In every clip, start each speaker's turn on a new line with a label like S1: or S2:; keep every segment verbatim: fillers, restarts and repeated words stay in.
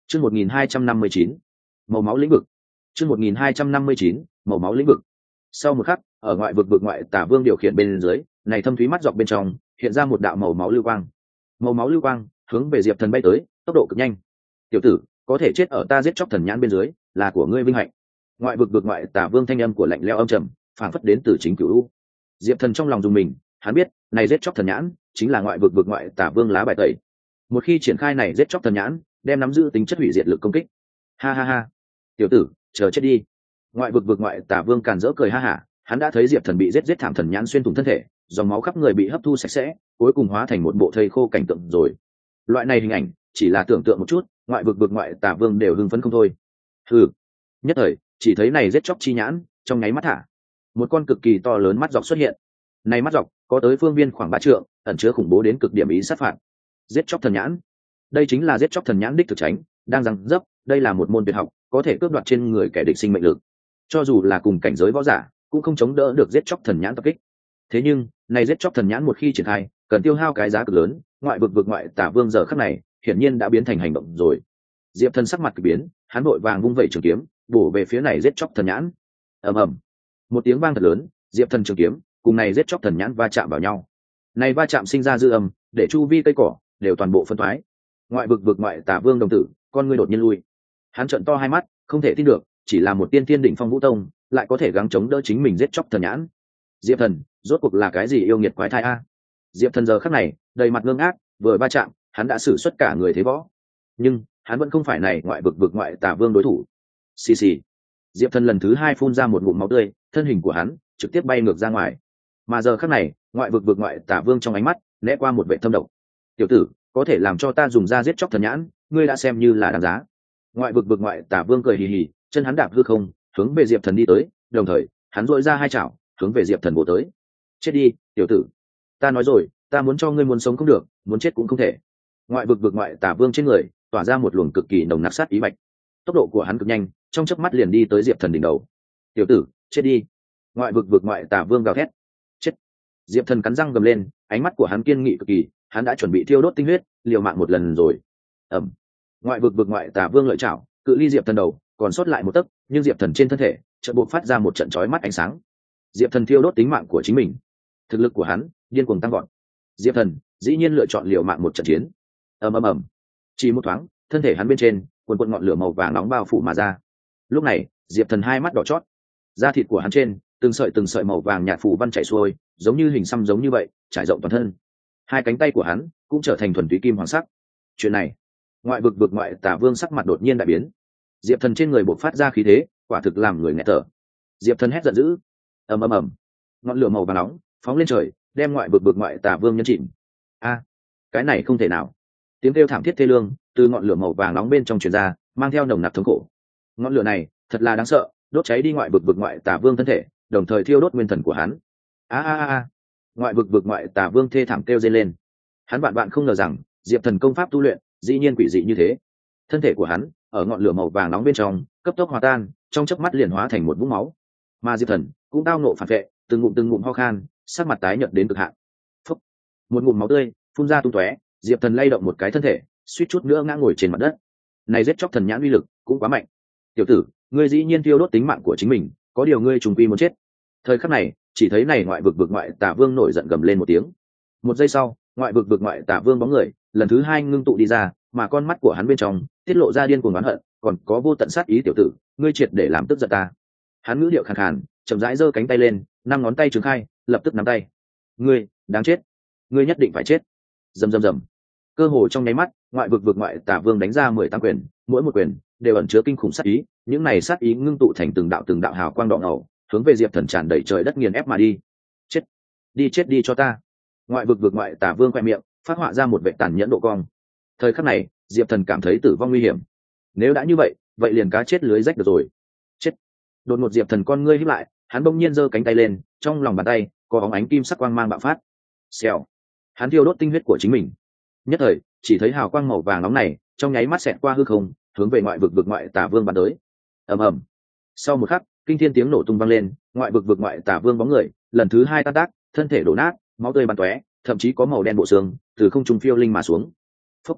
S1: Chương một nghìn hai trăm năm mươi chín, màu máu lĩnh vực. Chương một nghìn hai trăm năm mươi chín, màu máu lĩnh vực. Sau một khắc, ở ngoại vực vực ngoại Tả Vương điều khiển bên dưới, này thâm thúy mắt dọc bên trong, hiện ra một đạo màu máu lưu quang. Màu máu lưu quang hướng về Diệp Thần bay tới, tốc độ cực nhanh. "Tiểu tử, có thể chết ở ta giết chóc thần nhãn bên dưới, là của ngươi vinh hạnh." Ngoại vực vực ngoại Tả Vương thanh âm của lạnh lẽo âm trầm, phảng phất đến từ chính cửu u. Diệp Thần trong lòng dùng mình, hắn biết, này giết chóc thần nhãn chính là ngoại vực vực ngoại Tả Vương lá bài tẩy. Một khi triển khai này giết chóc thần nhãn, đem nắm giữ tính chất hủy diệt lực công kích. Ha ha ha, tiểu tử, chờ chết đi. Ngoại vực vực ngoại Tả Vương càn rỡ cười ha hả, hắn đã thấy Diệp Thần bị giết giết thảm thần nhãn xuyên thủng thân thể, dòng máu khắp người bị hấp thu sạch sẽ, cuối cùng hóa thành một bộ thây khô cảnh tượng rồi. Loại này hình ảnh, chỉ là tưởng tượng một chút, ngoại vực vực ngoại Tả Vương đều hưng phấn không thôi. Hừ. Nhất thời, chỉ thấy này giết chóc chi nhãn, trong nháy mắt thả, một con cực kỳ to lớn mắt dọc xuất hiện. Này mắt dọc có tới phương viên khoảng ba trượng, ẩn chứa khủng bố đến cực điểm ý sát phạt. Giết chóc thần nhãn, đây chính là giết chóc thần nhãn đích thực tránh, đang rằng dấp, đây là một môn tuyệt học, có thể cướp đoạt trên người kẻ địch sinh mệnh lực. Cho dù là cùng cảnh giới võ giả, cũng không chống đỡ được giết chóc thần nhãn tập kích. Thế nhưng, này giết chóc thần nhãn một khi triển khai, cần tiêu hao cái giá cực lớn, ngoại vực vực ngoại Tả Vương giờ khắc này, hiển nhiên đã biến thành hành động rồi. Diệp Thần sắc mặt kỳ biến, hắn vội vàng vung vẩy trường kiếm, bổ về phía này giết chóc thần nhãn. Ầm ầm, một tiếng vang thật lớn, Diệp Thần trường kiếm cùng này giết chóc thần nhãn va chạm vào nhau. Này va chạm sinh ra dư âm, để chu vi cây cỏ đều toàn bộ phân thoái. Ngoại vực vực ngoại Tả Vương đồng tử, con ngươi đột nhiên lui. Hắn trợn to hai mắt, không thể tin được, chỉ là một tiên tiên đỉnh phong vũ tông, lại có thể gắng chống đỡ chính mình giết chóc thần nhãn. Diệp Thần, rốt cuộc là cái gì yêu nghiệt quái thai a? Diệp Thần giờ khắc này, đầy mặt ngơ ngác, vừa va chạm, hắn đã sử xuất cả người thế võ. Nhưng, hắn vẫn không phải này ngoại vực vực ngoại Tả Vương đối thủ. Xì xì. Diệp Thần lần thứ hai phun ra một ngụm máu tươi, thân hình của hắn trực tiếp bay ngược ra ngoài. Mà giờ khắc này, ngoại vực vực ngoại Tả Vương trong ánh mắt né qua một vẻ thâm độc. "Tiểu tử, có thể làm cho ta dùng ra giết chóc thần nhãn, ngươi đã xem như là đáng giá." Ngoại vực vực ngoại Tả Vương cười hì hì, chân hắn đạp hư không, hướng về Diệp Thần đi tới, đồng thời, hắn duỗi ra hai chảo, hướng về Diệp Thần bổ tới. "Chết đi, tiểu tử. Ta nói rồi, ta muốn cho ngươi muốn sống không được, muốn chết cũng không thể." Ngoại vực vực ngoại Tả Vương trên người tỏa ra một luồng cực kỳ nồng nặc sát ý mạch. Tốc độ của hắn cực nhanh, trong chớp mắt liền đi tới Diệp Thần đỉnh đầu. "Tiểu tử, chết đi." Ngoại vực vực ngoại Tả Vương gào thét. "Chết." Diệp Thần cắn răng gầm lên, ánh mắt của hắn kiên nghị cực kỳ, hắn đã chuẩn bị thiêu đốt tinh huyết, liều mạng một lần rồi. Ầm. Ngoại vực vực ngoại Tả Vương lợi chảo, cự ly Diệp Thần đầu còn sót lại một tấc, nhưng Diệp Thần trên thân thể chợt bộc phát ra một trận chói mắt ánh sáng. Diệp Thần thiêu đốt tính mạng của chính mình, thực lực của hắn điên cuồng tăng vọt. Diệp Thần dĩ nhiên lựa chọn liều mạng một trận chiến. Ầm ầm ầm. Chỉ một thoáng, thân thể hắn bên trên cuồn cuộn ngọn lửa màu vàng nóng bao phủ mà ra. Lúc này, Diệp Thần hai mắt đỏ chót, da thịt của hắn trên từng sợi từng sợi màu vàng nhạt phủ văn chảy xuôi, giống như hình xăm giống như vậy, trải rộng toàn thân. Hai cánh tay của hắn cũng trở thành thuần túy kim hoàng sắc. Chuyện này, ngoại vực vực ngoại Tả Vương sắc mặt đột nhiên đại biến. Diệp Thần trên người bộc phát ra khí thế, quả thực làm người nghẹt thở. Diệp Thần hét giận dữ. Ầm ầm ầm. Ngọn lửa màu vàng nóng phóng lên trời, đem ngoại vực vực ngoại Tả Vương nhấn chìm. A, cái này không thể nào. Tiếng kêu thảm thiết thê lương từ ngọn lửa màu vàng nóng bên trong truyền ra, mang theo nồng nặc thống khổ. Ngọn lửa này thật là đáng sợ, đốt cháy đi ngoại vực vực ngoại Tả Vương thân thể, đồng thời thiêu đốt nguyên thần của hắn. A a a. Ngoại vực vực ngoại Tả Vương thê thảm kêu rên lên. Hắn vạn vạn không ngờ rằng Diệp Thần công pháp tu luyện dĩ nhiên quỷ dị như thế. Thân thể của hắn ở ngọn lửa màu vàng nóng bên trong cấp tốc hòa tan, trong chớp mắt liền hóa thành một vũng máu. Mà Diệp Thần cũng tao nộ phản vệ, từng ngụm từng ngụm ho khan, sắc mặt tái nhợt đến cực hạn. Phúc. Một ngụm máu tươi phun ra tung tóe, Diệp Thần lay động một cái thân thể, suýt chút nữa ngã ngồi trên mặt đất. Này giết chóc thần nhãn uy lực cũng quá mạnh. "Tiểu tử, ngươi dĩ nhiên tiêu đốt tính mạng của chính mình, có điều ngươi trùng quy muốn chết." Thời khắc này, chỉ thấy này ngoại vực vực ngoại Tả Vương nổi giận gầm lên một tiếng. Một giây sau, ngoại vực vực ngoại Tả Vương bóng người lần thứ hai ngưng tụ đi ra, mà con mắt của hắn bên trong tiết lộ ra điên cuồng oán hận, còn có vô tận sát ý. "Tiểu tử, ngươi triệt để làm tức giận ta." Hắn ngữ điệu khàn khàn, chậm rãi giơ cánh tay lên, năm ngón tay trường khai, lập tức nắm tay. "Ngươi, đáng chết, ngươi nhất định phải chết." Rầm rầm rầm. Cơ hồ trong nháy mắt, ngoại vực vực ngoại Tả Vương đánh ra mười tám quyền, mỗi một quyền đều ẩn chứa kinh khủng sát ý, những này sát ý ngưng tụ thành từng đạo từng đạo hào quang đỏ ngầu, hướng về Diệp Thần tràn đầy trời đất nghiền ép mà đi. "Chết, đi chết đi cho ta." Ngoại vực vực ngoại Tả Vương quẹ miệng, phát họa ra một vẻ tàn nhẫn độ cong. Thời khắc này, Diệp Thần cảm thấy tử vong nguy hiểm. Nếu đã như vậy, vậy liền cá chết lưới rách được rồi. Chết. Đột ngột Diệp Thần con ngươi híp lại, hắn bỗng nhiên giơ cánh tay lên, trong lòng bàn tay có bóng ánh kim sắc quang mang bạo phát. Xèo. Hắn thiêu đốt tinh huyết của chính mình. Nhất thời, chỉ thấy hào quang màu vàng nóng này trong nháy mắt xẹt qua hư không, hướng về ngoại vực vực ngoại Tả Vương bắn tới. Ầm ầm. Sau một khắc, kinh thiên tiếng nổ tung vang lên, ngoại vực vực ngoại Tả Vương bóng người lần thứ hai tan tác, thân thể đổ nát, máu tươi bắn tóe, thậm chí có màu đen bộ xương từ không trung phiêu linh mà xuống. Phúc.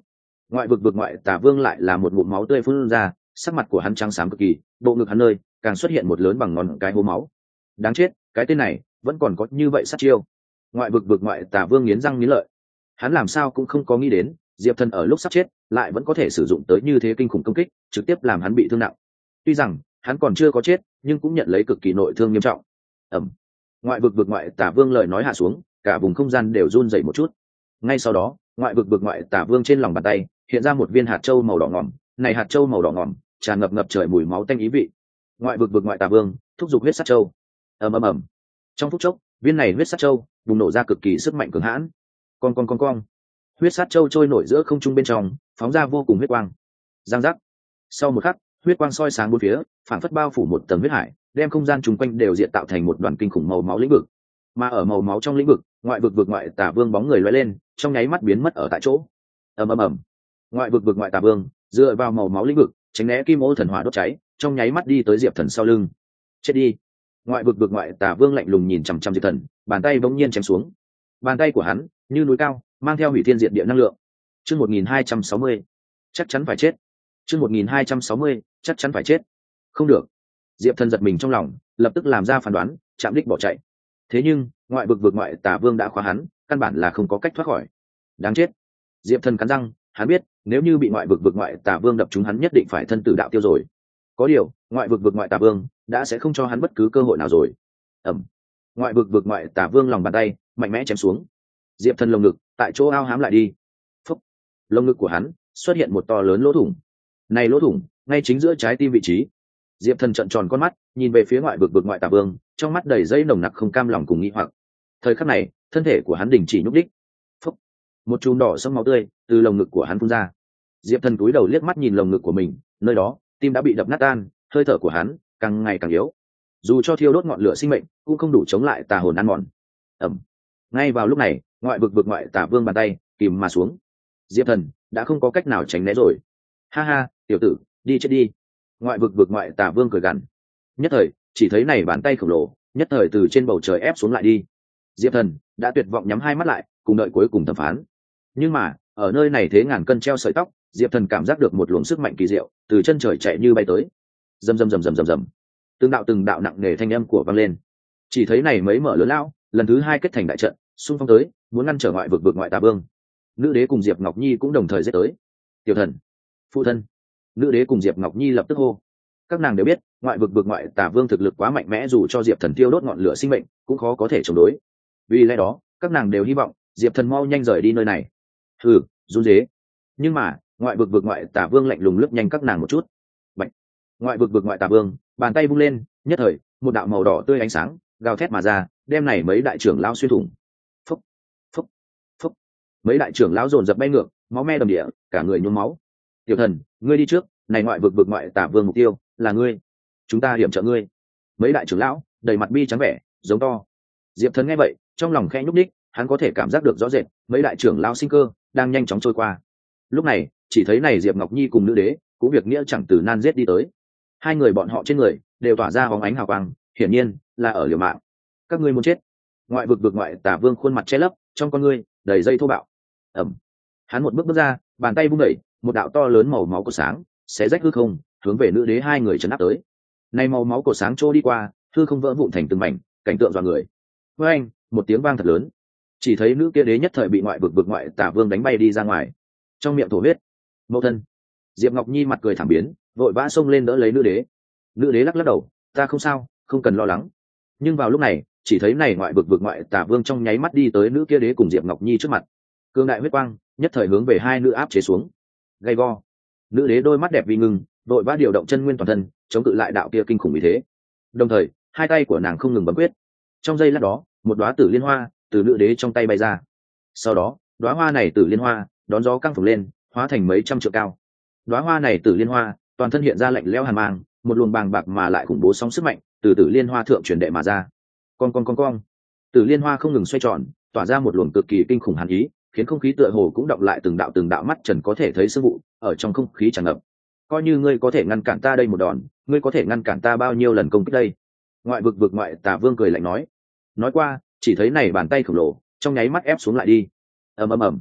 S1: ngoại vực vực ngoại tà vương lại là một ngụm máu tươi phun ra, sắc mặt của hắn trắng xám cực kỳ, bộ ngực hắn nơi càng xuất hiện một lớn bằng ngón cái hố máu. Đáng chết, cái tên này vẫn còn có như vậy sát chiêu. Ngoại vực vực ngoại tà vương nghiến răng nghiến lợi, hắn làm sao cũng không có nghĩ đến diệp thần ở lúc sắp chết lại vẫn có thể sử dụng tới như thế kinh khủng công kích, trực tiếp làm hắn bị thương nặng. Tuy rằng hắn còn chưa có chết nhưng cũng nhận lấy cực kỳ nội thương nghiêm trọng. Ẩm. Ngoại vực vực ngoại tà vương lời nói hạ xuống, cả vùng không gian đều run dậy một chút. Ngay sau đó ngoại vực vực ngoại tà vương trên lòng bàn tay hiện ra một viên hạt châu màu đỏ ngỏm, này hạt châu màu đỏ ngỏm tràn ngập ngập trời mùi máu tanh ý vị. Ngoại vực vực ngoại tà vương thúc giục huyết sát châu. Ầm ầm ầm. Trong phút chốc viên này huyết sát châu bùng nổ ra cực kỳ sức mạnh cường hãn. Con con con con. Huyết sát châu trôi nổi giữa không trung bên trong, phóng ra vô cùng huyết quang. Giang giác. Sau một khắc, huyết quang soi sáng bốn phía, phản phất bao phủ một tầng huyết hải, đem không gian chung quanh đều diện tạo thành một đoàn kinh khủng màu máu lĩnh vực. Mà ở màu máu trong lĩnh vực, ngoại vực vực ngoại tà vương bóng người lóe lên, trong nháy mắt biến mất ở tại chỗ. Ầm ầm ầm. Ngoại vực vực ngoại tà vương dựa vào màu máu lĩnh vực, tránh né kim ô thần hỏa đốt cháy, trong nháy mắt đi tới diệp thần sau lưng. Chết đi. Ngoại vực vực ngoại tà vương lạnh lùng nhìn chằm chằm diệp thần, bàn tay bỗng nhiên chém xuống. Bàn tay của hắn như núi cao, mang theo hủy thiên diệt địa năng lượng. Chương một nghìn hai trăm sáu mươi, chắc chắn phải chết. Chương một nghìn hai trăm sáu mươi, chắc chắn phải chết. Không được. Diệp thần giật mình trong lòng, lập tức làm ra phán đoán, chạm đích bỏ chạy. Thế nhưng ngoại vực vực ngoại tà vương đã khóa hắn, căn bản là không có cách thoát khỏi. Đáng chết. Diệp thần cắn răng, hắn biết nếu như bị ngoại vực vực ngoại tà vương đập trúng, hắn nhất định phải thân tử đạo tiêu rồi. Có điều ngoại vực vực ngoại tà vương đã sẽ không cho hắn bất cứ cơ hội nào rồi. Ẩm. Ngoại vực vực ngoại tà vương lòng bàn tay mạnh mẽ chém xuống. Diệp thần lồng ngực tại chỗ ao hám lại đi. Phúc. Lồng ngực của hắn xuất hiện một to lớn lỗ thủng. Này lỗ thủng ngay chính giữa trái tim vị trí. Diệp thần trợn tròn con mắt nhìn về phía ngoại vực vực ngoại tà vương, trong mắt đầy dây nồng nặc không cam lòng cùng nghi hoặc. Thời khắc này thân thể của hắn đình chỉ nhúc đích. Phúc. Một chùm đỏ sẫm máu tươi từ lồng ngực của hắn phun ra. Diệp thần cúi đầu liếc mắt nhìn lồng ngực của mình, nơi đó tim đã bị đập nát tan, hơi thở của hắn càng ngày càng yếu. Dù cho thiêu đốt ngọn lửa sinh mệnh cũng không đủ chống lại tà hồn ăn mòn. Ẩm. Ngay vào lúc này ngoại vực vực ngoại tà vương bàn tay kìm mà xuống. Diệp thần đã không có cách nào tránh né rồi. Ha ha, tiểu tử, đi chết đi. Ngoại vực vực ngoại tà vương cười gằn. Nhất thời chỉ thấy này bàn tay khổng lồ nhất thời từ trên bầu trời ép xuống lại đi. Diệp thần đã tuyệt vọng nhắm hai mắt lại, cùng đợi cuối cùng thẩm phán. Nhưng mà ở nơi này thế ngàn cân treo sợi tóc, Diệp thần cảm giác được một luồng sức mạnh kỳ diệu từ chân trời chạy như bay tới. Rầm rầm rầm rầm rầm rầm. Từng đạo từng đạo nặng nề thanh âm của vang lên. Chỉ thấy này mấy mở lớn lão lần thứ hai kết thành đại trận, xung phong tới, muốn ngăn trở ngoại vực vực ngoại tà vương. Nữ đế cùng Diệp Ngọc Nhi cũng đồng thời giết tới. Tiểu thần, phụ thân. Nữ đế cùng Diệp Ngọc Nhi lập tức hô. Các nàng đều biết ngoại vực vực ngoại tà vương thực lực quá mạnh mẽ, dù cho Diệp thần tiêu đốt ngọn lửa sinh mệnh cũng khó có thể chống đối. Vì lẽ đó các nàng đều hy vọng Diệp thần mau nhanh rời đi nơi này. Hừ, run rế. Nhưng mà ngoại vực vực ngoại tà vương lạnh lùng lướt nhanh các nàng một chút. Bạch. Ngoại vực vực ngoại tà vương bàn tay vung lên, nhất thời một đạo màu đỏ tươi ánh sáng gào thét mà ra, đem này mấy đại trưởng lão xuyên thủng. Phúc, phúc, phúc. Mấy đại trưởng lão dồn dập bay ngược, máu me đầm địa, cả người nhuốm máu. Tiểu thần, ngươi đi trước, này ngoại vực vực ngoại tà vương mục tiêu là ngươi, chúng ta hiểm trợ ngươi. Mấy đại trưởng lão đầy mặt bi trắng vẻ, giống to. Diệp thần nghe vậy trong lòng khẽ nhúc nhích, hắn có thể cảm giác được rõ rệt mấy đại trưởng lão sinh cơ đang nhanh chóng trôi qua. Lúc này chỉ thấy này Diệp Ngọc Nhi cùng nữ đế cũng việc nghĩa chẳng từ nan giết đi tới. Hai người bọn họ trên người đều tỏa ra hóng ánh hào quang, hiển nhiên là ở liều mạng. Các ngươi muốn chết. Ngoại vực vực ngoại tà vương khuôn mặt che lấp, trong con ngươi đầy dây thô bạo. Ẩm. Hắn một bước bước ra, bàn tay vung đẩy, một đạo to lớn màu máu cột sáng xé rách hư không, hướng về nữ đế hai người chấn áp tới. Này màu máu cột sáng trôi đi qua, hư không vỡ vụn thành từng mảnh, cảnh tượng dọa người. Với anh, một tiếng vang thật lớn, chỉ thấy nữ kia đế nhất thời bị ngoại vực vực ngoại tà vương đánh bay đi ra ngoài, trong miệng thổ huyết. Mẫu thân. Diệp Ngọc Nhi mặt cười thảm biến, vội vã xông lên đỡ lấy nữ đế. Nữ đế lắc lắc đầu, ta không sao, không cần lo lắng. Nhưng vào lúc này chỉ thấy này ngoại vực vực ngoại tà vương trong nháy mắt đi tới nữ kia đế cùng Diệp Ngọc Nhi trước mặt, cương đại huyết quang nhất thời hướng về hai nữ áp chế xuống. Gay go. Nữ đế đôi mắt đẹp vì ngừng, vội vã điều động chân nguyên toàn thân chống cự lại đạo kia kinh khủng như thế. Đồng thời hai tay của nàng không ngừng bấm quyết. Trong giây lát đó một đóa tử liên hoa từ nữ đế trong tay bay ra. Sau đó đóa hoa này tử liên hoa đón gió căng phồng lên, hóa thành mấy trăm trượng cao. Đóa hoa này tử liên hoa toàn thân hiện ra lạnh lẽo hàn mang, một luồng bàng bạc mà lại khủng bố sóng sức mạnh từ tử liên hoa thượng truyền đệ mà ra. Con con con con. Tử liên hoa không ngừng xoay tròn, tỏa ra một luồng cực kỳ kinh khủng hàn ý, khiến không khí tựa hồ cũng động lại từng đạo từng đạo mắt trần có thể thấy sương vụ ở trong không khí tràn ngập. Coi như ngươi có thể ngăn cản ta đây một đòn, ngươi có thể ngăn cản ta bao nhiêu lần công kích đây? Ngoại vực vực ngoại tà vương cười lạnh nói. Nói qua chỉ thấy này bàn tay khổng lồ trong nháy mắt ép xuống lại đi. Ầm ầm ầm.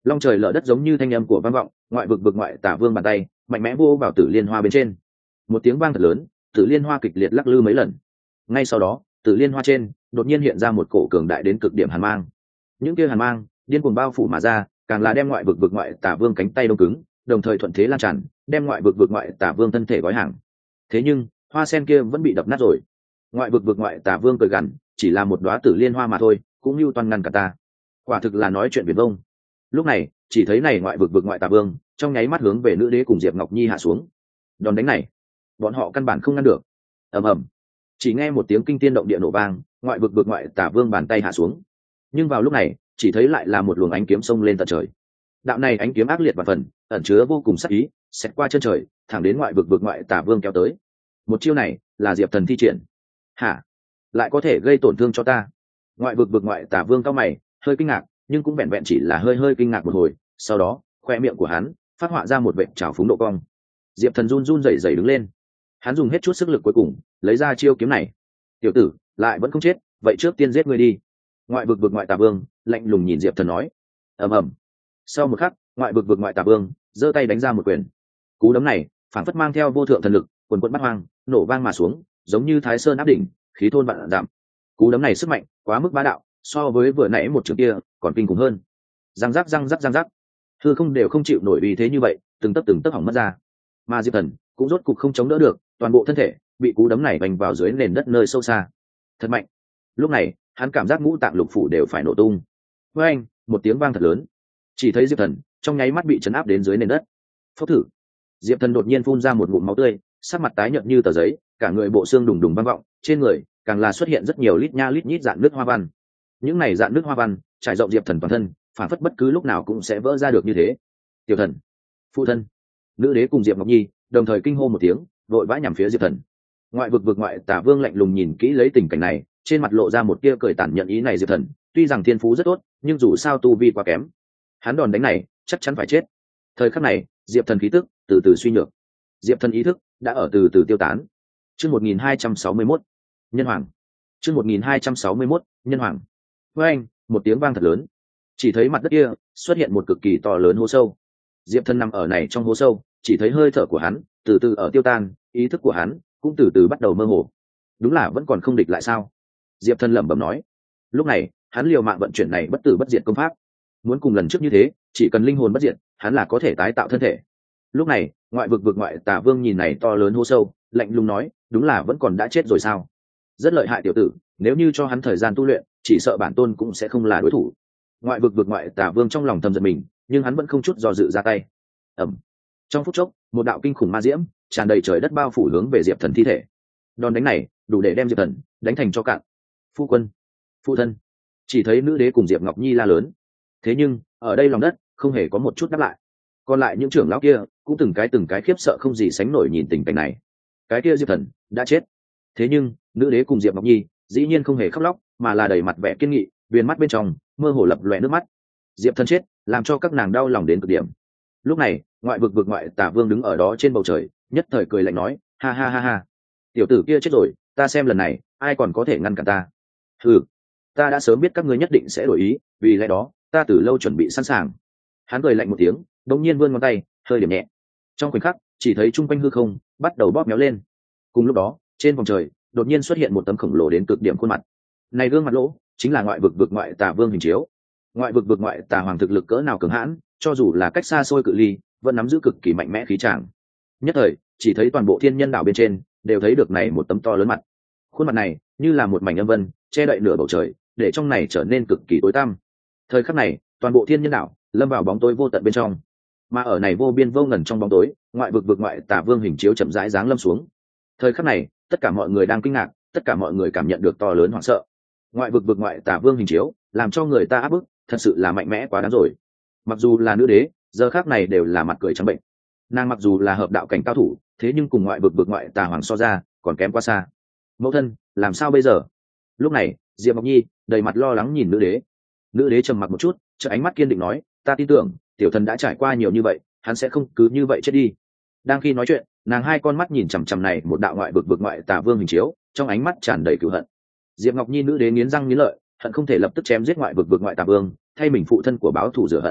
S1: long trời lở đất giống như thanh âm của vang vọng, ngoại vực vực ngoại tả vương bàn tay mạnh mẽ vô vào tử liên hoa bên trên. Một tiếng vang thật lớn, tử liên hoa kịch liệt lắc lư mấy lần. Ngay sau đó, tử liên hoa trên đột nhiên hiện ra một cổ cường đại đến cực điểm hàn mang. Những kia hàn mang điên cuồng bao phủ mà ra, càng là đem ngoại vực vực ngoại tả vương cánh tay đông cứng, đồng thời thuận thế lan tràn, đem ngoại vực vực ngoại tả vương thân thể gói hàng. Thế nhưng hoa sen kia vẫn bị đập nát rồi. Ngoại vực vực ngoại tả vương cười gằn, chỉ là một đóa tử liên hoa mà thôi, cũng như toàn ngăn cả ta. Quả thực là nói chuyện viển vông. Lúc này chỉ thấy này ngoại vực vực ngoại tả vương trong nháy mắt hướng về nữ đế cùng Diệp Ngọc Nhi hạ xuống. Đòn đánh này bọn họ căn bản không ngăn được. Ầm ầm, chỉ nghe một tiếng kinh thiên động địa nổ vang, ngoại vực vực ngoại tả vương bàn tay hạ xuống. Nhưng vào lúc này chỉ thấy lại là một luồng ánh kiếm xông lên tận trời. Đạo này ánh kiếm ác liệt và phần ẩn chứa vô cùng sắc ý, xẹt qua chân trời thẳng đến ngoại vực vực ngoại tả vương kéo tới. Một chiêu này là Diệp Thần thi triển. Hả? Lại có thể gây tổn thương cho ta? Ngoại vực vực ngoại tả vương cao mày, hơi kinh ngạc, nhưng cũng vẹn vẹn chỉ là hơi hơi kinh ngạc một hồi. Sau đó khoe miệng của hắn phát họa ra một vệt trào phúng độ cong. Diệp Thần run run rẩy rẩy đứng lên, hắn dùng hết chút sức lực cuối cùng lấy ra chiêu kiếm này. Tiểu tử lại vẫn không chết, vậy trước tiên giết ngươi đi. Ngoại vực vực ngoại tả vương lạnh lùng nhìn Diệp Thần nói. Ầm ầm. Sau một khắc, ngoại vực vực ngoại tả vương giơ tay đánh ra một quyền. Cú đấm này phản phất mang theo vô thượng thần lực, quần quần bắt hoang, nổ vang mà xuống, giống như Thái Sơn áp đỉnh, khí thôn vạn giảm. Cú đấm này sức mạnh quá mức bá đạo, so với vừa nãy một trường kia còn kinh khủng hơn. Răng rắc răng rắc răng rắc, hư không đều không chịu nổi uy thế như vậy, từng tấc từng tấc hỏng mất ra. Mà Diệp Thần cũng rốt cục không chống đỡ được, toàn bộ thân thể bị cú đấm này vành vào dưới nền đất nơi sâu xa. Thật mạnh. Lúc này hắn cảm giác ngũ tạng lục phủ đều phải nổ tung. Với anh, một tiếng vang thật lớn, chỉ thấy Diệp Thần trong nháy mắt bị chấn áp đến dưới nền đất. Phốc thử. Diệp Thần đột nhiên phun ra một ngụm máu tươi, sắc mặt tái nhợt như tờ giấy, cả người bộ xương đùng đùng vang vọng, trên người càng là xuất hiện rất nhiều lít nha lít nhít dạn nước hoa văn. Những này dạn nước hoa văn trải rộng Diệp Thần toàn thân, phản phất bất cứ lúc nào cũng sẽ vỡ ra được như thế. Tiểu Thần, phụ thân. Nữ đế cùng Diệp Ngọc Nhi đồng thời kinh hô một tiếng, vội vã nhằm phía Diệp Thần. Ngoại vực vực ngoại tả vương lạnh lùng nhìn kỹ lấy tình cảnh này, trên mặt lộ ra một tia cười tàn nhận ý này. Diệp Thần tuy rằng thiên phú rất tốt, nhưng dù sao tu vi quá kém, hắn đòn đánh này chắc chắn phải chết. Thời khắc này Diệp Thần khí tức từ từ suy nhược, Diệp Thần ý thức đã ở từ từ tiêu tán. Chương một nghìn hai trăm sáu mươi mốt, nhân hoàng. Chương một nghìn hai trăm sáu mươi mốt, nhân hoàng. Với anh, một tiếng vang thật lớn, chỉ thấy mặt đất kia xuất hiện một cực kỳ to lớn hố sâu. Diệp Thần nằm ở này trong hố sâu, chỉ thấy hơi thở của hắn từ từ ở tiêu tan, ý thức của hắn cũng từ từ bắt đầu mơ hồ. Đúng là vẫn còn không địch lại sao? Diệp Thần lẩm bẩm nói. Lúc này hắn liều mạng vận chuyển này bất tử bất diệt công pháp, muốn cùng lần trước như thế, chỉ cần linh hồn bất diệt, hắn là có thể tái tạo thân thể. Lúc này ngoại vực vực ngoại tả vương nhìn này to lớn hố sâu, lạnh lùng nói, đúng là vẫn còn đã chết rồi sao? Rất lợi hại tiểu tử, nếu như cho hắn thời gian tu luyện, chỉ sợ bản tôn cũng sẽ không là đối thủ. Ngoại vực vực ngoại tả vương trong lòng thầm giận mình, nhưng hắn vẫn không chút do dự ra tay. Ẩm. Trong phút chốc, một đạo kinh khủng ma diễm tràn đầy trời đất bao phủ hướng về Diệp Thần thi thể. Đòn đánh này đủ để đem Diệp Thần đánh thành cho cạn. Phu quân, phụ thân. Chỉ thấy nữ đế cùng Diệp Ngọc Nhi la lớn. Thế nhưng ở đây lòng đất không hề có một chút đáp lại. Còn lại những trưởng lão kia cũng từng cái từng cái khiếp sợ không gì sánh nổi nhìn tình cảnh này. Cái kia Diệp Thần đã chết. Thế nhưng nữ đế cùng Diệp Ngọc Nhi dĩ nhiên không hề khóc lóc, mà là đầy mặt vẻ kiên nghị, viền mắt bên trong mơ hồ lập lòe nước mắt. Diệp Thần chết làm cho các nàng đau lòng đến cực điểm. Lúc này ngoại vực vực ngoại tả vương đứng ở đó trên bầu trời, nhất thời cười lạnh nói, ha ha ha ha, tiểu tử kia chết rồi, ta xem lần này ai còn có thể ngăn cản ta. Ừ, ta đã sớm biết các ngươi nhất định sẽ đổi ý, vì lẽ đó ta từ lâu chuẩn bị sẵn sàng. Hắn cười lạnh một tiếng, đống nhiên vươn ngón tay hơi điểm nhẹ, trong khoảnh khắc chỉ thấy chung quanh hư không bắt đầu bóp méo lên. Cùng lúc đó trên vòng trời đột nhiên xuất hiện một tấm khổng lồ đến cực điểm khuôn mặt. Này gương mặt lỗ chính là ngoại vực vực ngoại tả vương hình chiếu. Ngoại vực vực ngoại tả hoàng thực lực cỡ nào cường hãn, cho dù là cách xa xôi cự ly vẫn nắm giữ cực kỳ mạnh mẽ khí tràng. Nhất thời chỉ thấy toàn bộ thiên nhân đảo bên trên đều thấy được này một tấm to lớn mặt. Khuôn mặt này như là một mảnh âm vân che đậy nửa bầu trời, để trong này trở nên cực kỳ tối tăm. Thời khắc này toàn bộ thiên nhân đảo lâm vào bóng tối vô tận bên trong, mà ở này vô biên vô ngần trong bóng tối, ngoại vực vực ngoại tả vương hình chiếu chậm rãi giáng lâm xuống. Thời khắc này tất cả mọi người đang kinh ngạc, tất cả mọi người cảm nhận được to lớn hoảng sợ. Ngoại vực vực ngoại tả vương hình chiếu làm cho người ta áp bức, thật sự là mạnh mẽ quá đáng rồi. Mặc dù là nữ đế giờ khác này đều là mặt cười trắng bệnh. Nàng mặc dù là hợp đạo cảnh cao thủ, thế nhưng cùng ngoại vực vực ngoại tà hoàng so ra còn kém quá xa. Mẫu thân làm sao bây giờ? Lúc này Diệp Ngọc Nhi đầy mặt lo lắng nhìn nữ đế. Nữ đế trầm mặc một chút, chợ ánh mắt kiên định nói, ta tin tưởng tiểu thần đã trải qua nhiều như vậy, hắn sẽ không cứ như vậy chết đi. Đang khi nói chuyện, nàng hai con mắt nhìn chằm chằm này một đạo ngoại vực vực ngoại tà vương hình chiếu, trong ánh mắt tràn đầy cửu hận. Diệp Ngọc Nhi nữ đế nghiến răng nghiến lợi, hận không thể lập tức chém giết ngoại vực vực ngoại tà vương, thay mình phụ thân của báo thù rửa hận.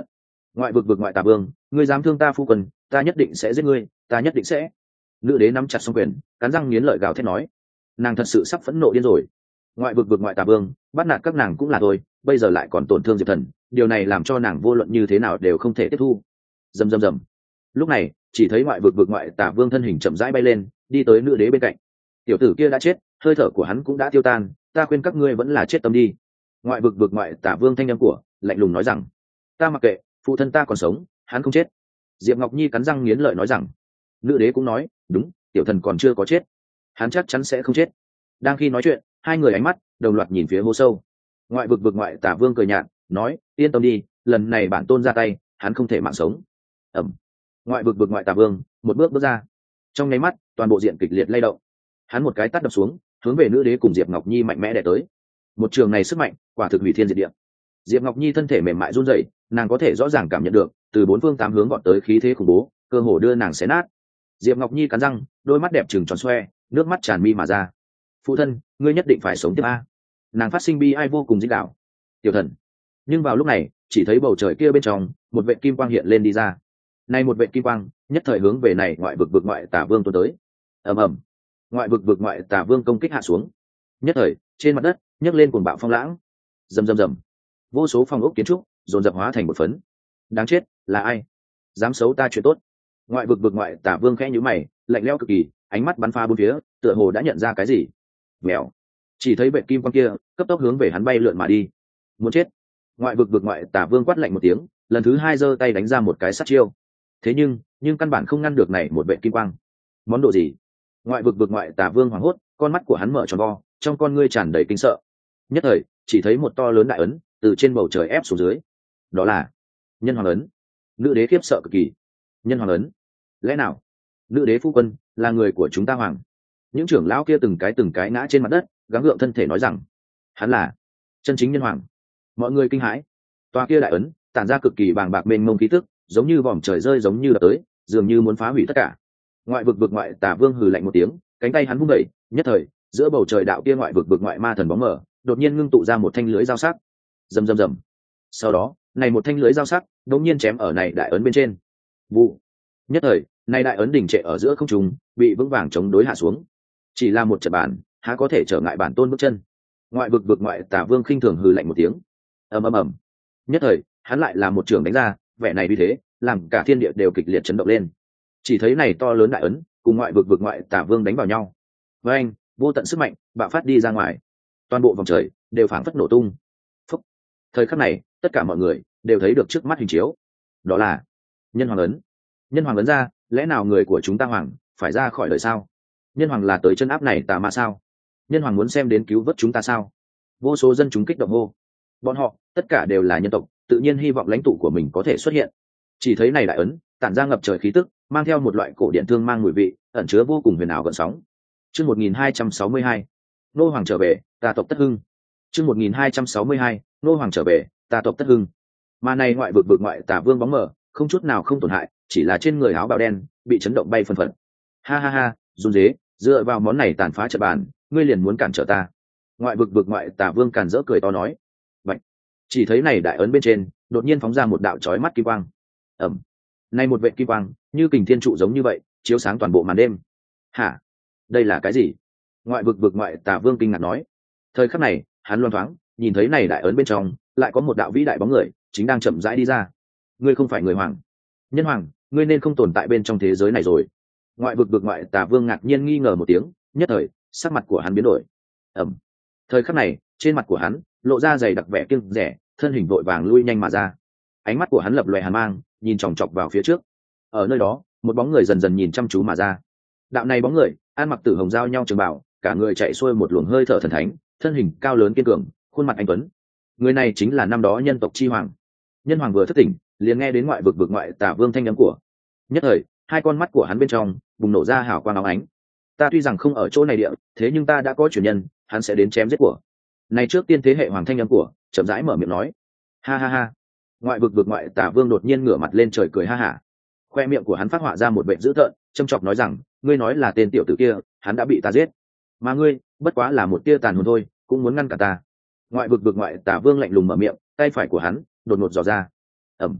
S1: ngoại vực vực ngoại tà vương, ngươi dám thương ta phu quân, ta nhất định sẽ giết ngươi, ta nhất định sẽ. Nữ đế nắm chặt song quyền, cắn răng nghiến lợi gào thét nói, nàng thật sự sắp phẫn nộ điên rồi. Ngoại vực vực ngoại tà vương, bắt nạt các nàng cũng là thôi, bây giờ lại còn tổn thương Diệp Thần, điều này làm cho nàng vô luận như thế nào đều không thể tiếp thu. Rầm rầm rầm. Lúc này, chỉ thấy ngoại vực vực ngoại tà vương thân hình chậm rãi bay lên, đi tới nữ đế bên cạnh. Tiểu tử kia đã chết, hơi thở của hắn cũng đã tiêu tan, ta khuyên các ngươi vẫn là chết tâm đi. Ngoại vực vực ngoại tà vương thanh âm của lạnh lùng nói rằng, ta mặc kệ, phụ thân ta còn sống, hắn không chết. Diệp Ngọc Nhi cắn răng nghiến lợi nói rằng. Nữ đế cũng nói, đúng, tiểu thần còn chưa có chết, hắn chắc chắn sẽ không chết. Đang khi nói chuyện, hai người ánh mắt đồng loạt nhìn phía hố sâu. Ngoại vực vực ngoại tà vương cười nhạt nói, yên tâm đi, lần này bản tôn ra tay, hắn không thể mạng sống. Ẩm. Ngoại vực vực ngoại tà vương một bước bước ra, trong nháy mắt toàn bộ diện kịch liệt lay động. Hắn một cái tát đập xuống, hướng về nữ đế cùng Diệp Ngọc Nhi mạnh mẽ đè tới. Một trường này sức mạnh quả thực hủy thiên diệt địa. Diệp Ngọc Nhi thân thể mềm mại run rẩy, nàng có thể rõ ràng cảm nhận được từ bốn phương tám hướng gọn tới khí thế khủng bố, cơ hồ đưa nàng xé nát. Diệp Ngọc Nhi cắn răng, đôi mắt đẹp trừng tròn xoe, nước mắt tràn mi mà ra. Phụ thân, ngươi nhất định phải sống tiếp a. Nàng phát sinh bi ai vô cùng dích đạo. Tiểu thần. Nhưng vào lúc này, chỉ thấy bầu trời kia bên trong một vệt kim quang hiện lên đi ra. Này một vệt kim quang nhất thời hướng về này ngoại vực vực ngoại tà vương tuôn tới. Ầm ầm. Ngoại vực vực ngoại tà vương công kích hạ xuống. Nhất thời trên mặt đất nhấc lên cuồng bạo phong lãng. Rầm rầm rầm. Vô số phong ốc kiến trúc dồn dập hóa thành một phấn. Đáng chết, là ai dám xấu ta chuyện tốt? Ngoại vực vực ngoại tà vương khẽ nhíu mày, lạnh lẽo cực kỳ, ánh mắt bắn pha bốn phía, tựa hồ đã nhận ra cái gì. Mèo. Chỉ thấy vệt kim quang kia cấp tốc hướng về hắn bay lượn mà đi. Muốn chết. Ngoại vực vực ngoại tà vương quát lạnh một tiếng, lần thứ hai giơ tay đánh ra một cái sát chiêu. Thế nhưng nhưng căn bản không ngăn được này một vệt kim quang. Món đồ gì? Ngoại vực vực ngoại tà vương hoảng hốt, con mắt của hắn mở tròn vo, trong con ngươi tràn đầy kinh sợ. Nhất thời chỉ thấy một to lớn đại ấn từ trên bầu trời ép xuống dưới. Đó là nhân hoàng ấn. Nữ đế khiếp sợ cực kỳ. Nhân hoàng ấn? Lẽ nào nữ đế phu quân là người của chúng ta hoàng? Những trưởng lão kia từng cái từng cái ngã trên mặt đất, gắng gượng thân thể nói rằng hắn là chân chính nhân hoàng. Mọi người kinh hãi. Toa kia đại ấn tản ra cực kỳ bàng bạc mênh mông khí tức, giống như vòm trời rơi giống như đập tới, dường như muốn phá hủy tất cả. Ngoại vực vực ngoại tà vương hừ lạnh một tiếng, cánh tay hắn vung đẩy, nhất thời giữa bầu trời đạo kia ngoại vực vực ngoại ma thần bóng mờ đột nhiên ngưng tụ ra một thanh lưới dao sắc. Rầm rầm rầm. Sau đó này một thanh lưới dao sắc đột nhiên chém ở này đại ấn bên trên. Vụ. Nhất thời này đại ấn đỉnh trệ ở giữa không trung, bị vững vàng chống đối hạ xuống. Chỉ là một trận bản, há có thể trở ngại bản tôn bước chân? Ngoại vực vực ngoại tà vương khinh thường hừ lạnh một tiếng. Ầm ầm ầm. Nhất thời hắn lại là một trường đánh ra, vẻ này vì thế làm cả thiên địa đều kịch liệt chấn động lên. Chỉ thấy này to lớn đại ấn cùng ngoại vực vực ngoại tà vương đánh vào nhau. Với anh vô tận sức mạnh bạo phát đi ra ngoài, toàn bộ vòng trời đều phảng phất nổ tung. Phúc. Thời khắc này tất cả mọi người đều thấy được trước mắt hình chiếu, đó là nhân hoàng ấn. Nhân hoàng ấn ra, lẽ nào người của chúng ta hoàng phải ra khỏi đời sao? Nhân hoàng là tới chân áp này tà ma sao? Nhân hoàng muốn xem đến cứu vớt chúng ta sao? Vô số dân chúng kích động hô. Bọn họ tất cả đều là nhân tộc, tự nhiên hy vọng lãnh tụ của mình có thể xuất hiện. Chỉ thấy này đại ấn tản ra ngập trời khí tức, mang theo một loại cổ điện thương mang mùi vị, ẩn chứa vô cùng huyền ảo gợn sóng. Chương một nghìn hai trăm sáu mươi hai, nô hoàng trở về, ta tộc tất hưng. Chương một nghìn hai trăm sáu mươi hai, nô hoàng trở về, ta tộc tất hưng. Mà này ngoại vực vực ngoại tà vương bóng mờ, không chút nào không tổn hại, chỉ là trên người áo bào đen bị chấn động bay phân phật. Ha ha ha, run rế, dựa vào món này tàn phá trận bàn, ngươi liền muốn cản trở ta? Ngoại vực vực ngoại tà vương càn rỡ cười to nói. Vậy, chỉ thấy này đại ấn bên trên đột nhiên phóng ra một đạo chói mắt kim quang. Ẩm. Này một vệt kim quang như kình thiên trụ giống như vậy, chiếu sáng toàn bộ màn đêm. Hả? Đây là cái gì? Ngoại vực vực ngoại tà vương kinh ngạc nói. Thời khắc này hắn loan thoáng nhìn thấy này đại ấn bên trong lại có một đạo vĩ đại bóng người chính đang chậm rãi đi ra. Ngươi không phải người hoàng. Nhân hoàng, ngươi nên không tồn tại bên trong thế giới này rồi. Ngoại vực vực ngoại tà vương ngạc nhiên nghi ngờ một tiếng, nhất thời sắc mặt của hắn biến đổi. Ẩm. Thời khắc này trên mặt của hắn lộ ra dày đặc vẻ kiêng rẻ, thân hình vội vàng lui nhanh mà ra. Ánh mắt của hắn lập lòe hàn mang, nhìn chòng chọc vào phía trước. Ở nơi đó một bóng người dần dần nhìn chăm chú mà ra. Đạo này bóng người ăn mặc tử hồng giao nhau trường bảo, cả người chạy xuôi một luồng hơi thở thần thánh, thân hình cao lớn kiên cường, khuôn mặt anh tuấn. Người này chính là năm đó nhân tộc chi hoàng. Nhân hoàng vừa thức tỉnh liền nghe đến ngoại vực vực ngoại tà vương thanh âm của. Nhất thời hai con mắt của hắn bên trong bùng nổ ra hào quang óng ánh. Ta tuy rằng không ở chỗ này địa, thế nhưng ta đã có truyền nhân, hắn sẽ đến chém giết của. Này trước tiên thế hệ hoàng thanh âm của chậm rãi mở miệng nói. Ha ha ha. Ngoại vực vực ngoại tà vương đột nhiên ngửa mặt lên trời cười ha hả. Khoe miệng của hắn phát họa ra một vẻ dữ tợn, châm chọc nói rằng, ngươi nói là tên tiểu tử kia, hắn đã bị ta giết, mà ngươi bất quá là một tia tàn hồn thôi, cũng muốn ngăn cả ta. Ngoại vực vực ngoại tà vương lạnh lùng mở miệng, tay phải của hắn đột ngột dò ra. Ẩm.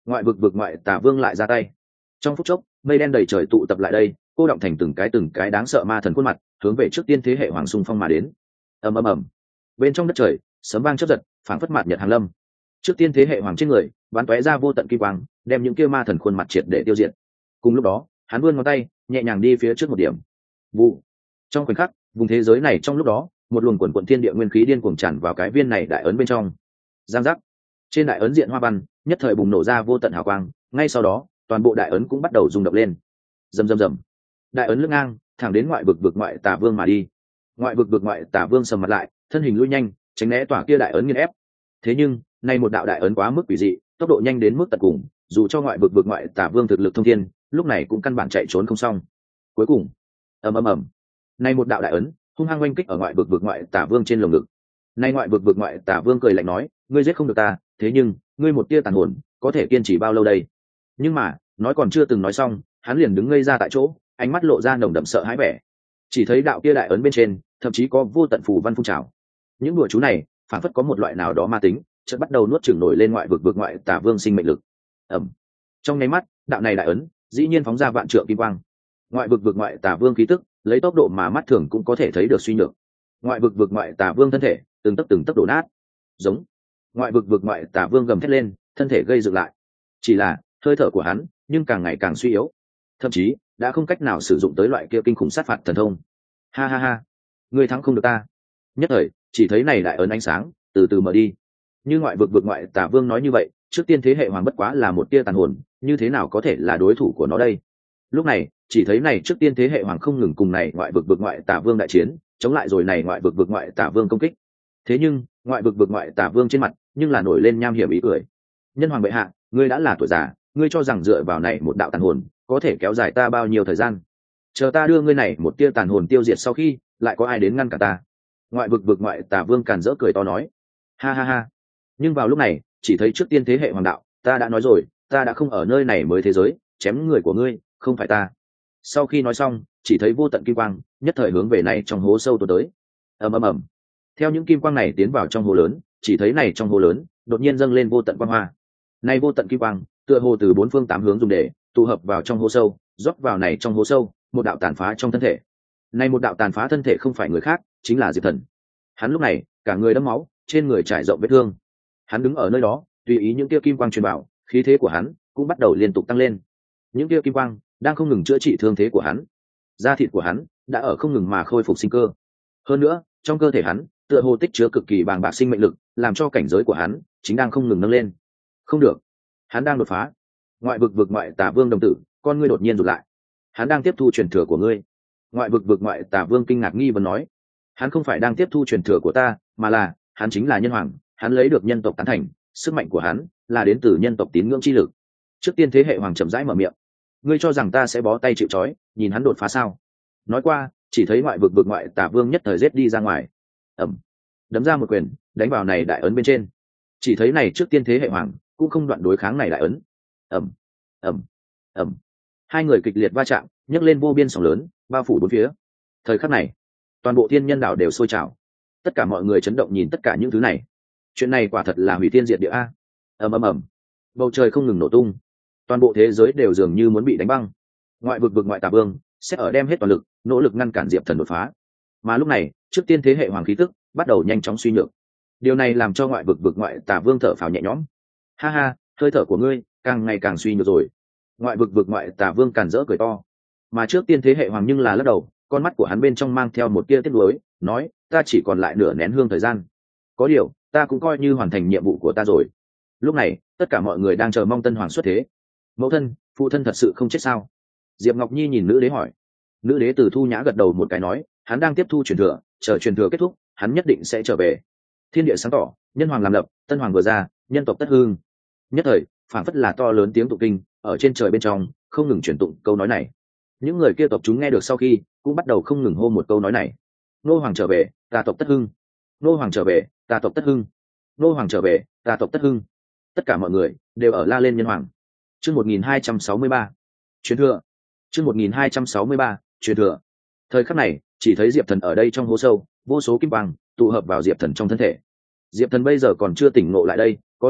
S1: ngoại vực vực ngoại tà vương lại ra tay. Trong phút chốc mây đen đầy trời tụ tập lại đây, cô động thành từng cái từng cái đáng sợ ma thần khuôn mặt hướng về trước tiên thế hệ hoàng xung phong mà đến. Ầm ầm ầm, bên trong đất trời sấm vang chớp giật, phảng phất mạt nhật hàng lâm. Trước tiên thế hệ hoàng trên người bắn tóe ra vô tận kim quang, đem những kia ma thần khuôn mặt triệt để tiêu diệt. Cùng lúc đó hắn vươn ngón tay nhẹ nhàng đi phía trước một điểm. Vụ. Trong khoảnh khắc vùng thế giới này trong lúc đó một luồng quần quận thiên địa nguyên khí điên cuồng tràn vào cái viên này đại ấn bên trong. Giang giác, trên đại ấn diện hoa văn nhất thời bùng nổ ra vô tận hào quang, ngay sau đó toàn bộ đại ấn cũng bắt đầu rung động lên. Rầm rầm rầm, đại ấn lưng ngang thẳng đến ngoại vực vực ngoại tà vương mà đi. Ngoại vực vực ngoại tà vương sầm mặt lại, thân hình lui nhanh tránh né tỏa kia đại ấn nghiền ép. Thế nhưng nay một đạo đại ấn quá mức quỷ dị, tốc độ nhanh đến mức tận cùng, dù cho ngoại vực vực ngoại tà vương thực lực thông thiên lúc này cũng căn bản chạy trốn không xong. Cuối cùng ầm ầm ầm, nay một đạo đại ấn hung hăng oanh kích ở ngoại vực vực ngoại tà vương trên lồng ngực. Nay ngoại vực vực ngoại tà vương cười lạnh nói, ngươi giết không được ta, thế nhưng ngươi một tia tàn hồn có thể kiên trì bao lâu đây? Nhưng mà nói còn chưa từng nói xong, hắn liền đứng ngây ra tại chỗ, ánh mắt lộ ra nồng đậm sợ hãi vẻ. Chỉ thấy đạo kia đại ấn bên trên thậm chí có vô tận phù văn phun trào. Những đùa chú này phản phất có một loại nào đó ma tính, chợt bắt đầu nuốt chửng nổi lên ngoại vực vực ngoại tà vương sinh mệnh lực. Ẩm. Trong nháy mắt đạo này đại ấn dĩ nhiên phóng ra vạn trượng kim quang. Ngoại vực vực ngoại tà vương khí tức lấy tốc độ mà mắt thường cũng có thể thấy được suy nhược. Ngoại vực vực ngoại tà vương thân thể từng tấc từng tấc đổ nát. Giống. Ngoại vực vực ngoại tà vương gầm thét lên, thân thể gây dựng lại. Chỉ là hơi thở của hắn nhưng càng ngày càng suy yếu, thậm chí đã không cách nào sử dụng tới loại kia kinh khủng sát phạt thần thông. Ha ha ha, ngươi thắng không được ta. Nhất thời chỉ thấy này đại ấn ánh sáng từ từ mở đi. Như ngoại vực vực ngoại tà vương nói như vậy, trước tiên thế hệ hoàng bất quá là một tia tàn hồn, như thế nào có thể là đối thủ của nó đây? Lúc này chỉ thấy này trước tiên thế hệ hoàng không ngừng cùng này ngoại vực vực ngoại tà vương đại chiến, chống lại rồi này ngoại vực vực ngoại tà vương công kích. Thế nhưng ngoại vực vực ngoại tà vương trên mặt nhưng là nổi lên nham hiểm ý cười. Nhân hoàng bệ hạ, ngươi đã là tuổi già, ngươi cho rằng dựa vào này một đạo tàn hồn có thể kéo dài ta bao nhiêu thời gian? Chờ ta đưa ngươi này một tia tàn hồn tiêu diệt sau khi, lại có ai đến ngăn cả ta? Ngoại vực vực ngoại tà vương càn rỡ cười to nói. Ha ha ha. Nhưng vào lúc này chỉ thấy trước tiên thế hệ hoàng đạo, ta đã nói rồi, ta đã không ở nơi này mới thế giới, chém người của ngươi không phải ta. Sau khi nói xong chỉ thấy vô tận kim quang nhất thời hướng về này trong hố sâu tuột tới. Ầm ầm ầm, theo những kim quang này tiến vào trong hố lớn, chỉ thấy này trong hố lớn đột nhiên dâng lên vô tận quang hoa. Này vô tận kim quang tựa hồ từ bốn phương tám hướng dùng để tụ hợp vào trong hố sâu, rót vào này trong hố sâu một đạo tàn phá trong thân thể. Này một đạo tàn phá thân thể không phải người khác, chính là Diệp Thần. Hắn lúc này cả người đẫm máu, trên người trải rộng vết thương. Hắn đứng ở nơi đó tùy ý những kia kim quang truyền bảo, khí thế của hắn cũng bắt đầu liên tục tăng lên. Những kia kim quang đang không ngừng chữa trị thương thế của hắn, da thịt của hắn đã ở không ngừng mà khôi phục sinh cơ. Hơn nữa trong cơ thể hắn tựa hồ tích chứa cực kỳ bàng bạc sinh mệnh lực, làm cho cảnh giới của hắn chính đang không ngừng nâng lên. Không được, hắn đang đột phá. Ngoại vực vực ngoại tà vương đồng tử con ngươi đột nhiên rụt lại. Hắn đang tiếp thu truyền thừa của ngươi. Ngoại vực vực ngoại tà vương kinh ngạc nghi vấn nói, hắn không phải đang tiếp thu truyền thừa của ta, mà là hắn chính là nhân hoàng, hắn lấy được nhân tộc tán thành, sức mạnh của hắn là đến từ nhân tộc tín ngưỡng chi lực. Trước tiên thế hệ hoàng chậm rãi mở miệng, ngươi cho rằng ta sẽ bó tay chịu trói nhìn hắn đột phá sao? Nói qua chỉ thấy ngoại vực vực ngoại tà vương nhất thời giết đi ra ngoài. Ẩm, đấm ra một quyền đánh vào này đại ấn bên trên. Chỉ thấy này trước tiên thế hệ hoàng cũng không đoạn đối kháng này đại ấn. Ẩm, Ẩm, Ẩm, hai người kịch liệt va chạm, nhấc lên vô biên sóng lớn bao phủ bốn phía. Thời khắc này toàn bộ thiên nhân đảo đều sôi trào, tất cả mọi người chấn động nhìn tất cả những thứ này. Chuyện này quả thật là hủy thiên diệt địa a. Ầm ầm ầm, bầu trời không ngừng nổ tung, toàn bộ thế giới đều dường như muốn bị đánh băng. Ngoại vực vực ngoại tà vương sẽ ở đem hết toàn lực nỗ lực ngăn cản Diệp Thần đột phá, mà lúc này trước tiên thế hệ hoàng khí tức bắt đầu nhanh chóng suy nhược. Điều này làm cho ngoại vực vực ngoại tà vương thở phào nhẹ nhõm. Ha ha, hơi thở của ngươi càng ngày càng suy nhược rồi. Ngoại vực vực ngoại tà vương càn rỡ cười to, mà trước tiên thế hệ hoàng nhưng là lắc đầu, con mắt của hắn bên trong mang theo một tia tiếc nuối, nói, ta chỉ còn lại nửa nén hương thời gian. Có điều ta cũng coi như hoàn thành nhiệm vụ của ta rồi. Lúc này tất cả mọi người đang chờ mong tân hoàng xuất thế. Mẫu thân, phụ thân thật sự không chết sao? Diệp Ngọc Nhi nhìn nữ đế hỏi. Nữ đế Từ Thu Nhã gật đầu một cái nói, hắn đang tiếp thu truyền thừa, chờ truyền thừa kết thúc hắn nhất định sẽ trở về. Thiên địa sáng tỏ, nhân hoàng làm lập, tân hoàng vừa ra, nhân tộc tất hưng. Nhất thời phản phất là to lớn tiếng tụng kinh ở trên trời bên trong không ngừng truyền tụng câu nói này. Những người kia tộc chúng nghe được sau khi cũng bắt đầu không ngừng hô một câu nói này. Nô hoàng trở về, ta tộc tất hưng. Nô hoàng trở về, ta tộc tất hưng. Nô hoàng trở về, ta tộc tất hưng. Tất cả mọi người đều ở la lên nhân hoàng. Chương một nghìn hai trăm sáu mươi ba, truyền thừa. Chương một nghìn hai trăm sáu mươi ba, truyền thừa. Thời khắc này chỉ thấy Diệp Thần ở đây trong hố sâu, vô số kim quang tụ hợp vào Diệp Thần trong thân thể. Diệp Thần bây giờ còn chưa tỉnh ngộ lại đây, có điều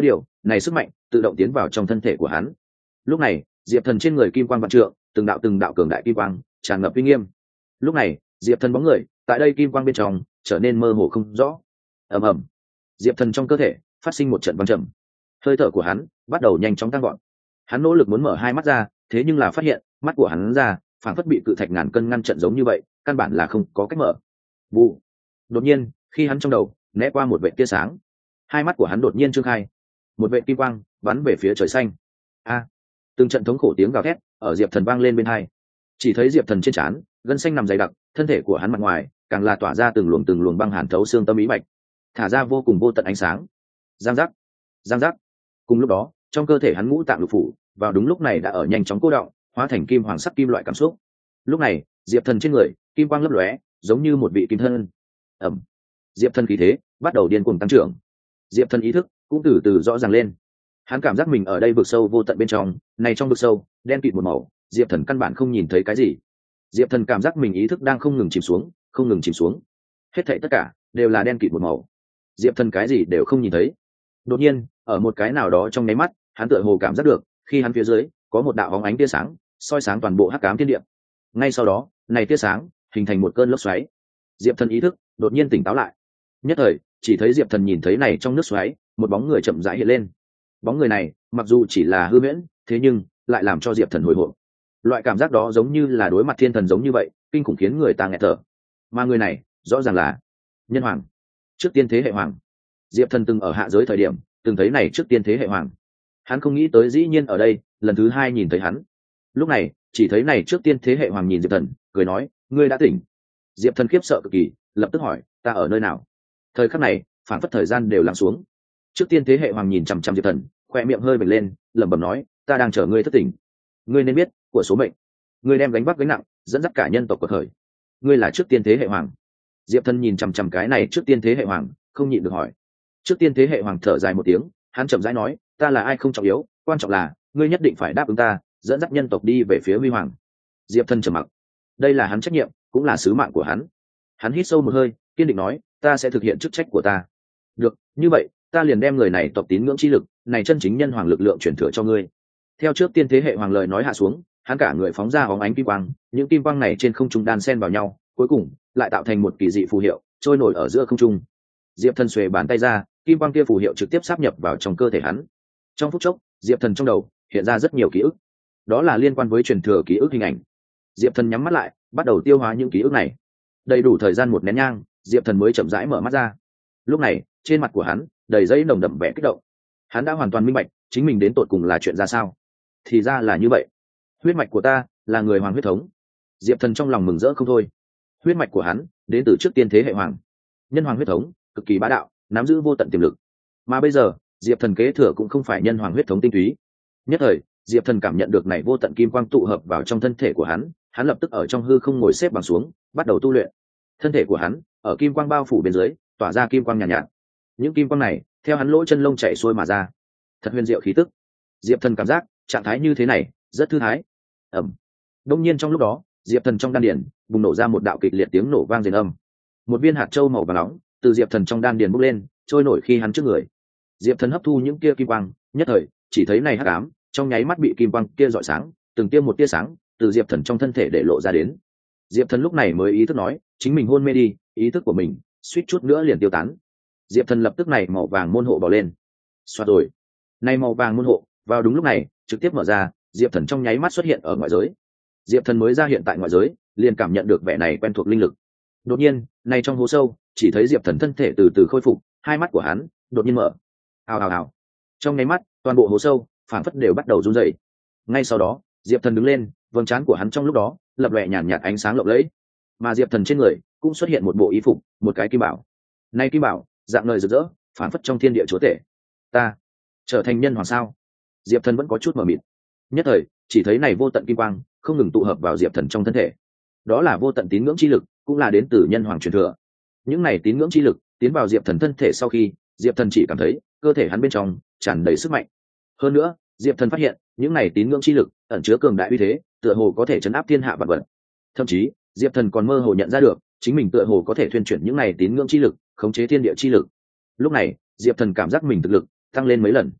S1: này sức mạnh tự động tiến vào trong thân thể của hắn. Lúc này diệp thần trên người kim quang vạn trượng, từng đạo từng đạo cường đại kim quang tràn ngập uy nghiêm. Lúc này diệp thần bóng người tại đây kim quang bên trong trở nên mơ hồ không rõ. ầm ầm, diệp thần trong cơ thể phát sinh một trận băng trầm, hơi thở của hắn bắt đầu nhanh chóng tăng gọn. Hắn nỗ lực muốn mở hai mắt ra, thế nhưng là phát hiện mắt của hắn ra phảng phất bị cự thạch ngàn cân ngăn trận giống như vậy, căn bản là không có cách mở. Vụ. Đột nhiên khi hắn trong đầu né qua một vệ tia sáng, hai mắt của hắn đột nhiên trương khai, một vệ kim quang bắn về phía trời xanh. A! Từng trận thống khổ tiếng gào thét ở diệp thần vang lên bên hai. Chỉ thấy diệp thần trên trán gân xanh nằm dày đặc, thân thể của hắn mặt ngoài càng là tỏa ra từng luồng từng luồng băng hàn thấu xương tâm ý mạch, thả ra vô cùng vô tận ánh sáng. Giang giác, giang giác. Cùng lúc đó trong cơ thể hắn ngũ tạng lục phủ vào đúng lúc này đã ở nhanh chóng cô đọng, hóa thành kim hoàng sắc kim loại cảm xúc. Lúc này diệp thần trên người kim quang lấp lóe, giống như một vị kim thân. Ẩm. Diệp thần khí thế bắt đầu điên cuồng tăng trưởng, diệp thần ý thức cũng từ từ rõ ràng lên. Hắn cảm giác mình ở đây vực sâu vô tận bên trong, này trong vực sâu đen kịt một màu, diệp thần căn bản không nhìn thấy cái gì. Diệp thần cảm giác mình ý thức đang không ngừng chìm xuống, không ngừng chìm xuống, hết thảy tất cả đều là đen kịt một màu, diệp thần cái gì đều không nhìn thấy. Đột nhiên ở một cái nào đó trong nháy mắt, hắn tựa hồ cảm giác được khi hắn phía dưới có một đạo bóng ánh tia sáng soi sáng toàn bộ hắc ám thiên địa. Ngay sau đó này tia sáng hình thành một cơn lốc xoáy, diệp thần ý thức đột nhiên tỉnh táo lại. Nhất thời chỉ thấy diệp thần nhìn thấy này trong nước xoáy một bóng người chậm rãi hiện lên. Bóng người này mặc dù chỉ là hư huyễn, thế nhưng lại làm cho diệp thần hồi hộp. Loại cảm giác đó giống như là đối mặt thiên thần giống như vậy, kinh khủng khiến người ta nghẹt thở. Mà người này rõ ràng là nhân hoàng, trước tiên thế hệ hoàng. Diệp thần từng ở hạ giới thời điểm từng thấy này trước tiên thế hệ hoàng, hắn không nghĩ tới dĩ nhiên ở đây lần thứ hai nhìn thấy hắn. Lúc này chỉ thấy này trước tiên thế hệ hoàng nhìn diệp thần cười nói, ngươi đã tỉnh. Diệp thần khiếp sợ cực kỳ, lập tức hỏi, ta ở nơi nào? Thời khắc này phảng phất thời gian đều lắng xuống. Trước tiên thế hệ hoàng nhìn chằm chằm diệp thần, khoe miệng hơi bật lên, lẩm bẩm nói, ta đang chờ ngươi thức tỉnh. Ngươi nên biết của số mệnh, ngươi đem gánh vác gánh nặng dẫn dắt cả nhân tộc cuộc khởi, ngươi là trước tiên thế hệ hoàng. Diệp thần nhìn chằm chằm cái này trước tiên thế hệ hoàng, không nhịn được hỏi. Trước tiên thế hệ hoàng thở dài một tiếng, hắn chậm rãi nói, ta là ai không trọng yếu, quan trọng là ngươi nhất định phải đáp ứng ta, dẫn dắt nhân tộc đi về phía huy hoàng. Diệp thần trầm mặc, đây là hắn trách nhiệm, cũng là sứ mạng của hắn. Hắn hít sâu một hơi, kiên định nói, ta sẽ thực hiện chức trách của ta. Được, như vậy ta liền đem người này tộc tín ngưỡng chi lực này chân chính nhân hoàng lực lượng chuyển thừa cho ngươi. Theo trước tiên thế hệ hoàng lời nói hạ xuống, hắn cả người phóng ra óng ánh kim quang, những kim quang này trên không trung đan xen vào nhau, cuối cùng lại tạo thành một kỳ dị phù hiệu trôi nổi ở giữa không trung. Diệp thần xuề bàn tay ra, kim quang kia phù hiệu trực tiếp sáp nhập vào trong cơ thể hắn. Trong phút chốc diệp thần trong đầu hiện ra rất nhiều ký ức, đó là liên quan với truyền thừa ký ức hình ảnh. Diệp thần nhắm mắt lại, bắt đầu tiêu hóa những ký ức này. Đầy đủ thời gian một nén nhang, diệp thần mới chậm rãi mở mắt ra. Lúc này trên mặt của hắn đầy dây nồng đậm vẻ kích động, hắn đã hoàn toàn minh bạch chính mình đến tột cùng là chuyện ra sao. Thì ra là như vậy, huyết mạch của ta là người hoàng huyết thống. Diệp thần trong lòng mừng rỡ không thôi. Huyết mạch của hắn đến từ trước tiên thế hệ hoàng, nhân hoàng huyết thống cực kỳ bá đạo, nắm giữ vô tận tiềm lực. Mà bây giờ diệp thần kế thừa cũng không phải nhân hoàng huyết thống tinh túy. Nhất thời diệp thần cảm nhận được này vô tận kim quang tụ hợp vào trong thân thể của hắn, hắn lập tức ở trong hư không ngồi xếp bằng xuống, bắt đầu tu luyện. Thân thể của hắn ở kim quang bao phủ bên dưới tỏa ra kim quang nhàn nhạt, nhạt những kim quang này theo hắn lỗ chân lông chảy xuôi mà ra, thật huyền diệu khí tức. Diệp thần cảm giác trạng thái như thế này rất thư thái. Ẩm. Đông nhiên trong lúc đó diệp thần trong đan điền bùng nổ ra một đạo kịch liệt tiếng nổ vang rền âm, một viên hạt châu màu vàng nóng từ diệp thần trong đan điền bốc lên, trôi nổi khi hắn trước người. Diệp thần hấp thu những kia kim quang, nhất thời chỉ thấy này hắc ám trong nháy mắt bị kim quang kia rọi sáng, từng tia một tia sáng từ diệp thần trong thân thể để lộ ra đến. Diệp thần lúc này mới ý thức nói, chính mình hôn mê đi, ý thức của mình suýt chút nữa liền tiêu tán. Diệp thần lập tức này màu vàng môn hộ bỏ lên, xoát rồi này màu vàng môn hộ vào đúng lúc này trực tiếp mở ra, diệp thần trong nháy mắt xuất hiện ở ngoại giới. Diệp thần mới ra hiện tại ngoại giới, liền cảm nhận được vẻ này quen thuộc linh lực. Đột nhiên này trong hố sâu chỉ thấy diệp thần thân thể từ từ khôi phục, hai mắt của hắn đột nhiên mở, ào ào ào. Trong nháy mắt toàn bộ hố sâu phảng phất đều bắt đầu run rẩy. Ngay sau đó diệp thần đứng lên, vầng trán của hắn trong lúc đó lập lòe nhàn nhạt ánh sáng lộng lẫy, mà diệp thần trên người cũng xuất hiện một bộ y phục, một cái kim bảo. Nay kim bảo dạng lời rực rỡ, phảng phất trong thiên địa chúa tể. Ta trở thành nhân hoàng sao? Diệp thần vẫn có chút mờ mịt. Nhất thời chỉ thấy này vô tận kim quang không ngừng tụ hợp vào diệp thần trong thân thể, đó là vô tận tín ngưỡng chi lực, cũng là đến từ nhân hoàng truyền thừa. Những này tín ngưỡng chi lực tiến vào diệp thần thân thể sau khi, diệp thần chỉ cảm thấy cơ thể hắn bên trong tràn đầy sức mạnh. Hơn nữa diệp thần phát hiện những này tín ngưỡng chi lực ẩn chứa cường đại uy thế, tựa hồ có thể chấn áp thiên hạ vạn vật. Thậm chí diệp thần còn mơ hồ nhận ra được chính mình tựa hồ có thể thuyên chuyển những này tín ngưỡng chi lực, khống chế thiên địa chi lực. Lúc này diệp thần cảm giác mình thực lực tăng lên mấy lần.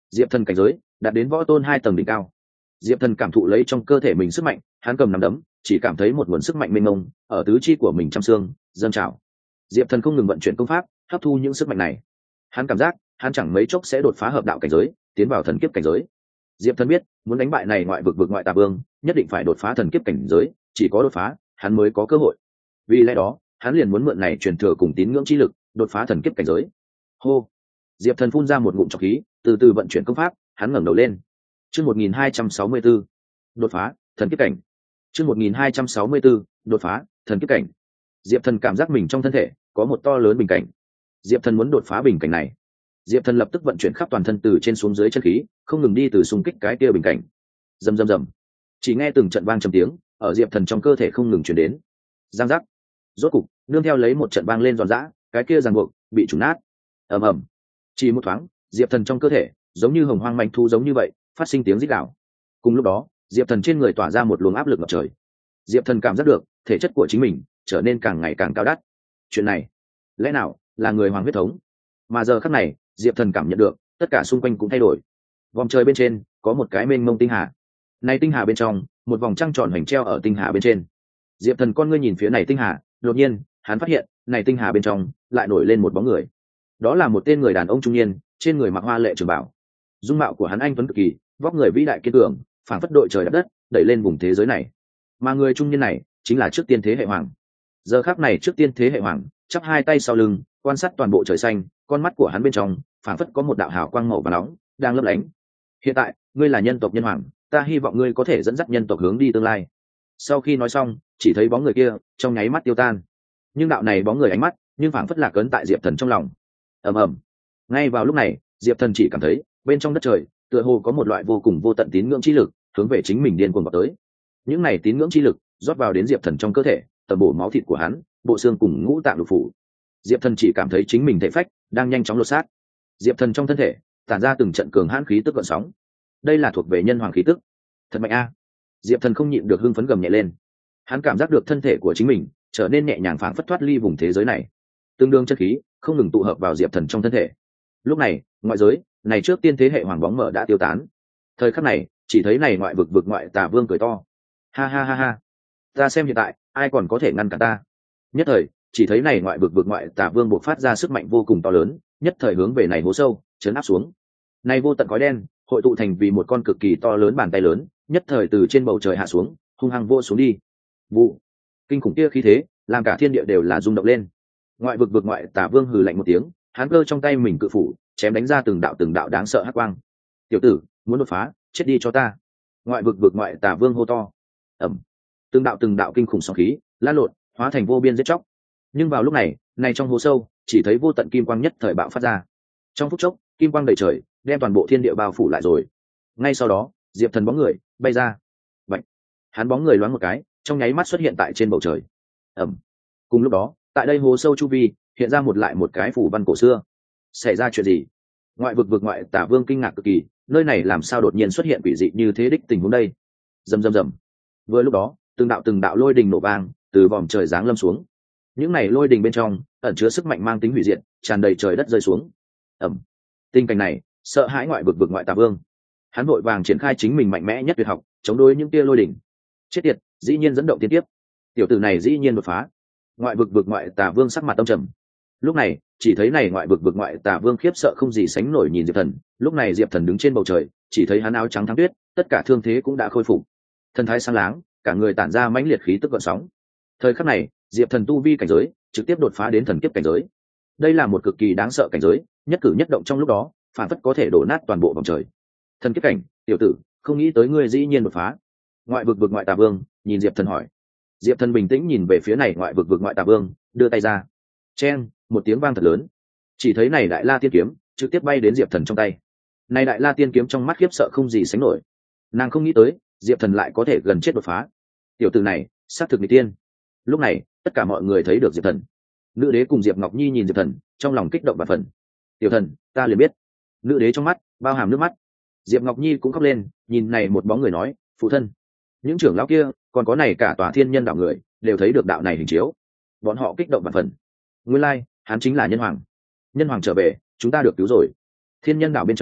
S1: Diệp Thần cảnh giới đạt đến võ tôn hai tầng đỉnh cao. Diệp Thần cảm thụ lấy trong cơ thể mình sức mạnh, hắn cầm nắm đấm, chỉ cảm thấy một nguồn sức mạnh mênh mông ở tứ chi của mình trong xương dâng trào. Diệp Thần không ngừng vận chuyển công pháp, hấp thu những sức mạnh này. Hắn cảm giác, hắn chẳng mấy chốc sẽ đột phá hợp đạo cảnh giới, tiến vào thần kiếp cảnh giới. Diệp Thần biết, muốn đánh bại này ngoại vực vực ngoại tà vương, nhất định phải đột phá thần kiếp cảnh giới, chỉ có đột phá, hắn mới có cơ hội. Vì lẽ đó, hắn liền muốn mượn này truyền thừa cùng tín ngưỡng chi lực, đột phá thần kiếp cảnh giới. Hô. Diệp Thần phun ra một ngụm trọc khí, từ từ vận chuyển công pháp, hắn ngẩng đầu lên. Chương một nghìn hai trăm sáu mươi tư, đột phá thần kiếp cảnh. Chương một nghìn hai trăm sáu mươi tư, đột phá thần kiếp cảnh. Diệp Thần cảm giác mình trong thân thể có một to lớn bình cảnh. Diệp Thần muốn đột phá bình cảnh này. Diệp Thần lập tức vận chuyển khắp toàn thân từ trên xuống dưới chân khí, không ngừng đi từ xung kích cái kia bình cảnh. Rầm rầm rầm. Chỉ nghe từng trận vang trầm tiếng, ở Diệp Thần trong cơ thể không ngừng truyền đến. Giang giác. Rốt cục, nương theo lấy một trận vang lên giòn giã, cái kia ràng buộc bị trùng nát. Ầm ầm. Chỉ một thoáng, Diệp Thần trong cơ thể giống như hồng hoang manh thu giống như vậy, phát sinh tiếng rít gào. Cùng lúc đó, Diệp Thần trên người tỏa ra một luồng áp lực ngập trời. Diệp Thần cảm giác được thể chất của chính mình trở nên càng ngày càng cao đắt. Chuyện này, lẽ nào là người hoàng huyết thống? Mà giờ khắc này, Diệp Thần cảm nhận được tất cả xung quanh cũng thay đổi. Vòng trời bên trên có một cái mênh mông tinh hà. Này tinh hà bên trong, một vòng trăng tròn hoành treo ở tinh hà bên trên. Diệp Thần con ngươi nhìn phía này tinh hà, đột nhiên, hắn phát hiện, này tinh hà bên trong lại nổi lên một bóng người. Đó là một tên người đàn ông trung niên, trên người mặc hoa lệ trường bảo. Dung mạo của hắn anh tuấn cực kỳ, vóc người vĩ đại kiên cường, phảng phất đội trời đạp đất, đẩy lên vùng thế giới này. Mà người trung niên này chính là trước tiên thế hệ hoàng. Giờ khắc này trước tiên thế hệ hoàng, chắp hai tay sau lưng, quan sát toàn bộ trời xanh, con mắt của hắn bên trong phảng phất có một đạo hào quang màu vàng nóng đang lấp lánh. Hiện tại, ngươi là nhân tộc nhân hoàng, ta hy vọng ngươi có thể dẫn dắt nhân tộc hướng đi tương lai. Sau khi nói xong, chỉ thấy bóng người kia trong nháy mắt tiêu tan. Nhưng đạo này bóng người ánh mắt, nhưng phảng phất lạc ấn tại Diệp Thần trong lòng. Ầm ầm. Ngay vào lúc này, Diệp Thần chỉ cảm thấy bên trong đất trời tựa hồ có một loại vô cùng vô tận tín ngưỡng chi lực hướng về chính mình điên cuồng vào tới. Những này tín ngưỡng chi lực rót vào đến Diệp Thần trong cơ thể, tầm bổ máu thịt của hắn, bộ xương cùng ngũ tạng lục phủ. Diệp Thần chỉ cảm thấy chính mình thể phách đang nhanh chóng lột xác. Diệp Thần trong thân thể tản ra từng trận cường hãn khí tức gợn sóng. Đây là thuộc về nhân hoàng khí tức. Thật mạnh a. Diệp Thần không nhịn được hưng phấn gầm nhẹ lên. Hắn cảm giác được thân thể của chính mình trở nên nhẹ nhàng phảng phất thoát ly vùng thế giới này. Tương đương chất khí không ngừng tụ hợp vào Diệp Thần trong thân thể. Lúc này, ngoại giới, này trước tiên thế hệ hoàng bóng mở đã tiêu tán. Thời khắc này, chỉ thấy này ngoại vực vực ngoại tà vương cười to. Ha ha ha ha. Ta xem hiện tại, ai còn có thể ngăn cản ta? Nhất thời, chỉ thấy này ngoại vực vực ngoại tà vương bộc phát ra sức mạnh vô cùng to lớn, nhất thời hướng về này hố sâu chấn áp xuống. Này vô tận khói đen hội tụ thành vì một con cực kỳ to lớn bàn tay lớn, nhất thời từ trên bầu trời hạ xuống, hung hăng vô xuống đi. Vụ. Kinh khủng kia khí thế, làm cả thiên địa đều là rung động lên. Ngoại vực vực ngoại tà vương hừ lạnh một tiếng, hắn cơ trong tay mình cự phủ, chém đánh ra từng đạo từng đạo đáng sợ hắc quang. Tiểu tử, muốn đột phá, chết đi cho ta! Ngoại vực vực ngoại tà vương hô to. Ẩm. Từng đạo từng đạo kinh khủng sóng khí lan lộn, hóa thành vô biên giết chóc. Nhưng vào lúc này, này trong hố sâu, chỉ thấy vô tận kim quang nhất thời bạo phát ra. Trong phút chốc, kim quang đầy trời, đem toàn bộ thiên địa bao phủ lại rồi. Ngay sau đó, Diệp Thần bóng người bay ra. Bạch. Hắn bóng người loáng một cái, trong nháy mắt xuất hiện tại trên bầu trời. Ẩm. Cùng lúc đó, tại đây hố sâu chu vi hiện ra một lại một cái phủ văn cổ xưa. Xảy ra chuyện gì? Ngoại vực vực ngoại tả vương kinh ngạc cực kỳ, nơi này làm sao đột nhiên xuất hiện quỷ dị như thế đích tình huống đây? Rầm rầm rầm. Vừa lúc đó, từng đạo từng đạo lôi đình nổ vang từ vòm trời giáng lâm xuống. Những này lôi đình bên trong ẩn chứa sức mạnh mang tính hủy diệt, tràn đầy trời đất rơi xuống. Ẩm. Tình cảnh này, sợ hãi ngoại vực vực ngoại tả vương. Hắn vội vàng triển khai chính mình mạnh mẽ nhất tuyệt học, chống đối những tia lôi đình. Chết tiệt, dĩ nhiên dẫn động tiên tiếp. Tiểu tử này dĩ nhiên đột phá. Ngoại vực vực ngoại tả vương sắc mặt tâm trầm. Lúc này, chỉ thấy này ngoại vực vực ngoại tả vương khiếp sợ không gì sánh nổi nhìn Diệp Thần. Lúc này Diệp Thần đứng trên bầu trời, chỉ thấy hắn áo trắng thắng tuyết, tất cả thương thế cũng đã khôi phục. Thần thái sáng láng, cả người tản ra mãnh liệt khí tức gợn sóng. Thời khắc này, Diệp Thần tu vi cảnh giới trực tiếp đột phá đến thần kiếp cảnh giới. Đây là một cực kỳ đáng sợ cảnh giới, nhất cử nhất động trong lúc đó, phản phất có thể đổ nát toàn bộ vòng trời. Thần kiếp cảnh, tiểu tử, không nghĩ tới ngươi dĩ nhiên đột phá. Ngoại vực vực ngoại tà vương nhìn Diệp Thần hỏi. Diệp Thần bình tĩnh nhìn về phía này ngoại vực vực ngoại tà vương, đưa tay ra. Chen, một tiếng vang thật lớn. Chỉ thấy này đại la tiên kiếm trực tiếp bay đến Diệp Thần trong tay. Này đại la tiên kiếm trong mắt khiếp sợ không gì sánh nổi. Nàng không nghĩ tới, Diệp Thần lại có thể gần chết đột phá. Tiểu tử này, sát thực nghịch tiên. Lúc này, tất cả mọi người thấy được Diệp Thần. Nữ đế cùng Diệp Ngọc Nhi nhìn Diệp Thần, trong lòng kích động và phần. Tiểu Thần, ta liền biết. Nữ đế trong mắt bao hàm nước mắt. Diệp Ngọc Nhi cũng khóc lên, nhìn này một bóng người nói, phụ thân. Những trưởng lão kia, còn có này cả tòa thiên nhân đạo người, đều thấy được đạo này hình chiếu. Bọn họ kích động và phần. Nguyên lai, like, hắn chính là nhân hoàng. Nhân hoàng trở về, chúng ta được cứu rồi. Thiên nhân đạo bên trong,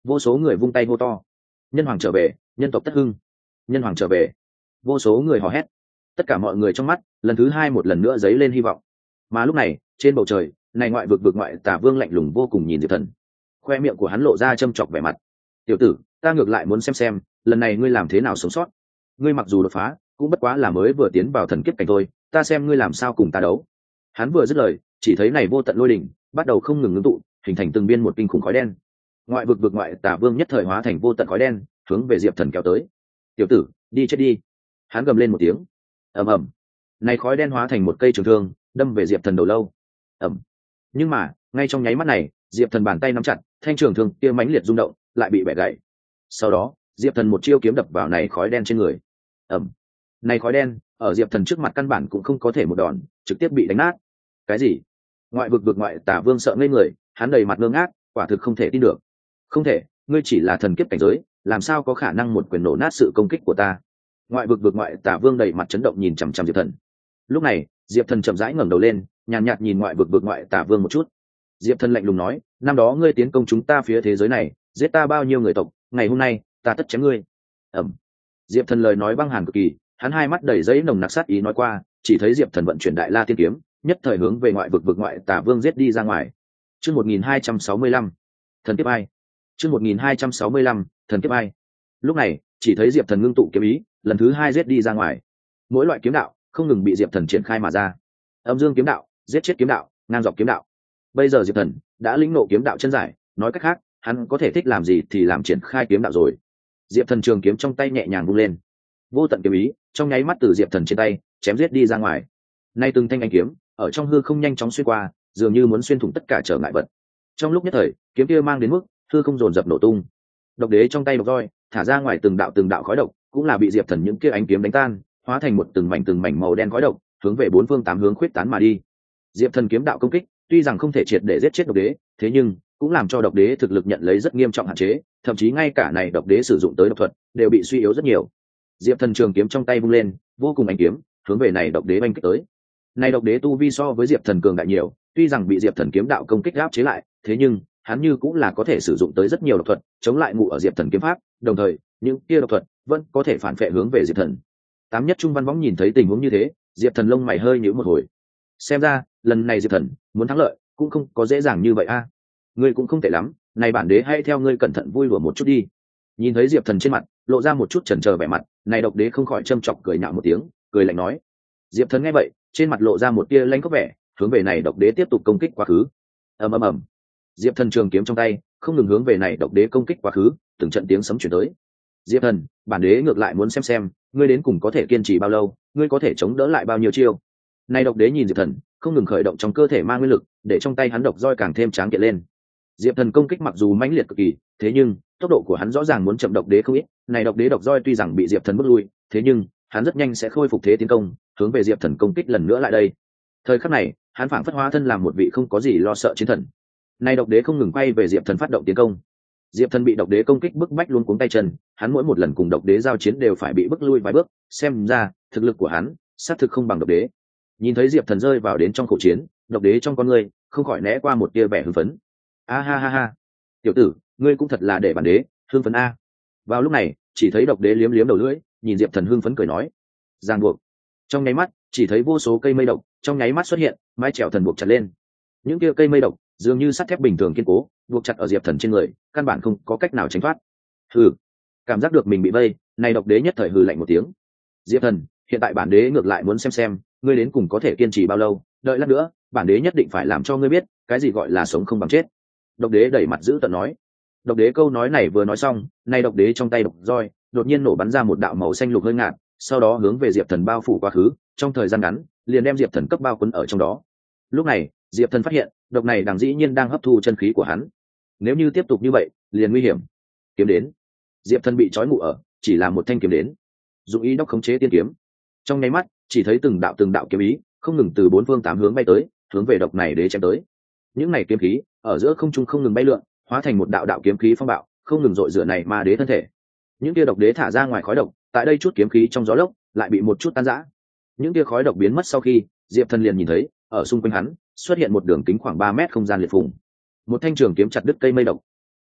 S1: vô số người vung tay hô to: nhân hoàng trở về, nhân tộc tất hưng, nhân hoàng trở về. Vô số người hò hét, tất cả mọi người trong mắt lần thứ hai một lần nữa dấy lên hy vọng. Mà lúc này trên bầu trời này ngoại vực vực ngoại tả vương lạnh lùng vô cùng nhìn Diệp Thần, khoe miệng của hắn lộ ra châm chọc vẻ mặt: tiểu tử, ta ngược lại muốn xem xem lần này ngươi làm thế nào sống sót. Ngươi mặc dù đột phá cũng bất quá là mới vừa tiến vào thần kiếp cảnh thôi, ta xem ngươi làm sao cùng ta đấu. Hắn vừa dứt lời, chỉ thấy này vô tận lôi đỉnh bắt đầu không ngừng ngưng tụ, hình thành từng biên một kinh khủng khói đen. Ngoại vực vực ngoại tả vương nhất thời hóa thành vô tận khói đen, hướng về Diệp Thần kéo tới. Tiểu tử, đi chết đi. Hắn gầm lên một tiếng. Ầm ầm. Này khói đen hóa thành một cây trường thương, đâm về Diệp Thần đầu lâu. Ầm. Nhưng mà ngay trong nháy mắt này, Diệp Thần bàn tay nắm chặt, thanh trường thương kia mãnh liệt rung động, lại bị bẻ gãy. Sau đó Diệp Thần một chiêu kiếm đập vào này khói đen trên người. Ầm. Này khói đen ở Diệp Thần trước mặt căn bản cũng không có thể một đòn, trực tiếp bị đánh nát. Cái gì? Ngoại vực vực ngoại tả vương sợ ngây người, hắn đầy mặt ngơ ngác, quả thực không thể tin được. Không thể, ngươi chỉ là thần kiếp cảnh giới, làm sao có khả năng một quyền nổ nát sự công kích của ta? Ngoại vực vực ngoại tả vương đầy mặt chấn động nhìn chằm chằm Diệp Thần. Lúc này Diệp Thần chậm rãi ngẩng đầu lên, nhàn nhạt nhìn ngoại vực vực ngoại tả vương một chút. Diệp Thần lạnh lùng nói: năm đó ngươi tiến công chúng ta phía thế giới này, giết ta bao nhiêu người tộc, ngày hôm nay ta tất chém ngươi. Ẩm. Diệp Thần lời nói băng hàn cực kỳ, hắn hai mắt đầy giấy nồng nặc sát ý nói qua, chỉ thấy Diệp Thần vận chuyển đại la tiên kiếm, nhất thời hướng về ngoại vực vực ngoại tả vương giết đi ra ngoài. Chương một nghìn hai trăm sáu mươi lăm, thần kiếp ai? Chương một nghìn hai trăm sáu mươi lăm, thần kiếp ai? Lúc này chỉ thấy Diệp Thần ngưng tụ kiếm ý, lần thứ hai giết đi ra ngoài. Mỗi loại kiếm đạo không ngừng bị Diệp Thần triển khai mà ra. Âm dương kiếm đạo, giết chết kiếm đạo, ngang dọc kiếm đạo. Bây giờ Diệp Thần đã lĩnh ngộ kiếm đạo chân giải, nói cách khác, hắn có thể thích làm gì thì làm, triển khai kiếm đạo rồi. Diệp Thần trường kiếm trong tay nhẹ nhàng vung lên, vô tận kiếm ý trong nháy mắt từ Diệp Thần trên tay chém giết đi ra ngoài. Nay từng thanh ánh kiếm ở trong hư không nhanh chóng xuyên qua, dường như muốn xuyên thủng tất cả trở ngại vật. Trong lúc nhất thời, kiếm kia mang đến mức hư không dồn dập nổ tung. Độc đế trong tay độc roi thả ra ngoài từng đạo từng đạo khói độc, cũng là bị Diệp Thần những kia ánh kiếm đánh tan, hóa thành một từng mảnh từng mảnh màu đen khói độc, hướng về bốn phương tám hướng khuyết tán mà đi. Diệp Thần kiếm đạo công kích tuy rằng không thể triệt để giết chết độc đế, thế nhưng cũng làm cho độc đế thực lực nhận lấy rất nghiêm trọng hạn chế, thậm chí ngay cả này độc đế sử dụng tới độc thuật đều bị suy yếu rất nhiều. Diệp Thần trường kiếm trong tay vung lên, vô cùng ánh kiếm hướng về này độc đế oanh kích tới. Này độc đế tu vi so với Diệp Thần cường đại nhiều, tuy rằng bị Diệp Thần kiếm đạo công kích áp chế lại, thế nhưng hắn như cũng là có thể sử dụng tới rất nhiều độc thuật chống lại ngụ ở Diệp Thần kiếm pháp, đồng thời những kia độc thuật vẫn có thể phản phệ hướng về Diệp Thần. Tám nhất trung văn võng nhìn thấy tình huống như thế, Diệp Thần lông mày hơi nhíu một hồi. Xem ra lần này Diệp Thần muốn thắng lợi cũng không có dễ dàng như vậy a. À. Ngươi cũng không tệ lắm, này bản đế hãy theo ngươi cẩn thận vui đùa một chút đi. Nhìn thấy Diệp Thần trên mặt lộ ra một chút chần chờ vẻ mặt, này độc đế không khỏi châm chọc cười nhạo một tiếng, cười lạnh nói. Diệp Thần nghe vậy, trên mặt lộ ra một tia lanh khóc vẻ, hướng về này độc đế tiếp tục công kích quá khứ. Ầm ầm ầm. Diệp Thần trường kiếm trong tay không ngừng hướng về này độc đế công kích quá khứ, từng trận tiếng sấm truyền tới. Diệp Thần, bản đế ngược lại muốn xem xem ngươi đến cùng có thể kiên trì bao lâu, ngươi có thể chống đỡ lại bao nhiêu chiêu. Này độc đế nhìn Diệp Thần không ngừng khởi động trong cơ thể mang nguyên lực, để trong tay hắn độc roi càng thêm tráng kiện lên. Diệp Thần công kích mặc dù mãnh liệt cực kỳ, thế nhưng tốc độ của hắn rõ ràng muốn chậm độc đế không ít. Này độc đế độc roi tuy rằng bị Diệp Thần bước lui, thế nhưng hắn rất nhanh sẽ khôi phục thế tiến công, hướng về Diệp Thần công kích lần nữa lại đây. Thời khắc này, hắn phảng phất hóa thân làm một vị không có gì lo sợ chiến thần. Này độc đế không ngừng quay về Diệp Thần phát động tiến công. Diệp Thần bị độc đế công kích bức bách luôn cuống tay chân, hắn mỗi một lần cùng độc đế giao chiến đều phải bị bức lui vài bước, xem ra thực lực của hắn xác thực không bằng độc đế. Nhìn thấy Diệp Thần rơi vào đến trong khẩu chiến, độc đế trong con người không khỏi né qua một tia vẻ hưng phấn. A ha ha ha, tiểu tử, ngươi cũng thật là để bản đế hưng phấn a. Vào lúc này, chỉ thấy độc đế liếm liếm đầu lưỡi, nhìn Diệp Thần hưng phấn cười nói. Giang buộc. Trong nháy mắt, chỉ thấy vô số cây mây độc trong nháy mắt xuất hiện, mái chèo thần buộc chặt lên. Những kia cây mây độc dường như sắt thép bình thường kiên cố, buộc chặt ở Diệp Thần trên người, căn bản không có cách nào tránh thoát. Hừ, cảm giác được mình bị vây, này độc đế nhất thời hừ lạnh một tiếng. Diệp Thần, hiện tại bản đế ngược lại muốn xem xem ngươi đến cùng có thể kiên trì bao lâu, đợi lát nữa bản đế nhất định phải làm cho ngươi biết cái gì gọi là sống không bằng chết. Độc đế đẩy mặt giữ tợn nói. Độc đế câu nói này vừa nói xong, nay độc đế trong tay độc roi đột nhiên nổ bắn ra một đạo màu xanh lục hơi ngạt, sau đó hướng về Diệp Thần bao phủ quá khứ, trong thời gian ngắn liền đem Diệp Thần cấp bao quấn ở trong đó. Lúc này Diệp Thần phát hiện độc này đằng dĩ nhiên đang hấp thu chân khí của hắn, nếu như tiếp tục như vậy liền nguy hiểm. Kiếm đến. Diệp Thần bị trói ngụ ở chỉ là một thanh kiếm đến, dùng ý đốc khống chế tiên kiếm. Trong nháy mắt chỉ thấy từng đạo từng đạo kiếm ý không ngừng từ bốn phương tám hướng bay tới, hướng về độc này đế chém tới. Những này kiếm khí ở giữa không trung không ngừng bay lượn, hóa thành một đạo đạo kiếm khí phong bạo, không ngừng dội rửa này ma đế thân thể. Những kia độc đế thả ra ngoài khói độc, tại đây chút kiếm khí trong gió lốc lại bị một chút tan rã. Những kia khói độc biến mất sau khi, Diệp Thần liền nhìn thấy ở xung quanh hắn xuất hiện một đường kính khoảng ba mét không gian liệt phùng. Một thanh trường kiếm chặt đứt cây mây độc.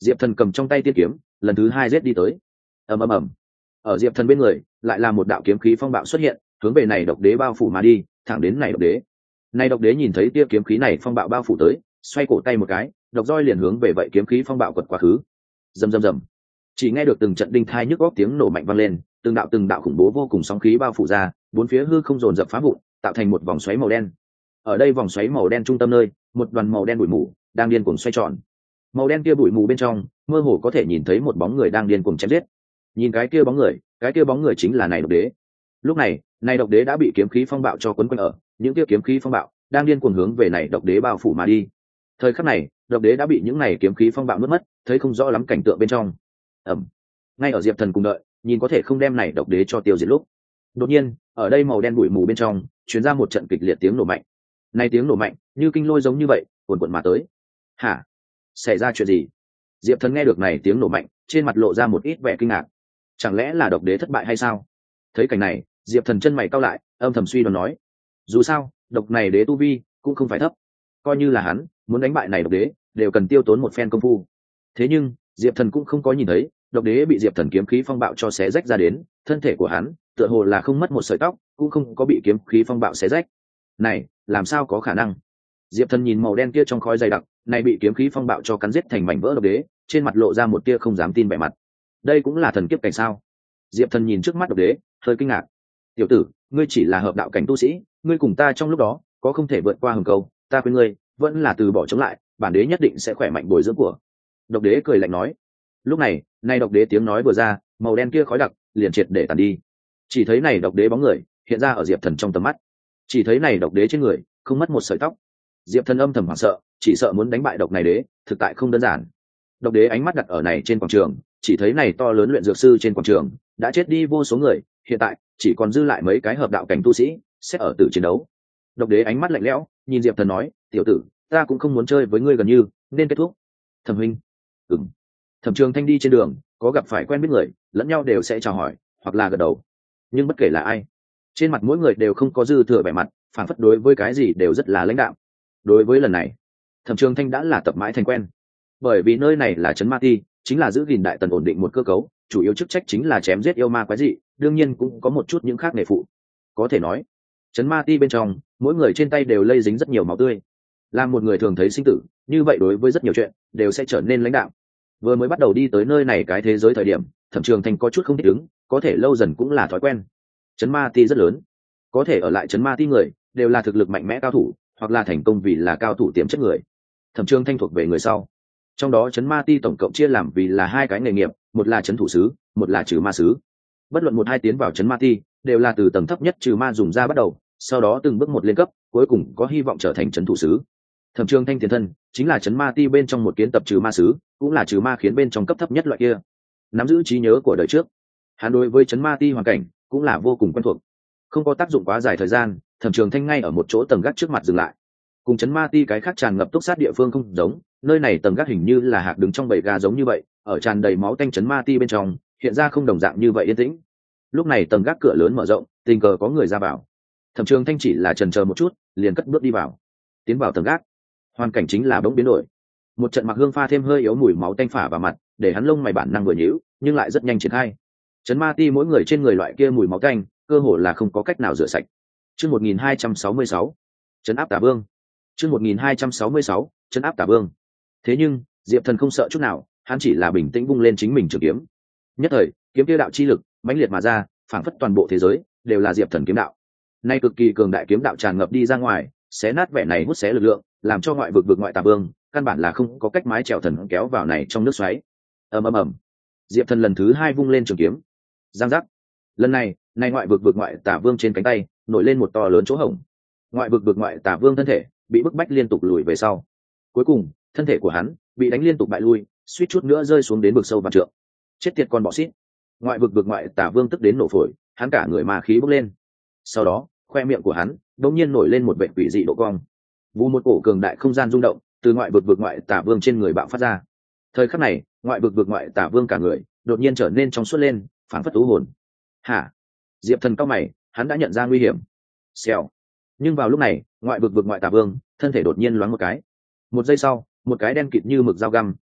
S1: Diệp Thần cầm trong tay tiên kiếm lần thứ hai giết đi tới. Ầm ầm ầm, ở Diệp Thần bên người lại là một đạo kiếm khí phong bạo xuất hiện, hướng về này độc đế bao phủ mà đi, thẳng đến này độc đế. Này độc đế nhìn thấy tia kiếm khí này phong bạo bao phủ tới, xoay cổ tay một cái, độc roi liền hướng về vậy kiếm khí phong bạo quật quá khứ. Rầm rầm rầm, chỉ nghe được từng trận đinh thai nhức óc tiếng nổ mạnh vang lên, từng đạo từng đạo khủng bố vô cùng sóng khí bao phủ ra, bốn phía hư không dồn dập phá vụn, tạo thành một vòng xoáy màu đen. Ở đây vòng xoáy màu đen trung tâm nơi, một đoàn màu đen bụi mù đang điên cuồng xoay tròn. Màu đen kia bụi mù bên trong, mơ hồ có thể nhìn thấy một bóng người đang điên cuồng chém giết. Nhìn cái kia bóng người, cái kia bóng người chính là này độc đế. Lúc này, này độc đế đã bị kiếm khí phong bạo cho quấn quanh ở, những kia kiếm khí phong bạo đang điên cuồng hướng về này độc đế bao phủ mà đi. Thời khắc này, độc đế đã bị những này kiếm khí phong bạo nuốt mất, thấy không rõ lắm cảnh tượng bên trong. Ầm. Ngay ở Diệp Thần cùng đợi, nhìn có thể không đem này độc đế cho tiêu diệt lúc. Đột nhiên, ở đây màu đen bụi mù bên trong, truyền ra một trận kịch liệt tiếng nổ mạnh. Này tiếng nổ mạnh, như kinh lôi giống như vậy, cuồn cuộn mà tới. Hả? Xảy ra chuyện gì? Diệp Thần nghe được này tiếng nổ mạnh, trên mặt lộ ra một ít vẻ kinh ngạc. Chẳng lẽ là độc đế thất bại hay sao? Thấy cảnh này, Diệp Thần chân mày cau lại, âm thầm suy đoán nói: dù sao, độc này đế tu vi cũng không phải thấp, coi như là hắn muốn đánh bại này độc đế, đều cần tiêu tốn một phen công phu. Thế nhưng, Diệp Thần cũng không có nhìn thấy, độc đế bị Diệp Thần kiếm khí phong bạo cho xé rách ra đến, thân thể của hắn, tựa hồ là không mất một sợi tóc, cũng không có bị kiếm khí phong bạo xé rách. Này, làm sao có khả năng? Diệp Thần nhìn màu đen kia trong khói dày đặc, này bị kiếm khí phong bạo cho cắn giết thành mảnh vỡ độc đế, trên mặt lộ ra một tia không dám tin vẻ mặt. Đây cũng là thần kiếp cảnh sao? Diệp Thần nhìn trước mắt độc đế, hơi kinh ngạc. Tiểu tử, ngươi chỉ là hợp đạo cảnh tu sĩ, ngươi cùng ta trong lúc đó có không thể vượt qua hừng câu, ta khuyên ngươi vẫn là từ bỏ chống lại, bản đế nhất định sẽ khỏe mạnh bồi dưỡng của. Độc đế cười lạnh nói. Lúc này, này độc đế tiếng nói vừa ra, màu đen kia khói đặc liền triệt để tàn đi. Chỉ thấy này độc đế bóng người hiện ra ở Diệp Thần trong tầm mắt. Chỉ thấy này độc đế trên người không mất một sợi tóc. Diệp Thần âm thầm hoảng sợ, chỉ sợ muốn đánh bại độc này đế, thực tại không đơn giản. Độc đế ánh mắt đặt ở này trên quảng trường, chỉ thấy này to lớn luyện dược sư trên quảng trường đã chết đi vô số người, hiện tại chỉ còn dư lại mấy cái hợp đạo cảnh tu sĩ sẽ ở tử chiến đấu. Độc đế ánh mắt lạnh lẽo, nhìn Diệp Thần nói: tiểu tử, ta cũng không muốn chơi với ngươi gần như, nên kết thúc. Thẩm huynh. Ừm. Thẩm Trường Thanh đi trên đường, có gặp phải quen biết người, lẫn nhau đều sẽ chào hỏi, hoặc là gật đầu. Nhưng bất kể là ai, trên mặt mỗi người đều không có dư thừa vẻ mặt, phản phất đối với cái gì đều rất là lãnh đạm. Đối với lần này, Thẩm Trường Thanh đã là tập mãi thành quen, bởi vì nơi này là trấn Ma Ti, chính là giữ gìn đại tần ổn định một cơ cấu, chủ yếu chức trách chính là chém giết yêu ma quái dị, đương nhiên cũng có một chút những khác nghề phụ. Có thể nói, trấn Ma Ti bên trong, mỗi người trên tay đều lây dính rất nhiều máu tươi. Làm một người thường thấy sinh tử, như vậy đối với rất nhiều chuyện đều sẽ trở nên lãnh đạm. Vừa mới bắt đầu đi tới nơi này cái thế giới thời điểm, Thẩm Trường Thanh có chút không thích ứng, có thể lâu dần cũng là thói quen. Trấn Ma Ti rất lớn, có thể ở lại trấn Ma Ti người đều là thực lực mạnh mẽ cao thủ, hoặc là thành công vì là cao thủ tiềm chất người. Thẩm Trường Thanh thuộc về người sau. Trong đó trấn Ma Ti tổng cộng chia làm vì là hai cái nghề nghiệp, một là trấn thủ sứ, một là trừ ma sứ. Bất luận một hai tiến vào trấn Ma Ti, đều là từ tầng thấp nhất trừ ma dùng ra bắt đầu, sau đó từng bước một lên cấp, cuối cùng có hy vọng trở thành trấn thủ sứ. Thẩm Trường Thanh tiền thân chính là trấn Ma Ti bên trong một kiến tập trừ ma sứ, cũng là trừ ma khiến bên trong cấp thấp nhất loại kia. Nắm giữ trí nhớ của đời trước, hắn đối với trấn Ma Ti hoàn cảnh cũng là vô cùng quen thuộc. Không có tác dụng quá dài thời gian, Thẩm Trường Thanh ngay ở một chỗ tầng gác trước mặt dừng lại. Cùng trấn Ma Ti cái khác tràn ngập túc sát địa phương không giống, nơi này tầng gác hình như là hạc đứng trong bầy gà giống như vậy, ở tràn đầy máu tanh trấn Ma Ti bên trong, hiện ra không đồng dạng như vậy yên tĩnh. Lúc này tầng gác cửa lớn mở rộng, tình cờ có người ra vào. Thẩm Trường Thanh chỉ là chần chờ một chút, liền cất bước đi vào. Tiến vào tầng gác, hoàn cảnh chính là bỗng biến đổi. Một trận mặc hương pha thêm hơi yếu mùi máu tanh phả vào mặt, để hắn lông mày bản năng vừa nhíu, nhưng lại rất nhanh triển khai. Trấn Ma Ti mỗi người trên người loại kia mùi máu tanh, cơ hồ là không có cách nào rửa sạch. Chương một nghìn hai trăm sáu mươi sáu, trấn áp Tả Vương. Chương một nghìn hai trăm sáu mươi sáu, trấn áp Tả Vương. Thế nhưng, Diệp Thần không sợ chút nào, hắn chỉ là bình tĩnh vung lên chính mình trường kiếm. Nhất thời, kiếm kia đạo chi lực mãnh liệt mà ra, phảng phất toàn bộ thế giới đều là Diệp Thần kiếm đạo. Nay cực kỳ cường đại kiếm đạo tràn ngập đi ra ngoài, xé nát vẻ này hút xé lực lượng, làm cho ngoại vực vực ngoại Tả Vương căn bản là không có cách mái chèo thần kéo vào này trong nước xoáy. Ầm ầm ầm. Diệp Thần lần thứ hai vung lên trường kiếm. Giang giác. Lần này, này ngoại vực vực ngoại Tả Vương trên cánh tay nổi lên một to lớn chỗ hổng. Ngoại vực vực ngoại Tả Vương thân thể bị bức bách liên tục lùi về sau. Cuối cùng, thân thể của hắn bị đánh liên tục bại lui, suýt chút nữa rơi xuống đến vực sâu vạn trượng. Chết tiệt con bọ xít. Ngoại vực vực ngoại Tả Vương tức đến nổ phổi, hắn cả người ma khí bốc lên. Sau đó, khoe miệng của hắn đột nhiên nổi lên một vệt quỷ dị độ cong. Vù một cổ cường đại không gian rung động, từ ngoại vực vực ngoại Tả Vương trên người bạo phát ra. Thời khắc này, ngoại vực vực ngoại Tả Vương cả người đột nhiên trở nên trong suốt lên, phảng phất u hồn. Hả? Diệp Thần cao mày, hắn đã nhận ra nguy hiểm. Xèo. Nhưng vào lúc này, ngoại vực vực ngoại Tả Vương thân thể đột nhiên loáng một cái. Một giây sau, một cái đen kịt như mực dao găm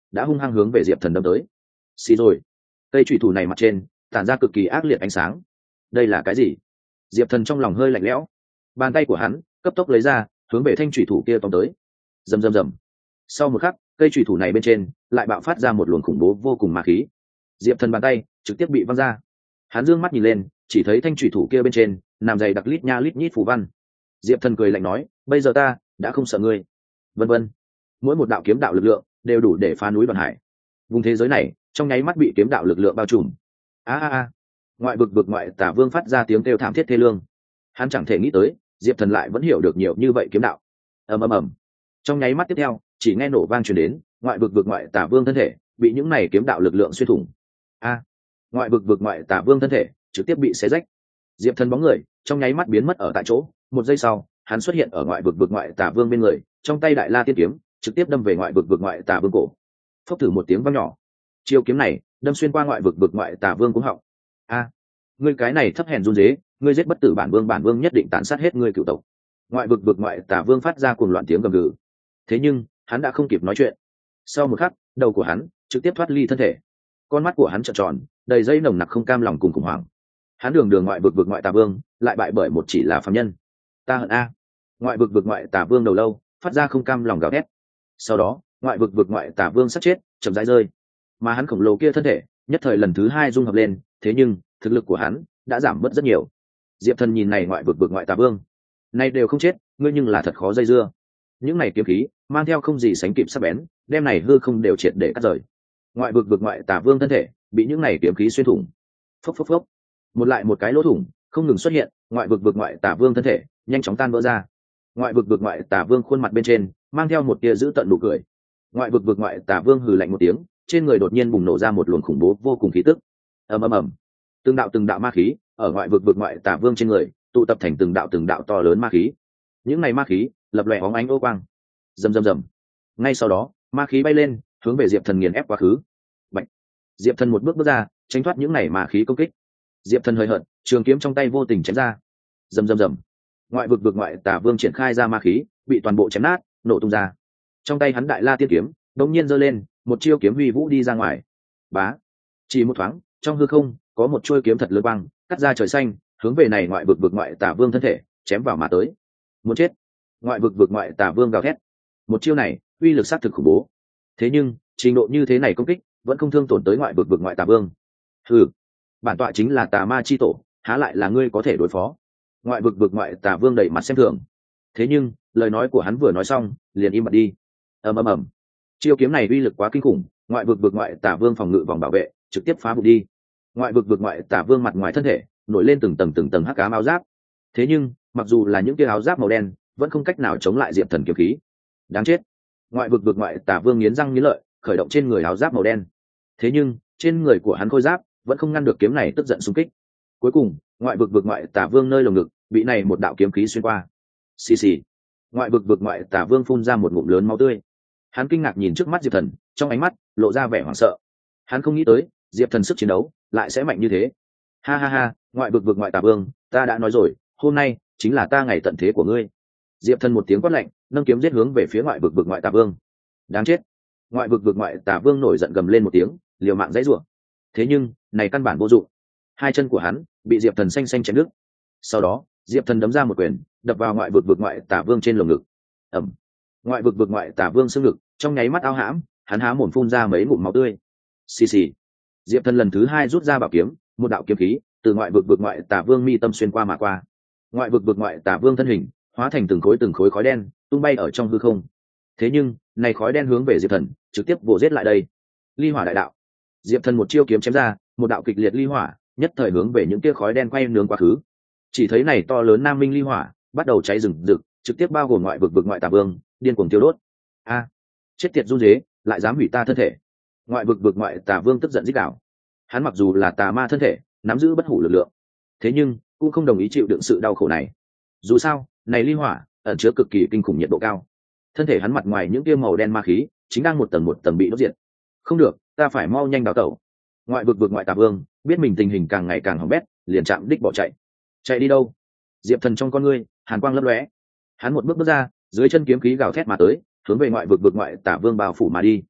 S1: đã hung hăng hướng về diệp thần đâm tới. Xì rồi, cây chủy thủ này mặt trên tản ra cực kỳ ác liệt ánh sáng. Đây là cái gì? Diệp thần trong lòng hơi lạnh lẽo, bàn tay của hắn cấp tốc lấy ra hướng về thanh chủy thủ kia tóm tới. Rầm rầm rầm. Sau một khắc, cây chủy thủ này bên trên lại bạo phát ra một luồng khủng bố vô cùng ma khí. Diệp thần bàn tay trực tiếp bị văng ra. Hắn dương mắt nhìn lên, chỉ thấy thanh chủy thủ kia bên trên nằm dày đặc lít nha lít nhít phù văn. Diệp thần cười lạnh nói, bây giờ ta đã không sợ ngươi. Vân vân. Mỗi một đạo kiếm đạo lực lượng đều đủ để phá núi đoạn hải. Vùng thế giới này trong nháy mắt bị kiếm đạo lực lượng bao trùm. A a a. Ngoại vực vực ngoại tả vương phát ra tiếng kêu thảm thiết thê lương. Hắn chẳng thể nghĩ tới diệp thần lại vẫn hiểu được nhiều như vậy kiếm đạo. Ầm ầm ầm. Trong nháy mắt tiếp theo, chỉ nghe nổ vang truyền đến, ngoại vực vực ngoại tả vương thân thể bị những này kiếm đạo lực lượng xuyên thủng. A. Ngoại vực vực ngoại tả vương thân thể trực tiếp bị xé rách. Diệp thần bóng người trong nháy mắt biến mất ở tại chỗ. Một giây sau, hắn xuất hiện ở ngoại vực vực ngoại tả vương bên người, trong tay đại la tiên kiếm trực tiếp đâm về ngoại vực vực ngoại tả vương cổ. Phốc thử một tiếng vang nhỏ, chiêu kiếm này đâm xuyên qua ngoại vực vực ngoại tả vương cuống họng. A, ngươi cái này thấp hèn run rế, ngươi giết bất tử bản vương, bản vương nhất định tàn sát hết ngươi cựu tộc. Ngoại vực vực ngoại tả vương phát ra cuồng loạn tiếng gầm gừ. Thế nhưng hắn đã không kịp nói chuyện. Sau một khắc, đầu của hắn trực tiếp thoát ly thân thể, con mắt của hắn trợn tròn, đầy dây nồng nặc không cam lòng cùng khủng hoảng. Hắn đường đường ngoại vực vực ngoại tả vương lại bại bởi một chỉ là phàm nhân. Ta hận a. Ngoại vực vực ngoại tả vương đầu lâu phát ra không cam lòng gào thét. Sau đó, ngoại vực vực ngoại tả vương sắp chết chậm rãi rơi, mà hắn khổng lồ kia thân thể nhất thời lần thứ hai dung hợp lên. Thế nhưng thực lực của hắn đã giảm bớt rất nhiều. Diệp thần nhìn này ngoại vực vực ngoại tả vương, nay đều không chết, ngươi nhưng là thật khó dây dưa. Những này kiếm khí mang theo không gì sánh kịp sắc bén, đem này hư không đều triệt để cắt rời. Ngoại vực vực ngoại tả vương thân thể bị những này kiếm khí xuyên thủng. Phốc phốc phốc. Một lại một cái lỗ thủng không ngừng xuất hiện, ngoại vực vực ngoại tả vương thân thể nhanh chóng tan vỡ ra. Ngoại vực vực ngoại tả vương khuôn mặt bên trên mang theo một tia dữ tợn nụ cười. Ngoại vực vực ngoại tả vương hừ lạnh một tiếng, trên người đột nhiên bùng nổ ra một luồng khủng bố vô cùng khí tức. Ầm ầm ầm. Từng đạo từng đạo ma khí ở ngoại vực vực ngoại tả vương trên người tụ tập thành từng đạo từng đạo to lớn ma khí. Những này ma khí lập lòe óng ánh ô quang. Rầm rầm rầm. Ngay sau đó, ma khí bay lên, hướng về diệp thần nghiền ép quá khứ. Bạch. Diệp thần một bước bước ra, tránh thoát những này ma khí công kích. Diệp thần hơi hận, trường kiếm trong tay vô tình chém ra. Rầm rầm rầm. Ngoại vực vực ngoại tả vương triển khai ra ma khí bị toàn bộ chém nát, nổ tung ra. Trong tay hắn đại la tiên kiếm đột nhiên giơ lên, một chiêu kiếm huy vũ đi ra ngoài. Bá. Chỉ một thoáng, trong hư không có một chuôi kiếm thật lớn băng cắt ra trời xanh, hướng về này ngoại vực vực ngoại tả vương thân thể chém vào mà tới. Muốn chết. Ngoại vực vực ngoại tả vương gào thét. Một chiêu này uy lực sát thực khủng bố. Thế nhưng trình độ như thế này công kích vẫn không thương tổn tới ngoại vực vực ngoại tả vương. Hừ, bản tọa chính là tà ma chi tổ, há lại là ngươi có thể đối phó. Ngoại vực vực ngoại tả vương đẩy mặt xem thường. Thế nhưng lời nói của hắn vừa nói xong liền im bặt đi. Ầm ầm ầm. Chiêu kiếm này uy lực quá kinh khủng, ngoại vực vực ngoại tả vương phòng ngự vòng bảo vệ trực tiếp phá bụng đi. Ngoại vực vực ngoại tả vương mặt ngoài thân thể nổi lên từng tầng từng tầng hắc ám áo giáp. Thế nhưng mặc dù là những cái áo giáp màu đen vẫn không cách nào chống lại diệp thần kiếm khí. Đáng chết. Ngoại vực vực ngoại tả vương nghiến răng nghiến lợi, khởi động trên người áo giáp màu đen. Thế nhưng trên người của hắn khôi giáp vẫn không ngăn được kiếm này tức giận xung kích. Cuối cùng ngoại vực vực ngoại tả vương nơi lồng ngực bị này một đạo kiếm khí xuyên qua. Xì xì. Ngoại vực vực ngoại tả vương phun ra một ngụm lớn máu tươi. Hắn kinh ngạc nhìn trước mắt diệp thần, trong ánh mắt lộ ra vẻ hoảng sợ. Hắn không nghĩ tới diệp thần sức chiến đấu lại sẽ mạnh như thế. Ha ha ha, ngoại vực vực ngoại tả vương, ta đã nói rồi, hôm nay chính là ta ngày tận thế của ngươi. Diệp thần một tiếng quát lạnh, nâng kiếm giết hướng về phía ngoại vực vực ngoại tả vương. Đáng chết. Ngoại vực vực ngoại tả vương nổi giận gầm lên một tiếng, liều mạng dãy rủa. Thế nhưng này căn bản vô dụng. Hai chân của hắn bị diệp thần xanh xanh chém đứt. Sau đó diệp thần đấm ra một quyền, đập vào ngoại vực vực ngoại tả vương trên lồng ngực. Ẩm. Ngoại vực vực ngoại tả vương xương ngực trong nháy mắt ao hãm, hắn há mồm phun ra mấy ngụm máu tươi. Xì xì. Diệp thần lần thứ hai rút ra bảo kiếm, một đạo kiếm khí từ ngoại vực vực ngoại tả vương mi tâm xuyên qua mà qua. Ngoại vực vực ngoại tả vương thân hình hóa thành từng khối từng khối khói đen tung bay ở trong hư không. Thế nhưng này khói đen hướng về diệp thần trực tiếp vồ giết lại đây. Ly hỏa đại đạo. Diệp thần một chiêu kiếm chém ra, một đạo kịch liệt ly hỏa nhất thời hướng về những tia khói đen quay nướng quá khứ. Chỉ thấy này to lớn nam minh ly hỏa bắt đầu cháy rừng rực, trực tiếp bao gồm ngoại vực vực ngoại tả vương, điên cuồng tiêu đốt. A, chết tiệt run rế, lại dám hủy ta thân thể. Ngoại vực vực ngoại tả vương tức giận rít gào. Hắn mặc dù là tà ma thân thể, nắm giữ bất hủ lực lượng, thế nhưng cũng không đồng ý chịu đựng sự đau khổ này. Dù sao này ly hỏa ẩn chứa cực kỳ kinh khủng nhiệt độ cao, thân thể hắn mặt ngoài những tia màu đen ma khí chính đang một tầng một tầng bị đốt diệt. Không được, ta phải mau nhanh đào tẩu. Ngoại vực vực ngoại tả vương biết mình tình hình càng ngày càng hỏng bét, liền chạm đích bỏ chạy. Chạy đi đâu? Diệp thần trong con ngươi hàn quang lấp lóe, hắn một bước bước ra, dưới chân kiếm khí gào thét mà tới, hướng về ngoại vực vực ngoại tả vương bao phủ mà đi.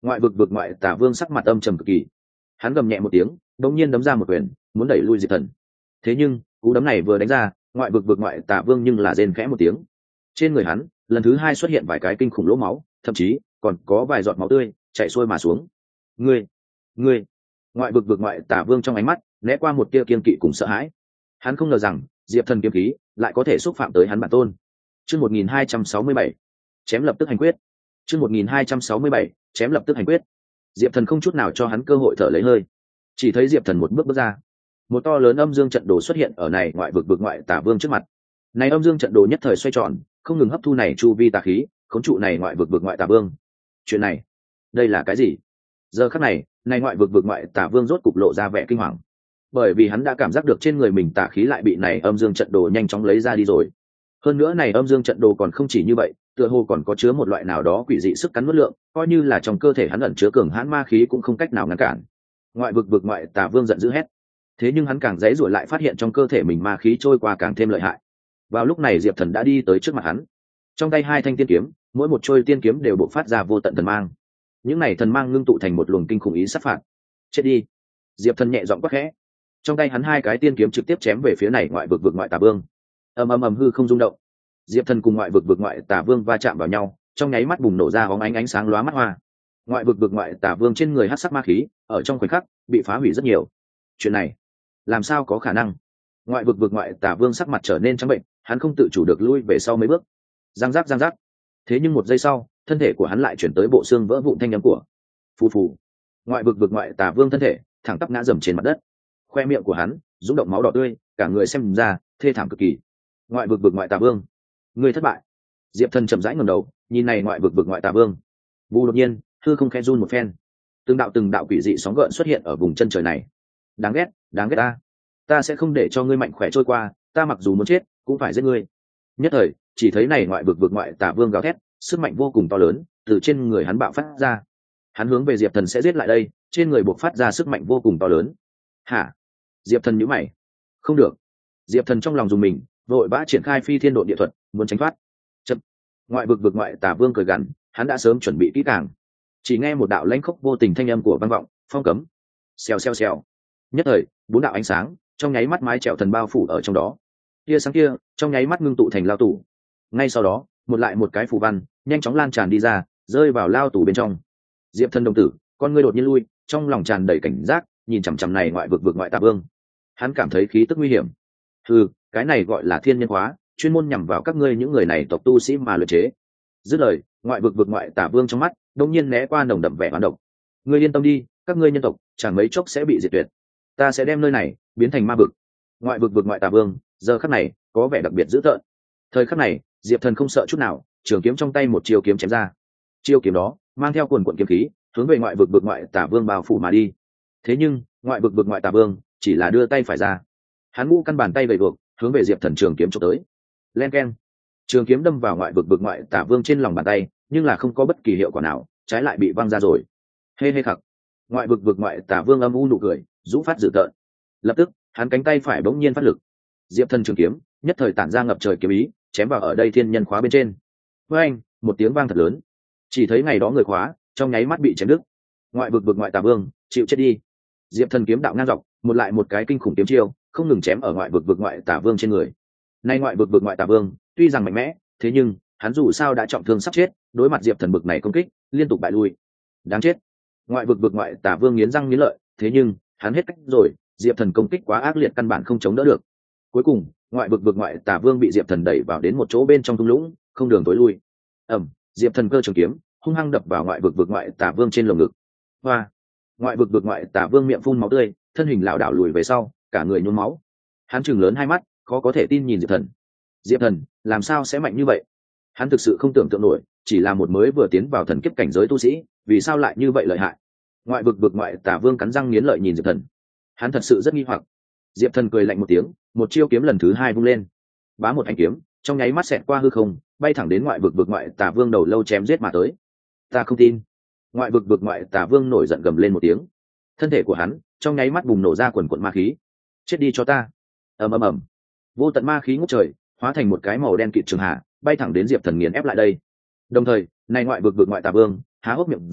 S1: Ngoại vực vực ngoại tà vương sắc mặt âm trầm cực kỳ, hắn gầm nhẹ một tiếng, đột nhiên đấm ra một quyền, muốn đẩy lui Diệp Thần. Thế nhưng cú đấm này vừa đánh ra, ngoại vực vực ngoại tà vương nhưng là rên khẽ một tiếng. Trên người hắn lần thứ hai xuất hiện vài cái kinh khủng lỗ máu, thậm chí còn có vài giọt máu tươi chảy xuôi mà xuống. Ngươi, ngươi! Ngoại vực vực ngoại tà vương trong ánh mắt né qua một tia kiên kỵ cùng sợ hãi. Hắn không ngờ rằng Diệp Thần kiếm khí lại có thể xúc phạm tới hắn bản tôn. Chương một nghìn hai trăm sáu mươi bảy, chém lập tức hành quyết. Chương một nghìn hai trăm sáu mươi bảy, chém lập tức hành quyết. Diệp Thần không chút nào cho hắn cơ hội thở lấy hơi. Chỉ thấy Diệp Thần một bước bước ra, một to lớn âm dương trận đồ xuất hiện ở này ngoại vực vực ngoại tà vương trước mặt. Này âm dương trận đồ nhất thời xoay tròn, không ngừng hấp thu này chu vi tà khí, khống trụ này ngoại vực vực ngoại tà vương. Chuyện này, đây là cái gì? Giờ khắc này, này ngoại vực vực ngoại tà vương rốt cục lộ ra vẻ kinh hoàng, bởi vì hắn đã cảm giác được trên người mình tà khí lại bị này âm dương trận đồ nhanh chóng lấy ra đi rồi. Hơn nữa này âm dương trận đồ còn không chỉ như vậy, tựa hồ còn có chứa một loại nào đó quỷ dị sức cắn nuốt lượng, coi như là trong cơ thể hắn ẩn chứa cường hãn ma khí cũng không cách nào ngăn cản. Ngoại vực vực ngoại tà vương giận dữ hét. Thế nhưng hắn càng dãy rủa lại phát hiện trong cơ thể mình ma khí trôi qua càng thêm lợi hại. Vào lúc này Diệp Thần đã đi tới trước mặt hắn, trong tay hai thanh tiên kiếm, mỗi một trôi tiên kiếm đều bộc phát ra vô tận thần mang. Những này thần mang ngưng tụ thành một luồng kinh khủng ý sát phạt. Chết đi! Diệp Thần nhẹ giọng quát khẽ. Trong tay hắn hai cái tiên kiếm trực tiếp chém về phía này ngoại vực vực ngoại tà vương. Ầm ầm ầm hư không rung động. Diệp Thần cùng ngoại vực vực ngoại tà vương va chạm vào nhau, trong nháy mắt bùng nổ ra bóng ánh ánh sáng lóa mắt hoa. Ngoại vực vực ngoại tà vương trên người hắc sắc ma khí, ở trong khoảnh khắc bị phá hủy rất nhiều. Chuyện này, làm sao có khả năng? Ngoại vực vực ngoại tà vương sắc mặt trở nên trắng bệnh, hắn không tự chủ được lui về sau mấy bước. Giang giác giang giác. Thế nhưng một giây sau, thân thể của hắn lại chuyển tới bộ xương vỡ vụn thanh âm của. Phù phù. Ngoại vực vực ngoại tà vương thân thể thẳng tắp ngã dầm trên mặt đất. Khoe miệng của hắn rung động máu đỏ tươi, cả người xem ra thê thảm cực kỳ. Ngoại vực vực ngoại tà vương, ngươi thất bại. Diệp Thần chậm rãi ngẩng đầu, nhìn này ngoại vực vực ngoại tà vương. Bù đột nhiên, hư không khẽ run một phen. Từng đạo từng đạo quỷ dị sóng gợn xuất hiện ở vùng chân trời này. Đáng ghét, đáng ghét ta. Ta sẽ không để cho ngươi mạnh khỏe trôi qua, ta mặc dù muốn chết, cũng phải giết ngươi. Nhất thời, chỉ thấy này ngoại vực vực ngoại tà vương gào thét, sức mạnh vô cùng to lớn từ trên người hắn bạo phát ra. Hắn hướng về Diệp Thần sẽ giết lại đây, trên người bộc phát ra sức mạnh vô cùng to lớn. Hả? Diệp Thần nhíu mày. Không được. Diệp Thần trong lòng dùng mình, vội vã triển khai phi thiên độ địa thuật, muốn tránh thoát. Chậm. Ngoại vực vực ngoại tà vương cười gằn, hắn đã sớm chuẩn bị kỹ càng. Chỉ nghe một đạo lãnh khốc vô tình thanh âm của vang vọng, phong cấm. Xèo xèo xèo. Nhất thời, bốn đạo ánh sáng trong nháy mắt mái chèo thần bao phủ ở trong đó. Tia sáng kia trong nháy mắt ngưng tụ thành lao tủ. Ngay sau đó, một lại một cái phù văn nhanh chóng lan tràn đi ra, rơi vào lao tủ bên trong. Diệp Thần đồng tử, con ngươi đột nhiên lui, trong lòng tràn đầy cảnh giác, nhìn chằm chằm này ngoại vực vực ngoại tà vương. Hắn cảm thấy khí tức nguy hiểm. Ừ, cái này gọi là thiên nhân hóa, chuyên môn nhằm vào các ngươi những người này tộc tu sĩ mà luyện chế. Dứt lời, ngoại vực vực ngoại tà vương trong mắt đột nhiên né qua nồng đậm vẻ hoán độc. Ngươi yên tâm đi, các ngươi nhân tộc chẳng mấy chốc sẽ bị diệt tuyệt. Ta sẽ đem nơi này biến thành ma vực. Ngoại vực vực ngoại tà vương giờ khắc này có vẻ đặc biệt dữ tợn. Thời khắc này, Diệp Thần không sợ chút nào, trường kiếm trong tay một chiêu kiếm chém ra. Chiêu kiếm đó mang theo cuồn cuộn kiếm khí, hướng về ngoại vực vực ngoại tà vương bao phủ mà đi. Thế nhưng, ngoại vực vực ngoại tà vương chỉ là đưa tay phải ra, hắn ngũ căn bàn tay vẩy buộc, hướng về Diệp Thần trường kiếm chụp tới. Len keng. Trường kiếm đâm vào ngoại vực vực ngoại tà vương trên lòng bàn tay, nhưng là không có bất kỳ hiệu quả nào, trái lại bị văng ra rồi. Hê hê khặc. Ngoại vực vực ngoại tà vương âm u nụ cười, rũ phát dữ tợn. Lập tức, hắn cánh tay phải bỗng nhiên phát lực. Diệp Thần trường kiếm nhất thời tản ra ngập trời kiếm ý, chém vào ở đây thiên nhân khóa bên trên. Với anh, một tiếng vang thật lớn, chỉ thấy ngày đó người khóa trong nháy mắt bị chém đứt. Ngoại vực vực ngoại tà vương, chịu chết đi. Diệp Thần kiếm đạo ngang dọc, một lại một cái kinh khủng kiếm chiêu, không ngừng chém ở ngoại vực vực ngoại tà vương trên người. Nay ngoại vực vực ngoại tà vương, tuy rằng mạnh mẽ, thế nhưng hắn dù sao đã trọng thương sắp chết, đối mặt Diệp Thần bực này công kích, liên tục bại lui. Đáng chết. Ngoại vực vực ngoại tà vương nghiến răng nghiến lợi, thế nhưng hắn hết cách rồi, Diệp Thần công kích quá ác liệt căn bản không chống đỡ được. Cuối cùng, ngoại vực vực ngoại tà vương bị Diệp Thần đẩy vào đến một chỗ bên trong thung lũng, không đường tối lui. Ầm, Diệp Thần cơ trường kiếm hung hăng đập vào ngoại vực vực ngoại tà vương trên lồng ngực. Hoa. Ngoại vực vực ngoại tà vương miệng phun máu tươi, thân hình lảo đảo lùi về sau, cả người nhuốm máu. Hắn trừng lớn hai mắt, khó có thể tin nhìn Diệp Thần. Diệp Thần, làm sao sẽ mạnh như vậy? Hắn thực sự không tưởng tượng nổi, chỉ là một mới vừa tiến vào thần kiếp cảnh giới tu sĩ, vì sao lại như vậy lợi hại? Ngoại vực vực ngoại tà vương cắn răng nghiến lợi nhìn Diệp Thần. Hắn thật sự rất nghi hoặc. Diệp Thần cười lạnh một tiếng, một chiêu kiếm lần thứ hai vung lên. Bá một ánh kiếm, trong nháy mắt xẹt qua hư không, bay thẳng đến ngoại vực vực ngoại tà vương đầu lâu chém giết mà tới. Ta không tin. Ngoại vực vực ngoại tà vương nổi giận gầm lên một tiếng. Thân thể của hắn trong nháy mắt bùng nổ ra quần quần ma khí. Chết đi cho ta. Ầm ầm ầm. Vô tận ma khí ngút trời, hóa thành một cái màu đen kịt trường hạ, bay thẳng đến Diệp Thần nghiền ép lại đây. Đồng thời, này ngoại vực vực ngoại tà vương há hốc miệng ra,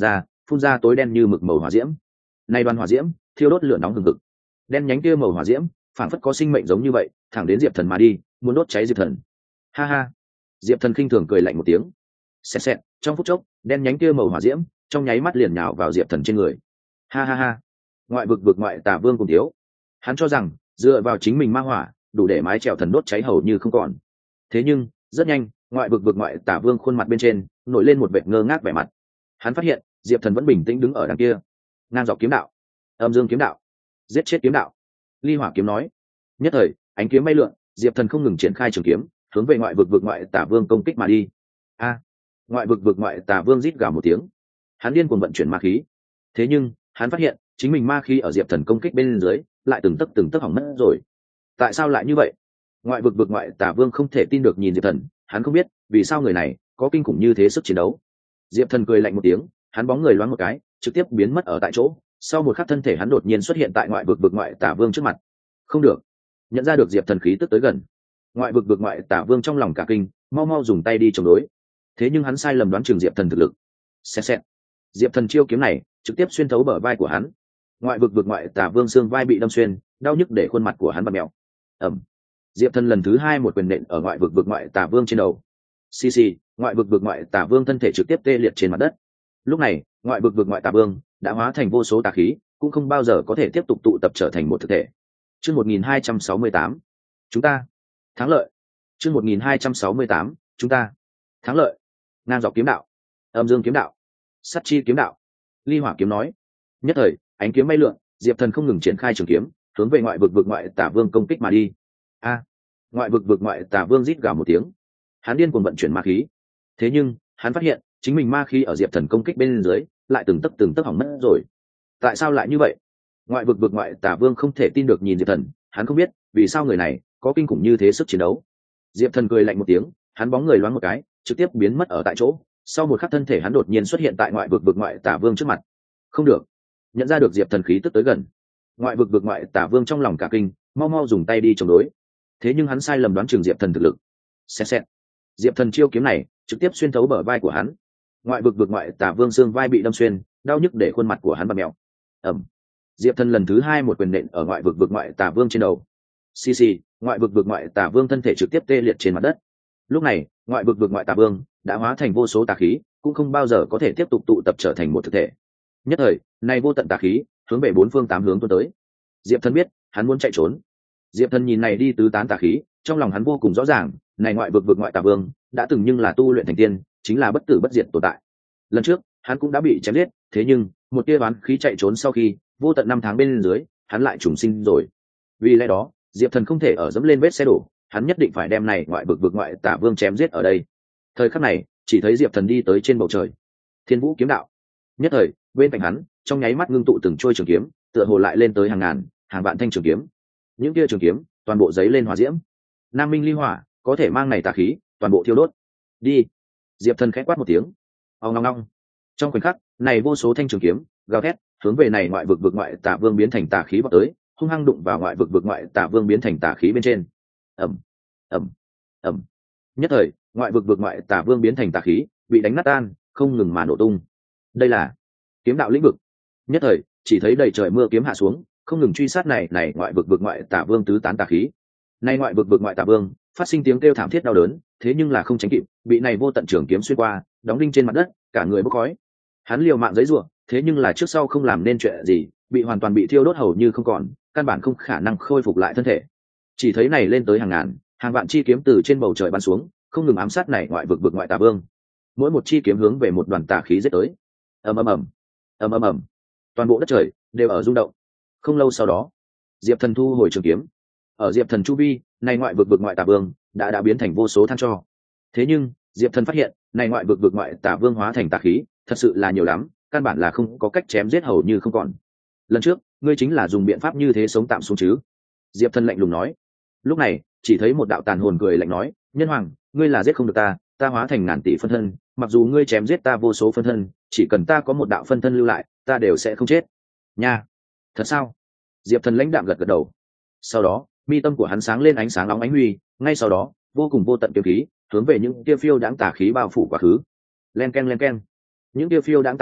S1: phun ra tối đen như mực màu hỏa diễm. Nay đoàn hỏa diễm thiêu đốt lửa nóng hừng hực, đen nhánh kia màu hỏa diễm phảng phất có sinh mệnh giống như vậy, thẳng đến Diệp Thần mà đi, muốn đốt cháy Diệp Thần. Ha ha. Diệp Thần khinh thường cười lạnh một tiếng. Xẹt xẹt, trong phút chốc, đen nhánh kia màu hỏa diễm trong nháy mắt liền nhào vào Diệp Thần trên người. Ha ha ha. Ngoại vực vực ngoại tà vương cùng thiếu. Hắn cho rằng dựa vào chính mình ma hỏa đủ để mái chèo thần đốt cháy hầu như không còn. Thế nhưng rất nhanh, ngoại vực vực ngoại tà vương khuôn mặt bên trên nổi lên một vệt ngơ ngác vẻ mặt. Hắn phát hiện Diệp Thần vẫn bình tĩnh đứng ở đằng kia. Ngang dọc kiếm đạo, âm dương kiếm đạo, giết chết kiếm đạo, ly hỏa kiếm nói. Nhất thời ánh kiếm bay lượn, Diệp Thần không ngừng triển khai trường kiếm hướng về ngoại vực vực ngoại tà vương công kích mà đi. A! Ngoại vực vực ngoại tà vương rít gào một tiếng, hắn điên cuồng vận chuyển ma khí. Thế nhưng hắn phát hiện chính mình ma khí ở Diệp Thần công kích bên dưới lại từng tấc từng tấc hỏng mất rồi. Tại sao lại như vậy? Ngoại vực vực ngoại tà vương không thể tin được nhìn Diệp Thần, hắn không biết vì sao người này có kinh khủng như thế sức chiến đấu. Diệp Thần cười lạnh một tiếng, hắn bóng người loáng một cái trực tiếp biến mất ở tại chỗ. Sau một khắc thân thể hắn đột nhiên xuất hiện tại ngoại vực vực ngoại tà vương trước mặt. Không được, nhận ra được Diệp Thần khí tức tới gần, ngoại vực vực ngoại tà vương trong lòng cả kinh, mau mau dùng tay đi chống đối. Thế nhưng hắn sai lầm đoán chừng Diệp Thần thực lực. Xẹt xẹt, Diệp Thần chiêu kiếm này trực tiếp xuyên thấu bờ vai của hắn. Ngoại vực vực ngoại tà vương xương vai bị đâm xuyên, đau nhức để khuôn mặt của hắn bặm mèo. Ẩm. Diệp Thần lần thứ hai một quyền nện ở ngoại vực vực ngoại tà vương trên đầu. Xì xì, ngoại vực vực ngoại tà vương thân thể trực tiếp tê liệt trên mặt đất. Lúc này ngoại vực vực ngoại tà vương đã hóa thành vô số tà khí, cũng không bao giờ có thể tiếp tục tụ tập trở thành một thực thể. Chương một nghìn hai trăm sáu mươi tám, chúng ta thắng lợi. Chương một nghìn hai trăm sáu mươi tám, chúng ta thắng lợi. Ngang dọc kiếm đạo, âm dương kiếm đạo, sắt chi kiếm đạo, ly hỏa kiếm nói. Nhất thời ánh kiếm bay lượn, Diệp Thần không ngừng triển khai trường kiếm hướng về ngoại vực vực ngoại tà vương công kích mà đi. A! Ngoại vực vực ngoại tà vương rít gào một tiếng, hắn điên cuồng vận chuyển ma khí. Thế nhưng hắn phát hiện chính mình ma khí ở Diệp Thần công kích bên dưới lại từng tấc từng tấc hỏng mất rồi. Tại sao lại như vậy? Ngoại vực vực ngoại tà vương không thể tin được nhìn Diệp Thần, hắn không biết vì sao người này có kinh khủng như thế sức chiến đấu. Diệp Thần cười lạnh một tiếng, hắn bóng người loáng một cái trực tiếp biến mất ở tại chỗ. Sau một khắc thân thể hắn đột nhiên xuất hiện tại ngoại vực vực ngoại tà vương trước mặt. Không được, nhận ra được Diệp Thần khí tức tới gần, ngoại vực vực ngoại tà vương trong lòng cả kinh, mau mau dùng tay đi chống đối. Thế nhưng hắn sai lầm đoán chừng Diệp Thần thực lực. Xẹt xẹt, Diệp Thần chiêu kiếm này trực tiếp xuyên thấu bờ vai của hắn. Ngoại vực vực ngoại tà vương xương vai bị đâm xuyên, đau nhức để khuôn mặt của hắn bặm mèo. Ẩm. Diệp Thần lần thứ hai một quyền nện ở ngoại vực vực ngoại tà vương trên đầu. Xì xì, ngoại vực vực ngoại tà vương thân thể trực tiếp tê liệt trên mặt đất. Lúc này ngoại vực vực ngoại tà vương đã hóa thành vô số tà khí, cũng không bao giờ có thể tiếp tục tụ tập trở thành một thực thể. Nhất thời này vô tận tà khí hướng về bốn phương tám hướng tuôn tới. Diệp Thần biết hắn muốn chạy trốn. Diệp Thần nhìn này đi tứ tán tà khí, trong lòng hắn vô cùng rõ ràng, này ngoại vực vực ngoại tà vương đã từng nhưng là tu luyện thành tiên, chính là bất tử bất diệt tồn tại. Lần trước hắn cũng đã bị chém giết, thế nhưng một tia oán khí chạy trốn sau khi vô tận năm tháng bên dưới, hắn lại trùng sinh rồi. Vì lẽ đó Diệp Thần không thể ở dẫm lên vết xe đổ, hắn nhất định phải đem này ngoại vực vực ngoại tà vương chém giết ở đây. Thời khắc này chỉ thấy Diệp Thần đi tới trên bầu trời, Thiên Vũ kiếm đạo. Nhất thời bên cạnh hắn trong nháy mắt ngưng tụ từng trôi trường kiếm, tựa hồ lại lên tới hàng ngàn hàng vạn thanh trường kiếm. Những kia trường kiếm toàn bộ giấy lên hỏa diễm. Nam minh ly hỏa có thể mang này tà khí toàn bộ thiêu đốt. Đi. Diệp Thần khẽ quát một tiếng. Ong ong ong. Trong khoảnh khắc này vô số thanh trường kiếm gào thét hướng về này ngoại vực vực ngoại tà vương biến thành tà khí vọt tới, hung hăng đụng vào ngoại vực vực ngoại tà vương biến thành tà khí bên trên. Ầm ầm ầm. Nhất thời ngoại vực vực ngoại tà vương biến thành tà khí bị đánh nát tan, không ngừng mà nổ tung. Đây là kiếm đạo lĩnh vực. Nhất thời chỉ thấy đầy trời mưa kiếm hạ xuống, không ngừng truy sát này này ngoại vực vực ngoại tà vương tứ tán tà khí. Này ngoại vực vực ngoại tà vương phát sinh tiếng kêu thảm thiết đau đớn, thế nhưng là không tránh kịp, bị này vô tận trường kiếm xuyên qua, đóng đinh trên mặt đất, cả người bốc khói. Hắn liều mạng giãy giụa, thế nhưng là trước sau không làm nên chuyện gì, bị hoàn toàn bị thiêu đốt hầu như không còn, căn bản không khả năng khôi phục lại thân thể. Chỉ thấy này lên tới hàng ngàn, hàng vạn chi kiếm từ trên bầu trời bắn xuống, không ngừng ám sát này ngoại vực vực ngoại tà vương. Mỗi một chi kiếm hướng về một đoàn tà khí giết tới. Ầm ầm ầm, ầm ầm ầm. Toàn bộ đất trời đều ở rung động. Không lâu sau đó, Diệp Thần thu hồi trường kiếm. Ở Diệp Thần chu vi, này ngoại vực vực ngoại tà vương đã đã biến thành vô số than tro. Thế nhưng Diệp Thần phát hiện, này ngoại vực vực ngoại tà vương hóa thành tà khí thật sự là nhiều lắm, căn bản là không có cách chém giết hầu như không còn. Lần trước ngươi chính là dùng biện pháp như thế sống tạm xuống chứ? Diệp Thần lạnh lùng nói. Lúc này chỉ thấy một đạo tàn hồn cười lạnh nói, nhân hoàng, ngươi là giết không được ta, ta hóa thành ngàn tỷ phân thân, mặc dù ngươi chém giết ta vô số phân thân, chỉ cần ta có một đạo phân thân lưu lại, ta đều sẽ không chết. Nha, thật sao? Diệp Thần lãnh đạm gật gật đầu. Sau đó mi tâm của hắn sáng lên ánh sáng nóng ánh huy, ngay sau đó vô cùng vô tận kiếm khí hướng về những tia phiêu đãng tà khí bao phủ quá khứ. Len ken len ken, những tia phiêu đãng tà khí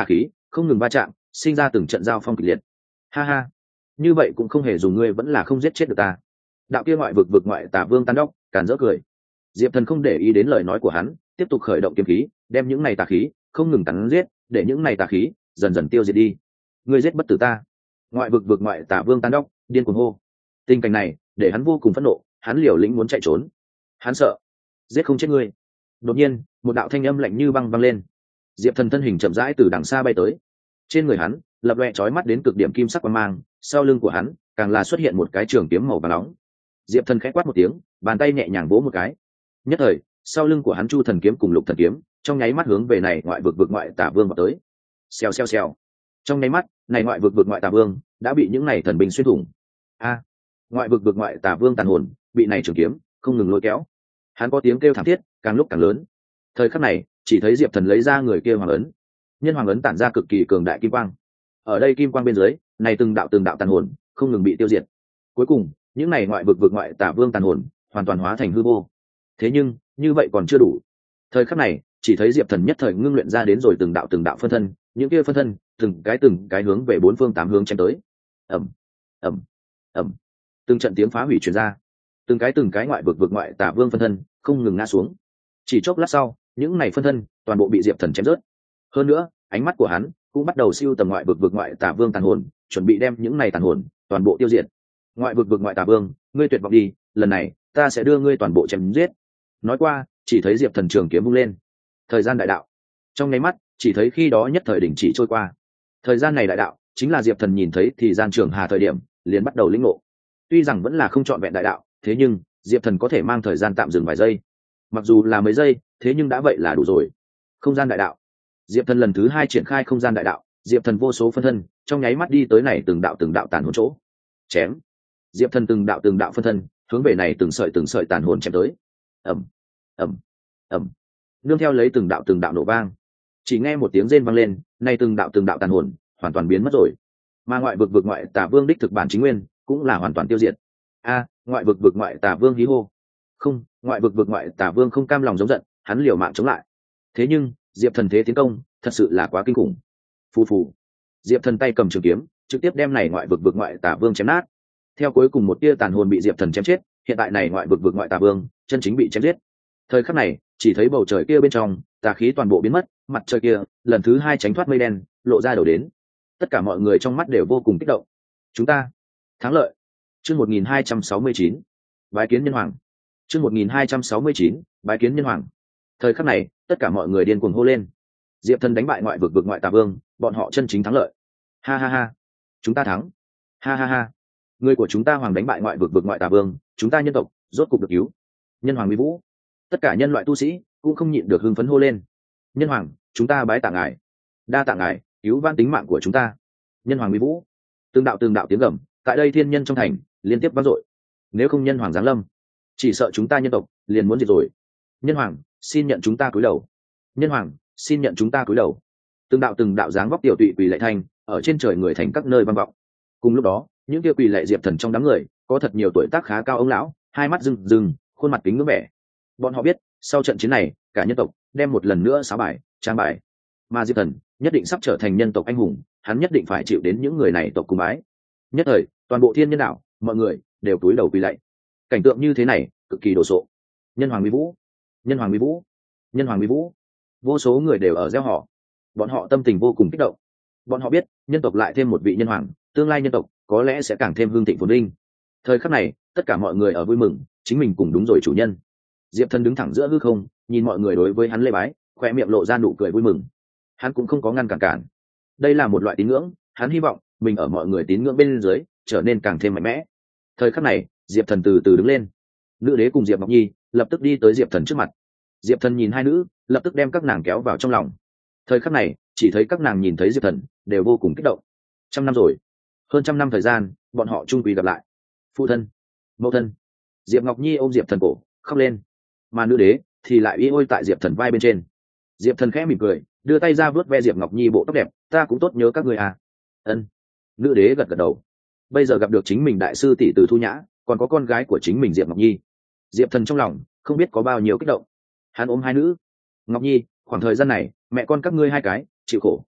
S1: không ngừng va chạm, sinh ra từng trận giao phong kịch liệt. Ha ha, như vậy cũng không hề dùng ngươi vẫn là không giết chết được ta. Đạo kia ngoại vực vực ngoại tà vương Tàn Đốc càn rỡ cười. Diệp Thần không để ý đến lời nói của hắn, tiếp tục khởi động kiếm khí, đem những này tà khí không ngừng tấn giết, để những này tà khí dần dần tiêu diệt đi. Ngươi giết bất tử ta. Ngoại vực vực ngoại tà vương Tàn Đốc điên cuồng hô. Tình cảnh này để hắn vô cùng phẫn nộ, hắn liều lĩnh muốn chạy trốn. Hắn sợ giết không chết ngươi. Đột nhiên, một đạo thanh âm lạnh như băng vang lên. Diệp Thần thân hình chậm rãi từ đằng xa bay tới. Trên người hắn lập loè chói mắt đến cực điểm kim sắc quang mang, sau lưng của hắn càng là xuất hiện một cái trường kiếm màu vàng nóng. Diệp Thần khẽ quát một tiếng, bàn tay nhẹ nhàng vỗ một cái. Nhất thời, sau lưng của hắn Chu Thần kiếm cùng Lục Thần kiếm, trong nháy mắt hướng về này ngoại vực vực ngoại tà vương vào tới. Xèo xèo xèo. Trong nháy mắt, này ngoại vực vực ngoại tà vương đã bị những này thần binh xuyên thủng. A! Ngoại vực vực ngoại tà vương tàn hồn, bị này trường kiếm không ngừng lôi kéo. Hắn có tiếng kêu thảm thiết, càng lúc càng lớn. Thời khắc này, chỉ thấy Diệp Thần lấy ra người kia hoàng ấn. Nhân hoàng ấn tản ra cực kỳ cường đại kim quang. Ở đây kim quang bên dưới, này từng đạo từng đạo tàn hồn không ngừng bị tiêu diệt. Cuối cùng, những này ngoại vực vực ngoại tà vương tàn hồn hoàn toàn hóa thành hư vô. Thế nhưng, như vậy còn chưa đủ. Thời khắc này, chỉ thấy Diệp Thần nhất thời ngưng luyện ra đến rồi từng đạo từng đạo phân thân, những kia phân thân, từng cái từng cái hướng về bốn phương tám hướng chém tới. Ầm, ầm, ầm. Từng trận tiếng phá hủy truyền ra. Từng cái từng cái ngoại vực vực ngoại tà vương phân thân không ngừng ngã xuống. Chỉ chốc lát sau, những này phân thân toàn bộ bị Diệp Thần chém rớt. Hơn nữa, ánh mắt của hắn cũng bắt đầu siêu tầm ngoại vực vực ngoại tà vương tàn hồn, chuẩn bị đem những này tàn hồn toàn bộ tiêu diệt. Ngoại vực vực ngoại tà vương, ngươi tuyệt vọng đi, lần này ta sẽ đưa ngươi toàn bộ chém giết. Nói qua, chỉ thấy Diệp Thần trường kiếm vung lên. Thời gian đại đạo. Trong nháy mắt, chỉ thấy khi đó nhất thời đỉnh chỉ trôi qua. Thời gian này đại đạo, chính là Diệp Thần nhìn thấy thì gian trường hà thời điểm, liền bắt đầu lĩnh ngộ. Tuy rằng vẫn là không trọn vẹn đại đạo, thế nhưng Diệp Thần có thể mang thời gian tạm dừng vài giây. Mặc dù là mấy giây, thế nhưng đã vậy là đủ rồi. Không gian đại đạo. Diệp Thần lần thứ hai triển khai không gian đại đạo, Diệp Thần vô số phân thân, trong nháy mắt đi tới này từng đạo từng đạo tàn hồn chỗ. Chém. Diệp Thần từng đạo từng đạo phân thân, hướng về này từng sợi từng sợi tàn hồn chém tới. Ầm, ầm, ầm. Nương theo lấy từng đạo từng đạo nổ vang, chỉ nghe một tiếng rên vang lên, này từng đạo từng đạo tàn hồn hoàn toàn biến mất rồi. Mà ngoại vực vực ngoại tà vương đích thực bản chính nguyên cũng là hoàn toàn tiêu diệt. A, ngoại vực vực ngoại tà vương hí hô. Không, ngoại vực vực ngoại tà vương không cam lòng giống giận, hắn liều mạng chống lại. Thế nhưng, Diệp Thần thế tiến công thật sự là quá kinh khủng. Phù phù. Diệp Thần tay cầm trường kiếm, trực tiếp đem này ngoại vực vực ngoại tà vương chém nát. Theo cuối cùng một tia tàn hồn bị Diệp Thần chém chết, hiện tại này ngoại vực vực ngoại tà vương chân chính bị chém giết. Thời khắc này, chỉ thấy bầu trời kia bên trong tà khí toàn bộ biến mất, mặt trời kia lần thứ hai tránh thoát mây đen, lộ ra đầu đến. Tất cả mọi người trong mắt đều vô cùng kích động. Chúng ta thắng lợi. Chương một nghìn hai trăm sáu mươi chín, bái kiến nhân hoàng. Chương một nghìn hai trăm sáu mươi chín, bái kiến nhân hoàng. Thời khắc này, tất cả mọi người điên cuồng hô lên. Diệp Thần đánh bại ngoại vực vực ngoại tà vương, bọn họ chân chính thắng lợi. Ha ha ha, chúng ta thắng. Ha ha ha, người của chúng ta hoàng đánh bại ngoại vực vực ngoại tà vương, chúng ta nhân tộc rốt cục được cứu. Nhân hoàng uy vũ. Tất cả nhân loại tu sĩ cũng không nhịn được hưng phấn hô lên. Nhân hoàng, chúng ta bái tạ ngài. Đa tạ ngài, cứu vãn tính mạng của chúng ta. Nhân hoàng uy vũ. Từng đạo từng đạo tiếng gầm tại đây thiên nhân trong thành liên tiếp vang dội. Nếu không nhân hoàng giáng lâm, chỉ sợ chúng ta nhân tộc liền muốn diệt rồi. Nhân hoàng, xin nhận chúng ta cúi đầu. Nhân hoàng, xin nhận chúng ta cúi đầu. Từng đạo từng đạo dáng vóc tiểu tụy quỳ lạy thanh ở trên trời người thành các nơi vang vọng. Cùng lúc đó, những kia quỳ lạy Diệp Thần trong đám người có thật nhiều tuổi tác khá cao ông lão, hai mắt rừng rừng, khuôn mặt kính ngưỡng vẻ. Bọn họ biết, sau trận chiến này, cả nhân tộc đem một lần nữa xá bài, trang bài. Mà Diệp Thần nhất định sắp trở thành nhân tộc anh hùng, hắn nhất định phải chịu đến những người này tộc cung bái. Nhất thời, toàn bộ thiên nhân đạo, mọi người đều cúi đầu quỳ lạy. Cảnh tượng như thế này, cực kỳ đồ sộ. Nhân hoàng uy vũ, nhân hoàng uy vũ, nhân hoàng uy vũ. Vô số người đều ở reo hò. Bọn họ tâm tình vô cùng kích động. Bọn họ biết, nhân tộc lại thêm một vị nhân hoàng, tương lai nhân tộc có lẽ sẽ càng thêm hương thịnh phồn vinh. Thời khắc này, tất cả mọi người ở vui mừng, chính mình cùng đúng rồi chủ nhân. Diệp Thần đứng thẳng giữa hư không, nhìn mọi người đối với hắn lễ bái, khóe miệng lộ ra nụ cười vui mừng. Hắn cũng không có ngăn cản cản. Đây là một loại tín ngưỡng, hắn hy vọng mình ở mọi người tín ngưỡng bên dưới trở nên càng thêm mạnh mẽ. Thời khắc này, Diệp Thần từ từ đứng lên. Nữ đế cùng Diệp Ngọc Nhi lập tức đi tới Diệp Thần trước mặt. Diệp Thần nhìn hai nữ, lập tức đem các nàng kéo vào trong lòng. Thời khắc này, chỉ thấy các nàng nhìn thấy Diệp Thần đều vô cùng kích động. Trăm năm rồi, hơn trăm năm thời gian, bọn họ chung quy gặp lại. Phụ thân, mẫu thân. Diệp Ngọc Nhi ôm Diệp Thần cổ, khóc lên. Mà nữ đế thì lại y ôi tại Diệp Thần vai bên trên. Diệp Thần khẽ mỉm cười, đưa tay ra vớt ve Diệp Ngọc Nhi bộ tóc đẹp. Ta cũng tốt nhớ các người à. Ân. Nữ đế gật gật đầu. Bây giờ gặp được chính mình đại sư tỷ Từ Thu Nhã, còn có con gái của chính mình Diệp Ngọc Nhi. Diệp Thần trong lòng không biết có bao nhiêu kích động. Hắn ôm hai nữ. Ngọc Nhi, khoảng thời gian này mẹ con các ngươi hai cái chịu khổ.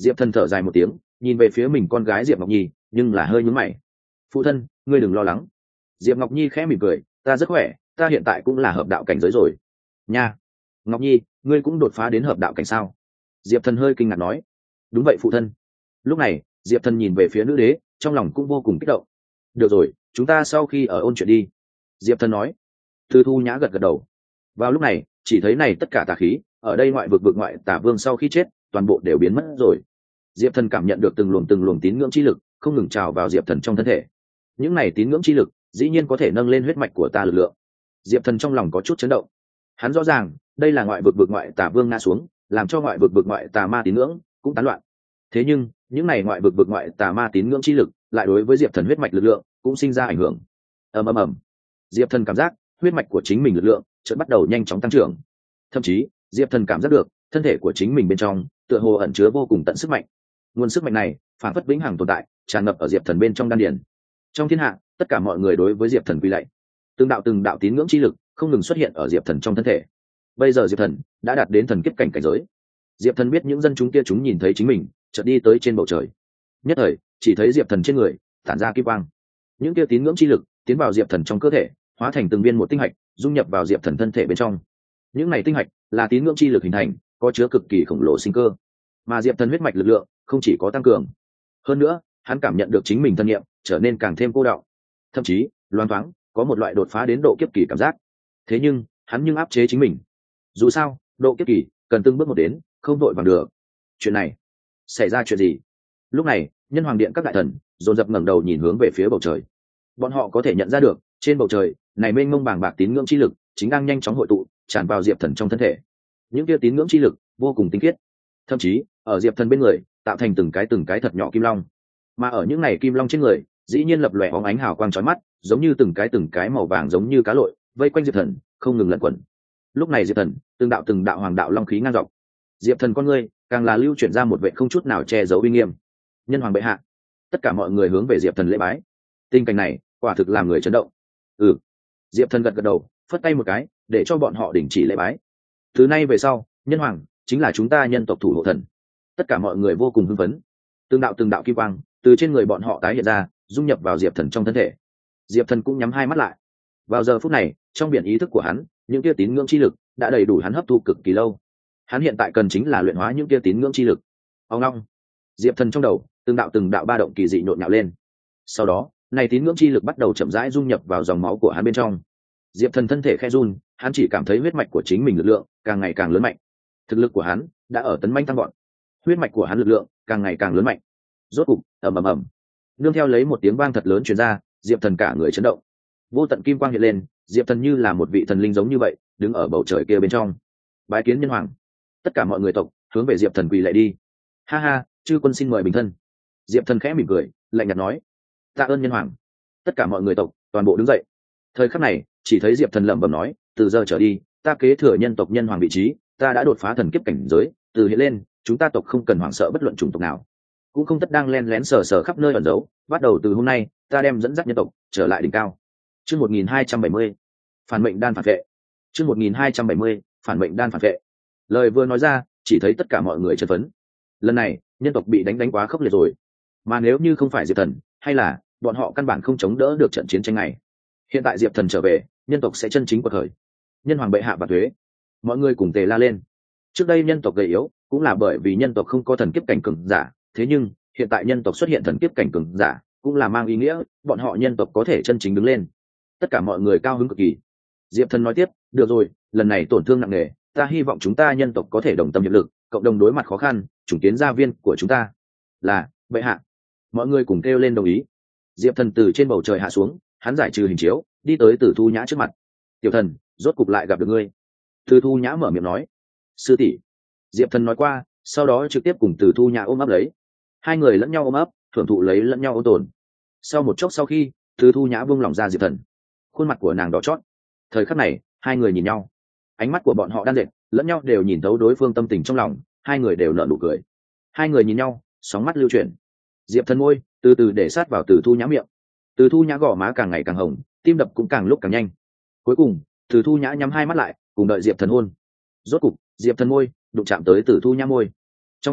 S1: Diệp thần thở dài một tiếng, nhìn về phía mình con gái Diệp Ngọc Nhi, nhưng là hơi nhướng mày. Phụ thân, ngươi đừng lo lắng. Diệp Ngọc Nhi khẽ mỉm cười, ta rất khỏe, ta hiện tại cũng là hợp đạo cảnh giới rồi. Nha, Ngọc Nhi, ngươi cũng đột phá đến hợp đạo cảnh sao? Diệp thần hơi kinh ngạc nói. Đúng vậy phụ thân. Lúc này Diệp thần nhìn về phía nữ đế, trong lòng cũng vô cùng kích động. Được rồi, chúng ta sau khi ở ôn chuyện đi. Diệp thần nói. Từ Thu Nhã gật gật đầu. Vào lúc này chỉ thấy này tất cả tà khí ở đây ngoại vực vực ngoại tà vương sau khi chết toàn bộ đều biến mất rồi. Diệp thần cảm nhận được từng luồng từng luồng tín ngưỡng chi lực không ngừng trào vào Diệp thần trong thân thể. Những này tín ngưỡng chi lực dĩ nhiên có thể nâng lên huyết mạch của ta lực lượng. Diệp thần trong lòng có chút chấn động. Hắn rõ ràng đây là ngoại vực vực ngoại tà vương ngã xuống, làm cho ngoại vực vực ngoại tà ma tín ngưỡng cũng tán loạn. Thế nhưng những này ngoại vực vực ngoại tà ma tín ngưỡng chi lực lại đối với Diệp thần huyết mạch lực lượng cũng sinh ra ảnh hưởng. ầm ầm ầm, Diệp thần cảm giác huyết mạch của chính mình lực lượng chợt bắt đầu nhanh chóng tăng trưởng. Thậm chí Diệp thần cảm giác được thân thể của chính mình bên trong tựa hồ ẩn chứa vô cùng tận sức mạnh. Nguồn sức mạnh này phản phất vĩnh hằng tồn tại, tràn ngập ở Diệp thần bên trong đan điền. Trong thiên hạ tất cả mọi người đối với Diệp thần quy lạy. Từng đạo từng đạo tín ngưỡng chi lực không ngừng xuất hiện ở Diệp thần trong thân thể. Bây giờ Diệp thần đã đạt đến thần kiếp cảnh cảnh giới. Diệp thần biết những dân chúng kia chúng nhìn thấy chính mình chợt đi tới trên bầu trời. Nhất thời chỉ thấy Diệp thần trên người tản ra kim quang. Những kia tín ngưỡng chi lực tiến vào Diệp thần trong cơ thể, hóa thành từng viên một tinh hạch dung nhập vào Diệp thần thân thể bên trong. Những này tinh hạch là tín ngưỡng chi lực hình thành, có chứa cực kỳ khổng lồ sinh cơ. Mà Diệp thần huyết mạch lực lượng không chỉ có tăng cường, hơn nữa hắn cảm nhận được chính mình thân nhiệm trở nên càng thêm cô đọng, thậm chí loáng thoáng có một loại đột phá đến độ kiếp kỳ cảm giác. Thế nhưng hắn nhưng áp chế chính mình. Dù sao độ kiếp kỳ cần từng bước một đến, không vội vàng được. Chuyện này xảy ra chuyện gì? Lúc này nhân hoàng điện các đại thần dồn dập ngẩng đầu nhìn hướng về phía bầu trời. Bọn họ có thể nhận ra được trên bầu trời này mênh mông bàng bạc tín ngưỡng chi lực chính đang nhanh chóng hội tụ tràn vào Diệp thần trong thân thể. Những kia tín ngưỡng chi lực vô cùng tinh khiết, thậm chí ở Diệp thần bên người tạo thành từng cái từng cái thật nhỏ kim long. Mà ở những này kim long trên người dĩ nhiên lập lòe óng ánh hào quang chói mắt, giống như từng cái từng cái màu vàng giống như cá lội vây quanh Diệp thần không ngừng lẩn quẩn. Lúc này Diệp thần từng đạo từng đạo hoàng đạo long khí ngang dọc. Diệp thần con ngươi càng là lưu chuyển ra một vệ không chút nào che giấu uy nghiêm. Nhân hoàng bệ hạ. Tất cả mọi người hướng về Diệp thần lễ bái. Tình cảnh này quả thực làm người chấn động. Ừ. Diệp thần gật gật đầu, phất tay một cái để cho bọn họ đình chỉ lễ bái. Từ nay về sau nhân hoàng chính là chúng ta nhân tộc thủ hộ thần. Tất cả mọi người vô cùng hưng phấn. Từng đạo từng đạo kim quang từ trên người bọn họ tái hiện ra, dung nhập vào Diệp thần trong thân thể. Diệp thần cũng nhắm hai mắt lại. Vào giờ phút này trong biển ý thức của hắn, những kia tín ngưỡng chi lực đã đầy đủ hắn hấp thu cực kỳ lâu. Hắn hiện tại cần chính là luyện hóa những kia tín ngưỡng chi lực. Ông long, Diệp thần trong đầu từng đạo từng đạo ba động kỳ dị nhộn nhạo lên. Sau đó này tín ngưỡng chi lực bắt đầu chậm rãi dung nhập vào dòng máu của hắn bên trong. Diệp thần thân thể khe run, hắn chỉ cảm thấy huyết mạch của chính mình lực lượng càng ngày càng lớn mạnh. Thực lực của hắn đã ở tấn manh tăng gọn, huyết mạch của hắn lực lượng càng ngày càng lớn mạnh. Rốt cục ầm ầm ầm, nương theo lấy một tiếng vang thật lớn truyền ra, Diệp thần cả người chấn động. Vô tận kim quang hiện lên, Diệp thần như là một vị thần linh giống như vậy đứng ở bầu trời kia bên trong. Bái kiến nhân hoàng. Tất cả mọi người tộc hướng về Diệp thần quỳ lạy đi. Ha ha, chư quân xin mời bình thân. Diệp thần khẽ mỉm cười lạnh nhạt nói, tạ ơn nhân hoàng. Tất cả mọi người tộc toàn bộ đứng dậy. Thời khắc này chỉ thấy Diệp thần lẩm bẩm nói, từ giờ trở đi ta kế thừa nhân tộc nhân hoàng vị trí, ta đã đột phá thần kiếp cảnh giới, từ hiện lên chúng ta tộc không cần hoảng sợ bất luận chủng tộc nào, cũng không tất đang len lén sờ sờ khắp nơi ẩn giấu. Bắt đầu từ hôm nay ta đem dẫn dắt nhân tộc trở lại đỉnh cao. Chương một nghìn hai trăm bảy mươi, phản mệnh đan phản vệ. Chương một nghìn hai trăm bảy mươi, phản mệnh đan phản vệ. Lời vừa nói ra chỉ thấy tất cả mọi người chấn phấn. Lần này nhân tộc bị đánh đánh quá khốc liệt rồi, mà nếu như không phải Diệp thần, hay là bọn họ căn bản không chống đỡ được trận chiến tranh này. Hiện tại Diệp thần trở về, nhân tộc sẽ chân chính quật khởi. Nhân hoàng bệ hạ và thuế. Mọi người cùng tề la lên. Trước đây nhân tộc gầy yếu cũng là bởi vì nhân tộc không có thần kiếp cảnh cường giả, thế nhưng hiện tại nhân tộc xuất hiện thần kiếp cảnh cường giả cũng là mang ý nghĩa bọn họ nhân tộc có thể chân chính đứng lên. Tất cả mọi người cao hứng cực kỳ. Diệp thần nói tiếp, được rồi, lần này tổn thương nặng nề, ta hy vọng chúng ta nhân tộc có thể đồng tâm hiệp lực, cộng đồng đối mặt khó khăn, chủng kiến gia viên của chúng ta. Là bệ hạ. Mọi người cùng kêu lên đồng ý. Diệp thần từ trên bầu trời hạ xuống, hắn giải trừ hình chiếu đi tới Từ Thu Nhã trước mặt. Tiểu thần, rốt cục lại gặp được ngươi. Từ Thu Nhã mở miệng nói, sư tỷ. Diệp thần nói qua, sau đó trực tiếp cùng Từ Thu Nhã ôm ấp lấy. Hai người lẫn nhau ôm ấp, thưởng thụ lấy lẫn nhau ôn tồn. Sau một chốc sau khi Từ Thu Nhã buông lỏng ra Diệp thần, khuôn mặt của nàng đỏ chót. Thời khắc này hai người nhìn nhau, ánh mắt của bọn họ đan dệt, lẫn nhau đều nhìn thấu đối phương tâm tình trong lòng, hai người đều nở nụ cười. Hai người nhìn nhau, sóng mắt lưu chuyển. Diệp thần môi từ từ để sát vào Từ Thu Nhã miệng. Từ Thu Nhã gò má càng ngày càng hồng, tim đập cũng càng lúc càng nhanh. Cuối cùng Từ Thu Nhã nhắm hai mắt lại, cùng đợi Diệp thần hôn. Rốt cục Diệp thần môi đụng chạm tới Từ Thu Nhã môi. Trong nháy mắt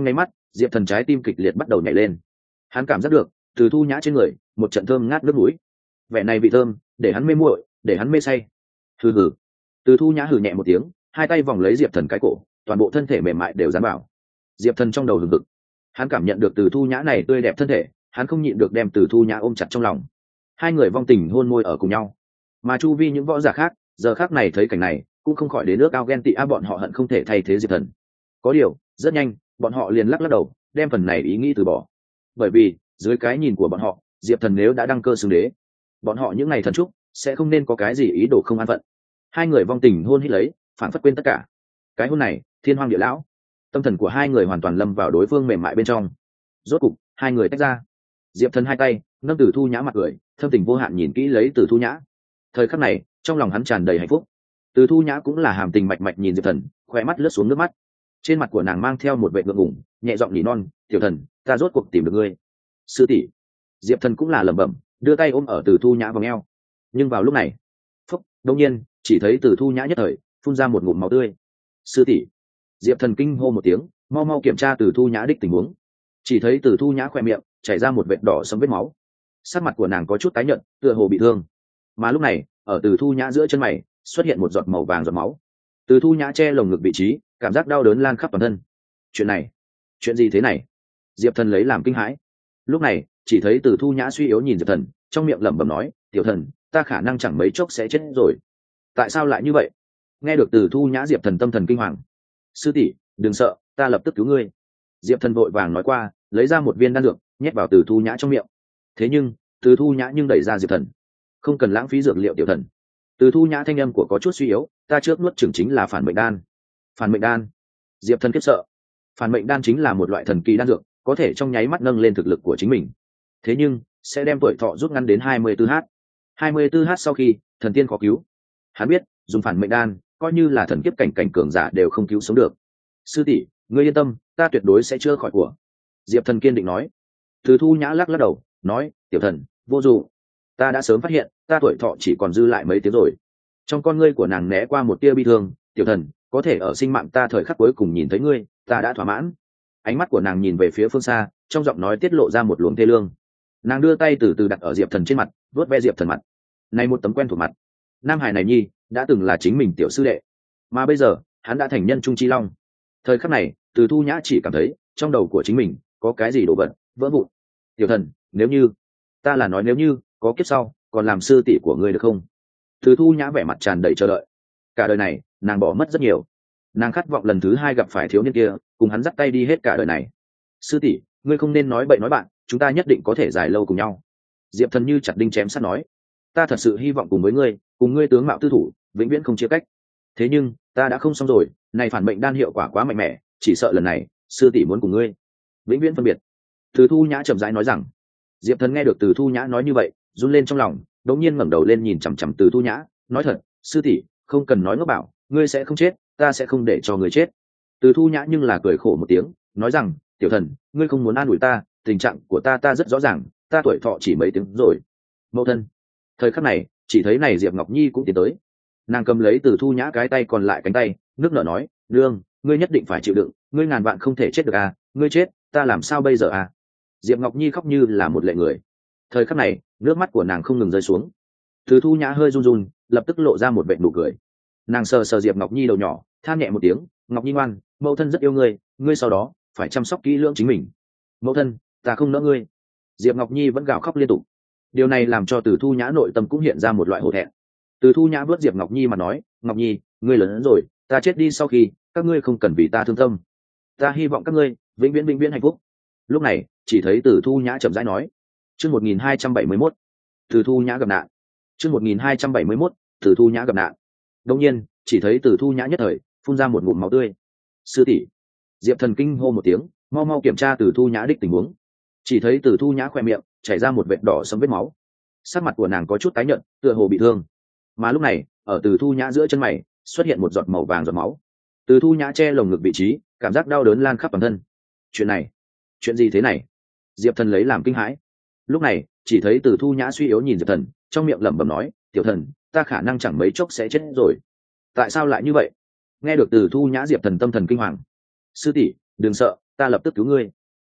S1: Diệp Thần trái tim kịch liệt bắt đầu nhảy lên. Hắn cảm giác được từ Thu Nhã trên người một trận thơm ngát nước mũi, vẻ này vị thơm để hắn mê muội, để hắn mê say. Hừ hừ. Từ Thu Nhã hừ nhẹ một tiếng, hai tay vòng lấy Diệp Thần cái cổ, toàn bộ thân thể mềm mại đều dán vào. Diệp Thần trong đầu hừng hực, hắn cảm nhận được từ Thu Nhã này tươi đẹp thân thể, hắn không nhịn được đem từ Thu Nhã ôm chặt trong lòng. Hai người vong tình hôn môi ở cùng nhau, mà chu vi những võ giả khác giờ khác này thấy cảnh này cũng không khỏi đến nước ao ghen tị a, bọn họ hận không thể thay thế Diệp Thần. Có điều rất nhanh bọn họ liền lắc lắc đầu, đem phần này ý nghĩ từ bỏ, bởi vì dưới cái nhìn của bọn họ, Diệp Thần nếu đã đăng cơ xưng đế, bọn họ những ngày thần trúc sẽ không nên có cái gì ý đồ không an phận. Hai người vong tình hôn hít lấy, phản phất quên tất cả. Cái hôn này thiên hoang địa lão, tâm thần của hai người hoàn toàn lâm vào đối phương mềm mại bên trong. Rốt cục hai người tách ra. Diệp Thần hai tay nâng Từ Thu Nhã mặt cười, thâm tình vô hạn nhìn kỹ lấy Từ Thu Nhã. Thời khắc này trong lòng hắn tràn đầy hạnh phúc. Từ Thu Nhã cũng là hàm tình mạch mạch nhìn Diệp Thần, khóe mắt lướt xuống nước mắt. Trên mặt của nàng mang theo một vẻ ngượng ngùng, nhẹ giọng nỉ non, "Tiểu Thần, ta rốt cuộc tìm được ngươi." "Sư tỷ." Diệp Thần cũng là lẩm bẩm, đưa tay ôm ở Từ Thu Nhã vòng eo. Nhưng vào lúc này, phúc, đột nhiên chỉ thấy Từ Thu Nhã nhất thời phun ra một ngụm máu tươi. "Sư tỷ." Diệp Thần kinh hô một tiếng, mau mau kiểm tra Từ Thu Nhã đích tình huống. Chỉ thấy Từ Thu Nhã khỏe miệng chảy ra một vệt đỏ sẫm vết máu, sắc mặt của nàng có chút tái nhợt, tựa hồ bị thương. Mà lúc này ở Từ Thu Nhã giữa chân mày xuất hiện một giọt màu vàng giọt máu. Từ Thu Nhã che lồng ngực vị trí, cảm giác đau đớn lan khắp toàn thân. Chuyện này, chuyện gì thế này? Diệp Thần lấy làm kinh hãi. Lúc này chỉ thấy Từ Thu Nhã suy yếu nhìn Diệp Thần, trong miệng lẩm bẩm nói, "Tiểu Thần, ta khả năng chẳng mấy chốc sẽ chết rồi." "Tại sao lại như vậy?" Nghe được Từ Thu Nhã, Diệp Thần tâm thần kinh hoàng. "Sư tỷ, đừng sợ, ta lập tức cứu ngươi." Diệp Thần vội vàng nói qua, lấy ra một viên đan dược nhét vào Từ Thu Nhã trong miệng. Thế nhưng Từ Thu Nhã nhưng đẩy ra Diệp Thần, "Không cần lãng phí dược liệu Tiểu Thần." Từ Thu Nhã thanh âm của có chút suy yếu, "Ta trước nuốt chửng chính là phản mệnh đan." "Phản mệnh đan?" Diệp Thần khiếp sợ. Phản mệnh đan chính là một loại thần kỳ đan dược, có thể trong nháy mắt nâng lên thực lực của chính mình, thế nhưng sẽ đem tuổi thọ rút ngắn đến hai mươi tư h. hai mươi tư h sau khi thần tiên khó cứu. Hắn biết dùng phản mệnh đan coi như là thần kiếp cảnh cảnh cường giả đều không cứu sống được. "Sư tỷ, ngươi yên tâm, ta tuyệt đối sẽ chữa khỏi của." Diệp Thần kiên định nói. Từ Thu Nhã lắc lắc đầu nói, "Tiểu Thần, vô dụng, ta đã sớm phát hiện ta tuổi thọ chỉ còn dư lại mấy tiếng rồi." Trong con ngươi của nàng né qua một tia bi thương, "Tiểu Thần, có thể ở sinh mạng ta thời khắc cuối cùng nhìn thấy ngươi, ta đã thỏa mãn." Ánh mắt của nàng nhìn về phía phương xa, trong giọng nói tiết lộ ra một luồng thê lương. Nàng đưa tay từ từ đặt ở Diệp Thần trên mặt, vuốt ve Diệp Thần mặt. Này một tấm quen thuộc mặt. Nam hải này nhi đã từng là chính mình tiểu sư đệ, mà bây giờ hắn đã thành nhân trung chi long. Thời khắc này Từ Thu Nhã chỉ cảm thấy trong đầu của chính mình có cái gì đổ vật vỡ vụn. "Tiểu Thần, nếu như..." "Ta là nói nếu như có kiếp sau còn làm sư tỷ của ngươi được không?" Từ Thu Nhã vẻ mặt tràn đầy chờ đợi. Cả đời này nàng bỏ mất rất nhiều, nàng khát vọng lần thứ hai gặp phải thiếu niên kia, cùng hắn dắt tay đi hết cả đời này. "Sư tỷ, ngươi không nên nói bậy nói bạn, chúng ta nhất định có thể dài lâu cùng nhau." Diệp Thần như chặt đinh chém sắt nói, "Ta thật sự hy vọng cùng với ngươi, cùng ngươi tướng mạo tư thủ, vĩnh viễn không chia cách. Thế nhưng ta đã không xong rồi, này phản mệnh đan hiệu quả quá mạnh mẽ, chỉ sợ lần này sư tỷ muốn cùng ngươi vĩnh viễn phân biệt." Từ Thu Nhã chậm rãi nói rằng. Diệp Thần nghe được Từ Thu Nhã nói như vậy, run lên trong lòng, đột nhiên ngẩng đầu lên nhìn chằm chằm Từ Thu Nhã, nói thật, "Sư tỷ, không cần nói ngốc bảo, ngươi sẽ không chết, ta sẽ không để cho ngươi chết." Từ Thu Nhã nhưng là cười khổ một tiếng, nói rằng, "Tiểu Thần, ngươi không muốn an ủi ta, tình trạng của ta ta rất rõ ràng, ta tuổi thọ chỉ mấy tiếng rồi." "Mẫu thân." Thời khắc này chỉ thấy này Diệp Ngọc Nhi cũng tiến tới, nàng cầm lấy Từ Thu Nhã cái tay còn lại cánh tay, nước nở nói, "Nương, ngươi nhất định phải chịu đựng, ngươi ngàn vạn không thể chết được à, ngươi chết ta làm sao bây giờ à?" Diệp Ngọc Nhi khóc như là một lệ người. Thời khắc này nước mắt của nàng không ngừng rơi xuống. Từ Thu Nhã hơi run run, lập tức lộ ra một vệt nụ cười. Nàng sờ sờ Diệp Ngọc Nhi đầu nhỏ, than nhẹ một tiếng, "Ngọc Nhi ngoan, mẫu thân rất yêu ngươi, ngươi sau đó phải chăm sóc kỹ lưỡng chính mình." "Mẫu thân, ta không nỡ ngươi." Diệp Ngọc Nhi vẫn gào khóc liên tục. Điều này làm cho Từ Thu Nhã nội tâm cũng hiện ra một loại hổ thẹn. Từ Thu Nhã vuốt Diệp Ngọc Nhi mà nói, "Ngọc Nhi, ngươi lớn hơn rồi, ta chết đi sau khi các ngươi không cần vì ta thương tâm. Ta hy vọng các ngươi vĩnh viễn vĩnh viễn hạnh phúc." Lúc này chỉ thấy Từ Thu Nhã chậm rãi nói. Chương một nghìn hai trăm bảy mươi mốt, Từ Thu Nhã gặp nạn. Chương một nghìn hai trăm bảy mươi mốt, Từ Thu Nhã gặp nạn. Đột nhiên chỉ thấy Từ Thu Nhã nhất thời phun ra một ngụm máu tươi. "Sư tỷ." Diệp Thần kinh hô một tiếng, mau mau kiểm tra Từ Thu Nhã đích tình huống. Chỉ thấy Từ Thu Nhã khỏe miệng chảy ra một vệt đỏ sẫm vết máu, sắc mặt của nàng có chút tái nhợt, tựa hồ bị thương. Mà lúc này ở Từ Thu Nhã giữa chân mày xuất hiện một giọt màu vàng giọt máu. Từ Thu Nhã che lồng ngực vị trí, cảm giác đau đớn lan khắp toàn thân. Chuyện này, chuyện gì thế này? Diệp Thần lấy làm kinh hãi. Lúc này chỉ thấy Từ Thu Nhã suy yếu nhìn Diệp Thần, trong miệng lẩm bẩm nói, "Tiểu Thần, ta khả năng chẳng mấy chốc sẽ chết rồi." "Tại sao lại như vậy?" Nghe được Từ Thu Nhã, Diệp Thần tâm thần kinh hoàng. "Sư tỷ, đừng sợ, ta lập tức cứu ngươi."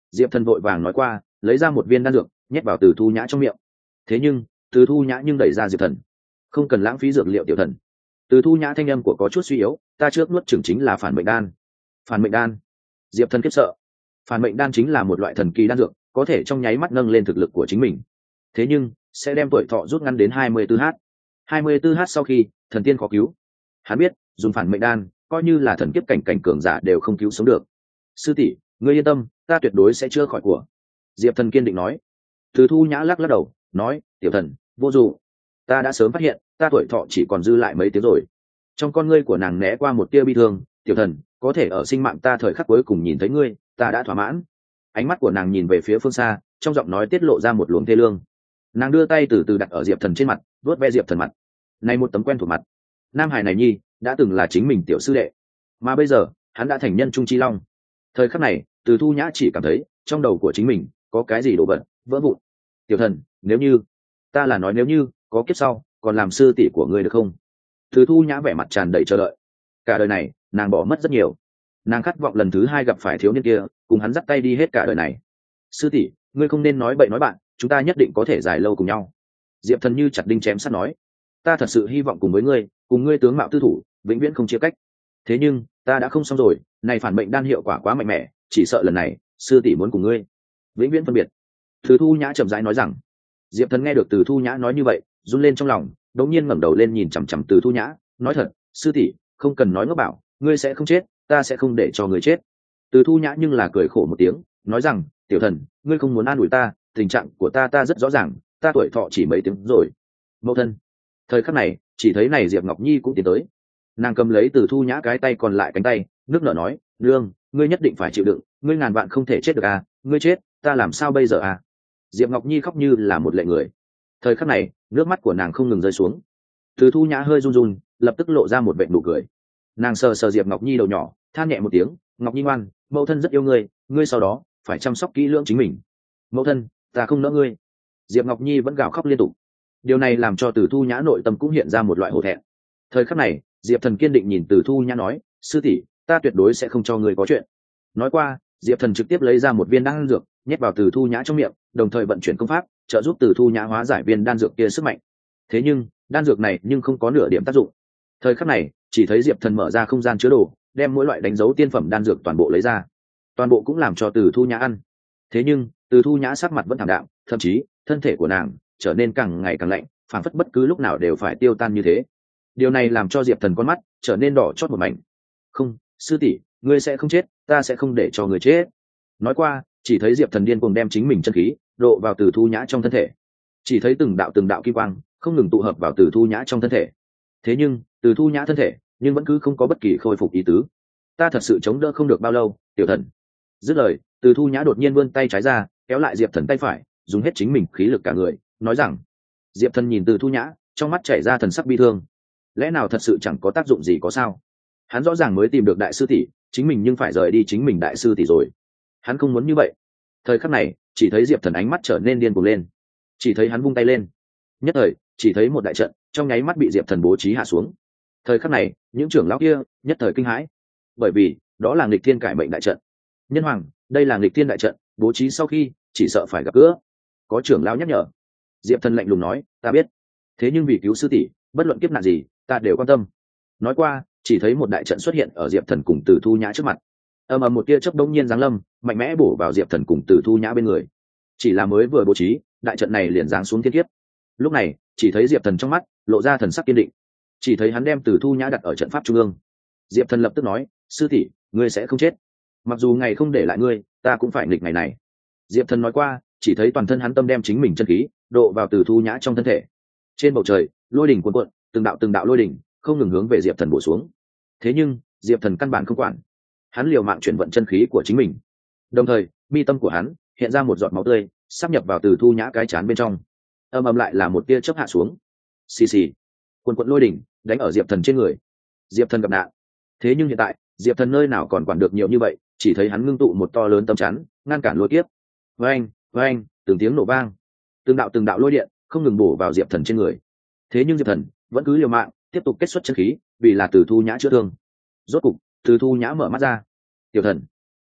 S1: Diệp thần vội vàng nói qua, lấy ra một viên đan dược nhét vào từ thu nhã trong miệng. Thế nhưng từ thu nhã nhưng đẩy ra Diệp thần. Không cần lãng phí dược liệu tiểu thần. Từ thu nhã thanh âm của có chút suy yếu, ta trước nuốt chửng chính là phản mệnh đan. Phản mệnh đan? Diệp thần khiếp sợ. Phản mệnh đan chính là một loại thần kỳ đan dược, có thể trong nháy mắt nâng lên thực lực của chính mình, thế nhưng sẽ đem tuổi thọ rút ngắn đến hai mươi tư h. hai mươi tư h sau khi thần tiên khó cứu. Hắn biết dùng phản mệnh đan coi như là thần kiếp cảnh cảnh cường giả đều không cứu sống được. Sư tỷ, ngươi yên tâm, ta tuyệt đối sẽ chữa khỏi của. Diệp thần kiên định nói. Từ thu nhã lắc lắc đầu nói, tiểu thần vô dụng, ta đã sớm phát hiện ta tuổi thọ chỉ còn dư lại mấy tiếng rồi. Trong con ngươi của nàng né qua một tia bi thương. Tiểu thần, có thể ở sinh mạng ta thời khắc cuối cùng nhìn thấy ngươi, ta đã thỏa mãn. Ánh mắt của nàng nhìn về phía phương xa, trong giọng nói tiết lộ ra một luồng thê lương. Nàng đưa tay từ từ đặt ở Diệp thần trên mặt, vuốt ve Diệp thần mặt. Này một tấm quen thuộc mặt. Nam hải này nhi đã từng là chính mình tiểu sư đệ, mà bây giờ hắn đã thành nhân trung chi long. Thời khắc này từ thu nhã chỉ cảm thấy trong đầu của chính mình có cái gì đổ vật vỡ vụn. Tiểu thần, nếu như, ta là nói nếu như có kiếp sau còn làm sư tỷ của ngươi được không? Từ thu nhã vẻ mặt tràn đầy chờ đợi. Cả đời này nàng bỏ mất rất nhiều, nàng khát vọng lần thứ hai gặp phải thiếu niên kia, cùng hắn dắt tay đi hết cả đời này. Sư tỷ, ngươi không nên nói bậy nói bạn, chúng ta nhất định có thể dài lâu cùng nhau. Diệp thần như chặt đinh chém sắt nói, ta thật sự hy vọng cùng với ngươi, cùng ngươi tướng mạo tư thủ vĩnh viễn không chia cách. Thế nhưng ta đã không xong rồi, này phản mệnh đan hiệu quả quá mạnh mẽ, chỉ sợ lần này sư tỷ muốn cùng ngươi vĩnh viễn phân biệt. Từ thu nhã chậm rãi nói rằng. Diệp thần nghe được từ thu nhã nói như vậy, run lên trong lòng, đột nhiên ngẩng đầu lên nhìn chằm chằm từ thu nhã, nói thật, sư tỷ, không cần nói ngốc bảo, ngươi sẽ không chết, ta sẽ không để cho ngươi chết. Từ thu nhã nhưng là cười khổ một tiếng, nói rằng, tiểu thần, ngươi không muốn an ủi ta, tình trạng của ta ta rất rõ ràng, ta tuổi thọ chỉ mấy tiếng rồi. Mẫu thân. Thời khắc này chỉ thấy này Diệp Ngọc Nhi cũng tiến tới, nàng cầm lấy từ thu nhã cái tay còn lại cánh tay, nước nở nói, nương, ngươi nhất định phải chịu đựng, ngươi ngàn vạn không thể chết được à, ngươi chết ta làm sao bây giờ à? Diệp Ngọc Nhi khóc như là một lệ người. Thời khắc này nước mắt của nàng không ngừng rơi xuống. Từ thu nhã hơi run run, lập tức lộ ra một vệt nụ cười. Nàng sờ sờ Diệp Ngọc Nhi đầu nhỏ, than nhẹ một tiếng, Ngọc Nhi ngoan, mẫu thân rất yêu ngươi, ngươi sau đó phải chăm sóc kỹ lưỡng chính mình. Mẫu thân, ta không nỡ ngươi. Diệp Ngọc Nhi vẫn gào khóc liên tục. Điều này làm cho Từ thu nhã nội tâm cũng hiện ra một loại hổ thẹn. Thời khắc này Diệp thần kiên định nhìn Từ thu nhã nói, sư tỷ, ta tuyệt đối sẽ không cho ngươi có chuyện. Nói qua, Diệp thần trực tiếp lấy ra một viên đan dược nhét vào Từ thu nhã trong miệng, đồng thời vận chuyển công pháp trợ giúp Từ thu nhã hóa giải viên đan dược kia sức mạnh. Thế nhưng đan dược này nhưng không có nửa điểm tác dụng. Thời khắc này chỉ thấy Diệp thần mở ra không gian chứa đồ, đem mỗi loại đánh dấu tiên phẩm đan dược toàn bộ lấy ra, toàn bộ cũng làm cho Từ thu nhã ăn. Thế nhưng Từ thu nhã sắc mặt vẫn thảm đạm, thậm chí thân thể của nàng trở nên càng ngày càng lạnh, phảng phất bất cứ lúc nào đều phải tiêu tan như thế. Điều này làm cho Diệp thần con mắt trở nên đỏ chót một mảnh. Không, sư tỷ, ngươi sẽ không chết, ta sẽ không để cho ngươi chết. Nói qua, chỉ thấy Diệp thần điên cuồng đem chính mình chân khí độ vào Từ thu nhã trong thân thể, chỉ thấy từng đạo từng đạo kim quang không ngừng tụ hợp vào Từ thu nhã trong thân thể. Thế nhưng Từ thu nhã thân thể nhưng vẫn cứ không có bất kỳ khôi phục ý tứ. Ta thật sự chống đỡ không được bao lâu, tiểu thần. Dứt lời, Từ thu nhã đột nhiên vươn tay trái ra, kéo lại Diệp thần tay phải, dùng hết chính mình khí lực cả người, nói rằng. Diệp thần nhìn Từ thu nhã, trong mắt chảy ra thần sắc bi thương. Lẽ nào thật sự chẳng có tác dụng gì có sao? Hắn rõ ràng mới tìm được đại sư tỷ, chính mình nhưng phải rời đi chính mình đại sư tỷ rồi. Hắn không muốn như vậy. Thời khắc này chỉ thấy Diệp thần ánh mắt trở nên điên cuồng lên, chỉ thấy hắn vung tay lên, nhất thời chỉ thấy một đại trận trong nháy mắt bị Diệp thần bố trí hạ xuống. Thời khắc này những trưởng lão kia nhất thời kinh hãi, bởi vì đó là nghịch thiên cải mệnh đại trận. Nhân hoàng, đây là nghịch thiên đại trận, bố trí sau khi chỉ sợ phải gặp gỡ. Có trưởng lão nhắc nhở. Diệp thần lạnh lùng nói, ta biết, thế nhưng vì cứu sư tỷ, bất luận kiếp nạn gì ta đều quan tâm. Nói qua, chỉ thấy một đại trận xuất hiện ở Diệp thần cùng Từ thu nhã trước mặt. Ầm ầm một tia chớp đống nhiên giáng lâm, mạnh mẽ bổ vào Diệp thần cùng Từ thu nhã bên người. Chỉ là mới vừa bố trí, đại trận này liền giáng xuống thiên kiếp. Lúc này chỉ thấy Diệp thần trong mắt lộ ra thần sắc kiên định, chỉ thấy hắn đem Từ thu nhã đặt ở trận pháp trung ương. Diệp thần lập tức nói, sư tỷ, ngươi sẽ không chết, mặc dù ngày không để lại ngươi, ta cũng phải nghịch ngày này. Diệp thần nói qua, chỉ thấy toàn thân hắn tâm đem chính mình chân khí độ vào Từ thu nhã trong thân thể. Trên bầu trời lôi đỉnh cuồn cuộn, từng đạo từng đạo lôi đỉnh không ngừng hướng về Diệp thần bổ xuống. Thế nhưng Diệp thần căn bản không quản, hắn liều mạng chuyển vận chân khí của chính mình, đồng thời mi tâm của hắn hiện ra một giọt máu tươi sắp nhập vào Từ thu nhã cái chán bên trong. Âm ầm lại là một tia chớp hạ xuống, xì xì, cuồn cuộn lôi đỉnh đánh ở Diệp thần trên người. Diệp thần gặp nạn. Thế nhưng hiện tại Diệp thần nơi nào còn quản được nhiều như vậy, chỉ thấy hắn ngưng tụ một to lớn tấm chắn ngăn cản lôi kiếp. Vang vang, từng tiếng nổ vang, từng đạo từng đạo lôi điện không ngừng bổ vào Diệp thần trên người. Thế nhưng Diệp thần vẫn cứ liều mạng tiếp tục kết xuất chân khí, vì là Từ thu nhã chữa thương. Rốt cục Từ thu nhã mở mắt ra. Tiểu thần.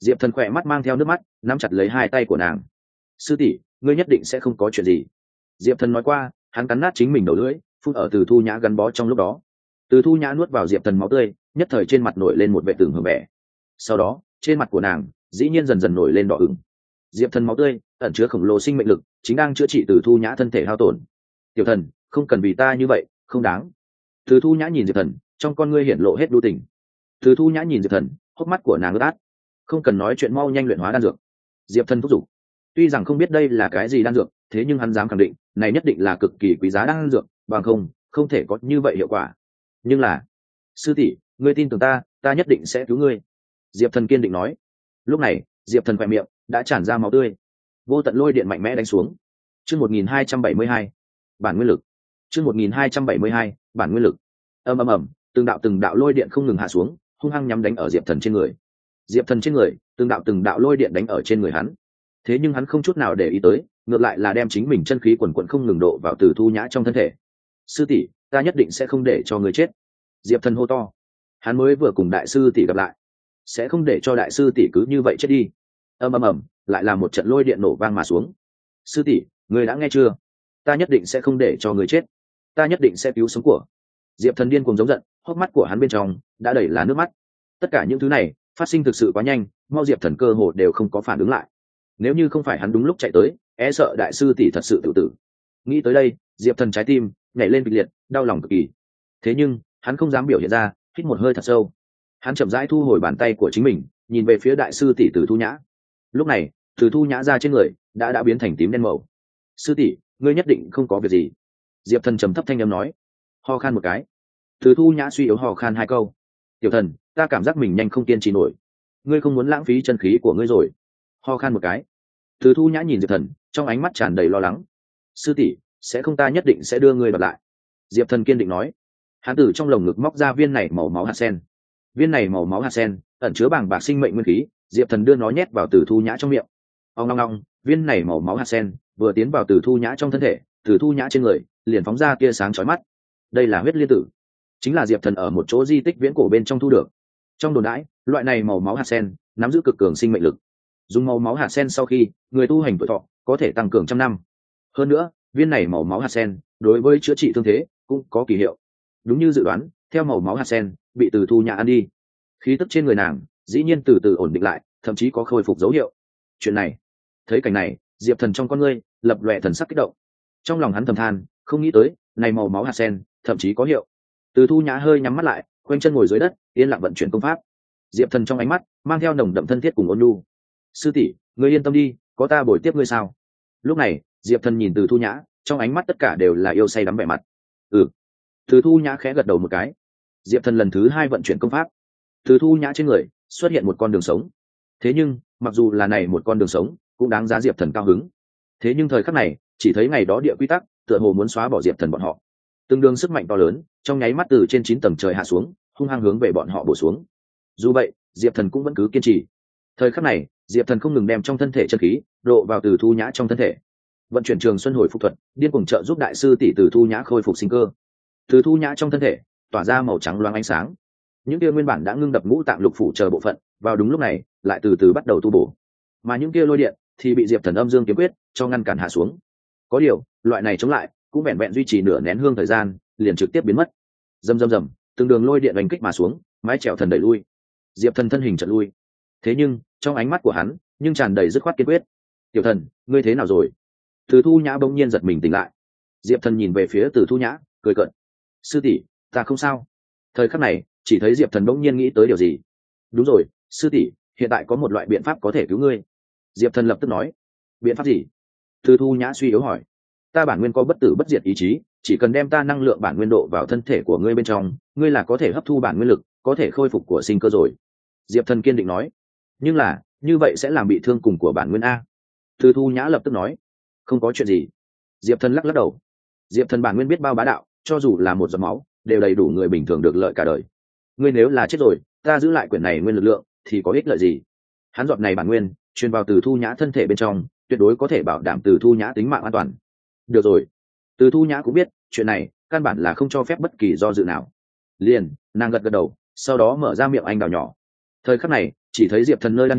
S1: Diệp Thần khỏe mắt mang theo nước mắt, nắm chặt lấy hai tay của nàng. Sư tỷ, ngươi nhất định sẽ không có chuyện gì. Diệp Thần nói qua, hắn cắn nát chính mình đầu lưỡi, phun ở Từ Thu Nhã gắn bó trong lúc đó. Từ Thu Nhã nuốt vào Diệp Thần máu tươi, nhất thời trên mặt nổi lên một vẻ tường hưởng vẻ. Sau đó, trên mặt của nàng dĩ nhiên dần dần nổi lên đỏ ửng. Diệp Thần máu tươi ẩn chứa khổng lồ sinh mệnh lực, chính đang chữa trị Từ Thu Nhã thân thể hao tổn. Tiểu Thần, không cần vì ta như vậy, không đáng. Từ Thu Nhã nhìn Diệp Thần, trong con ngươi hiển lộ hết đu tình. Từ Thu Nhã nhìn Diệp Thần, hốc mắt của nàng ướt át. Không cần nói chuyện, mau nhanh luyện hóa đan dược. Diệp Thần thúc giục. Tuy rằng không biết đây là cái gì đan dược, thế nhưng hắn dám khẳng định, này nhất định là cực kỳ quý giá đan dược, bằng không, không thể có như vậy hiệu quả. Nhưng là, sư tỷ, ngươi tin tưởng ta, ta nhất định sẽ cứu ngươi. Diệp Thần kiên định nói. Lúc này, Diệp Thần khỏe miệng đã tràn ra máu tươi. Vô tận lôi điện mạnh mẽ đánh xuống. Chương một nghìn hai trăm bảy mươi hai, bản nguyên lực. Chương một nghìn hai trăm bảy mươi hai, bản nguyên lực. Ầm ầm ầm, từng đạo từng đạo lôi điện không ngừng hạ xuống, hung hăng nhắm đánh ở Diệp Thần trên người. Diệp Thần trên người, từng đạo từng đạo lôi điện đánh ở trên người hắn. Thế nhưng hắn không chút nào để ý tới, ngược lại là đem chính mình chân khí quần quần không ngừng độ vào Từ Thu Nhã trong thân thể. Sư tỷ, ta nhất định sẽ không để cho người chết. Diệp Thần hô to. Hắn mới vừa cùng đại sư tỷ gặp lại, sẽ không để cho đại sư tỷ cứ như vậy chết đi. Ầm ầm ầm, lại là một trận lôi điện nổ vang mà xuống. Sư tỷ, người đã nghe chưa? Ta nhất định sẽ không để cho người chết. Ta nhất định sẽ cứu sống của. Diệp Thần điên cuồng giống giận, hốc mắt của hắn bên trong đã đầy là nước mắt. Tất cả những thứ này phát sinh thực sự quá nhanh, mau Diệp Thần cơ hồ đều không có phản ứng lại. Nếu như không phải hắn đúng lúc chạy tới, e sợ đại sư tỷ thật sự tự tử. Nghĩ tới đây, Diệp Thần trái tim nhảy lên kịch liệt, đau lòng cực kỳ. Thế nhưng hắn không dám biểu hiện ra, hít một hơi thật sâu. Hắn chậm rãi thu hồi bàn tay của chính mình, nhìn về phía đại sư tỷ Từ Thu Nhã. Lúc này, Từ Thu Nhã ra trên người đã đã biến thành tím đen màu. Sư tỷ, ngươi nhất định không có việc gì. Diệp Thần trầm thấp thanh âm nói. Ho khan một cái. Từ Thu Nhã suy yếu ho khan hai câu. Tiểu Thần, ta cảm giác mình nhanh không kiên trì nổi. Ngươi không muốn lãng phí chân khí của ngươi rồi. Ho khan một cái. Từ Thu Nhã nhìn Diệp Thần, trong ánh mắt tràn đầy lo lắng. Sư tỷ, sẽ không, ta nhất định sẽ đưa ngươi đoạt lại. Diệp Thần kiên định nói. Hắn từ trong lồng ngực móc ra viên này màu máu hạt sen. Viên này màu máu hạt sen ẩn chứa bàng bạc sinh mệnh nguyên khí. Diệp Thần đưa nó nhét vào Từ Thu Nhã trong miệng. Ong ong ong, viên này màu máu hạt sen vừa tiến vào Từ Thu Nhã trong thân thể, Từ Thu Nhã trên người liền phóng ra tia sáng chói mắt. Đây là huyết liên tử, chính là Diệp Thần ở một chỗ di tích viễn cổ bên trong thu được. Trong đồn đãi, loại này màu máu hạt sen nắm giữ cực cường sinh mệnh lực. Dùng màu máu hạt sen sau khi người tu hành tuổi thọ có thể tăng cường trăm năm. Hơn nữa, viên này màu máu hạt sen đối với chữa trị thương thế cũng có kỳ hiệu. Đúng như dự đoán, theo màu máu hạt sen bị Từ Thu Nhã ăn đi, khí tức trên người nàng dĩ nhiên từ từ ổn định lại, thậm chí có khôi phục dấu hiệu. Chuyện này, thấy cảnh này, Diệp Thần trong con ngươi lập lòe thần sắc kích động. Trong lòng hắn thầm than, không nghĩ tới, này màu máu hạt sen thậm chí có hiệu. Từ Thu Nhã hơi nhắm mắt lại, quanh chân ngồi dưới đất, yên lặng vận chuyển công pháp. Diệp Thần trong ánh mắt mang theo nồng đậm thân thiết cùng ôn nhu. Sư tỷ, ngươi yên tâm đi, có ta bồi tiếp ngươi sao? Lúc này, Diệp Thần nhìn Từ Thu Nhã, trong ánh mắt tất cả đều là yêu say đắm vẻ mặt. Ừ. Từ Thu Nhã khẽ gật đầu một cái. Diệp Thần lần thứ hai vận chuyển công pháp. Từ Thu Nhã trên người xuất hiện một con đường sống. Thế nhưng, mặc dù là này một con đường sống, cũng đáng giá Diệp Thần cao hứng. Thế nhưng thời khắc này, chỉ thấy ngày đó địa quy tắc tựa hồ muốn xóa bỏ Diệp Thần bọn họ. Từng đường sức mạnh to lớn, trong nháy mắt từ trên chín tầng trời hạ xuống, hung hăng hướng về bọn họ bổ xuống. Dù vậy, Diệp Thần cũng vẫn cứ kiên trì. Thời khắc này, Diệp Thần không ngừng đem trong thân thể chân khí độ vào Từ Thu Nhã trong thân thể, vận chuyển Trường Xuân hồi phục thuật, điên cuồng trợ giúp đại sư tỷ Từ Thu Nhã khôi phục sinh cơ. Từ Thu Nhã trong thân thể tỏa ra màu trắng loáng ánh sáng. Những kia nguyên bản đã ngưng đập ngũ tạng lục phủ chờ bộ phận, vào đúng lúc này lại từ từ bắt đầu tu bổ. Mà những kia lôi điện thì bị Diệp Thần âm dương kiếm quyết cho ngăn cản hạ xuống. Có điều, loại này chống lại cũng vẹn vẹn duy trì nửa nén hương thời gian, liền trực tiếp biến mất. Rầm rầm rầm, từng đường lôi điện đánh kích mà xuống, mái chèo thần đẩy lui. Diệp Thần thân hình chợt lui. Thế nhưng, trong ánh mắt của hắn, nhưng tràn đầy dứt khoát kiên quyết. "Tiểu Thần, ngươi thế nào rồi?" Từ Thu Nhã bỗng nhiên giật mình tỉnh lại. Diệp Thần nhìn về phía Từ Thu Nhã, cười cợt. "Sư tỷ, ta không sao." Thời khắc này, chỉ thấy Diệp Thần bỗng nhiên nghĩ tới điều gì. "Đúng rồi, sư tỷ, hiện tại có một loại biện pháp có thể cứu ngươi." Diệp Thần lập tức nói. "Biện pháp gì?" Từ Thu Nhã suy yếu hỏi. "Ta bản nguyên có bất tử bất diệt ý chí, chỉ cần đem ta năng lượng bản nguyên độ vào thân thể của ngươi bên trong, ngươi là có thể hấp thu bản nguyên lực, có thể khôi phục của sinh cơ rồi." Diệp Thần kiên định nói. "Nhưng là, như vậy sẽ làm bị thương cùng của bản nguyên a." Từ Thu Nhã lập tức nói. "Không có chuyện gì." Diệp Thần lắc lắc đầu. Diệp Thần bản nguyên biết bao bá đạo, cho dù là một giọt máu, đều đầy đủ người bình thường được lợi cả đời. Ngươi nếu là chết rồi, ta giữ lại quyển này nguyên lực lượng, thì có ích lợi gì? Hắn giọt này bản nguyên, truyền vào Từ Thu Nhã thân thể bên trong, tuyệt đối có thể bảo đảm Từ Thu Nhã tính mạng an toàn. Được rồi. Từ Thu Nhã cũng biết, chuyện này căn bản là không cho phép bất kỳ do dự nào. Liền, nàng gật gật đầu, sau đó mở ra miệng anh đào nhỏ. Thời khắc này, chỉ thấy Diệp Thần nơi đan điền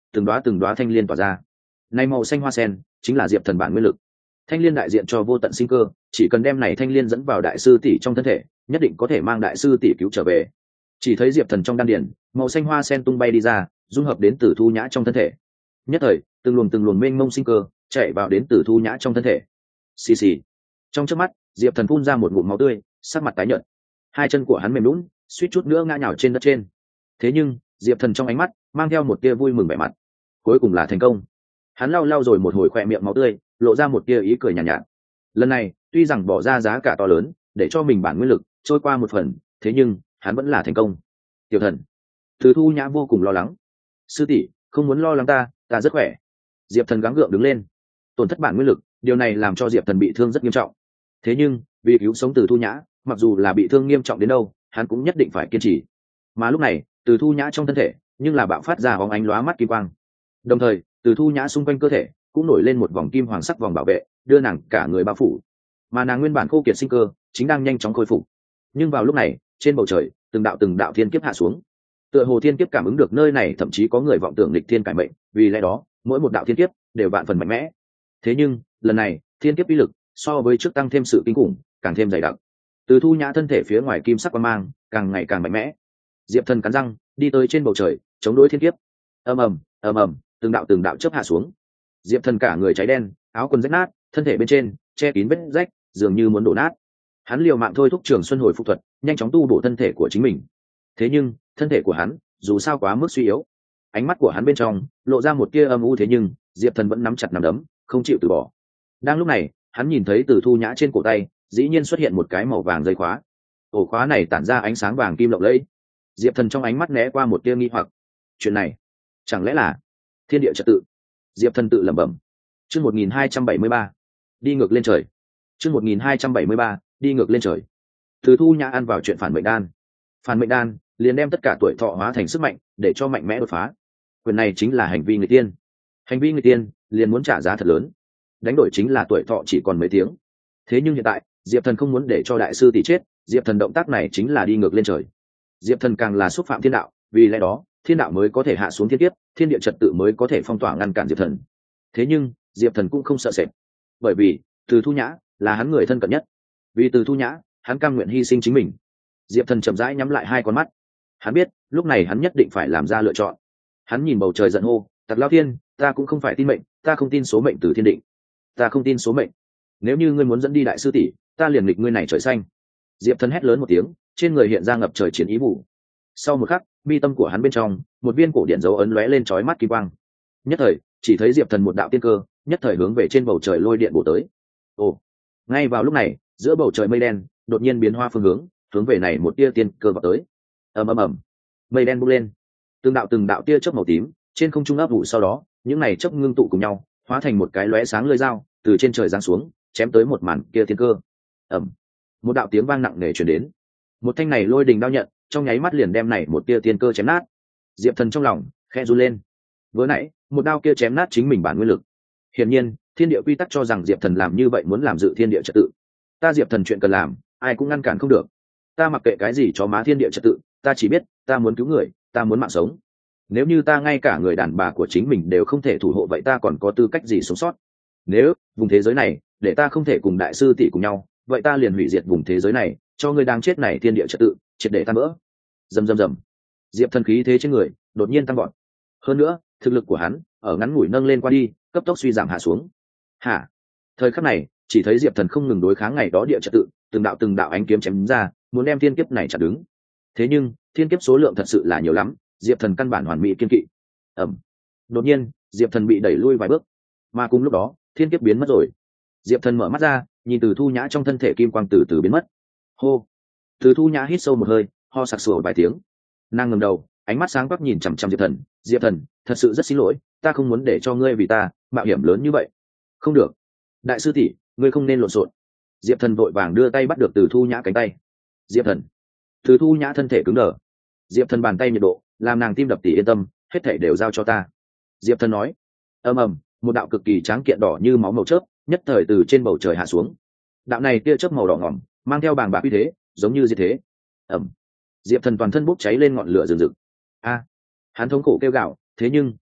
S1: từng đóa từng đóa thanh liên tỏa ra. Này màu xanh hoa sen chính là diệp thần bản nguyên lực. Thanh liên đại diện cho vô tận sinh cơ, chỉ cần đem này thanh liên dẫn vào đại sư tỷ trong thân thể, nhất định có thể mang đại sư tỷ cứu trở về. Chỉ thấy diệp thần trong đan điển, màu xanh hoa sen tung bay đi ra, dung hợp đến Từ Thu Nhã trong thân thể. Nhất thời, từng luồng từng luồng mênh mông sinh cơ chạy vào đến Từ Thu Nhã trong thân thể. Xì xì. Trong chớp mắt, diệp thần phun ra một ngụm máu tươi, sắc mặt tái nhợt. Hai chân của hắn mềm lún, suýt chút nữa ngã nhào trên đất trên. Thế nhưng, diệp thần trong ánh mắt mang theo một tia vui mừng vẻ mặt. Cuối cùng là thành công. Hắn lau lau rồi một hồi khỏe miệng máu tươi, lộ ra một tia ý cười nhàn nhạt, nhạt. Lần này, tuy rằng bỏ ra giá cả to lớn để cho mình bản nguyên lực trôi qua một phần, thế nhưng hắn vẫn là thành công. Tiểu thần, Từ Thu Nhã vô cùng lo lắng. Sư tỷ, không muốn lo lắng ta, ta rất khỏe. Diệp thần gắng gượng đứng lên. Tổn thất bản nguyên lực, điều này làm cho diệp thần bị thương rất nghiêm trọng. Thế nhưng, vì cứu sống Từ Thu Nhã, mặc dù là bị thương nghiêm trọng đến đâu, hắn cũng nhất định phải kiên trì. Mà lúc này, Từ Thu Nhã trong thân thể nhưng là bạo phát ra bóng ánh lóa mắt kim quang. Đồng thời, Từ Thu Nhã xung quanh cơ thể cũng nổi lên một vòng kim hoàng sắc vòng bảo vệ, đưa nàng cả người bao phủ. Mà nàng nguyên bản khô kiệt sinh cơ chính đang nhanh chóng khôi phục. Nhưng vào lúc này, trên bầu trời, từng đạo từng đạo thiên kiếp hạ xuống. Tựa hồ thiên kiếp cảm ứng được nơi này thậm chí có người vọng tưởng nghịch thiên cải mệnh, vì lẽ đó, mỗi một đạo thiên kiếp đều vạn phần mạnh mẽ. Thế nhưng, lần này, thiên kiếp uy lực so với trước tăng thêm sự kinh khủng, càng thêm dày đặc. Từ Thu Nhã thân thể phía ngoài kim sắc quang mang càng ngày càng mạnh mẽ. Diệp thần cắn răng, đi tới trên bầu trời, chống đối thiên kiếp. Ầm ầm, ầm ầm, từng đạo từng đạo chớp hạ xuống. Diệp thần cả người cháy đen, áo quần rách nát, thân thể bên trên che kín vết rách, dường như muốn đổ nát. Hắn liều mạng thôi thúc Trường Xuân hồi phục thuật, nhanh chóng tu bổ thân thể của chính mình. Thế nhưng, thân thể của hắn dù sao quá mức suy yếu. Ánh mắt của hắn bên trong lộ ra một tia âm u, thế nhưng diệp thần vẫn nắm chặt nắm đấm, không chịu từ bỏ. Đang lúc này, hắn nhìn thấy Từ Thu Nhã trên cổ tay dĩ nhiên xuất hiện một cái màu vàng dây khóa. Ổ khóa này tản ra ánh sáng vàng kim lộng lẫy. Diệp thần trong ánh mắt né qua một tia nghi hoặc. Chuyện này chẳng lẽ là thiên địa trật tự? Diệp thần tự lẩm bẩm. Chương một nghìn hai trăm bảy mươi ba, đi ngược lên trời. Chương một nghìn hai trăm bảy mươi ba, đi ngược lên trời. Từ Thu Nhã ăn vào chuyện phản mệnh đan. Phản mệnh đan liền đem tất cả tuổi thọ hóa thành sức mạnh, để cho mạnh mẽ đột phá. Quyền này chính là hành vi người tiên. Hành vi người tiên liền muốn trả giá thật lớn. Đánh đổi chính là tuổi thọ chỉ còn mấy tiếng. Thế nhưng hiện tại, Diệp thần không muốn để cho đại sư tỷ chết, Diệp thần động tác này chính là đi ngược lên trời. Diệp thần càng là xúc phạm thiên đạo, vì lẽ đó, thiên đạo mới có thể hạ xuống thiên kiếp, thiên địa trật tự mới có thể phong tỏa ngăn cản Diệp thần. Thế nhưng, Diệp thần cũng không sợ sệt, bởi vì Từ Thu Nhã là hắn người thân cận nhất. Vì Từ Thu Nhã, hắn cam nguyện hy sinh chính mình. Diệp thần chậm rãi nhắm lại hai con mắt. Hắn biết, lúc này hắn nhất định phải làm ra lựa chọn. Hắn nhìn bầu trời giận hô, Tặc Lao Thiên, ta cũng không phải tin mệnh, ta không tin số mệnh từ thiên định. Ta không tin số mệnh. Nếu như ngươi muốn dẫn đi đại sư tỷ, ta liền nghịch ngươi này trời xanh. Diệp thần hét lớn một tiếng, trên người hiện ra ngập trời chiến ý vụ. Sau một khắc, mi tâm của hắn bên trong, một viên cổ điện dấu ấn lóe lên chói mắt kim quang. Nhất thời, chỉ thấy Diệp thần một đạo tiên cơ, nhất thời hướng về trên bầu trời lôi điện bổ tới. Ồ! Ngay vào lúc này, giữa bầu trời mây đen đột nhiên biến hoa phương hướng, hướng về này một tia tiên cơ vào tới. Ầm ầm ầm, mây đen bốc lên, từng đạo từng đạo tia chớp màu tím trên không trung ấp ủ, sau đó những này chớp ngưng tụ cùng nhau, hóa thành một cái lóe sáng lưỡi dao, từ trên trời giáng xuống, chém tới một màn kia tiên cơ. Ầm, một đạo tiếng vang nặng nề truyền đến. Một thanh này lôi đình đao nhận, trong nháy mắt liền đem này một tia tiên cơ chém nát. Diệp thần trong lòng khẽ run lên. Vừa nãy, một đao kia chém nát chính mình bản nguyên lực. Hiển nhiên, thiên địa quy tắc cho rằng Diệp thần làm như vậy muốn làm dự thiên địa trật tự. Ta Diệp thần chuyện cần làm, ai cũng ngăn cản không được. Ta mặc kệ cái gì cho má thiên địa trật tự, ta chỉ biết, ta muốn cứu người, ta muốn mạng sống. Nếu như ta ngay cả người đàn bà của chính mình đều không thể thủ hộ, vậy ta còn có tư cách gì sống sót? Nếu vùng thế giới này để ta không thể cùng đại sư tỷ cùng nhau, vậy ta liền hủy diệt vùng thế giới này, cho người đang chết này thiên địa trật tự triệt để tan vỡ. Rầm rầm rầm, Diệp thần khí thế trên người đột nhiên tăng vọt. Hơn nữa, thực lực của hắn ở ngắn ngủi nâng lên qua đi, cấp tốc suy giảm hạ xuống. Hả? Thời khắc này, chỉ thấy Diệp thần không ngừng đối kháng ngày đó địa trật tự, từng đạo từng đạo ánh kiếm chém ra, muốn đem thiên kiếp này chặn đứng. Thế nhưng, thiên kiếp số lượng thật sự là nhiều lắm, Diệp thần căn bản hoàn mỹ kiên kỵ. Ầm. Đột nhiên, Diệp thần bị đẩy lui vài bước, mà cùng lúc đó, thiên kiếp biến mất rồi. Diệp thần mở mắt ra, nhìn Từ Thu Nhã trong thân thể kim quang từ từ biến mất. Hô. Từ Thu Nhã hít sâu một hơi, ho sặc sủa vài tiếng. Nàng ngẩng đầu, ánh mắt sáng quắc nhìn chằm chằm Diệp thần. Diệp thần, thật sự rất xin lỗi, ta không muốn để cho ngươi vì ta mạo hiểm lớn như vậy. Không được, đại sư tỷ, ngươi không nên lộn xộn. Diệp thần vội vàng đưa tay bắt được Từ Thu Nhã cánh tay. Diệp thần. Từ Thu Nhã thân thể cứng đờ. Diệp thần bàn tay nhiệt độ làm nàng tim đập tỉ yên tâm, hết thảy đều giao cho ta. Diệp thần nói. Ầm ầm, một đạo cực kỳ tráng kiện đỏ như máu màu chớp nhất thời từ trên bầu trời hạ xuống. Đạo này tia chớp màu đỏ ngỏm mang theo bàng bạc uy thế, giống như diệt thế. Ầm. Diệp thần toàn thân bốc cháy lên ngọn lửa rừng rực. A. Hắn thống khổ kêu gào, thế nhưng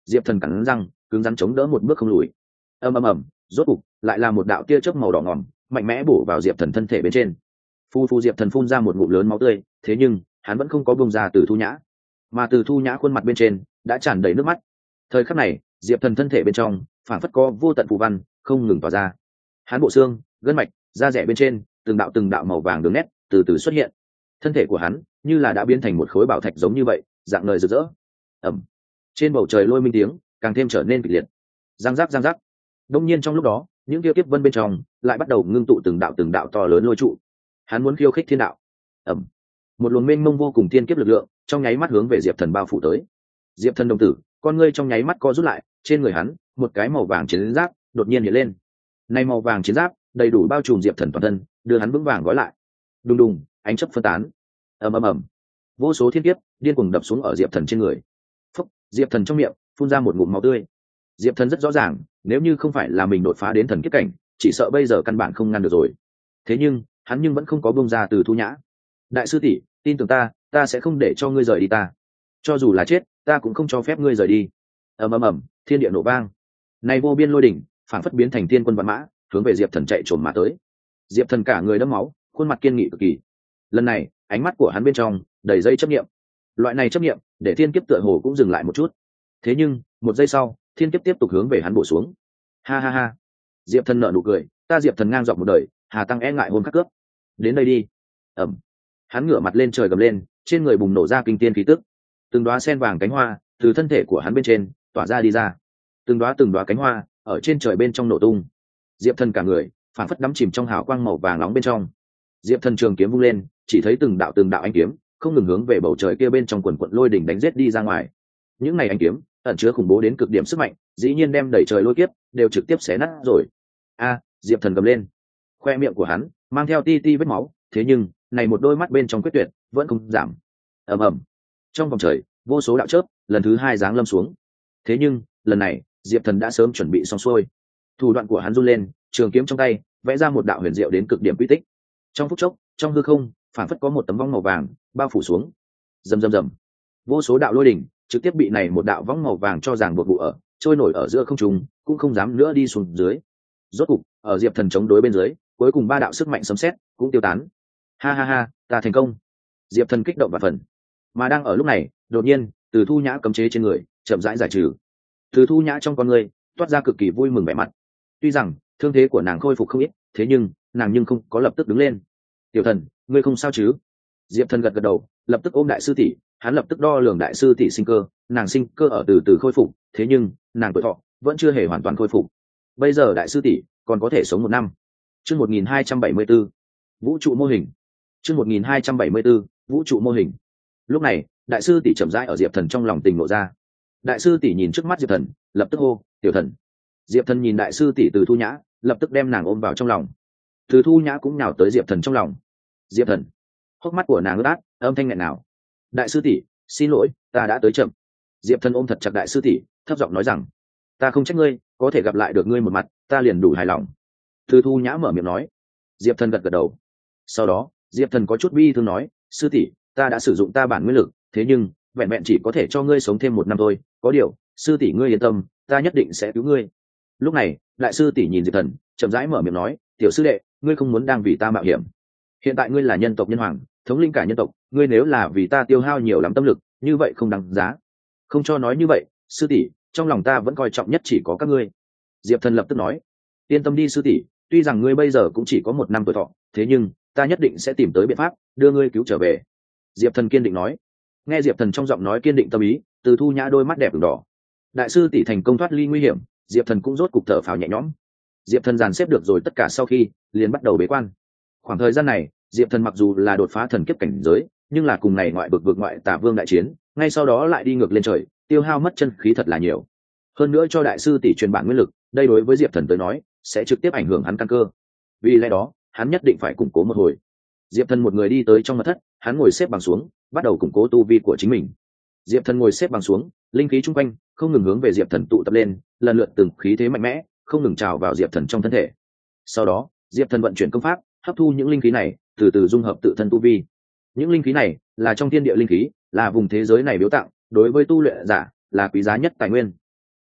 S1: Diệp Thần cắn răng cứng rắn chống đỡ một bước không lùi. Ầm ầm ầm, rốt cục lại là một đạo tia chớp màu đỏ ngòm mạnh mẽ bổ vào Diệp Thần thân thể bên trên. Phu phu Diệp Thần phun ra một ngụm lớn máu tươi, thế nhưng hắn vẫn không có buông ra Từ Thu Nhã, mà Từ Thu Nhã khuôn mặt bên trên đã tràn đầy nước mắt. Thời khắc này, Diệp Thần thân thể bên trong phản phất có vô tận phù văn không ngừng tỏa ra. Hắn bộ xương, gân mạch, da rẻ bên trên từng đạo từng đạo màu vàng đường nét từ từ xuất hiện. Thân thể của hắn như là đã biến thành một khối bảo thạch giống như vậy, dạng lời rực rỡ. Ẩm. Trên bầu trời lôi minh tiếng càng thêm trở nên kịch liệt. Giang giác giang giác. Đông nhiên trong lúc đó, những kia tiếp vân bên trong lại bắt đầu ngưng tụ từng đạo từng đạo to lớn lôi trụ. Hắn muốn khiêu khích thiên đạo. Ẩm. Một luồng mênh mông vô cùng thiên kiếp lực lượng trong nháy mắt hướng về Diệp Thần bao phủ tới. Diệp Thần đồng tử, con ngươi trong nháy mắt co rút lại, trên người hắn, một cái màu vàng chiến giáp đột nhiên hiện lên. Này màu vàng chiến giáp đầy đủ bao trùm Diệp Thần toàn thân, đưa hắn vững vàng gói lại. Đùng đùng, ánh chớp phân tán. Ầm ầm ầm. Vô số thiên kiếp điên cuồng đập xuống ở Diệp Thần trên người. Phốc, Diệp Thần trong miệng phun ra một ngụm máu tươi. Diệp Thần rất rõ ràng, nếu như không phải là mình đột phá đến thần kiếp cảnh, chỉ sợ bây giờ căn bản không ngăn được rồi. Thế nhưng, hắn nhưng vẫn không có buông ra Từ Thu Nhã. Đại sư tỷ, tin tưởng ta, ta sẽ không để cho ngươi rời đi ta. Cho dù là chết, ta cũng không cho phép ngươi rời đi. Ầm ầm ầm, thiên địa nổ vang. Này vô biên lôi đỉnh, phản phất biến thành thiên quân vạn mã, hướng về Diệp Thần chạy trồm mà tới. Diệp Thần cả người đẫm máu, khuôn mặt kiên nghị cực kỳ. Lần này, ánh mắt của hắn bên trong đầy dây chấp niệm. Loại này chấp niệm, để thiên kiếp tựa hồ cũng dừng lại một chút. Thế nhưng, một giây sau, thiên kiếp tiếp tục hướng về hắn bổ xuống. Ha ha ha. Diệp Thần nở nụ cười, ta Diệp Thần ngang dọc một đời, hà tăng e ngại hôn các cướp. Đến đây đi. Ẩm. Hắn ngửa mặt lên trời gầm lên, trên người bùng nổ ra kinh tiên khí tức. Từng đóa sen vàng cánh hoa từ thân thể của hắn bên trên tỏa ra đi ra. Từng đóa từng đóa cánh hoa ở trên trời bên trong nổ tung. Diệp Thần cả người phản phất đắm chìm trong hào quang màu vàng nóng bên trong. Diệp Thần trường kiếm vung lên, chỉ thấy từng đạo từng đạo ánh kiếm không ngừng hướng về bầu trời kia bên trong quần quận lôi đỉnh đánh giết đi ra ngoài. Những này ánh kiếm ẩn chứa khủng bố đến cực điểm sức mạnh, dĩ nhiên đem đẩy trời lôi kiếp đều trực tiếp xé nát rồi. A, Diệp Thần gầm lên. Khoe miệng của hắn mang theo ti ti vết máu, thế nhưng này một đôi mắt bên trong quyết tuyệt vẫn không giảm. Ầm ầm. Trong vòng trời, vô số đạo chớp lần thứ hai giáng lâm xuống. Thế nhưng lần này Diệp Thần đã sớm chuẩn bị xong xuôi. Thủ đoạn của hắn run lên, trường kiếm trong tay vẽ ra một đạo huyền diệu đến cực điểm quy tích. Trong phút chốc, trong hư không phản phất có một tấm vong màu vàng bao phủ xuống. Rầm rầm rầm. Vô số đạo lôi đỉnh trực tiếp bị này một đạo vong màu vàng cho ràng buộc vụ ở, trôi nổi ở giữa không trung, cũng không dám nữa đi xuống dưới. Rốt cục, ở Diệp Thần chống đối bên dưới, cuối cùng ba đạo sức mạnh sấm sét cũng tiêu tán. Ha ha ha, ta thành công. Diệp Thần kích động và phần. Mà đang ở lúc này, đột nhiên, Từ Thu Nhã cấm chế trên người chậm rãi giải trừ. Từ Thu Nhã trong con người toát ra cực kỳ vui mừng vẻ mặt. Tuy rằng thương thế của nàng khôi phục không ít, thế nhưng nàng nhưng không có lập tức đứng lên. Tiểu Thần, ngươi không sao chứ? Diệp Thần gật gật đầu, lập tức ôm đại sư tỷ, hắn lập tức đo lường đại sư tỷ sinh cơ, nàng sinh cơ ở từ từ khôi phục, thế nhưng nàng tuổi thọ vẫn chưa hề hoàn toàn khôi phục. Bây giờ đại sư tỷ còn có thể sống một năm. Chương một nghìn hai trăm bảy mươi 1274, vũ trụ mô hình. Chương một nghìn hai trăm bảy mươi 1274, vũ trụ mô hình. Lúc này, đại sư tỷ chậm rãi ở Diệp Thần trong lòng tình ngộ ra. Đại sư tỷ nhìn trước mắt Diệp Thần, lập tức hô, "Tiểu Thần." Diệp Thần nhìn đại sư tỷ Từ Thu Nhã, lập tức đem nàng ôm vào trong lòng. Từ Thu Nhã cũng nhào tới Diệp Thần trong lòng. Diệp Thần, hốc mắt của nàng ướt át, âm thanh nghẹn nào. "Đại sư tỷ, xin lỗi, ta đã tới chậm." Diệp Thần ôm thật chặt đại sư tỷ, thấp giọng nói rằng, "Ta không trách ngươi, có thể gặp lại được ngươi một mặt, ta liền đủ hài lòng." Từ Thu Nhã mở miệng nói. Diệp Thần gật gật đầu. Sau đó, Diệp Thần có chút bi thương nói, "Sư tỷ, ta đã sử dụng ta bản nguyên lực, thế nhưng vẹn vẹn chỉ có thể cho ngươi sống thêm một năm thôi, có điều, sư tỷ ngươi yên tâm, ta nhất định sẽ cứu ngươi." Lúc này, đại sư tỷ nhìn Diệp Thần, chậm rãi mở miệng nói, "Tiểu sư đệ, ngươi không muốn đang vì ta mạo hiểm. Hiện tại ngươi là nhân tộc nhân hoàng, thống lĩnh cả nhân tộc, ngươi nếu là vì ta tiêu hao nhiều lắm tâm lực, như vậy không đáng giá. Không cho nói như vậy, sư tỷ, trong lòng ta vẫn coi trọng nhất chỉ có các ngươi." Diệp Thần lập tức nói, "Yên tâm đi sư tỷ, tuy rằng ngươi bây giờ cũng chỉ có một năm tuổi thọ, thế nhưng ta nhất định sẽ tìm tới biện pháp đưa ngươi cứu trở về." Diệp Thần kiên định nói. Nghe Diệp Thần trong giọng nói kiên định tâm ý, Từ Thu Nhã đôi mắt đẹp ửng đỏ. Đại sư tỷ thành công thoát ly nguy hiểm, Diệp Thần cũng rốt cục thở phào nhẹ nhõm. Diệp Thần dàn xếp được rồi tất cả sau khi, liền bắt đầu bế quan. Khoảng thời gian này, Diệp Thần mặc dù là đột phá thần kiếp cảnh giới, nhưng là cùng ngày ngoại vực vực ngoại Tà Vương đại chiến, ngay sau đó lại đi ngược lên trời, tiêu hao mất chân khí thật là nhiều. Hơn nữa cho đại sư tỷ truyền bản nguyên lực, đây đối với Diệp Thần tới nói, sẽ trực tiếp ảnh hưởng hắn căn cơ. Vì lẽ đó, hắn nhất định phải củng cố một hồi. Diệp Thần một người đi tới trong mật thất, hắn ngồi xếp bằng xuống, bắt đầu củng cố tu vi của chính mình. Diệp Thần ngồi xếp bằng xuống, linh khí chung quanh không ngừng hướng về Diệp Thần tụ tập lên, lần lượt từng khí thế mạnh mẽ không ngừng trào vào Diệp Thần trong thân thể. Sau đó, Diệp Thần vận chuyển công pháp, hấp thu những linh khí này, từ từ dung hợp tự thân tu vi. Những linh khí này là trong thiên địa linh khí, là vùng thế giới này biếu tặng, đối với tu luyện giả là quý giá nhất tài nguyên.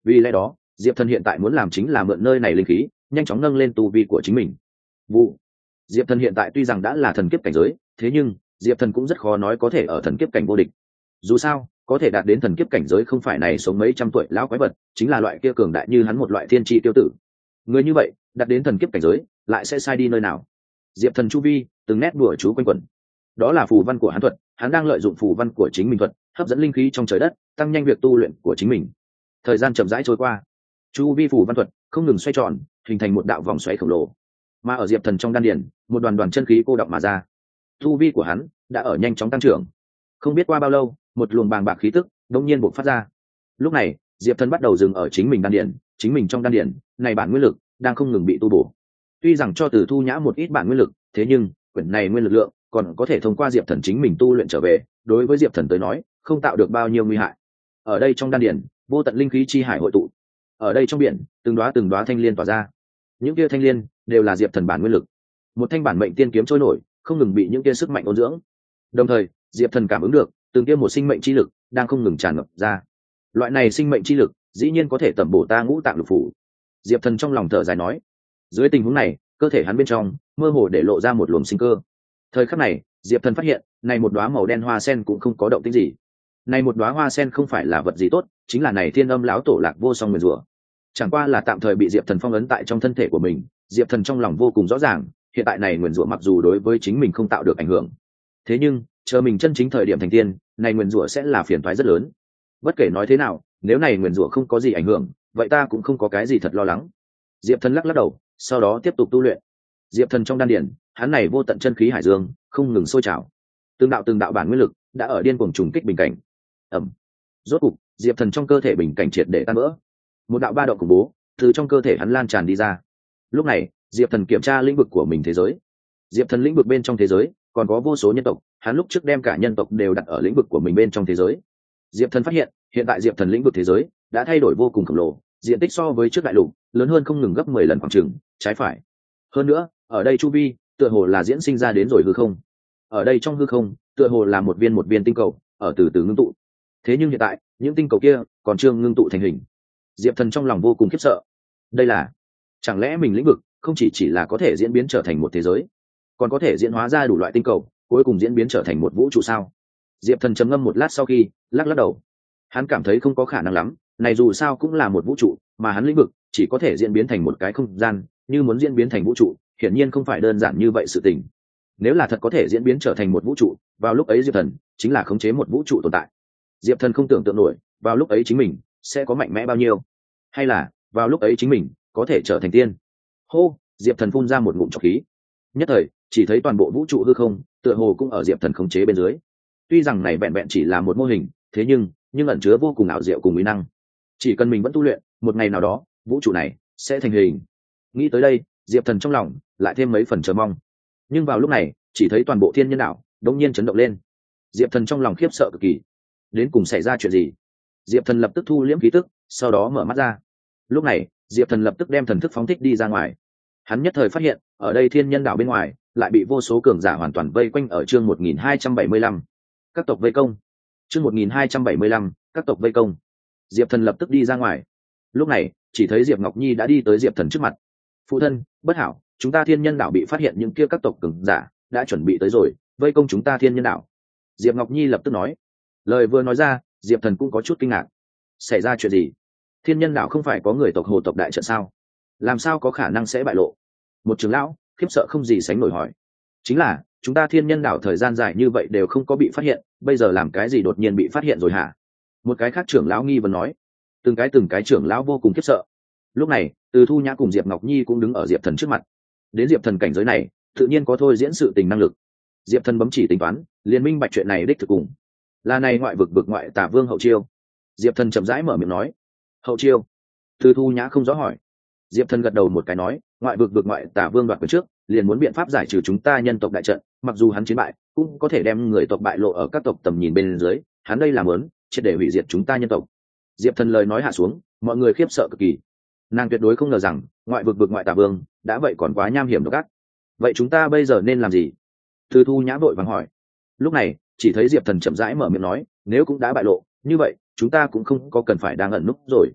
S1: Vì lẽ đó diệp thần hiện tại muốn làm chính là mượn nơi này linh khí nhanh chóng nâng lên tu vi của chính mình. Vụ. Diệp thần hiện tại tuy rằng đã là thần kiếp cảnh giới, thế nhưng diệp thần cũng rất khó nói có thể ở thần kiếp cảnh vô địch. Dù sao có thể đạt đến thần kiếp cảnh giới không phải này sống mấy trăm tuổi lão quái vật, chính là loại kia cường đại như hắn một loại thiên tri tiêu tử. Người như vậy đạt đến thần kiếp cảnh giới lại sẽ sai đi nơi nào? Diệp thần chu vi từng nét đùa chú quanh quẩn, đó là phù văn của hắn thuật, hắn đang lợi dụng phù văn của chính mình thuật hấp dẫn linh khí trong trời đất, tăng nhanh việc tu luyện của chính mình. Thời gian chậm rãi trôi qua, chu vi phù văn thuật không ngừng xoay tròn, hình thành một đạo vòng xoáy khổng lồ. Mà ở diệp thần trong đan điển, một đoàn đoàn chân khí cô đọng mà ra, tu vi của hắn đã ở nhanh chóng tăng trưởng. Không biết qua bao lâu, một luồng bàng bạc khí tức đông nhiên bộc phát ra. Lúc này diệp thần bắt đầu dừng ở chính mình đan điển, chính mình trong đan điển này bản nguyên lực đang không ngừng bị tu bổ. Tuy rằng cho từ thu nhã một ít bản nguyên lực, thế nhưng quyển này nguyên lực lượng còn có thể thông qua diệp thần chính mình tu luyện trở về, đối với diệp thần tới nói không tạo được bao nhiêu nguy hại. Ở đây trong đan điển vô tận linh khí chi hải hội tụ, ở đây trong biển từng đóa từng đóa thanh liên tỏa ra, những kia thanh liên đều là diệp thần bản nguyên lực. Một thanh bản mệnh tiên kiếm trôi nổi, không ngừng bị những kia sức mạnh ôn dưỡng. Đồng thời diệp thần cảm ứng được từng kia một sinh mệnh chi lực đang không ngừng tràn ngập ra. Loại này sinh mệnh chi lực dĩ nhiên có thể tẩm bổ ta ngũ tạng lục phủ. Diệp thần trong lòng thở dài nói. Dưới tình huống này cơ thể hắn bên trong mơ hồ để lộ ra một luồng sinh cơ. Thời khắc này diệp thần phát hiện này một đóa màu đen hoa sen cũng không có động tĩnh gì. Này một đóa hoa sen không phải là vật gì tốt, chính là này thiên âm lão tổ lạc vô song nguyền rủa. Chẳng qua là tạm thời bị diệp thần phong ấn tại trong thân thể của mình. Diệp thần trong lòng vô cùng rõ ràng, hiện tại này nguyền rủa mặc dù đối với chính mình không tạo được ảnh hưởng, thế nhưng chờ mình chân chính thời điểm thành tiên, này nguyền rủa sẽ là phiền toái rất lớn. Bất kể nói thế nào, nếu này nguyền rủa không có gì ảnh hưởng, vậy ta cũng không có cái gì thật lo lắng. Diệp thần lắc lắc đầu, sau đó tiếp tục tu luyện. Diệp thần trong đan điển, hắn này vô tận chân khí hải dương không ngừng sôi trào, từng đạo từng đạo bản nguyên lực đã ở điên cuồng trùng kích bình cảnh. Ẩm. Rốt cục diệp thần trong cơ thể bình cảnh triệt để tan vỡ, một đạo ba động khủng bố từ trong cơ thể hắn lan tràn đi ra. Lúc này diệp thần kiểm tra lĩnh vực của mình thế giới. Diệp thần lĩnh vực bên trong thế giới còn có vô số nhân tộc, hắn lúc trước đem cả nhân tộc đều đặt ở lĩnh vực của mình bên trong thế giới. Diệp thần phát hiện hiện tại diệp thần lĩnh vực thế giới đã thay đổi vô cùng khổng lồ, diện tích so với trước đại lục lớn hơn không ngừng gấp mười lần khoảng chừng trái phải. Hơn nữa ở đây chu vi tựa hồ là diễn sinh ra đến rồi hư không, ở đây trong hư không tựa hồ là một viên một viên tinh cầu ở từ từ ngưng tụ. Thế nhưng hiện tại những tinh cầu kia còn chưa ngưng tụ thành hình. Diệp thần trong lòng vô cùng khiếp sợ. Đây là, chẳng lẽ mình lĩnh vực không chỉ chỉ là có thể diễn biến trở thành một thế giới, còn có thể diễn hóa ra đủ loại tinh cầu, cuối cùng diễn biến trở thành một vũ trụ sao? Diệp thần trầm ngâm một lát sau khi lắc lắc đầu. Hắn cảm thấy không có khả năng lắm, này dù sao cũng là một vũ trụ, mà hắn lĩnh vực chỉ có thể diễn biến thành một cái không gian, như muốn diễn biến thành vũ trụ hiển nhiên không phải đơn giản như vậy sự tình. Nếu là thật có thể diễn biến trở thành một vũ trụ, vào lúc ấy diệp thần chính là khống chế một vũ trụ tồn tại. Diệp thần không tưởng tượng nổi vào lúc ấy chính mình sẽ có mạnh mẽ bao nhiêu, hay là vào lúc ấy chính mình có thể trở thành tiên. Hô. Diệp thần phun ra một ngụm trọc khí, nhất thời chỉ thấy toàn bộ vũ trụ hư không tựa hồ cũng ở diệp thần khống chế bên dưới. Tuy rằng này vẹn vẹn chỉ là một mô hình, thế nhưng nhưng ẩn chứa vô cùng ảo diệu cùng uy năng. Chỉ cần mình vẫn tu luyện, một ngày nào đó vũ trụ này sẽ thành hình. Nghĩ tới đây diệp thần trong lòng lại thêm mấy phần chờ mong. Nhưng vào lúc này chỉ thấy toàn bộ thiên nhân đạo đống nhiên chấn động lên. Diệp thần trong lòng khiếp sợ cực kỳ. Đến cùng xảy ra chuyện gì? Diệp thần lập tức thu liễm khí tức, sau đó mở mắt ra. Lúc này diệp thần lập tức đem thần thức phóng thích đi ra ngoài. Hắn nhất thời phát hiện ở đây thiên nhân đạo bên ngoài lại bị vô số cường giả hoàn toàn vây quanh ở chương một nghìn hai trăm bảy mươi lăm. Các tộc vây công. Chương một nghìn hai trăm bảy mươi lăm, các tộc vây công. Diệp thần lập tức đi ra ngoài. Lúc này chỉ thấy Diệp Ngọc Nhi đã đi tới diệp thần trước mặt. Phụ thân, bất hảo, chúng ta thiên nhân đạo bị phát hiện, những kia các tộc cường giả đã chuẩn bị tới rồi, vây công chúng ta thiên nhân đạo. Diệp Ngọc Nhi lập tức nói. Lời vừa nói ra diệp thần cũng có chút kinh ngạc. Xảy ra chuyện gì? Thiên nhân đạo không phải có người tộc hồ tộc đại trận sao? Làm sao có khả năng sẽ bại lộ? Một trưởng lão khiếp sợ không gì sánh nổi hỏi. Chính là chúng ta thiên nhân đạo thời gian dài như vậy đều không có bị phát hiện, bây giờ làm cái gì đột nhiên bị phát hiện rồi hả? Một cái khác trưởng lão nghi vấn nói. Từng cái từng cái trưởng lão vô cùng khiếp sợ. Lúc này từ thu nhã cùng diệp ngọc nhi cũng đứng ở diệp thần trước mặt. Đến diệp thần cảnh giới này tự nhiên có thôi diễn sự tình năng lực. Diệp thần bấm chỉ tính toán, liền minh bạch chuyện này đích thực cùng là này ngoại vực vực ngoại tả vương hậu chiêu. Diệp thần chậm rãi mở miệng nói. Hậu chiêu? Từ thu nhã không rõ hỏi. Diệp thần gật đầu một cái nói, ngoại vực vực ngoại tả vương đoạt quyền trước liền muốn biện pháp giải trừ chúng ta nhân tộc đại trận, mặc dù hắn chiến bại cũng có thể đem người tộc bại lộ ở các tộc tầm nhìn bên dưới, hắn đây là muốn triệt để hủy diệt chúng ta nhân tộc. Diệp thần lời nói hạ xuống, mọi người khiếp sợ cực kỳ. Nàng tuyệt đối không ngờ rằng ngoại vực vực ngoại tả vương đã vậy còn quá nham hiểm độc ác. Vậy chúng ta bây giờ nên làm gì? Từ thu nhã vội vàng hỏi. Lúc này chỉ thấy diệp thần chậm rãi mở miệng nói, nếu cũng đã bại lộ như vậy chúng ta cũng không có cần phải đang ẩn núp rồi.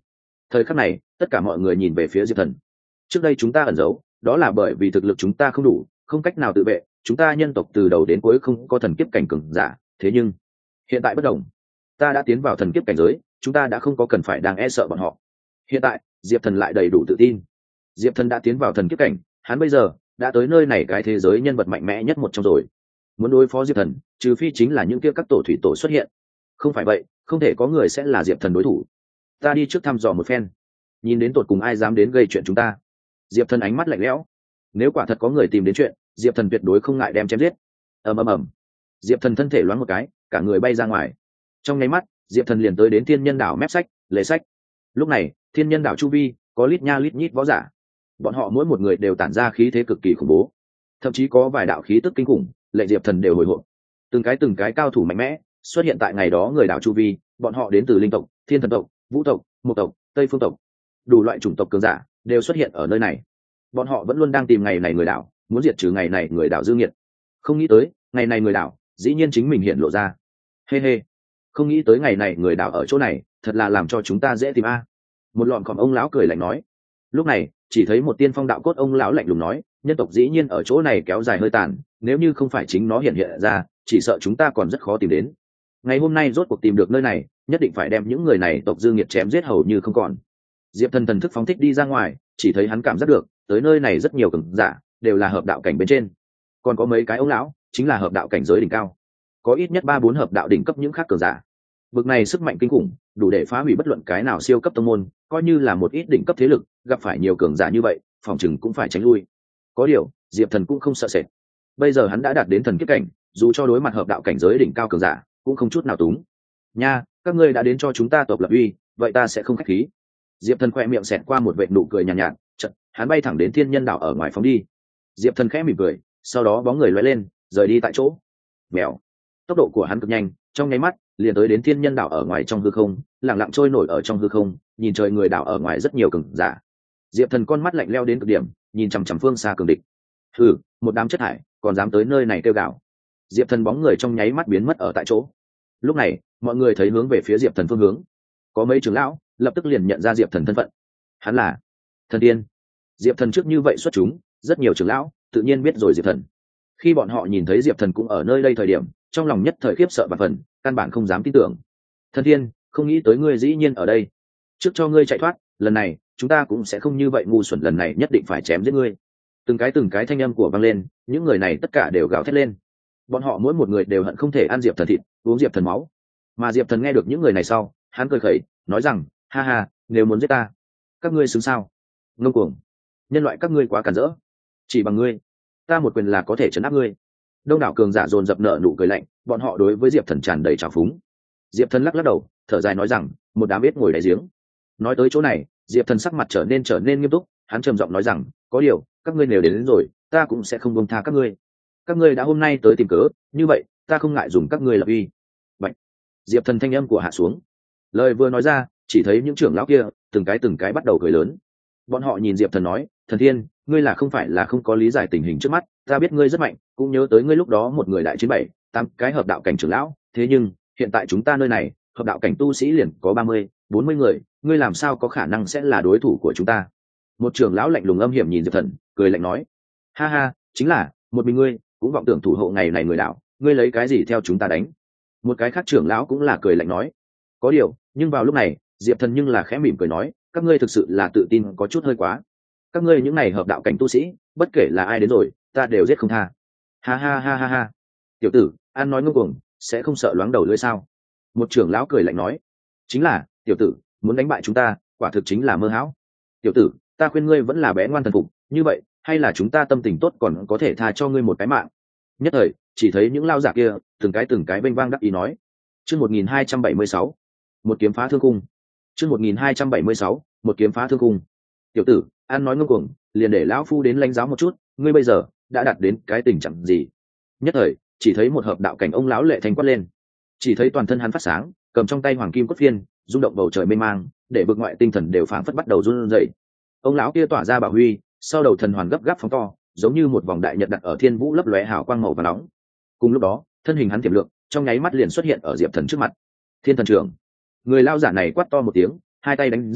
S1: Thời khắc này tất cả mọi người nhìn về phía Diệp Thần. Trước đây chúng ta ẩn giấu, đó là bởi vì thực lực chúng ta không đủ, không cách nào tự vệ, chúng ta nhân tộc từ đầu đến cuối không có thần kiếp cảnh cường giả. Thế nhưng hiện tại bất đồng, ta đã tiến vào thần kiếp cảnh giới, chúng ta đã không có cần phải đang e sợ bọn họ. Hiện tại Diệp Thần lại đầy đủ tự tin. Diệp Thần đã tiến vào thần kiếp cảnh, hắn bây giờ đã tới nơi này cái thế giới nhân vật mạnh mẽ nhất một trong rồi. Muốn đối phó Diệp Thần, trừ phi chính là những kia các tổ thủy tổ xuất hiện, không phải vậy không thể có người sẽ là Diệp Thần đối thủ. Ta đi trước thăm dò một phen, nhìn đến tột cùng ai dám đến gây chuyện chúng ta. Diệp Thần ánh mắt lạnh lẽo, nếu quả thật có người tìm đến chuyện, Diệp Thần tuyệt đối không ngại đem chém giết. ầm ầm ầm, Diệp Thần thân thể loáng một cái, cả người bay ra ngoài. Trong nháy mắt Diệp Thần liền tới đến thiên nhân đảo mép sách lề sách. Lúc này thiên nhân đảo chu vi có lít nha lít nhít võ giả, bọn họ mỗi một người đều tản ra khí thế cực kỳ khủng bố, thậm chí có vài đạo khí tức kinh khủng lệnh Diệp Thần đều hồi hộp. Từng cái từng cái cao thủ mạnh mẽ xuất hiện tại ngày đó người đảo chu vi, bọn họ đến từ linh tộc, thiên thần tộc, vũ tộc, mộc tộc, tây phương tộc, đủ loại chủng tộc cường giả đều xuất hiện ở nơi này. Bọn họ vẫn luôn đang tìm ngày này người đảo, muốn diệt trừ ngày này người đảo dư nghiệt. Không nghĩ tới ngày này người đảo dĩ nhiên chính mình hiện lộ ra. Hê hê, không nghĩ tới ngày này người đảo ở chỗ này, thật là làm cho chúng ta dễ tìm a. Một lọn cọp ông lão cười lạnh nói. Lúc này chỉ thấy một tiên phong đạo cốt ông lão lạnh lùng nói, nhân tộc dĩ nhiên ở chỗ này kéo dài hơi tàn, nếu như không phải chính nó hiện hiện ra, chỉ sợ chúng ta còn rất khó tìm đến. Ngày hôm nay rốt cuộc tìm được nơi này, nhất định phải đem những người này tộc dư nghiệt chém giết hầu như không còn. Diệp Thần thần thức phóng thích đi ra ngoài, chỉ thấy hắn cảm giác được tới nơi này rất nhiều cường giả đều là hợp đạo cảnh bên trên, còn có mấy cái ông lão chính là hợp đạo cảnh giới đỉnh cao, có ít nhất ba bốn hợp đạo đỉnh cấp những khác cường giả. Bực này sức mạnh kinh khủng, đủ để phá hủy bất luận cái nào siêu cấp tông môn, coi như là một ít đỉnh cấp thế lực, gặp phải nhiều cường giả như vậy, phòng chừng cũng phải tránh lui. Có điều, Diệp Thần cũng không sợ sệt. Bây giờ hắn đã đạt đến thần kiếp cảnh, dù cho đối mặt hợp đạo cảnh giới đỉnh cao cường giả, cũng không chút nào túng. Nha, các ngươi đã đến cho chúng ta tộc lập uy, vậy ta sẽ không khách khí. Diệp Thần khoe miệng xẹt qua một vệt nụ cười nhàn nhạt, nhạt, chợt hắn bay thẳng đến thiên nhân đảo ở ngoài phóng đi. Diệp Thần khẽ mỉm cười, sau đó bóng người lóe lên, rời đi tại chỗ. Mèo, tốc độ của hắn cực nhanh, trong nháy mắt liền tới đến thiên nhân đảo ở ngoài trong hư không, lặng lặng trôi nổi ở trong hư không, nhìn trời người đảo ở ngoài rất nhiều cường giả. Diệp Thần con mắt lạnh lẽo đến cực điểm, nhìn chằm chằm phương xa cường địch. Hừ, một đám chất thải, còn dám tới nơi này kêu gào. Diệp Thần bóng người trong nháy mắt biến mất ở tại chỗ. Lúc này mọi người thấy hướng về phía Diệp Thần phương hướng, có mấy trưởng lão lập tức liền nhận ra Diệp Thần thân phận. Hắn là Thần Tiên. Diệp Thần trước như vậy xuất chúng, rất nhiều trưởng lão tự nhiên biết rồi Diệp Thần. Khi bọn họ nhìn thấy Diệp Thần cũng ở nơi đây thời điểm, trong lòng nhất thời khiếp sợ và phần, căn bản không dám tin tưởng. Thần Tiên, không nghĩ tới ngươi dĩ nhiên ở đây. Trước cho ngươi chạy thoát, lần này chúng ta cũng sẽ không như vậy ngu xuẩn, lần này nhất định phải chém giết ngươi. Từng cái từng cái thanh âm của vang lên, những người này tất cả đều gào thét lên. Bọn họ mỗi một người đều hận không thể ăn Diệp Thần thịt, uống Diệp Thần máu. Mà Diệp Thần nghe được những người này sau, hắn cười khẩy, nói rằng, ha ha, nếu muốn giết ta, các ngươi xứng sao? Ngông cuồng, nhân loại các ngươi quá cản rỡ, chỉ bằng ngươi, ta một quyền là có thể trấn áp ngươi. Đông đảo cường giả dồn dập nở nụ cười lạnh, bọn họ đối với Diệp Thần tràn đầy trào phúng. Diệp Thần lắc lắc đầu, thở dài nói rằng, một đám biết ngồi đáy giếng. Nói tới chỗ này, Diệp Thần sắc mặt trở nên trở nên nghiêm túc, hắn trầm giọng nói rằng, có điều, các ngươi nếu đến, đến rồi, ta cũng sẽ không buông tha các ngươi. Các ngươi đã hôm nay tới tìm cớ, như vậy, ta không ngại dùng các ngươi lập uy. Bạch. Diệp Thần thanh âm của hạ xuống. Lời vừa nói ra, chỉ thấy những trưởng lão kia, từng cái từng cái bắt đầu cười lớn. Bọn họ nhìn Diệp Thần nói, Thần Thiên, ngươi là không phải là không có lý giải tình hình trước mắt, ta biết ngươi rất mạnh, cũng nhớ tới ngươi lúc đó một người đại chiến bảy, tám cái hợp đạo cảnh trưởng lão, thế nhưng, hiện tại chúng ta nơi này, hợp đạo cảnh tu sĩ liền có ba mươi, bốn mươi người, ngươi làm sao có khả năng sẽ là đối thủ của chúng ta? Một trưởng lão lạnh lùng âm hiểm nhìn Diệp Thần, cười lạnh nói, ha ha, chính là, một mình ngươi, cũng vọng tưởng thủ hộ ngày này người đạo, ngươi lấy cái gì theo chúng ta đánh? Một cái khác trưởng lão cũng là cười lạnh nói, có điều, nhưng vào lúc này, Diệp Thần nhưng là khẽ mỉm cười nói, các ngươi thực sự là tự tin có chút hơi quá. Các ngươi những này hợp đạo cảnh tu sĩ, bất kể là ai đến rồi, ta đều giết không tha. Ha ha ha ha ha. Tiểu tử, ăn nói ngông cuồng, sẽ không sợ loáng đầu lưỡi sao? Một trưởng lão cười lạnh nói, chính là, tiểu tử, muốn đánh bại chúng ta, quả thực chính là mơ hão. Tiểu tử, ta khuyên ngươi vẫn là bé ngoan thần phục, như vậy, hay là chúng ta tâm tình tốt còn có thể tha cho ngươi một cái mạng. Nhất thời, chỉ thấy những lao giả kia, từng cái từng cái vênh vang đắc ý nói. Chương một nghìn hai trăm bảy mươi sáu, một kiếm phá thương cung. Chương một nghìn hai trăm bảy mươi sáu, một kiếm phá thương cung. Tiểu tử, ăn nói ngông cuồng, liền để lão phu đến lãnh giáo một chút, ngươi bây giờ đã đạt đến cái tình trạng gì? Nhất thời, chỉ thấy một hợp đạo cảnh ông lão lệ thanh quát lên. Chỉ thấy toàn thân hắn phát sáng, cầm trong tay hoàng kim cốt phiên, rung động bầu trời mênh mang, để vực ngoại tinh thần đều phảng phất bắt đầu run rẩy. Ông lão kia tỏa ra bảo huy, sau đầu thần hoàn gấp gáp phóng to, giống như một vòng đại nhật đặt ở thiên vũ lấp lóe hào quang màu và nóng. Cùng lúc đó, thân hình hắn tiềm lượng, trong nháy mắt liền xuất hiện ở Diệp Thần trước mặt. Thiên Thần Trưởng. Người lao giả này quát to một tiếng, hai tay đánh ra,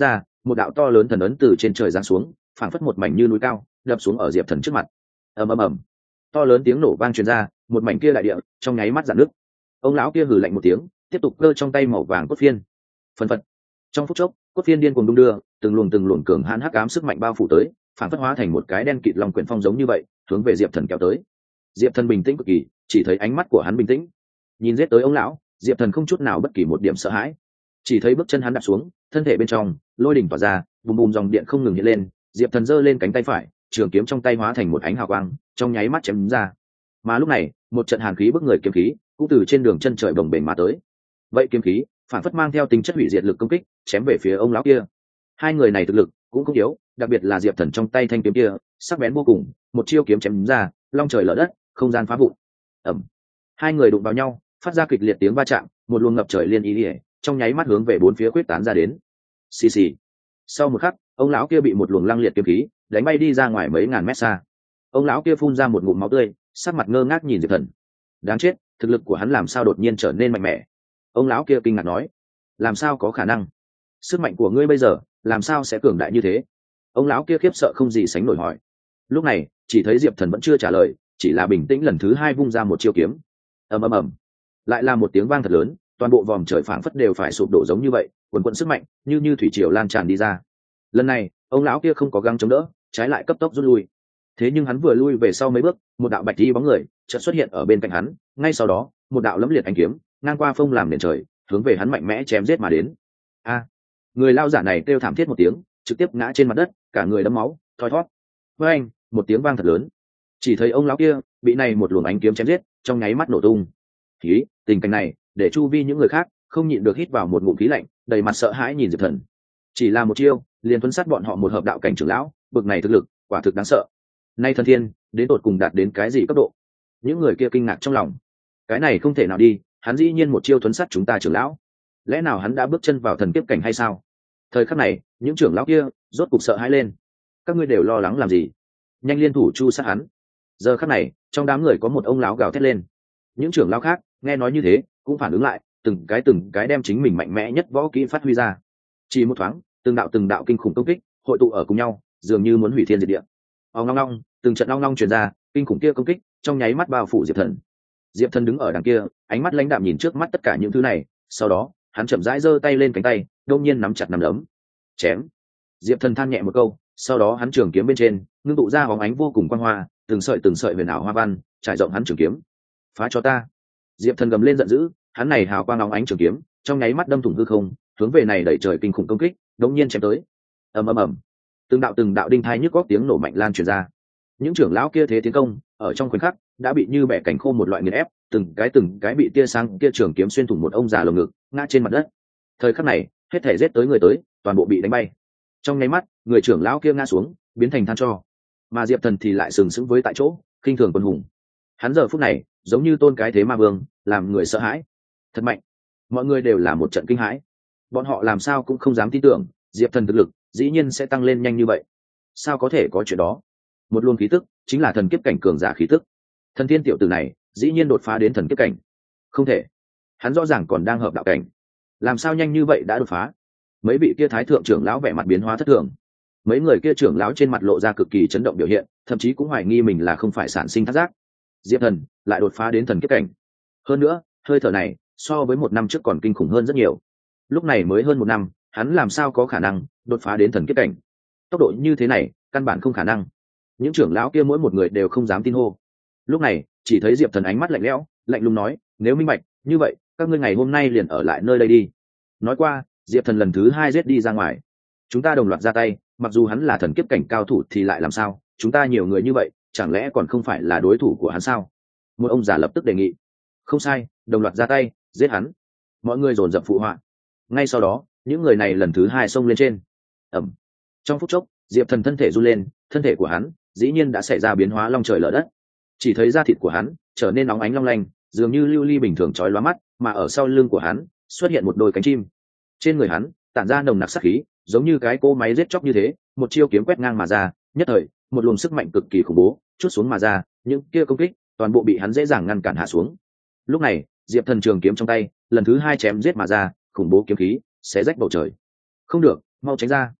S1: một đạo to lớn thần ấn từ trên trời giáng xuống, phảng phất một mảnh như núi cao đập xuống ở diệp thần trước mặt. ầm ầm ầm, to lớn tiếng nổ vang truyền ra, một mảnh kia đại địa trong nháy mắt dạn nước. Ông lão kia hừ lạnh một tiếng, tiếp tục cơ trong tay màu vàng cốt phiên. Phần phật, trong phút chốc cốt phiên điên cuồng đung đưa, từng luồng từng luồng cường hãn hắc ám sức mạnh bao phủ tới, phảng phất hóa thành một cái đen kịt long quyển phong giống như vậy, hướng về diệp thần kéo tới. Diệp thần bình tĩnh cực kỳ, chỉ thấy ánh mắt của hắn bình tĩnh, nhìn giết tới ông lão. Diệp thần không chút nào bất kỳ một điểm sợ hãi, chỉ thấy bước chân hắn đạp xuống, thân thể bên trong lôi đỉnh tỏa ra, bùm bùm dòng điện không ngừng hiện lên. Diệp thần giơ lên cánh tay phải, trường kiếm trong tay hóa thành một ánh hào quang, trong nháy mắt chém ra. Mà lúc này một trận hàn khí bức người kiếm khí cũng từ trên đường chân trời bồng bềnh mà tới. Vậy kiếm khí phản phất mang theo tính chất hủy diệt lực công kích, chém về phía ông lão kia. Hai người này thực lực cũng không yếu, đặc biệt là Diệp thần trong tay thanh kiếm kia sắc bén vô cùng, một chiêu kiếm chém ra, long trời lở đất, không gian phá vụn. Ầm, hai người đụng vào nhau, phát ra kịch liệt tiếng va chạm, một luồng ngập trời liên ý ỉa trong nháy mắt hướng về bốn phía quyết tán ra đến. Xì xì. Sau một khắc, ông lão kia bị một luồng lăng liệt kiếm khí đánh bay đi ra ngoài mấy ngàn mét xa. Ông lão kia phun ra một ngụm máu tươi, sắc mặt ngơ ngác nhìn Diệp thần. Đáng chết, thực lực của hắn làm sao đột nhiên trở nên mạnh mẽ? Ông lão kia kinh ngạc nói. Làm sao có khả năng? Sức mạnh của ngươi bây giờ làm sao sẽ cường đại như thế? Ông lão kia khiếp sợ không gì sánh nổi hỏi. Lúc này chỉ thấy Diệp thần vẫn chưa trả lời, chỉ là bình tĩnh lần thứ hai vung ra một chiêu kiếm. Ầm ầm ầm, lại là một tiếng vang thật lớn, toàn bộ vòm trời phảng phất đều phải sụp đổ giống như vậy, quần quần sức mạnh như như thủy triều lan tràn đi ra. Lần này ông lão kia không có gắng chống đỡ, trái lại cấp tốc rút lui. Thế nhưng hắn vừa lui về sau mấy bước, một đạo bạch y bóng người chợt xuất hiện ở bên cạnh hắn, ngay sau đó một đạo lẫm liệt ánh kiếm ngang qua phông làm nền trời, hướng về hắn mạnh mẽ chém giết mà đến. A, người lao giả này kêu thảm thiết một tiếng, trực tiếp ngã trên mặt đất, cả người đẫm máu thoi thót. Với anh một tiếng vang thật lớn, chỉ thấy ông lão kia bị này một luồng ánh kiếm chém giết, trong nháy mắt nổ tung. Khí, tình cảnh này để chu vi những người khác không nhịn được hít vào một ngụm khí lạnh, đầy mặt sợ hãi nhìn Diệp thần. Chỉ là một chiêu liền tuân sát bọn họ một hợp đạo cảnh trưởng lão, bực này thực lực quả thực đáng sợ. Nay thần thiên đến tột cùng đạt đến cái gì cấp độ? Những người kia kinh ngạc trong lòng. Cái này không thể nào đi, hắn dĩ nhiên một chiêu tuấn sát chúng ta trưởng lão, lẽ nào hắn đã bước chân vào thần kiếp cảnh hay sao? Thời khắc này những trưởng lão kia rốt cục sợ hãi lên. Các ngươi đều lo lắng làm gì? Nhanh liên thủ chu sát hắn. Giờ khắc này trong đám người có một ông lão gào thét lên. Những trưởng lão khác nghe nói như thế cũng phản ứng lại, từng cái từng cái đem chính mình mạnh mẽ nhất võ kỹ phát huy ra. Chỉ một thoáng, từng đạo từng đạo kinh khủng công kích hội tụ ở cùng nhau, dường như muốn hủy thiên diệt địa. Ong long long, từng trận long long truyền ra, kinh khủng kia công kích trong nháy mắt bao phủ Diệp thần. Diệp thần đứng ở đằng kia, ánh mắt lãnh đạm nhìn trước mắt tất cả những thứ này, sau đó hắn chậm rãi giơ tay lên cánh tay, đông nhiên nắm chặt nắm đấm. Chém. Diệp thần than nhẹ một câu, sau đó hắn trường kiếm bên trên ngưng tụ ra bóng ánh vô cùng quang hoa, từng sợi từng sợi huyền ảo hoa văn trải rộng hắn trường kiếm. Phá cho ta! Diệp thần gầm lên giận dữ, hắn này hào quang óng ánh trường kiếm trong nháy mắt đâm thủng hư không, hướng về này đẩy trời kinh khủng công kích đống nhiên chém tới. Ầm ầm ầm, từng đạo từng đạo đinh thai nhức góc tiếng nổ mạnh lan truyền ra. Những trưởng lão kia thế tiến công ở trong khoảnh khắc đã bị như bẻ cảnh khô một loại nghiền ép, từng cái từng cái bị tia sáng kia trường kiếm xuyên thủng một ông già lồng ngực, ngã trên mặt đất. Thời khắc này hết thể giết tới người tới toàn bộ bị đánh bay. Trong nháy mắt người trưởng lão kia ngã xuống biến thành than tro, mà Diệp thần thì lại sừng sững với tại chỗ, khinh thường quân hùng. Hắn giờ phút này giống như tôn cái thế ma vương, làm người sợ hãi. Thật mạnh, mọi người đều là một trận kinh hãi. Bọn họ làm sao cũng không dám tin tưởng Diệp thần thực lực dĩ nhiên sẽ tăng lên nhanh như vậy. Sao có thể có chuyện đó? Một luồng khí tức chính là thần kiếp cảnh cường giả khí tức. Thần thiên tiểu tử này dĩ nhiên đột phá đến thần kiếp cảnh. Không thể, hắn rõ ràng còn đang hợp đạo cảnh, làm sao nhanh như vậy đã đột phá? Mấy vị kia thái thượng trưởng lão vẻ mặt biến hóa thất thường. Mấy người kia trưởng lão trên mặt lộ ra cực kỳ chấn động biểu hiện, thậm chí cũng hoài nghi mình là không phải sản sinh thác giác. Diệp thần lại đột phá đến thần kiếp cảnh. Hơn nữa hơi thở này so với một năm trước còn kinh khủng hơn rất nhiều. Lúc này mới hơn một năm, hắn làm sao có khả năng đột phá đến thần kiếp cảnh? Tốc độ như thế này căn bản không khả năng. Những trưởng lão kia mỗi một người đều không dám tin hô. Lúc này chỉ thấy Diệp thần ánh mắt lạnh lẽo, lạnh lùng nói, nếu minh bạch như vậy các ngươi ngày hôm nay liền ở lại nơi đây đi. Nói qua Diệp thần lần thứ hai giết đi ra ngoài. Chúng ta đồng loạt ra tay, mặc dù hắn là thần kiếp cảnh cao thủ thì lại làm sao, chúng ta nhiều người như vậy chẳng lẽ còn không phải là đối thủ của hắn sao? Một ông già lập tức đề nghị. Không sai, đồng loạt ra tay giết hắn. Mọi người dồn dập phụ họa. Ngay sau đó những người này lần thứ hai xông lên trên. Ẩm. Trong phút chốc Diệp thần thân thể run lên, thân thể của hắn dĩ nhiên đã xảy ra biến hóa long trời lở đất. Chỉ thấy da thịt của hắn trở nên nóng ánh long lanh, dường như lưu ly bình thường chói lóa mắt, mà ở sau lưng của hắn xuất hiện một đôi cánh chim. Trên người hắn tản ra nồng nặc sát khí, giống như cái cỗ máy giết chóc như thế, một chiêu kiếm quét ngang mà ra, nhất thời một luồng sức mạnh cực kỳ khủng bố chút xuống mà ra, những kia công kích toàn bộ bị hắn dễ dàng ngăn cản hạ xuống. Lúc này Diệp thần trường kiếm trong tay lần thứ hai chém giết mà ra, khủng bố kiếm khí xé rách bầu trời. Không được, mau tránh ra!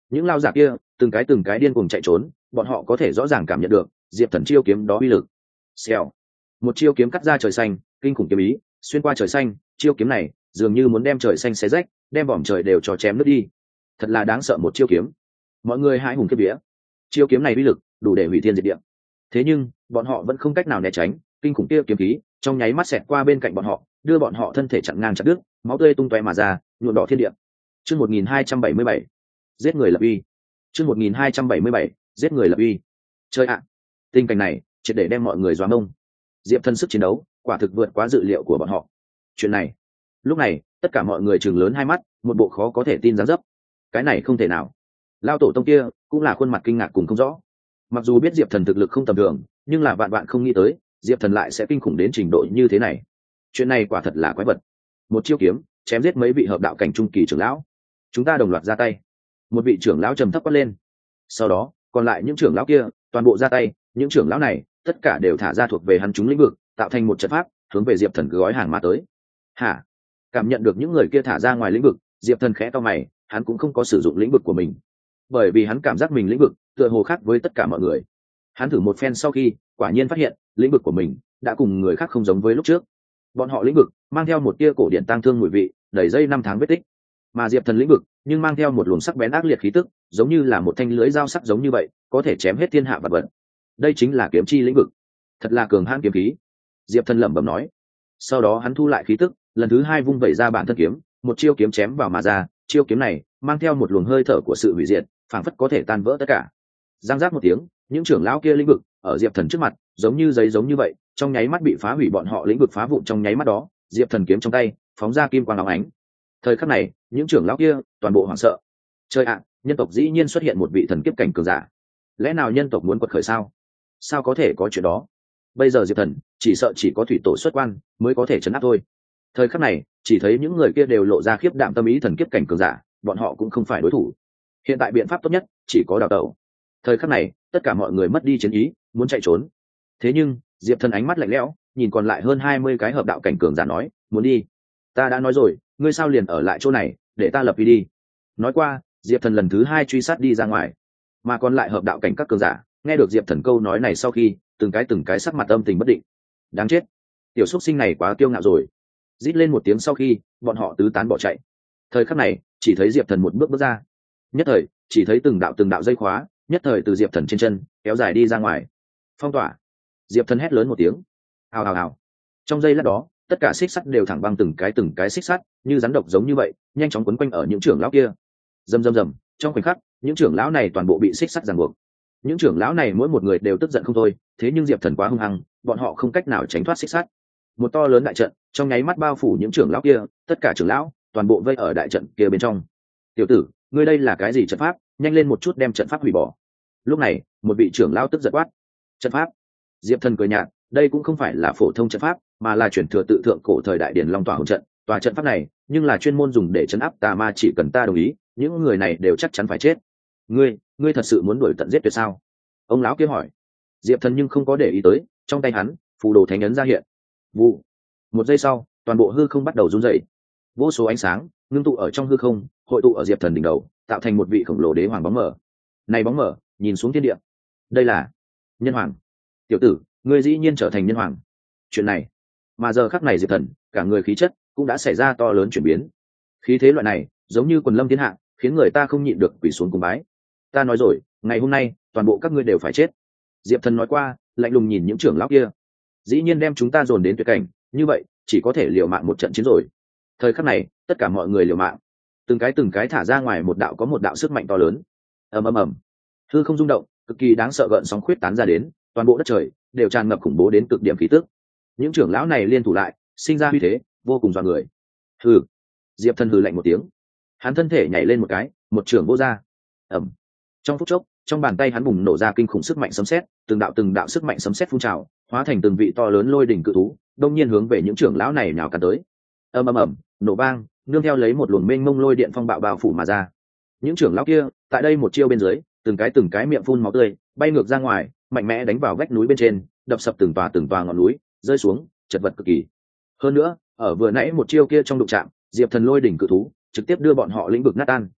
S1: những lao giả kia từng cái từng cái điên cuồng chạy trốn, bọn họ có thể rõ ràng cảm nhận được diệp thần chiêu kiếm đó uy lực. Xèo, một chiêu kiếm cắt ra trời xanh, kinh khủng kiếm ý xuyên qua trời xanh, chiêu kiếm này dường như muốn đem trời xanh xé rách, đem bỏm trời đều cho chém nước đi. Thật là đáng sợ một chiêu kiếm, mọi người hãi hùng kiếp vía. Chiêu kiếm này uy lực đủ để hủy thiên diệt địa, thế nhưng bọn họ vẫn không cách nào né tránh. Kinh khủng kia kiếm khí trong nháy mắt xẹt qua bên cạnh bọn họ, đưa bọn họ thân thể chặn ngang chặt đứt, máu tươi tung tóe mà ra, nhuộm đỏ thiên địa. Chương một nghìn hai trăm bảy mươi bảy, giết người lập uy. Chương một nghìn hai trăm bảy mươi bảy, giết người lập uy. Chơi ạ, tình cảnh này triệt để đem mọi người doáng ngông. Diệp Thần sức chiến đấu quả thực vượt quá dự liệu của bọn họ. Chuyện này, lúc này tất cả mọi người trừng lớn hai mắt, một bộ khó có thể tin dáng dấp. Cái này không thể nào. Lao tổ tông kia cũng là khuôn mặt kinh ngạc cùng không rõ. Mặc dù biết Diệp Thần thực lực không tầm thường, nhưng là vạn vạn không nghĩ tới Diệp Thần lại sẽ kinh khủng đến trình độ như thế này. Chuyện này quả thật là quái vật. Một chiêu kiếm chém giết mấy vị hợp đạo cảnh trung kỳ trưởng lão. Chúng ta đồng loạt ra tay. Một vị trưởng lão trầm thấp quát lên. Sau đó còn lại những trưởng lão kia toàn bộ ra tay. Những trưởng lão này tất cả đều thả ra thuộc về hắn chúng lĩnh vực, tạo thành một trận pháp hướng về Diệp Thần cứ gói hàng mà tới. Hả? Cảm nhận được những người kia thả ra ngoài lĩnh vực, Diệp Thần khẽ to mày. Hắn cũng không có sử dụng lĩnh vực của mình, bởi vì hắn cảm giác mình lĩnh vực tựa hồ khác với tất cả mọi người. Hắn thử một phen sau khi quả nhiên phát hiện lĩnh vực của mình đã cùng người khác không giống với lúc trước. Bọn họ lĩnh vực mang theo một tia cổ điện tang thương mùi vị, đầy dây năm tháng vết tích, mà Diệp Thần lĩnh vực nhưng mang theo một luồng sắc bén ác liệt khí tức, giống như là một thanh lưới dao sắc giống như vậy, có thể chém hết thiên hạ vật vật. Đây chính là kiếm chi lĩnh vực, thật là cường hãn kiếm khí. Diệp Thần lẩm bẩm nói. Sau đó hắn thu lại khí tức, lần thứ hai vung vẩy ra bản thân kiếm, một chiêu kiếm chém vào mà ra. Chiêu kiếm này mang theo một luồng hơi thở của sự hủy diệt, phảng phất có thể tan vỡ tất cả. Giang giác một tiếng, những trưởng lão kia lĩnh vực ở Diệp Thần trước mặt giống như giấy giống như vậy, trong nháy mắt bị phá hủy. Bọn họ lĩnh vực phá vụn trong nháy mắt đó, Diệp Thần kiếm trong tay phóng ra kim quang óng ánh. Thời khắc này những trưởng lão kia toàn bộ hoảng sợ. Trời ạ, nhân tộc dĩ nhiên xuất hiện một vị thần kiếp cảnh cường giả. Lẽ nào nhân tộc muốn quật khởi sao? Sao có thể có chuyện đó? Bây giờ Diệp Thần chỉ sợ chỉ có thủy tổ xuất quan mới có thể trấn áp thôi. Thời khắc này chỉ thấy những người kia đều lộ ra khiếp đạm tâm ý thần kiếp cảnh cường giả, bọn họ cũng không phải đối thủ. Hiện tại biện pháp tốt nhất chỉ có đào tẩu. Thời khắc này tất cả mọi người mất đi chiến ý, muốn chạy trốn. Thế nhưng Diệp Thần ánh mắt lạnh lẽo, nhìn còn lại hơn hai mươi cái hợp đạo cảnh cường giả nói, muốn đi. Ta đã nói rồi, ngươi sao liền ở lại chỗ này, để ta lập uy đi. Nói qua, Diệp Thần lần thứ hai truy sát đi ra ngoài. Mà còn lại hợp đạo cảnh các cường giả nghe được Diệp Thần câu nói này sau khi, từng cái từng cái sắc mặt âm tình bất định. Đáng chết, tiểu xuất sinh này quá kiêu ngạo rồi. Rít lên một tiếng sau khi bọn họ tứ tán bỏ chạy. Thời khắc này chỉ thấy Diệp Thần một bước bước ra, nhất thời chỉ thấy từng đạo từng đạo dây khóa nhất thời từ Diệp Thần trên chân kéo dài đi ra ngoài. Phong tỏa. Diệp Thần hét lớn một tiếng. Hào hào hào. Trong giây lát đó tất cả xích sắt đều thẳng băng từng cái từng cái xích sắt như rắn độc giống như vậy, nhanh chóng quấn quanh ở những trưởng lão kia. Rầm rầm rầm, trong khoảnh khắc những trưởng lão này toàn bộ bị xích sắt ràng buộc. Những trưởng lão này mỗi một người đều tức giận không thôi, thế nhưng Diệp Thần quá hung hăng, bọn họ không cách nào tránh thoát xích sắt. Một to lớn đại trận trong nháy mắt bao phủ những trưởng lão kia, tất cả trưởng lão toàn bộ vây ở đại trận kia bên trong. Tiểu tử, ngươi đây là cái gì trận pháp? Nhanh lên một chút đem trận pháp hủy bỏ. Lúc này một vị trưởng lão tức giận quát. Trận pháp? Diệp Thần cười nhạt, đây cũng không phải là phổ thông trận pháp, mà là chuyển thừa tự thượng cổ thời đại điển long tỏa hồn trận. Tòa trận pháp này nhưng là chuyên môn dùng để trấn áp tà ma, chỉ cần ta đồng ý những người này đều chắc chắn phải chết. Ngươi, ngươi thật sự muốn đuổi tận giết tuyệt sao? Ông lão kia hỏi. Diệp Thần nhưng không có để ý tới, trong tay hắn phù đồ thánh ấn ra hiện. Vụ. Một giây sau toàn bộ hư không bắt đầu run rẩy, vô số ánh sáng ngưng tụ ở trong hư không, hội tụ ở Diệp Thần đỉnh đầu, tạo thành một vị khổng lồ đế hoàng bóng mờ. Này bóng mờ nhìn xuống thiên địa, đây là nhân hoàng. Tiểu tử, ngươi dĩ nhiên trở thành nhân hoàng. Chuyện này, mà giờ khắc này Diệp Thần cả người khí chất cũng đã xảy ra to lớn chuyển biến. Khí thế loại này giống như quần lâm thiên hạ, khiến người ta không nhịn được quỳ xuống cung bái. Ta nói rồi, ngày hôm nay toàn bộ các ngươi đều phải chết. Diệp Thần nói qua, lạnh lùng nhìn những trưởng lão kia. Dĩ nhiên đem chúng ta dồn đến tuyệt cảnh, như vậy chỉ có thể liều mạng một trận chiến rồi. Thời khắc này tất cả mọi người liều mạng, từng cái từng cái thả ra ngoài một đạo có một đạo sức mạnh to lớn. Ầm ầm ầm, hư không rung động, cực kỳ đáng sợ gợn sóng khuyết tán ra đến, toàn bộ đất trời đều tràn ngập khủng bố đến cực điểm khí tức. Những trưởng lão này liên thủ lại, sinh ra uy thế vô cùng dọa người. Hừ. Diệp Thần hừ lạnh một tiếng, hắn thân thể nhảy lên một cái, một trường vô ra. Ầm. Trong phút chốc, trong bàn tay hắn bùng nổ ra kinh khủng sức mạnh sấm sét, từng đạo từng đạo sức mạnh sấm sét phun trào, hóa thành từng vị to lớn lôi đỉnh cự thú, đông nhiên hướng về những trưởng lão này nhào cắn tới. Ầm ầm ầm, nổ vang, nương theo lấy một luồng mênh mông lôi điện phong bạo bao phủ mà ra. Những trưởng lão kia, tại đây một chiêu bên dưới, từng cái từng cái miệng phun máu tươi, bay ngược ra ngoài, mạnh mẽ đánh vào vách núi bên trên, đập sập từng tòa từng tòa ngọn núi, rơi xuống, chật vật cực kỳ. Hơn nữa, ở vừa nãy một chiêu kia trong đụng chạm, Diệp Thần lôi đỉnh cự thú, trực tiếp đưa bọn họ lĩnh vực nát tan.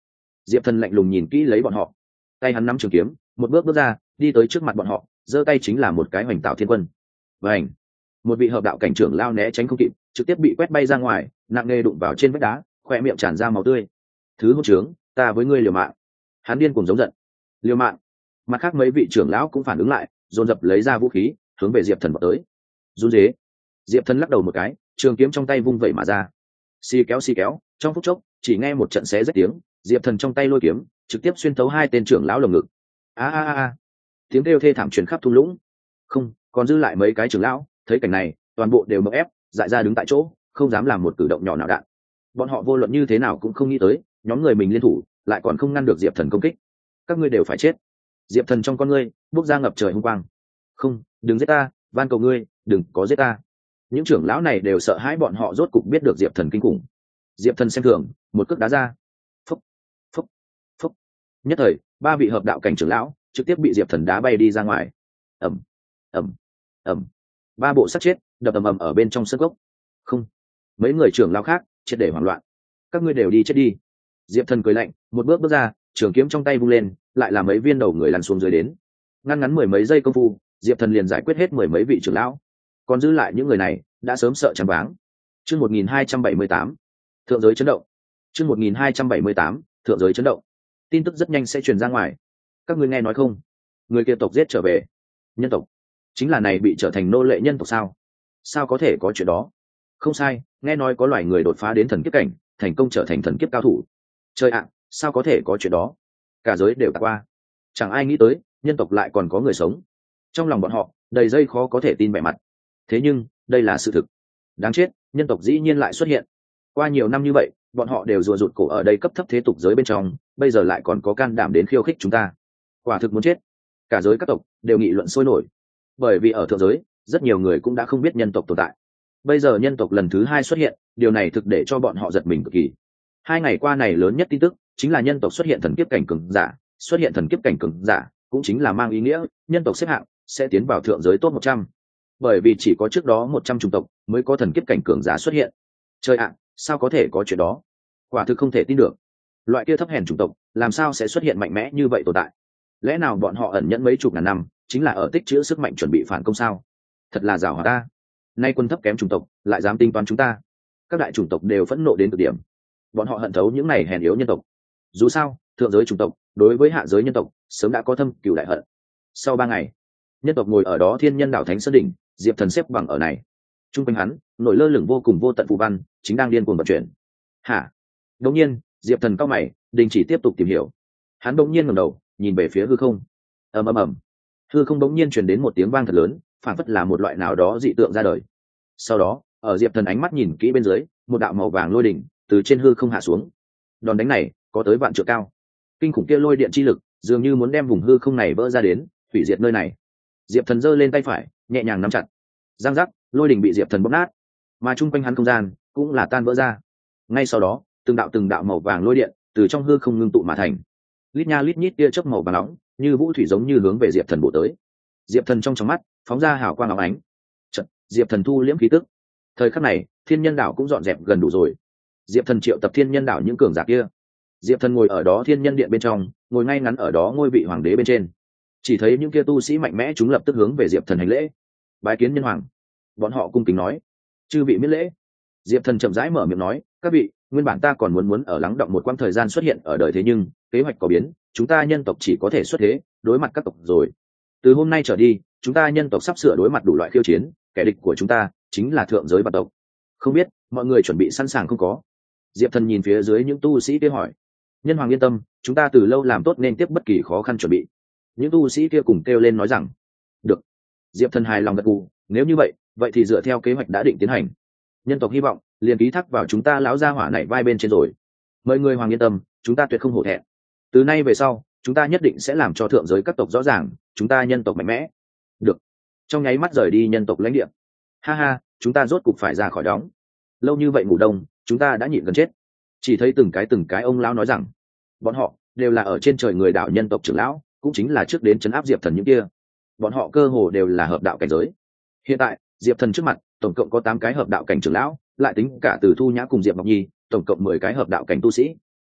S1: Diệp Thần lạnh lùng nhìn kỹ lấy bọn họ, tay hắn nắm trường kiếm, một bước bước ra, đi tới trước mặt bọn họ, giơ tay chính là một cái hoành tạo thiên quân. Vành, một vị hợp đạo cảnh trưởng lao né tránh không kịp, trực tiếp bị quét bay ra ngoài, nặng nề đụng vào trên vách đá, khoe miệng tràn ra máu tươi. Thứ hỗn trướng, ta với ngươi liều mạng! Hắn điên cuồng giống giận. Liều mạng! Mặt khác mấy vị trưởng lão cũng phản ứng lại, dồn dập lấy ra vũ khí, hướng về Diệp Thần vào tới. Run rế. Diệp Thần lắc đầu một cái, trường kiếm trong tay vung vẩy mà ra. Xi kéo xi kéo, trong phút chốc, chỉ nghe một trận xé rách tiếng, Diệp Thần trong tay lôi kiếm, trực tiếp xuyên thấu hai tên trưởng lão lồng ngực. A a a! Tiếng kêu thê thảm truyền khắp thung lũng. Không, còn dư lại mấy cái trưởng lão, thấy cảnh này, toàn bộ đều mộng ép, dại ra đứng tại chỗ, không dám làm một cử động nhỏ nào đạn. Bọn họ vô luận như thế nào cũng không nghĩ tới, nhóm người mình liên thủ, lại còn không ngăn được Diệp Thần công kích. Các ngươi đều phải chết. Diệp Thần trong con ngươi bốc ra ngập trời hung quang. Không, đừng giết ta, van cầu ngươi, đừng có giết ta. Những trưởng lão này đều sợ hãi bọn họ rốt cục biết được Diệp Thần kinh khủng. Diệp Thần xem thường, một cước đá ra. Phúc, phúc, phúc. Nhất thời, ba vị hợp đạo cảnh trưởng lão trực tiếp bị Diệp Thần đá bay đi ra ngoài. Ầm, ầm, ầm. Ba bộ sát chết đập ầm ầm ở bên trong sân gốc. Không, mấy người trưởng lão khác triệt để hoảng loạn. Các ngươi đều đi chết đi. Diệp Thần cười lạnh, một bước bước ra, trường kiếm trong tay vung lên, lại là mấy viên đầu người lăn xuống dưới đến. Ngăn ngắn mười mấy giây công phu, Diệp Thần liền giải quyết hết mười mấy vị trưởng lão. Còn giữ lại những người này, đã sớm sợ choáng váng. Chương một nghìn hai trăm bảy mươi tám, thượng giới chấn động. Chương một nghìn hai trăm bảy mươi tám, thượng giới chấn động. Tin tức rất nhanh sẽ truyền ra ngoài. Các ngươi nghe nói không? Người kia tộc giết trở về. Nhân tộc? Chính là này bị trở thành nô lệ nhân tộc sao? Sao có thể có chuyện đó? Không sai, nghe nói có loài người đột phá đến thần kiếp cảnh, thành công trở thành thần kiếp cao thủ. Trời ạ, sao có thể có chuyện đó? Cả giới đều qua. Chẳng ai nghĩ tới, nhân tộc lại còn có người sống. Trong lòng bọn họ, đầy dây khó có thể tin vẻ mặt. Thế nhưng, đây là sự thực. Đáng chết, nhân tộc dĩ nhiên lại xuất hiện. Qua nhiều năm như vậy, bọn họ đều rùa rụt cổ ở đây cấp thấp thế tục giới bên trong, bây giờ lại còn có can đảm đến khiêu khích chúng ta. Quả thực muốn chết. Cả giới các tộc đều nghị luận sôi nổi. Bởi vì ở thượng giới, rất nhiều người cũng đã không biết nhân tộc tồn tại. Bây giờ nhân tộc lần thứ hai xuất hiện, điều này thực để cho bọn họ giật mình cực kỳ. Hai ngày qua này lớn nhất tin tức chính là nhân tộc xuất hiện thần kiếp cảnh cường giả, xuất hiện thần kiếp cảnh cường giả cũng chính là mang ý nghĩa nhân tộc xếp hạng sẽ tiến vào thượng giới top một trăm. Bởi vì chỉ có trước đó một trăm chủng tộc mới có thần kiếp cảnh cường giả xuất hiện. Trời ạ, sao có thể có chuyện đó? Quả thực không thể tin được. Loại kia thấp hèn chủng tộc làm sao sẽ xuất hiện mạnh mẽ như vậy tồn tại? Lẽ nào bọn họ ẩn nhẫn mấy chục ngàn năm, chính là ở tích trữ sức mạnh chuẩn bị phản công sao? Thật là giàu hỏa ta. Nay quân thấp kém chủng tộc lại dám tính toán chúng ta. Các đại chủng tộc đều phẫn nộ đến cực điểm. Bọn họ hận thấu những này hèn yếu nhân tộc. Dù sao, thượng giới chủng tộc đối với hạ giới nhân tộc sớm đã có thâm cừu đại hận. Sau ba ngày, nhân tộc ngồi ở đó thiên nhân đảo thánh sơn đỉnh, Diệp Thần xếp bằng ở này. Trung quanh hắn, nổi lơ lửng vô cùng vô tận phù văn, chính đang điên cuồng vận chuyển. Hả? Đột nhiên, Diệp Thần cau mày, đình chỉ tiếp tục tìm hiểu. Hắn đột nhiên ngẩng đầu, nhìn về phía hư không. Ầm ầm ầm. Hư không đột nhiên truyền đến một tiếng vang thật lớn, phản phất là một loại nào đó dị tượng ra đời. Sau đó, ở Diệp Thần ánh mắt nhìn kỹ bên dưới, một đạo màu vàng lôi đỉnh từ trên hư không hạ xuống. Đòn đánh này có tới vạn trượng cao. Kinh khủng kia lôi điện chi lực, dường như muốn đem vùng hư không này vỡ ra đến, hủy diệt nơi này. Diệp Thần giơ lên tay phải, nhẹ nhàng nắm chặt. Giang giác, lôi đỉnh bị Diệp Thần bóp nát, mà chung quanh hắn không gian cũng là tan vỡ ra. Ngay sau đó, từng đạo từng đạo màu vàng lôi điện từ trong hư không ngưng tụ mà thành. Lít nha lít nhít tia chớp màu vàng nóng, như vũ thủy giống như hướng về Diệp Thần bổ tới. Diệp Thần trong trong mắt phóng ra hào quang óng ánh. Chợt, Diệp Thần thu liễm khí tức. Thời khắc này, Thiên Nhân Đảo cũng dọn dẹp gần đủ rồi. Diệp Thần triệu tập Thiên Nhân Đảo những cường giả kia. Diệp Thần ngồi ở đó Thiên Nhân Điện bên trong, ngồi ngay ngắn ở đó ngôi vị hoàng đế bên trên. Chỉ thấy những kia tu sĩ mạnh mẽ chúng lập tức hướng về Diệp Thần hành lễ. Bái kiến nhân hoàng. Bọn họ cung kính nói. Chư vị miễn lễ. Diệp Thần chậm rãi mở miệng nói, các vị, nguyên bản ta còn muốn muốn ở lắng động một quãng thời gian xuất hiện ở đời, thế nhưng kế hoạch có biến, chúng ta nhân tộc chỉ có thể xuất thế đối mặt các tộc rồi. Từ hôm nay trở đi, chúng ta nhân tộc sắp sửa đối mặt đủ loại khiêu chiến, kẻ địch của chúng ta chính là thượng giới vạn tộc. Không biết mọi người chuẩn bị sẵn sàng không có? Diệp Thần nhìn phía dưới những tu sĩ kia hỏi. Nhân hoàng yên tâm, chúng ta từ lâu làm tốt nên tiếp bất kỳ khó khăn chuẩn bị. Những tu sĩ kia cùng kêu lên nói rằng. Được. Diệp Thần hài lòng gật gù, nếu như vậy vậy thì dựa theo kế hoạch đã định tiến hành. Nhân tộc hy vọng liền ký thác vào chúng ta lão gia hỏa này vai bên trên rồi. Mời người hoàng yên tâm, chúng ta tuyệt không hổ thẹn. Từ nay về sau, chúng ta nhất định sẽ làm cho thượng giới các tộc rõ ràng chúng ta nhân tộc mạnh mẽ. Được. Trong nháy mắt rời đi nhân tộc lãnh địa. Ha ha, chúng ta rốt cục phải ra khỏi đóng. Lâu như vậy ngủ đông, chúng ta đã nhịn gần chết. Chỉ thấy từng cái từng cái ông lão nói rằng, bọn họ đều là ở trên trời người đạo nhân tộc trưởng lão, cũng chính là trước đến trấn áp Diệp Thần những kia. Bọn họ cơ hồ đều là hợp đạo cảnh giới. Hiện tại, Diệp Thần trước mặt, tổng cộng có tám cái hợp đạo cảnh trưởng lão, lại tính cả Từ Thu Nhã cùng Diệp Ngọc Nhi, tổng cộng mười cái hợp đạo cảnh tu sĩ.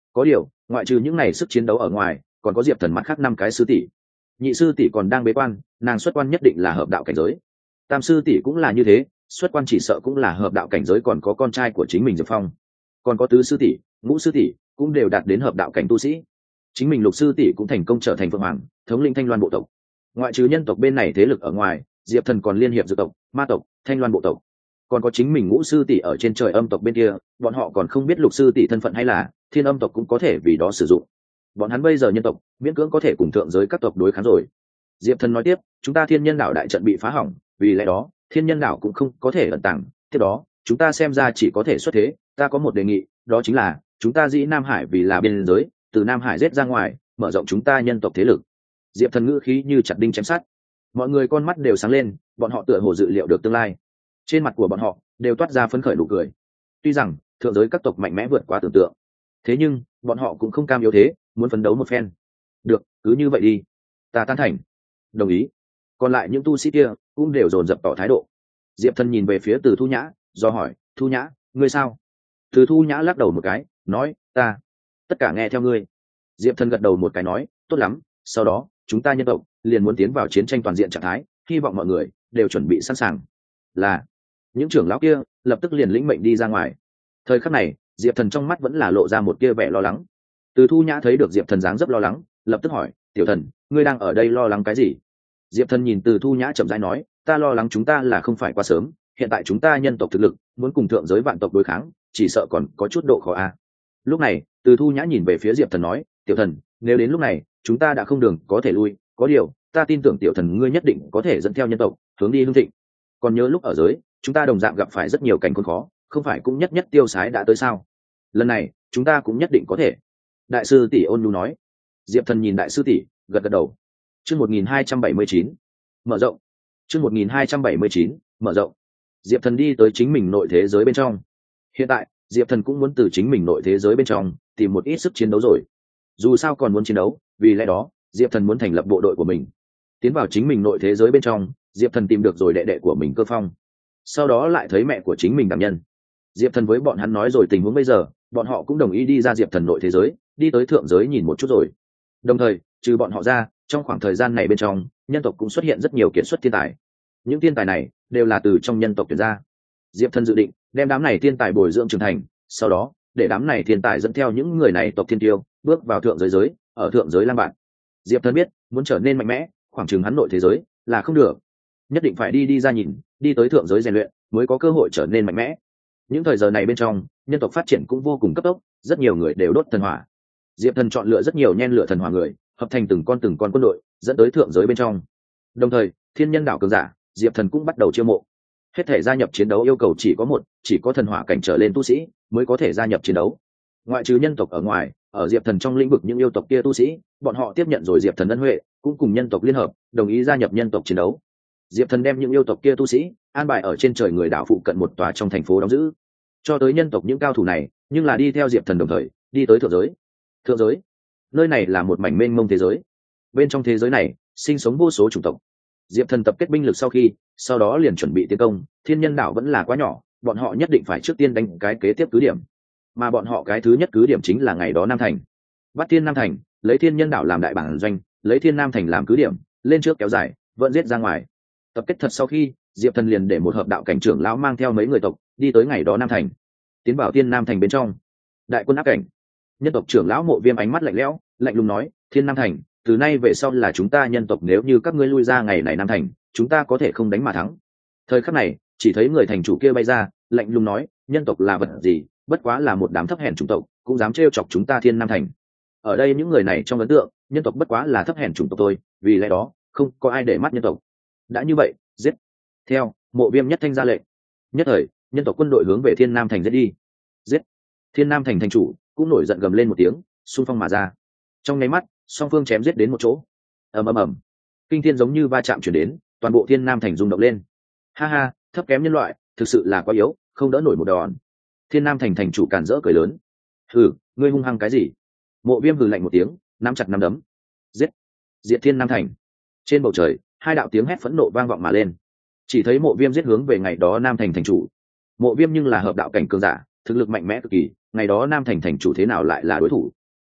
S1: có điều ngoại trừ những ngày sức chiến đấu ở ngoài, còn có diệp thần mắt khác năm cái sư tỷ. Nhị sư tỷ còn đang bế quan, nàng xuất quan nhất định là hợp đạo cảnh giới. Tam sư tỷ cũng là như thế, xuất quan chỉ sợ cũng là hợp đạo cảnh giới, còn có con trai của chính mình Diệp Phong, còn có tứ sư tỷ, ngũ sư tỷ cũng đều đạt đến hợp đạo cảnh tu sĩ. Chính mình lục sư tỷ cũng thành công trở thành phượng hoàng, thống lĩnh Thanh Loan bộ tộc. Ngoại trừ nhân tộc bên này thế lực ở ngoài, diệp thần còn liên hiệp dược tộc, ma tộc, Thanh Loan bộ tộc, còn có chính mình ngũ sư tỷ ở trên trời âm tộc bên kia. Bọn họ còn không biết lục sư tỷ thân phận hay là thiên âm tộc cũng có thể vì đó sử dụng. Bọn hắn bây giờ nhân tộc miễn cưỡng có thể cùng thượng giới các tộc đối kháng rồi. Diệp thần nói tiếp, chúng ta thiên nhân đảo đại trận bị phá hỏng, vì lẽ đó thiên nhân đảo cũng không có thể ẩn tàng, tiếp đó chúng ta xem ra chỉ có thể xuất thế. Ta có một đề nghị, đó chính là chúng ta dĩ Nam Hải vì là biên giới, từ Nam Hải giết ra ngoài, mở rộng chúng ta nhân tộc thế lực. Diệp thần ngữ khí như chặt đinh chém sắt. Mọi người con mắt đều sáng lên, bọn họ tựa hồ dự liệu được tương lai, trên mặt của bọn họ đều toát ra phấn khởi nụ cười. Tuy rằng thượng giới các tộc mạnh mẽ vượt quá tưởng tượng, thế nhưng bọn họ cũng không cam yếu thế, muốn phấn đấu một phen. Được, cứ như vậy đi, ta tán thành, đồng ý. Còn lại những tu sĩ kia cũng đều dồn dập tỏ thái độ. Diệp thần nhìn về phía Từ Thu Nhã, do hỏi, Thu Nhã, ngươi sao? Từ Thu Nhã lắc đầu một cái, nói, ta tất cả nghe theo ngươi. Diệp thần gật đầu một cái nói, tốt lắm, sau đó chúng ta nhân tộc liền muốn tiến vào chiến tranh toàn diện trạng thái, hy vọng mọi người đều chuẩn bị sẵn sàng. Là những trưởng lão kia lập tức liền lĩnh mệnh đi ra ngoài. Thời khắc này Diệp thần trong mắt vẫn là lộ ra một tia vẻ lo lắng. Từ Thu Nhã thấy được Diệp thần dáng dấp lo lắng, lập tức hỏi, tiểu thần, ngươi đang ở đây lo lắng cái gì? Diệp thần nhìn Từ Thu Nhã chậm rãi nói, ta lo lắng chúng ta là không phải quá sớm, hiện tại chúng ta nhân tộc thực lực muốn cùng thượng giới vạn tộc đối kháng, chỉ sợ còn có chút độ khó a. Lúc này Từ Thu Nhã nhìn về phía Diệp thần nói, tiểu thần, nếu đến lúc này chúng ta đã không đường có thể lui, có điều ta tin tưởng tiểu thần ngươi nhất định có thể dẫn theo nhân tộc hướng đi hưng thịnh. Còn nhớ lúc ở giới chúng ta đồng dạng gặp phải rất nhiều cảnh khốn khó, không phải cũng nhất nhất tiêu sái đã tới sao? Lần này chúng ta cũng nhất định có thể. Đại sư tỷ ôn nhu nói. Diệp thần nhìn đại sư tỷ, gật gật đầu. Chương một nghìn hai trăm bảy mươi chín mở rộng. Chương một nghìn hai trăm bảy mươi chín mở rộng. Diệp thần đi tới chính mình nội thế giới bên trong. Hiện tại Diệp thần cũng muốn từ chính mình nội thế giới bên trong tìm một ít sức chiến đấu rồi. Dù sao còn muốn chiến đấu, vì lẽ đó Diệp thần muốn thành lập bộ đội của mình. Tiến vào chính mình nội thế giới bên trong, Diệp thần tìm được rồi đệ đệ của mình Cơ Phong, sau đó lại thấy mẹ của chính mình Đàm Nhân. Diệp thần với bọn hắn nói rồi tình huống bây giờ, bọn họ cũng đồng ý đi ra Diệp thần nội thế giới, đi tới thượng giới nhìn một chút rồi. Đồng thời trừ bọn họ ra, trong khoảng thời gian này bên trong nhân tộc cũng xuất hiện rất nhiều kiệt xuất thiên tài. Những thiên tài này đều là từ trong nhân tộc tuyển ra. Diệp thần dự định đem đám này thiên tài bồi dưỡng trưởng thành, sau đó để đám này thiên tài dẫn theo những người này tộc thiên tiêu bước vào thượng giới giới, ở thượng giới lang bạn. Diệp thần biết muốn trở nên mạnh mẽ, khoảng chừng hắn nội thế giới là không được, nhất định phải đi đi ra nhìn, đi tới thượng giới rèn luyện mới có cơ hội trở nên mạnh mẽ. Những thời giờ này bên trong nhân tộc phát triển cũng vô cùng cấp tốc, rất nhiều người đều đốt thần hỏa. Diệp thần chọn lựa rất nhiều nhen lửa thần hỏa người, hợp thành từng con từng con quân đội dẫn tới thượng giới bên trong. Đồng thời thiên nhân đảo cường giả Diệp thần cũng bắt đầu chiêu mộ. Hết thể gia nhập chiến đấu yêu cầu chỉ có một, chỉ có thần hỏa cảnh trở lên tu sĩ mới có thể gia nhập chiến đấu. Ngoại trừ nhân tộc ở ngoài, ở Diệp thần trong lĩnh vực những yêu tộc kia tu sĩ, bọn họ tiếp nhận rồi Diệp thần ân huệ, cũng cùng nhân tộc liên hợp, đồng ý gia nhập nhân tộc chiến đấu. Diệp thần đem những yêu tộc kia tu sĩ an bài ở trên trời người đảo phụ cận một tòa trong thành phố đóng giữ, cho tới nhân tộc những cao thủ này nhưng là đi theo Diệp thần đồng thời đi tới thượng giới. Thượng giới nơi này là một mảnh mênh mông thế giới, bên trong thế giới này sinh sống vô số chủng tộc. Diệp thần tập kết binh lực sau khi sau đó liền chuẩn bị tiến công. Thiên nhân đảo vẫn là quá nhỏ, bọn họ nhất định phải trước tiên đánh cái kế tiếp cứ điểm, mà bọn họ cái thứ nhất cứ điểm chính là ngày đó Nam Thành. Bắt Thiên Nam Thành, lấy thiên nhân đảo làm đại bản doanh, lấy Thiên Nam Thành làm cứ điểm, lên trước kéo dài, vẫn giết ra ngoài. Tập kết thật sau khi, Diệp thần liền để một hợp đạo cảnh trưởng lão mang theo mấy người tộc đi tới ngày đó Nam Thành, tiến vào Thiên Nam Thành bên trong. Đại quân áp cảnh, nhân tộc trưởng lão Mộ Viêm ánh mắt lạnh lẽo, lạnh lùng nói, Thiên Nam Thành từ nay về sau là chúng ta nhân tộc, nếu như các ngươi lui ra ngày này Nam Thành, chúng ta có thể không đánh mà thắng. Thời khắc này chỉ thấy người thành chủ kia bay ra, lạnh lùng nói, nhân tộc là vật gì, bất quá là một đám thấp hèn chủng tộc, cũng dám trêu chọc chúng ta Thiên Nam Thành. Ở đây những người này trong ấn tượng, nhân tộc bất quá là thấp hèn chủng tộc thôi, vì lẽ đó không có ai để mắt nhân tộc. Đã như vậy, giết. Theo Mộ Viêm nhất thanh ra lệnh, nhất thời nhân tộc quân đội hướng về Thiên Nam Thành giết đi. Giết. Thiên Nam Thành thành chủ cũng nổi giận gầm lên một tiếng, xung phong mà ra. Trong nháy mắt song phương chém giết đến một chỗ. Ầm ầm ầm, kinh thiên giống như va chạm chuyển đến, toàn bộ Thiên Nam Thành rung động lên. Ha ha, thấp kém nhân loại, thực sự là quá yếu, không đỡ nổi một đòn. Thiên Nam Thành thành chủ cản rỡ cười lớn. Hừ, ngươi hung hăng cái gì? Mộ Viêm hừ lạnh một tiếng, nắm chặt nắm đấm. Giết. Diệt Thiên Nam Thành. Trên bầu trời hai đạo tiếng hét phẫn nộ vang vọng mà lên. Chỉ thấy Mộ Viêm giết hướng về ngày đó Nam Thành thành chủ. Mộ Viêm nhưng là hợp đạo cảnh cường giả, thực lực mạnh mẽ cực kỳ, ngày đó Nam Thành thành chủ thế nào lại là đối thủ,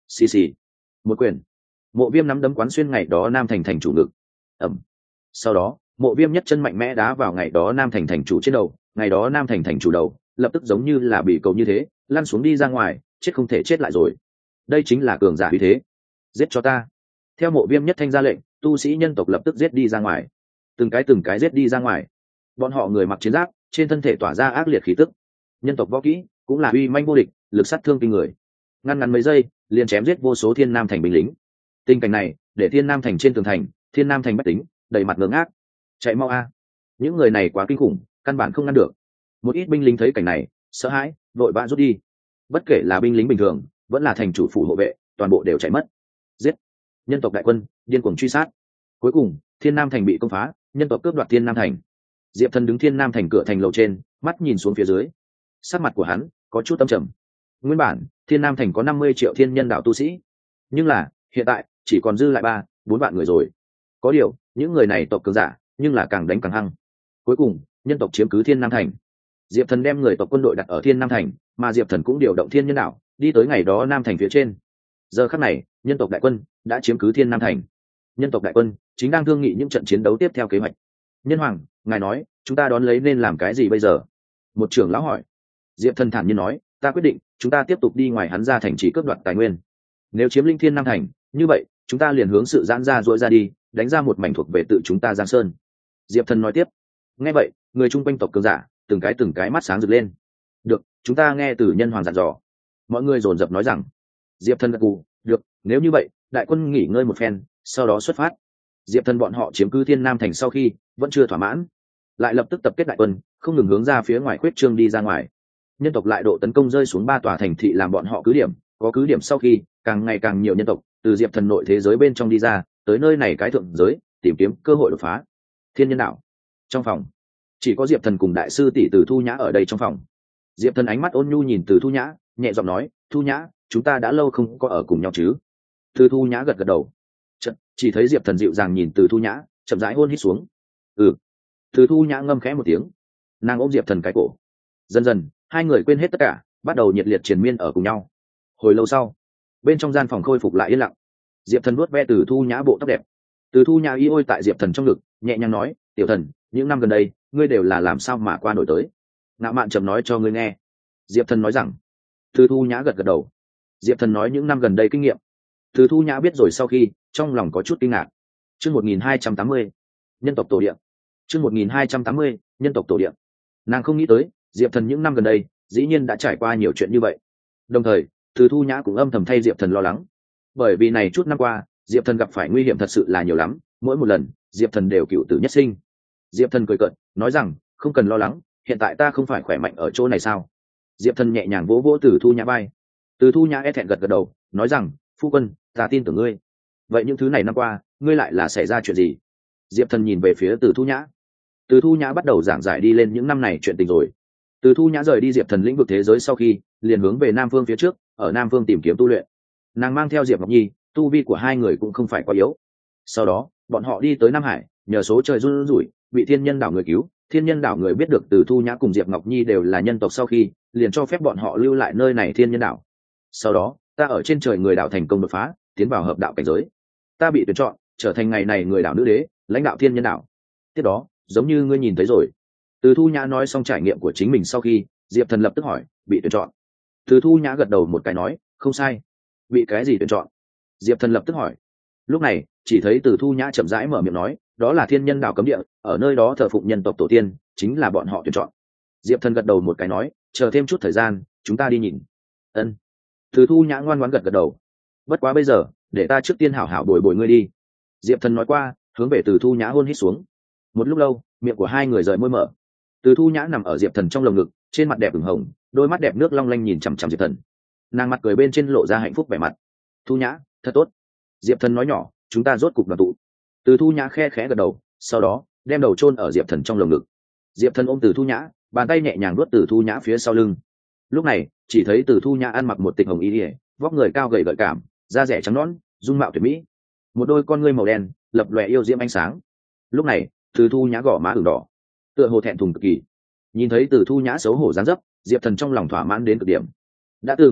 S1: xì xì, một quyền, Mộ Viêm nắm đấm quán xuyên ngày đó Nam Thành thành chủ ngực. Ẩm. Sau đó, Mộ Viêm nhất chân mạnh mẽ đá vào ngày đó Nam Thành thành chủ trên đầu, ngày đó Nam Thành thành chủ đầu lập tức giống như là bị cầu như thế, lăn xuống đi ra ngoài, chết không thể chết lại rồi. Đây chính là cường giả uy thế. Giết cho ta. Theo Mộ Viêm nhất thanh ra lệnh, tu sĩ nhân tộc lập tức giết đi ra ngoài. Từng cái từng cái giết đi ra ngoài. Bọn họ người mặc chiến giáp, trên thân thể tỏa ra ác liệt khí tức. Nhân tộc võ kỹ cũng là uy manh vô địch, lực sát thương kinh người. Ngăn ngắn mấy giây, liền chém giết vô số Thiên Nam thành binh lính. Tình cảnh này, để Thiên Nam thành trên tường thành, Thiên Nam thành bách tính đầy mặt ngưỡng ác. Chạy mau a! Những người này quá kinh khủng, căn bản không ngăn được. Một ít binh lính thấy cảnh này, sợ hãi, vội vã rút đi. Bất kể là binh lính bình thường, vẫn là thành chủ phủ hộ vệ, toàn bộ đều chạy mất. Giết! Nhân tộc đại quân điên cuồng truy sát. Cuối cùng, Thiên Nam thành bị công phá, nhân tộc cướp đoạt Thiên Nam thành. Diệp Thần đứng Thiên Nam thành cửa thành lầu trên, mắt nhìn xuống phía dưới. Sắc mặt của hắn có chút âm trầm. Nguyên bản, Thiên Nam thành có năm mươi triệu thiên nhân đạo tu sĩ, nhưng là hiện tại chỉ còn dư lại ba, bốn vạn người rồi. Có điều, những người này tộc cường giả, nhưng là càng đánh càng hăng. Cuối cùng, nhân tộc chiếm cứ Thiên Nam thành. Diệp Thần đem người tộc quân đội đặt ở Thiên Nam thành, mà Diệp Thần cũng điều động thiên nhân đạo, đi tới ngày đó Nam thành phía trên. Giờ khắc này, nhân tộc đại quân đã chiếm cứ Thiên Nam thành. Nhân tộc đại quân chính đang thương nghị những trận chiến đấu tiếp theo kế hoạch. Nhân hoàng, ngài nói, chúng ta đón lấy nên làm cái gì bây giờ? Một trưởng lão hỏi. Diệp Thần thản nhiên nói, ta quyết định, chúng ta tiếp tục đi ngoài hắn ra thành trì cướp đoạt tài nguyên. Nếu chiếm linh Thiên Nam thành, như vậy, chúng ta liền hướng sự giãn ra dội ra đi, đánh ra một mảnh thuộc về tự chúng ta Giang Sơn. Diệp Thần nói tiếp. Nghe vậy, người chung quanh tộc cường giả, từng cái từng cái mắt sáng rực lên. Được, chúng ta nghe từ nhân hoàng dặn dò. Mọi người dồn dập nói rằng. Diệp Thần gật gù, được, nếu như vậy, đại quân nghỉ ngơi một phen, sau đó xuất phát. Diệp Thần bọn họ chiếm cứ Thiên Nam thành sau khi vẫn chưa thỏa mãn, lại lập tức tập kết đại quân, không ngừng hướng ra phía ngoài khuyết trương đi ra ngoài. Nhân tộc lại độ tấn công rơi xuống ba tòa thành thị làm bọn họ cứ điểm, có cứ điểm sau khi, càng ngày càng nhiều nhân tộc từ Diệp Thần nội thế giới bên trong đi ra, tới nơi này cái thượng giới, tìm kiếm cơ hội đột phá. Thiên nhân đạo. Trong phòng, chỉ có Diệp Thần cùng đại sư tỷ Từ Thu Nhã ở đây trong phòng. Diệp Thần ánh mắt ôn nhu nhìn Từ Thu Nhã, nhẹ giọng nói, Thu Nhã, chúng ta đã lâu không có ở cùng nhau chứ? Từ Thu Nhã gật gật đầu. Chật, chỉ thấy Diệp Thần dịu dàng nhìn Từ Thu Nhã, chậm rãi hôn hít xuống. Ừ. Từ Thu Nhã ngâm khẽ một tiếng, nàng ôm Diệp Thần cái cổ. Dần dần, hai người quên hết tất cả, bắt đầu nhiệt liệt triền miên ở cùng nhau. Hồi lâu sau, bên trong gian phòng khôi phục lại yên lặng. Diệp Thần vuốt ve Từ Thu Nhã bộ tóc đẹp. Từ Thu Nhã y ôi tại Diệp Thần trong ngực, nhẹ nhàng nói, tiểu thần, những năm gần đây, ngươi đều là làm sao mà qua nổi tới? Ngạo Mạn trầm nói cho ngươi nghe. Diệp Thần nói rằng. Từ Thu Nhã gật gật đầu. Diệp Thần nói những năm gần đây kinh nghiệm. Từ Thu Nhã biết rồi sau khi, trong lòng có chút kinh ngạc. Chương một nghìn hai trăm tám mươi, nhân tộc tổ địa. Chương một nghìn hai trăm tám mươi, nhân tộc tổ địa. Nàng không nghĩ tới, Diệp Thần những năm gần đây, dĩ nhiên đã trải qua nhiều chuyện như vậy. Đồng thời, Từ Thu Nhã cũng âm thầm thay Diệp Thần lo lắng. Bởi vì này chút năm qua, Diệp Thần gặp phải nguy hiểm thật sự là nhiều lắm, mỗi một lần, Diệp Thần đều cựu tử nhất sinh. Diệp Thần cười cợt, nói rằng, không cần lo lắng, hiện tại ta không phải khỏe mạnh ở chỗ này sao? Diệp Thần nhẹ nhàng vỗ vỗ Từ Thu Nhã vai. Từ Thu Nhã e thẹn gật gật đầu, nói rằng, phu quân, ta tin tưởng ngươi. Vậy những thứ này năm qua, ngươi lại là xảy ra chuyện gì? Diệp Thần nhìn về phía Từ Thu Nhã. Từ Thu Nhã bắt đầu giảng giải đi lên những năm này chuyện tình rồi. Từ Thu Nhã rời đi Diệp Thần lĩnh vực thế giới sau khi, liền hướng về Nam Phương phía trước, ở Nam Phương tìm kiếm tu luyện. Nàng mang theo Diệp Ngọc Nhi, tu vi của hai người cũng không phải quá yếu. Sau đó, bọn họ đi tới Nam Hải, nhờ số trời run rủi, bị Thiên Nhân đảo người cứu. Thiên Nhân đảo người biết được Từ Thu Nhã cùng Diệp Ngọc Nhi đều là nhân tộc sau khi, liền cho phép bọn họ lưu lại nơi này Thiên Nhân đảo. Sau đó, ta ở trên trời người đảo thành công đột phá, tiến vào hợp đạo cảnh giới. Ta bị tuyển chọn, trở thành ngày này người đảo nữ đế, lãnh đạo Thiên Nhân đảo. Tiếp đó, giống như ngươi nhìn thấy rồi. Từ Thu Nhã nói xong trải nghiệm của chính mình sau khi, Diệp Thần lập tức hỏi, bị tuyển chọn? Từ Thu Nhã gật đầu một cái nói, không sai. Bị cái gì tuyển chọn? Diệp Thần lập tức hỏi. Lúc này, chỉ thấy Từ Thu Nhã chậm rãi mở miệng nói, đó là Thiên Nhân đảo cấm địa, ở nơi đó thờ phụng nhân tộc tổ tiên, chính là bọn họ tuyển chọn. Diệp Thần gật đầu một cái nói, chờ thêm chút thời gian, chúng ta đi nhìn. Ân. Từ Thu Nhã ngoan ngoãn gật gật đầu. Bất quá bây giờ, để ta trước tiên hảo hảo bồi bồi ngươi đi. Diệp Thần nói qua, hướng về Từ Thu Nhã hôn hít xuống. Một lúc lâu, miệng của hai người rời môi mở. Từ Thu Nhã nằm ở Diệp Thần trong lồng ngực, trên mặt đẹp ửng hồng, đôi mắt đẹp nước long lanh nhìn chằm chằm Diệp Thần. Nàng mặt cười bên trên lộ ra hạnh phúc vẻ mặt. Thu Nhã, thật tốt. Diệp Thần nói nhỏ, chúng ta rốt cục đoàn tụ. Từ Thu Nhã khe khẽ gật đầu, sau đó đem đầu chôn ở Diệp Thần trong lồng ngực. Diệp Thần ôm Từ Thu Nhã, bàn tay nhẹ nhàng vuốt Từ Thu Nhã phía sau lưng. Lúc này, chỉ thấy Từ Thu Nhã ăn mặc một tịch hồng y liễu, vóc người cao gầy gợi cảm, da rẻ trắng nõn, dung mạo tuyệt mỹ. Một đôi con ngươi màu đen, lập lòe yêu diễm ánh sáng. Lúc này, Từ Thu Nhã gò má ửng đỏ, tựa hồ thẹn thùng cực kỳ. Nhìn thấy Từ Thu Nhã xấu hổ dáng dấp, Diệp Thần trong lòng thỏa mãn đến cực điểm. Đã từng,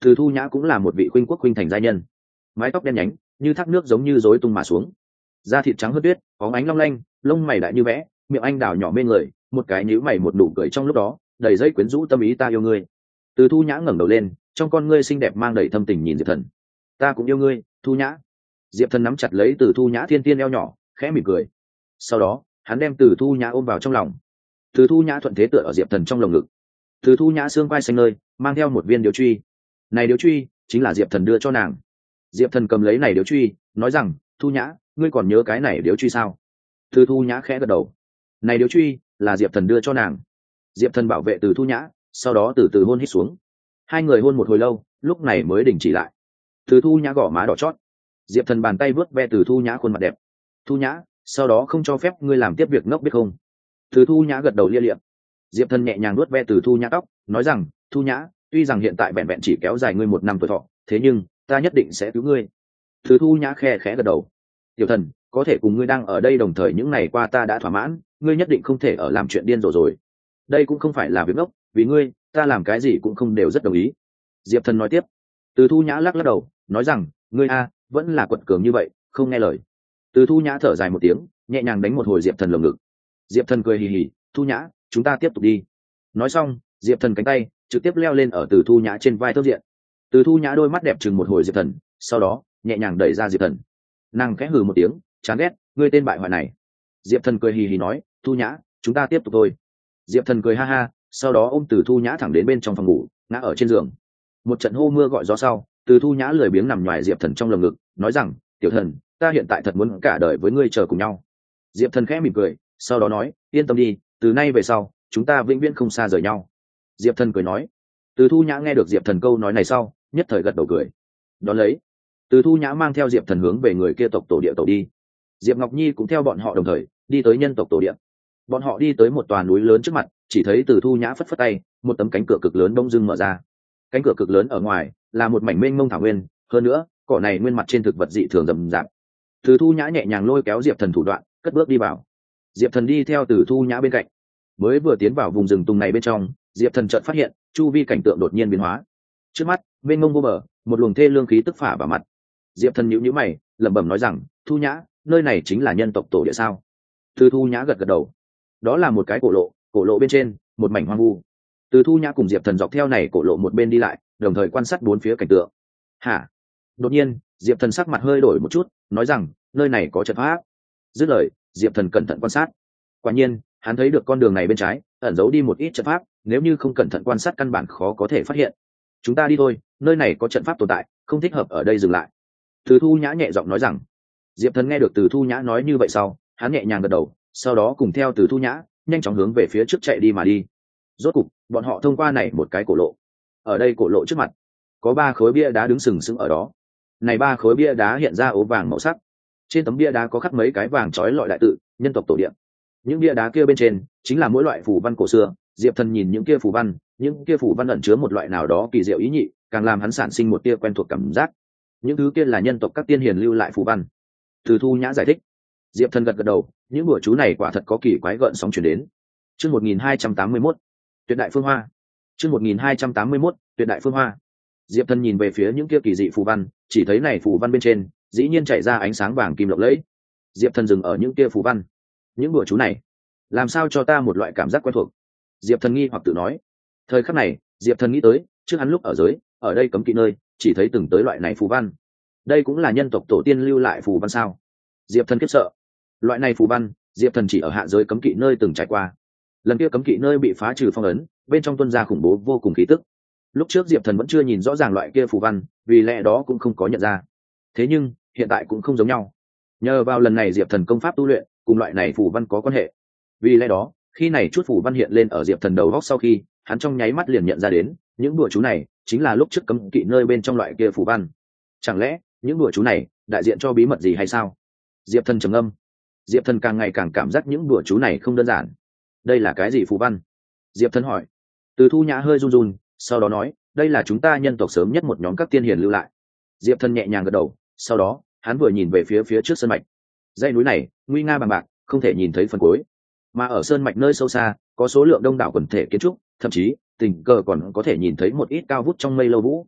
S1: Từ Thu Nhã cũng là một vị khuynh quốc khuynh thành giai nhân, mái tóc đen nhánh như thác nước giống như rối tung mà xuống, da thịt trắng hơn tuyết, bóng ánh long lanh, lông mày đại như vẽ, miệng anh đào nhỏ mê người, một cái nhíu mày một nụ cười trong lúc đó đầy dây quyến rũ tâm ý. Ta yêu ngươi. Từ Thu Nhã ngẩng đầu lên, trong con ngươi xinh đẹp mang đầy thâm tình nhìn Diệp Thần. Ta cũng yêu ngươi, Thu Nhã. Diệp Thần nắm chặt lấy Từ Thu Nhã thiên tiên eo nhỏ, khẽ mỉm cười. Sau đó hắn đem Từ Thu Nhã ôm vào trong lòng. Từ Thu Nhã thuận thế tựa ở Diệp Thần trong lồng ngực. Từ Thu Nhã xương quai xanh nơi mang theo một viên điếu truy, này điếu truy chính là Diệp Thần đưa cho nàng. Diệp Thần cầm lấy này điếu truy, nói rằng: Thu Nhã, ngươi còn nhớ cái này điếu truy sao? Từ Thu Nhã khẽ gật đầu. Này điếu truy là Diệp Thần đưa cho nàng. Diệp Thần bảo vệ Từ Thu Nhã, sau đó từ từ hôn hít xuống. Hai người hôn một hồi lâu, lúc này mới đình chỉ lại. Từ Thu Nhã gò má đỏ chót. Diệp Thần bàn tay vớt ve Từ Thu Nhã khuôn mặt đẹp. Thu Nhã, sau đó không cho phép ngươi làm tiếp việc ngốc biết không? Từ Thu Nhã gật đầu lia liệm. Diệp Thần nhẹ nhàng vuốt ve Từ Thu Nhã tóc, nói rằng: Thu Nhã, tuy rằng hiện tại vẹn vẹn chỉ kéo dài ngươi một năm tuổi thọ, thế nhưng ta nhất định sẽ cứu ngươi. Từ Thu Nhã khe khẽ gật đầu. Tiểu Thần, có thể cùng ngươi đang ở đây đồng thời những ngày qua ta đã thỏa mãn, ngươi nhất định không thể ở làm chuyện điên rồ rồi. Đây cũng không phải là việc ngốc, vì ngươi, ta làm cái gì cũng không đều rất đồng ý. Diệp Thần nói tiếp. Từ Thu Nhã lắc lắc đầu, nói rằng: ngươi a, vẫn là quật cường như vậy, không nghe lời. Từ Thu Nhã thở dài một tiếng, nhẹ nhàng đánh một hồi Diệp Thần lồng ngực. Diệp Thần cười hì hì. Thu Nhã, chúng ta tiếp tục đi. Nói xong, Diệp Thần cánh tay trực tiếp leo lên ở Từ Thu Nhã trên vai thấp diện. Từ Thu Nhã đôi mắt đẹp chừng một hồi Diệp Thần, sau đó nhẹ nhàng đẩy ra Diệp Thần. Nàng khẽ hừ một tiếng, chán ghét, ngươi tên bại hoại này. Diệp Thần cười hì hì nói: Thu Nhã, chúng ta tiếp tục thôi. Diệp Thần cười ha ha, sau đó ôm Từ Thu Nhã thẳng đến bên trong phòng ngủ, ngã ở trên giường. Một trận hô mưa gọi gió sau, Từ Thu Nhã lười biếng nằm ngoài Diệp Thần trong lồng ngực, nói rằng: Tiểu Thần, ta hiện tại thật muốn cả đời với ngươi chờ cùng nhau. Diệp Thần khẽ mỉm cười, sau đó nói: yên tâm đi, từ nay về sau chúng ta vĩnh viễn không xa rời nhau. Diệp Thần cười nói. Từ Thu Nhã nghe được Diệp Thần câu nói này sau, nhất thời gật đầu cười. Đón lấy, Từ Thu Nhã mang theo Diệp Thần hướng về người kia tộc tổ địa tổ đi. Diệp Ngọc Nhi cũng theo bọn họ đồng thời đi tới nhân tộc tổ địa. Bọn họ đi tới một tòa núi lớn trước mặt, chỉ thấy Từ Thu Nhã phất phất tay, một tấm cánh cửa cực lớn đông dưng mở ra. Cánh cửa cực lớn ở ngoài là một mảnh mênh mông thảo nguyên, hơn nữa cỏ này nguyên mặt trên thực vật dị thường rậm rạp. Từ Thu Nhã nhẹ nhàng lôi kéo Diệp Thần thủ đoạn, cất bước đi vào. Diệp Thần đi theo Từ Thu Nhã bên cạnh. Mới vừa tiến vào vùng rừng tùng này bên trong, Diệp Thần chợt phát hiện chu vi cảnh tượng đột nhiên biến hóa. Trước mắt mênh mông vô bờ, một luồng thê lương khí tức phả vào mặt. Diệp Thần nhíu nhíu mày, lẩm bẩm nói rằng: Thu Nhã, nơi này chính là nhân tộc tổ địa sao? Từ Thu Nhã gật gật đầu. Đó là một cái cổ lộ, cổ lộ bên trên một mảnh hoang vu. Từ Thu Nhã cùng Diệp Thần dọc theo này cổ lộ một bên đi lại, đồng thời quan sát bốn phía cảnh tượng. Hả? Đột nhiên Diệp Thần sắc mặt hơi đổi một chút, nói rằng: nơi này có trận pháp. Dứt lời, Diệp Thần cẩn thận quan sát. Quả nhiên, hắn thấy được con đường này bên trái ẩn giấu đi một ít trận pháp, nếu như không cẩn thận quan sát căn bản khó có thể phát hiện. Chúng ta đi thôi, nơi này có trận pháp tồn tại, không thích hợp ở đây dừng lại. Từ Thu Nhã nhẹ giọng nói rằng. Diệp Thần nghe được Từ Thu Nhã nói như vậy sau, hắn nhẹ nhàng gật đầu, sau đó cùng theo Từ Thu Nhã nhanh chóng hướng về phía trước chạy đi mà đi. Rốt cục bọn họ thông qua này một cái cổ lộ. Ở đây cổ lộ trước mặt có ba khối bia đá đứng sừng sững ở đó. Này ba khối bia đá hiện ra ố vàng màu sắc, trên tấm bia đá có khắc mấy cái vàng trói lọi đại tự nhân tộc tổ địa. Những bia đá kia bên trên chính là mỗi loại phù văn cổ xưa. Diệp Thần nhìn những kia phù văn, những kia phù văn ẩn chứa một loại nào đó kỳ diệu ý nhị, càng làm hắn sản sinh một tia quen thuộc cảm giác. Những thứ kia là nhân tộc các tiên hiền lưu lại phù văn. Từ Thu Nhã giải thích. Diệp Thần gật gật đầu, những bữa chú này quả thật có kỳ quái gợn sóng chuyển đến. Chương một nghìn hai trăm tám mươi mốt, Tuyệt đại phương hoa. Chương một nghìn hai trăm tám mươi mốt, Tuyệt đại phương hoa. Diệp Thần nhìn về phía những kia kỳ dị phù văn, chỉ thấy này phù văn bên trên dĩ nhiên chảy ra ánh sáng vàng kim lộng lẫy. Diệp Thần dừng ở những kia phù văn. Những bữa chú này, làm sao cho ta một loại cảm giác quen thuộc? Diệp Thần nghi hoặc tự nói. Thời khắc này, Diệp Thần nghĩ tới, trước hắn lúc ở giới, ở đây cấm kỵ nơi, chỉ thấy từng tới loại này phù văn. Đây cũng là nhân tộc tổ tiên lưu lại phù văn sao? Diệp Thần khiếp sợ. Loại này phù văn, Diệp Thần chỉ ở hạ giới cấm kỵ nơi từng trải qua. Lần kia cấm kỵ nơi bị phá trừ phong ấn, bên trong tuôn ra khủng bố vô cùng khí tức. Lúc trước Diệp Thần vẫn chưa nhìn rõ ràng loại kia phù văn, vì lẽ đó cũng không có nhận ra. Thế nhưng hiện tại cũng không giống nhau. Nhờ vào lần này Diệp Thần công pháp tu luyện, cùng loại này phù văn có quan hệ. Vì lẽ đó, khi này chút phù văn hiện lên ở Diệp Thần đầu góc sau khi, hắn trong nháy mắt liền nhận ra đến, những đùa chú này chính là lúc trước cấm kỵ nơi bên trong loại kia phù văn. Chẳng lẽ những đùa chú này đại diện cho bí mật gì hay sao? Diệp Thần trầm ngâm. Diệp Thần càng ngày càng cảm giác những đùa chú này không đơn giản. Đây là cái gì phù văn? Diệp Thần hỏi. Từ Thu Nhã hơi run run, sau đó nói, đây là chúng ta nhân tộc sớm nhất một nhóm các tiên hiền lưu lại. Diệp Thần nhẹ nhàng gật đầu, sau đó hắn vừa nhìn về phía phía trước sơn mạch. Dãy núi này nguy nga bằng bạc, không thể nhìn thấy phần cuối, mà ở sơn mạch nơi sâu xa có số lượng đông đảo quần thể kiến trúc, thậm chí tình cờ còn có thể nhìn thấy một ít cao vút trong mây lâu vũ.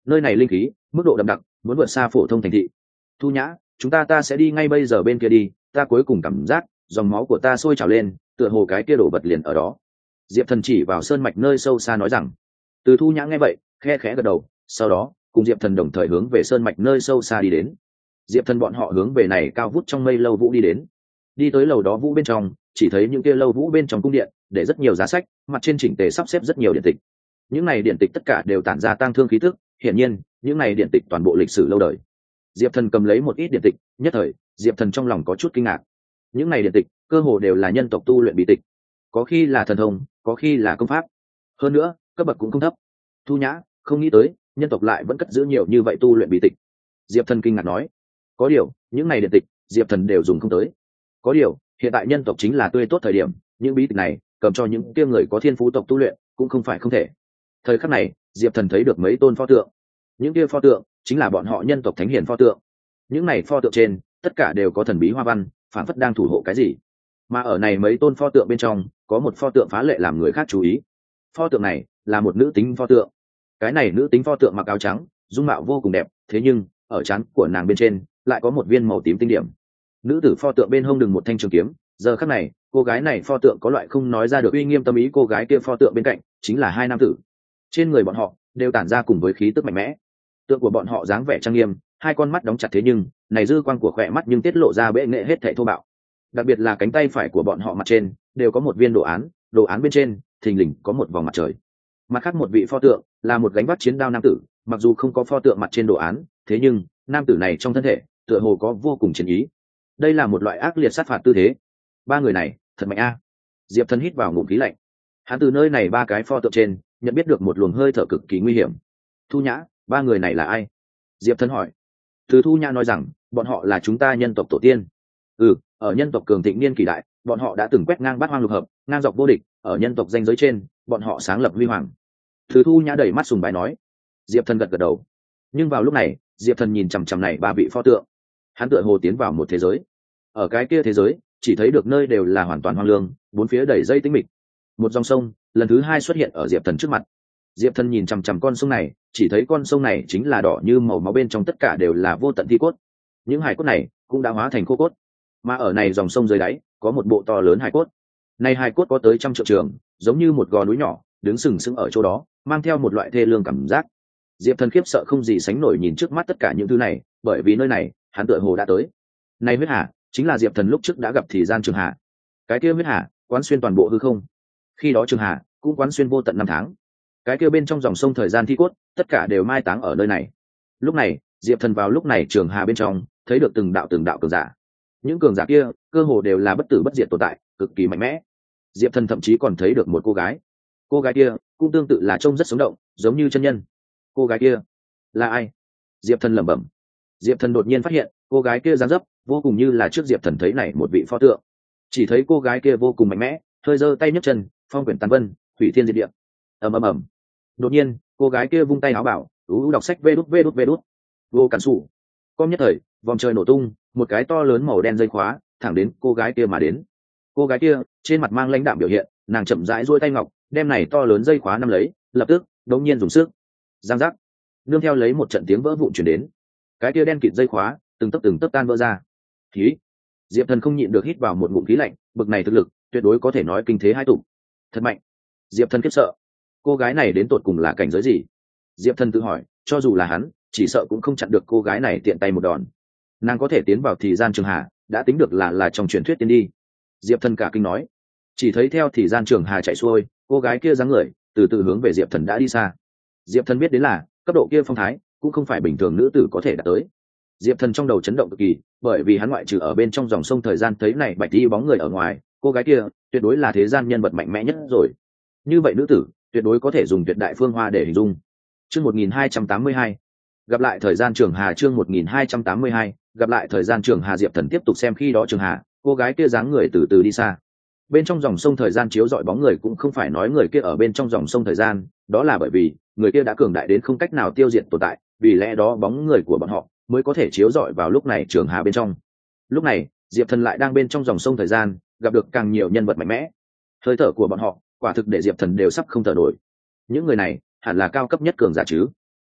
S1: nơi này linh khí mức độ đậm đặc muốn vượt xa phổ thông thành thị. Thu Nhã, chúng ta ta sẽ đi ngay bây giờ bên kia đi, ta cuối cùng cảm giác dòng máu của ta sôi trào lên, tựa hồ cái kia đổ vật liền ở đó. Diệp Thần chỉ vào sơn mạch nơi sâu xa nói rằng. Từ Thu Nhã nghe vậy khe khẽ gật đầu, sau đó cùng Diệp Thần đồng thời hướng về sơn mạch nơi sâu xa đi đến. Diệp Thần bọn họ hướng về này cao vút trong mây lâu vũ đi đến. Đi tới lầu đó vũ bên trong, chỉ thấy những kia lâu vũ bên trong cung điện để rất nhiều giá sách, mặt trên chỉnh tề sắp xếp rất nhiều điện tịch. Những này điện tịch tất cả đều tản ra tang thương khí tức, hiển nhiên những này điện tịch toàn bộ lịch sử lâu đời. Diệp Thần cầm lấy một ít điện tịch, nhất thời Diệp Thần trong lòng có chút kinh ngạc. Những này điện tịch cơ hồ đều là nhân tộc tu luyện bí tịch, có khi là thần thông, có khi là công pháp, hơn nữa cấp bậc cũng không thấp. Thu Nhã, không nghĩ tới nhân tộc lại vẫn cất giữ nhiều như vậy tu luyện bí tịch. Diệp Thần kinh ngạc nói. Có điều những này điện tịch Diệp Thần đều dùng không tới. Có điều hiện tại nhân tộc chính là tươi tốt thời điểm, những bí tịch này cầm cho những kia người có thiên phú tộc tu luyện cũng không phải không thể. Thời khắc này Diệp Thần thấy được mấy tôn pho tượng, những kia pho tượng chính là bọn họ nhân tộc thánh hiền pho tượng. Những này pho tượng trên tất cả đều có thần bí hoa văn, phản phất đang thủ hộ cái gì. Mà ở này mấy tôn pho tượng bên trong có một pho tượng phá lệ làm người khác chú ý. Pho tượng này là một nữ tính pho tượng. Cái này nữ tính pho tượng mặc áo trắng, dung mạo vô cùng đẹp, thế nhưng ở trán của nàng bên trên lại có một viên màu tím tinh điểm. Nữ tử pho tượng bên hông đừng một thanh trường kiếm. Giờ khắc này cô gái này pho tượng có loại không nói ra được uy nghiêm tâm ý. Cô gái kia pho tượng bên cạnh chính là hai nam tử, trên người bọn họ đều tản ra cùng với khí tức mạnh mẽ. Tượng của bọn họ dáng vẻ trang nghiêm, hai con mắt đóng chặt, thế nhưng này dư quang của khỏe mắt nhưng tiết lộ ra bệ nghệ hết thảy thô bạo. Đặc biệt là cánh tay phải của bọn họ mặt trên đều có một viên đồ án, đồ án bên trên thình lình có một vòng mặt trời. Mặt khác một vị pho tượng là một gánh vác chiến đao nam tử, mặc dù không có pho tượng mặt trên đồ án, thế nhưng nam tử này trong thân thể tựa hồ có vô cùng chiến ý. Đây là một loại ác liệt sát phạt tư thế. Ba người này thật mạnh a. Diệp Thần hít vào ngụm khí lạnh. Hắn từ nơi này ba cái pho tượng trên nhận biết được một luồng hơi thở cực kỳ nguy hiểm. Thu Nhã, ba người này là ai? Diệp Thần hỏi. Từ Thu Nhã nói rằng bọn họ là chúng ta nhân tộc tổ tiên. Ừ, ở nhân tộc cường thịnh niên kỳ đại, bọn họ đã từng quét ngang bát hoang lục hợp, ngang dọc vô địch, ở nhân tộc danh giới trên bọn họ sáng lập huy hoàng. Từ Thu Nhã đẩy mắt sùng bái nói. Diệp Thần gật gật đầu. Nhưng vào lúc này Diệp Thần nhìn chằm chằm này ba vị pho tượng. Hắn tựa hồ tiến vào một thế giới. Ở cái kia thế giới chỉ thấy được nơi đều là hoàn toàn hoang lương, bốn phía đầy dây tĩnh mịch. Một dòng sông lần thứ hai xuất hiện ở Diệp Thần trước mặt. Diệp Thần nhìn chằm chằm con sông này, chỉ thấy con sông này chính là đỏ như màu máu, bên trong tất cả đều là vô tận thi cốt. Những hài cốt này cũng đã hóa thành khô cốt. Mà ở này dòng sông dưới đáy có một bộ to lớn hài cốt. Này hài cốt có tới trăm triệu trường, giống như một gò núi nhỏ đứng sừng sững ở chỗ đó, mang theo một loại thê lương cảm giác. Diệp Thần khiếp sợ không gì sánh nổi nhìn trước mắt tất cả những thứ này, bởi vì nơi này hắn tựa hồ đã tới. Này huyết hà chính là Diệp Thần lúc trước đã gặp thì gian Trường Hà. Cái kia huyết hà quán xuyên toàn bộ hư không. Khi đó Trường Hà cũng quán xuyên vô tận năm tháng. Cái kia bên trong dòng sông thời gian thi cốt tất cả đều mai táng ở nơi này. Lúc này Diệp Thần vào lúc này Trường Hà bên trong thấy được từng đạo từng đạo cường giả. Những cường giả kia cơ hồ đều là bất tử bất diệt tồn tại, cực kỳ mạnh mẽ. Diệp Thần thậm chí còn thấy được một cô gái. Cô gái kia cũng tương tự là trông rất sống động, giống như chân nhân. Cô gái kia là ai? Diệp Thần lẩm bẩm. Diệp Thần đột nhiên phát hiện cô gái kia dáng dấp vô cùng như là trước Diệp Thần thấy này một vị pho tượng. Chỉ thấy cô gái kia vô cùng mạnh mẽ, hơi giơ tay nhấc chân, phong quyển tàn vân, hủy thiên diệt địa. Ầm ầm ầm. Đột nhiên cô gái kia vung tay áo bảo, ú đọc sách vê đút vê đút vê đút. Vô cản sủ. Com nhất thời vòng trời nổ tung, một cái to lớn màu đen dây khóa thẳng đến cô gái kia mà đến. Cô gái kia trên mặt mang lãnh đạm biểu hiện, nàng chậm rãi duỗi tay ngọc đem này to lớn dây khóa nắm lấy, lập tức đống nhiên dùng sức giang giác, nương theo lấy một trận tiếng vỡ vụn truyền đến. Cái kia đen kịt dây khóa từng tấc từng tấc tan vỡ ra. Khí. Diệp Thần không nhịn được hít vào một ngụm khí lạnh, bực này thực lực tuyệt đối có thể nói kinh thế hai tụ. Thật mạnh. Diệp Thần khiếp sợ. Cô gái này đến tột cùng là cảnh giới gì? Diệp Thần tự hỏi, cho dù là hắn chỉ sợ cũng không chặn được cô gái này tiện tay một đòn. Nàng có thể tiến vào thì gian Trường Hà đã tính được là là trong truyền thuyết tiến đi. Diệp Thần cả kinh nói. Chỉ thấy theo thì gian Trường Hà chạy xuôi, cô gái kia dáng người từ từ hướng về Diệp Thần đã đi xa. Diệp Thần biết đến là cấp độ kia phong thái cũng không phải bình thường nữ tử có thể đạt tới. Diệp Thần trong đầu chấn động cực kỳ, bởi vì hắn ngoại trừ ở bên trong dòng sông thời gian thấy này bạch đi bóng người ở ngoài, cô gái kia tuyệt đối là thế gian nhân vật mạnh mẽ nhất rồi. Như vậy nữ tử tuyệt đối có thể dùng tuyệt đại phương hoa để hình dung. Chương một nghìn hai trăm tám mươi hai, gặp lại thời gian Trường Hà. Chương một nghìn hai trăm tám mươi hai, gặp lại thời gian Trường Hà. Diệp Thần tiếp tục xem khi đó Trường Hà, cô gái kia dáng người từ từ đi xa. Bên trong dòng sông thời gian chiếu rọi bóng người cũng không phải nói người kia ở bên trong dòng sông thời gian, đó là bởi vì người kia đã cường đại đến không cách nào tiêu diệt tồn tại, vì lẽ đó bóng người của bọn họ mới có thể chiếu rọi vào lúc này Trường Hà bên trong. Lúc này Diệp Thần lại đang bên trong dòng sông thời gian gặp được càng nhiều nhân vật mạnh mẽ. Hơi thở của bọn họ quả thực để Diệp Thần đều sắp không thở nổi. Những người này hẳn là cao cấp nhất cường giả chứ?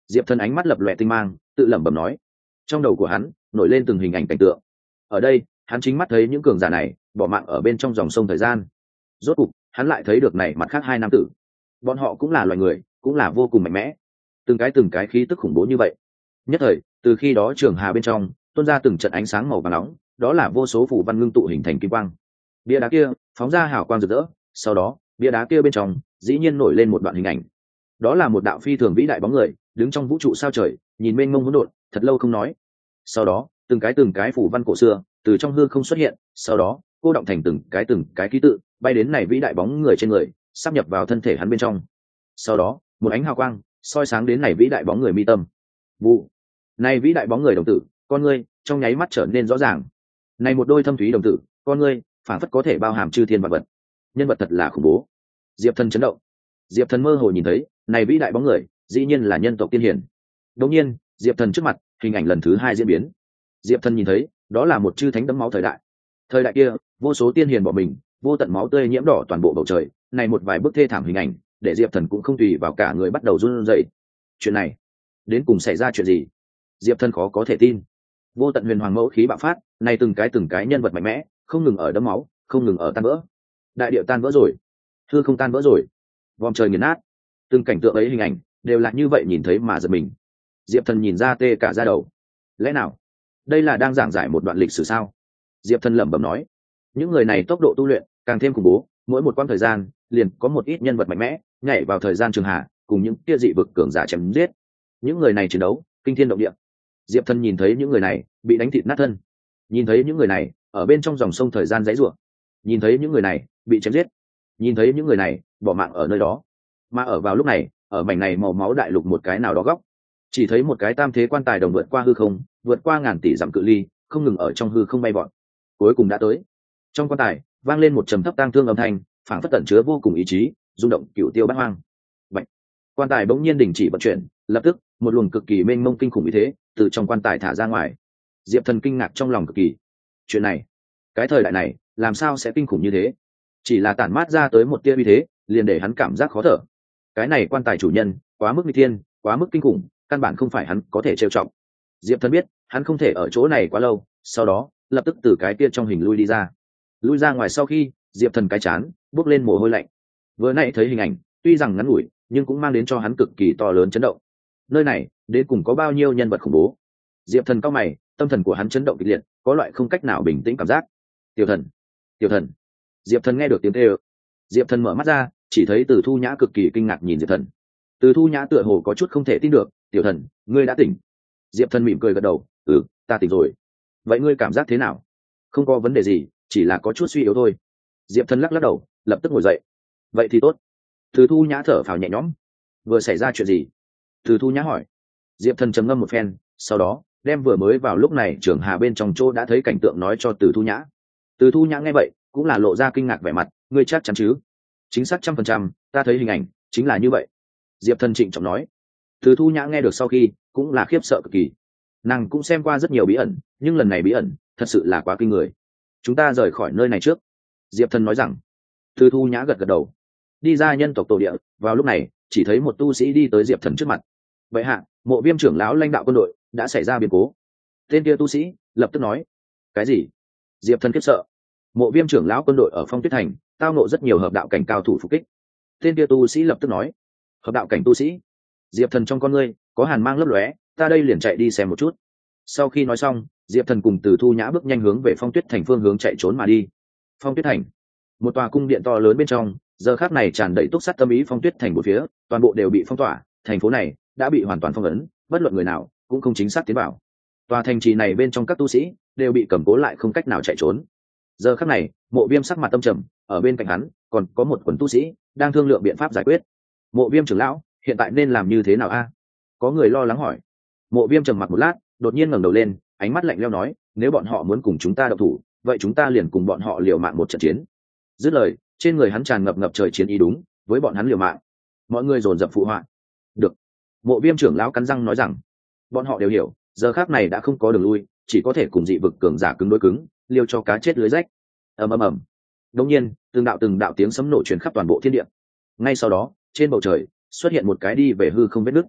S1: Diệp Thần ánh mắt lập lòe tinh mang, tự lẩm bẩm nói. Trong đầu của hắn nổi lên từng hình ảnh cảnh tượng. Ở đây, hắn chính mắt thấy những cường giả này bỏ mạng ở bên trong dòng sông thời gian. Rốt cục, hắn lại thấy được này mặt khác hai nam tử. Bọn họ cũng là loài người, cũng là vô cùng mạnh mẽ. Từng cái từng cái khí tức khủng bố như vậy. Nhất thời, từ khi đó trường hà bên trong tuôn ra từng trận ánh sáng màu vàng nóng, đó là vô số phù văn ngưng tụ hình thành kim quang. Bia đá kia phóng ra hào quang rực rỡ, sau đó, bia đá kia bên trong dĩ nhiên nổi lên một đoạn hình ảnh. Đó là một đạo phi thường vĩ đại bóng người, đứng trong vũ trụ sao trời, nhìn mênh mông hỗn độn, thật lâu không nói. Sau đó, từng cái từng cái phù văn cổ xưa từ trong hư không xuất hiện, sau đó, cô động thành từng cái từng cái ký tự, bay đến này vĩ đại bóng người trên người, sắp nhập vào thân thể hắn bên trong. Sau đó, một ánh hào quang soi sáng đến này vĩ đại bóng người mi tâm. Vụ. Này vĩ đại bóng người đồng tử, con ngươi trong nháy mắt trở nên rõ ràng. Này một đôi thâm thúy đồng tử, con ngươi phản phất có thể bao hàm chư thiên vạn vật. Nhân vật thật là khủng bố. Diệp Thần chấn động. Diệp Thần mơ hồ nhìn thấy, này vĩ đại bóng người, dĩ nhiên là nhân tộc tiên hiển. Đột nhiên, Diệp Thần trước mặt, hình ảnh lần thứ hai diễn biến. Diệp Thần nhìn thấy, đó là một chư thánh đẫm máu thời đại. Thời đại kia, vô số tiên hiền bỏ mình, vô tận máu tươi nhiễm đỏ toàn bộ bầu trời, này một vài bức thê thảm hình ảnh, để Diệp Thần cũng không tùy vào cả người bắt đầu run rẩy. Chuyện này, đến cùng xảy ra chuyện gì? Diệp Thần khó có thể tin. Vô tận huyền hoàng mẫu khí bạo phát, này từng cái từng cái nhân vật mạnh mẽ, không ngừng ở đẫm máu, không ngừng ở tan vỡ. Đại địa tan vỡ rồi, hư không tan vỡ rồi, vòm trời nghiền nát. Từng cảnh tượng ấy hình ảnh đều là như vậy, nhìn thấy mà giật mình. Diệp Thần nhìn ra tê cả da đầu. Lẽ nào đây là đang giảng giải một đoạn lịch sử sao? Diệp Thần lẩm bẩm nói. Những người này tốc độ tu luyện càng thêm khủng bố, mỗi một quãng thời gian liền có một ít nhân vật mạnh mẽ nhảy vào thời gian trường hạ, cùng những kia dị vực cường giả chém giết. Những người này chiến đấu kinh thiên động địa. Diệp Thần nhìn thấy những người này bị đánh thịt nát thân, nhìn thấy những người này ở bên trong dòng sông thời gian giãy giụa, nhìn thấy những người này bị chém giết, nhìn thấy những người này bỏ mạng ở nơi đó. Mà ở vào lúc này, ở mảnh này màu máu đại lục một cái nào đó góc, chỉ thấy một cái tam thế quan tài đồng vượt qua hư không, vượt qua ngàn tỷ dặm cự ly, không ngừng ở trong hư không bay vọt. Cuối cùng đã tới. Trong quan tài vang lên một trầm thấp tang thương âm thanh, phảng phất tẩn chứa vô cùng ý chí, rung động cửu tiêu bát hoang. Vậy, quan tài bỗng nhiên đình chỉ vận chuyển, lập tức một luồng cực kỳ mênh mông kinh khủng ý thế từ trong quan tài thả ra ngoài. Diệp Thần kinh ngạc trong lòng cực kỳ. Chuyện này, cái thời đại này làm sao sẽ kinh khủng như thế? Chỉ là tản mát ra tới một tia uy thế, liền để hắn cảm giác khó thở. Cái này quan tài chủ nhân quá mức nguy thiên, quá mức kinh khủng, căn bản không phải hắn có thể trêu chọc. Diệp Thần biết hắn không thể ở chỗ này quá lâu, sau đó lập tức từ cái kia trong hình lui đi ra. Lui ra ngoài sau khi, Diệp Thần cái chán bốc lên mồ hôi lạnh. Vừa nãy thấy hình ảnh tuy rằng ngắn ngủi, nhưng cũng mang đến cho hắn cực kỳ to lớn chấn động. Nơi này đến cùng có bao nhiêu nhân vật khủng bố? Diệp Thần cau mày, tâm thần của hắn chấn động kịch liệt, có loại không cách nào bình tĩnh cảm giác. Tiểu Thần, Tiểu Thần. Diệp Thần nghe được tiếng kêu. Diệp Thần mở mắt ra, chỉ thấy Từ Thu Nhã cực kỳ kinh ngạc nhìn Diệp Thần. Từ Thu Nhã tựa hồ có chút không thể tin được. Tiểu Thần, ngươi đã tỉnh? Diệp Thần mỉm cười gật đầu. Ừ, ta tỉnh rồi. Vậy ngươi cảm giác thế nào? Không có vấn đề gì, chỉ là có chút suy yếu thôi. Diệp Thần lắc lắc đầu, lập tức ngồi dậy. Vậy thì tốt. Từ Thu Nhã thở phào nhẹ nhõm. Vừa xảy ra chuyện gì? Từ Thu Nhã hỏi. Diệp Thần trầm ngâm một phen, sau đó đem vừa mới vào lúc này trưởng hà bên trong chỗ đã thấy cảnh tượng nói cho Từ Thu Nhã. Từ Thu Nhã nghe vậy cũng là lộ ra kinh ngạc vẻ mặt. Ngươi chắc chắn chứ? Chính xác trăm phần trăm, ta thấy hình ảnh chính là như vậy. Diệp Thần trịnh trọng nói. Từ Thu Nhã nghe được sau khi cũng là khiếp sợ cực kỳ. Nàng cũng xem qua rất nhiều bí ẩn, nhưng lần này bí ẩn thật sự là quá kinh người. Chúng ta rời khỏi nơi này trước. Diệp Thần nói rằng. Từ Thu Nhã gật gật đầu. Đi ra nhân tộc tổ địa, vào lúc này chỉ thấy một tu sĩ đi tới Diệp Thần trước mặt. Vậy hạ, Mộ Viêm trưởng lão lãnh đạo quân đội đã xảy ra biến cố. Tên kia tu sĩ lập tức nói. Cái gì? Diệp Thần khiếp sợ. Mộ Viêm trưởng lão quân đội ở Phong Tuyết Thành tao nộ rất nhiều hợp đạo cảnh cao thủ phục kích. Tên kia tu sĩ lập tức nói. Hợp đạo cảnh tu sĩ? Diệp Thần trong con ngươi có hàn mang lấp lóe, ta đây liền chạy đi xem một chút. Sau khi nói xong, Diệp Thần cùng Từ Thu Nhã bước nhanh hướng về Phong Tuyết Thành phương hướng chạy trốn mà đi. Phong Tuyết Thành, một tòa cung điện to lớn bên trong, giờ khắc này tràn đầy túc sắt tâm ý. Phong Tuyết Thành một phía, toàn bộ đều bị phong tỏa, thành phố này đã bị hoàn toàn phong ấn, bất luận người nào cũng không chính xác tiến vào. Tòa thành trì này bên trong các tu sĩ đều bị cầm cố lại, không cách nào chạy trốn. Giờ khắc này, Mộ Viêm sắc mặt tâm trầm, ở bên cạnh hắn còn có một quần tu sĩ đang thương lượng biện pháp giải quyết. Mộ Viêm trưởng lão, hiện tại nên làm như thế nào a? Có người lo lắng hỏi. Mộ Viêm trầm mặc một lát, đột nhiên ngẩng đầu lên, ánh mắt lạnh lẽo nói, nếu bọn họ muốn cùng chúng ta động thủ, vậy chúng ta liền cùng bọn họ liều mạng một trận chiến. Dứt lời, trên người hắn tràn ngập ngập trời chiến ý, đúng với bọn hắn liều mạng. Mọi người dồn dập phụ họa. Được. Mộ Viêm trưởng lão cắn răng nói rằng, bọn họ đều hiểu, giờ khắc này đã không có đường lui, chỉ có thể cùng dị vực cường giả cứng đối cứng, liều cho cá chết lưới rách. Ầm ầm ầm. Đột nhiên, từng đạo từng đạo tiếng sấm nổ truyền khắp toàn bộ thiên địa. Ngay sau đó, trên bầu trời xuất hiện một cái đi về hư không vết nứt.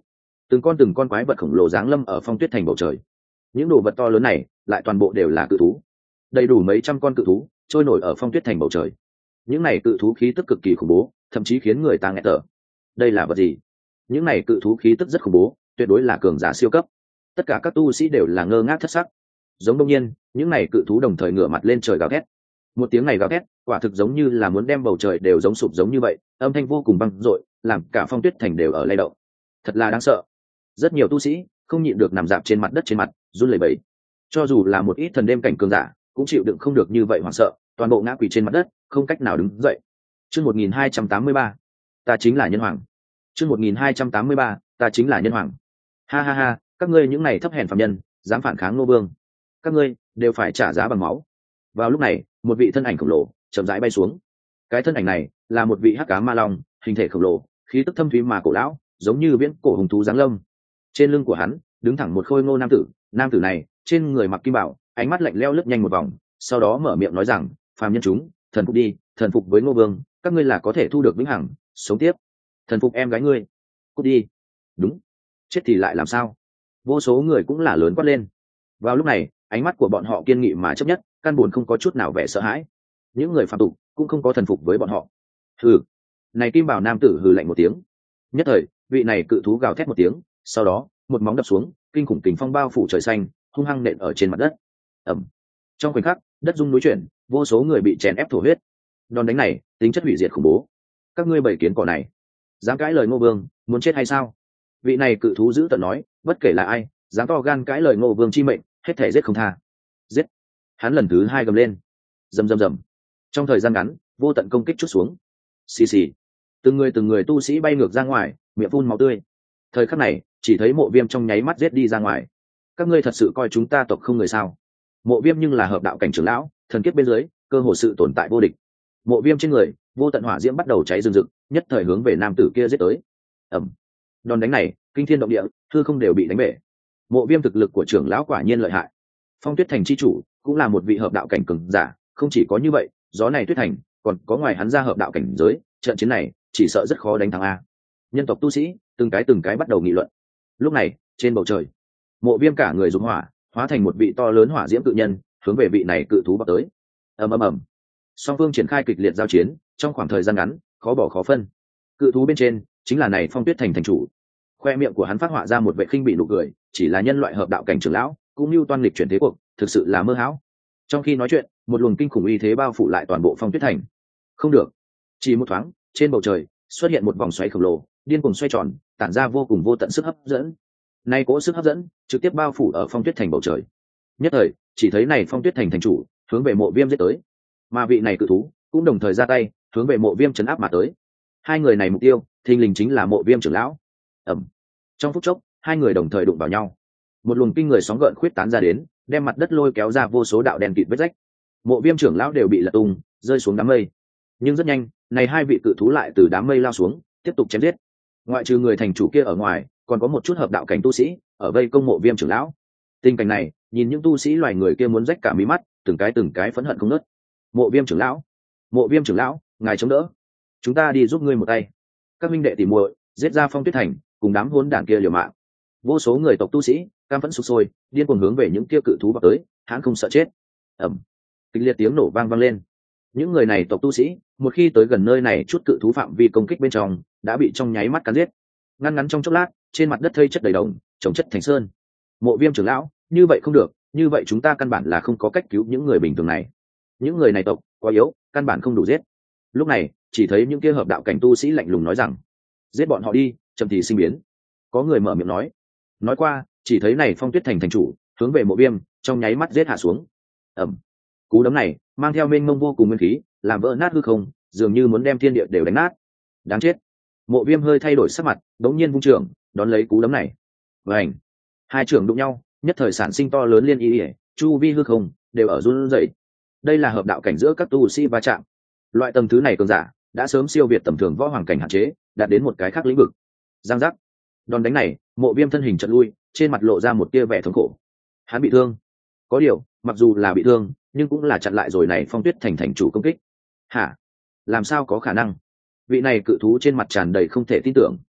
S1: từng con từng con quái vật khổng lồ giáng lâm ở phong tuyết thành bầu trời. Những đồ vật to lớn này lại toàn bộ đều là cự thú, đầy đủ mấy trăm con cự thú trôi nổi ở phong tuyết thành bầu trời. Những này cự thú khí tức cực kỳ khủng bố, thậm chí khiến người ta nghẹt thở. Đây là vật gì? Những này cự thú khí tức rất khủng bố, tuyệt đối là cường giả siêu cấp. Tất cả các tu sĩ đều là ngơ ngác thất sắc. Giống đông nhiên, những này cự thú đồng thời ngửa mặt lên trời gào thét. Một tiếng này gào thét, quả thực giống như là muốn đem bầu trời đều giống sụp giống như vậy, âm thanh vô cùng vang dội, làm cả phong tuyết thành đều ở lay động. Thật là đáng sợ. Rất nhiều tu sĩ không nhịn được nằm dạp trên mặt đất trên mặt, run lẩy bẩy. Cho dù là một ít thần đêm cảnh cường giả, cũng chịu đựng không được như vậy hoảng sợ, toàn bộ ngã quỳ trên mặt đất, không cách nào đứng dậy. Chương một nghìn hai trăm tám mươi ba, ta chính là nhân hoàng. Chương một nghìn hai trăm tám mươi ba, ta chính là nhân hoàng. Ha ha ha, các ngươi những này thấp hèn phàm nhân, dám phản kháng Ngô Vương, các ngươi đều phải trả giá bằng máu. Vào lúc này, một vị thân ảnh khổng lồ chậm rãi bay xuống. Cái thân ảnh này là một vị hắc ám ma long, hình thể khổng lồ, khí tức thâm thúy mà cổ lão, giống như viễn cổ hùng thú giáng lâm. Trên lưng của hắn đứng thẳng một khôi ngô nam tử, nam tử này trên người mặc kim bảo, ánh mắt lạnh lẽo lướt nhanh một vòng, sau đó mở miệng nói rằng: phàm nhân chúng, thần phục đi, thần phục với Ngô Vương, các ngươi là có thể thu được vĩnh hằng sống tiếp. Thần phục em gái ngươi, cút đi. Đúng, chết thì lại làm sao? Vô số người cũng là lớn quát lên. Vào lúc này, ánh mắt của bọn họ kiên nghị mà chấp nhất, căn buồn không có chút nào vẻ sợ hãi. Những người phạm tục cũng không có thần phục với bọn họ. Hừ. Này kim bảo nam tử hừ lạnh một tiếng. Nhất thời, vị này cự thú gào thét một tiếng, sau đó một móng đập xuống, kinh khủng kình phong bao phủ trời xanh, hung hăng nện ở trên mặt đất. Ầm. Trong khoảnh khắc, đất rung núi chuyển, vô số người bị chèn ép thổ huyết. Đòn đánh này tính chất hủy diệt khủng bố. Các ngươi bảy kiến cỏ này, dám cãi lời Ngô Vương, muốn chết hay sao? Vị này cự thú dữ tợn nói, bất kể là ai, dám to gan cãi lời Ngô Vương chi mệnh, hết thể giết không tha. Giết. Hắn lần thứ hai gầm lên. Rầm rầm rầm. Trong thời gian ngắn, vô tận công kích chút xuống. Xì xì. Từng người từng người tu sĩ bay ngược ra ngoài, miệng phun máu tươi. Thời khắc này, chỉ thấy Mộ Viêm trong nháy mắt giết đi ra ngoài. Các ngươi thật sự coi chúng ta tộc không người sao? Mộ Viêm nhưng là hợp đạo cảnh trưởng lão, thần kiếp bên dưới, cơ hồ sự tồn tại vô địch. Mộ Viêm trên người, vô tận hỏa diễm bắt đầu cháy rừng rực, nhất thời hướng về nam tử kia giết tới. Ầm. Đòn đánh này, kinh thiên động địa, hư không đều bị đánh bể. Mộ Viêm thực lực của trưởng lão quả nhiên lợi hại. Phong Tuyết Thành chi chủ cũng là một vị hợp đạo cảnh cường giả, không chỉ có như vậy, gió này Tuyết Thành còn có ngoài hắn ra hợp đạo cảnh giới, trận chiến này chỉ sợ rất khó đánh thắng a. Nhân tộc tu sĩ từng cái từng cái bắt đầu nghị luận. Lúc này, trên bầu trời, Mộ Viêm cả người dùng hỏa, hóa thành một vị to lớn hỏa diễm cự nhân, hướng về vị này cự thú vọt tới. Ầm ầm ầm. Song phương triển khai kịch liệt giao chiến, trong khoảng thời gian ngắn, khó bỏ khó phân. Cự thú bên trên chính là này Phong Tuyết Thành thành chủ. Khoe miệng của hắn phát họa ra một vẻ khinh bị nụ cười, chỉ là nhân loại hợp đạo cảnh trưởng lão, cũng như toan lịch chuyển thế cuộc, thực sự là mơ hão. Trong khi nói chuyện, một luồng kinh khủng uy thế bao phủ lại toàn bộ Phong Tuyết Thành. Không được. Chỉ một thoáng, trên bầu trời xuất hiện một vòng xoáy khổng lồ, điên cuồng xoay tròn, tản ra vô cùng vô tận sức hấp dẫn. Nay cỗ sức hấp dẫn trực tiếp bao phủ ở Phong Tuyết Thành bầu trời. Nhất thời, chỉ thấy này Phong Tuyết Thành thành chủ hướng về Mộ Viêm giết tới, mà vị này cự thú cũng đồng thời ra tay hướng về Mộ Viêm trấn áp mà tới. Hai người này mục tiêu thình lình chính là Mộ Viêm trưởng lão. Ầm. Trong phút chốc, hai người đồng thời đụng vào nhau. Một luồng kinh người sóng gợn khuyết tán ra đến, đem mặt đất lôi kéo ra vô số đạo đen kịt vết rách. Mộ Viêm trưởng lão đều bị lật tung, rơi xuống đám mây. Nhưng rất nhanh, này hai vị cự thú lại từ đám mây lao xuống, tiếp tục chém giết. Ngoại trừ người thành chủ kia ở ngoài, còn có một chút hợp đạo cảnh tu sĩ ở vây công Mộ Viêm trưởng lão. Tình cảnh này, nhìn những tu sĩ loài người kia muốn rách cả mí mắt, từng cái từng cái phẫn hận không ngớt. Mộ Viêm trưởng lão, Mộ Viêm trưởng lão, ngài chống đỡ, chúng ta đi giúp ngươi một tay. Các minh đệ tỉ muội, giết ra Phong Tuyết Thành, cùng đám hỗn đản kia liều mạng. Vô số người tộc tu sĩ cam phẫn sục sôi, điên cuồng hướng về những kia cự thú vào tới, hắn không sợ chết. Ầm. Kịch liệt tiếng nổ vang vang lên. Những người này tộc tu sĩ, một khi tới gần nơi này chút cự thú phạm vi công kích bên trong, đã bị trong nháy mắt cắn giết. Ngăn ngắn trong chốc lát, trên mặt đất thây chất đầy đồng, trồng chất thành sơn. Mộ Viêm trưởng lão, như vậy không được, như vậy chúng ta căn bản là không có cách cứu những người bình thường này. Những người này tộc quá yếu, căn bản không đủ giết. Lúc này, chỉ thấy những kia hợp đạo cảnh tu sĩ lạnh lùng nói rằng: giết bọn họ đi, chậm thì sinh biến. Có người mở miệng nói. Nói qua, chỉ thấy này Phong Tuyết Thành thành chủ hướng về Mộ Viêm, trong nháy mắt giết hạ xuống. Ầm. Cú đấm này mang theo mênh mông vô cùng nguyên khí, làm vỡ nát hư không, dường như muốn đem thiên địa đều đánh nát. Đáng chết. Mộ Viêm hơi thay đổi sắc mặt, đống nhiên vung trưởng đón lấy cú đấm này. Vành. Hai trưởng đụng nhau, nhất thời sản sinh to lớn liên y, chu vi hư không đều ở run rẩy. Đây là hợp đạo cảnh giữa các tu sĩ va chạm. Loại tầng thứ này cường giả đã sớm siêu việt tầm thường võ hoàng cảnh hạn chế, đạt đến một cái khác lĩnh vực. Giang giác. Đòn đánh này, Mộ Viêm thân hình chợt lui, trên mặt lộ ra một tia vẻ thống khổ. Hắn bị thương. Có điều, mặc dù là bị thương, nhưng cũng là chặn lại rồi này Phong Tuyết Thành thành chủ công kích. Hả? Làm sao có khả năng? Vị này cự thú trên mặt tràn đầy không thể tin tưởng.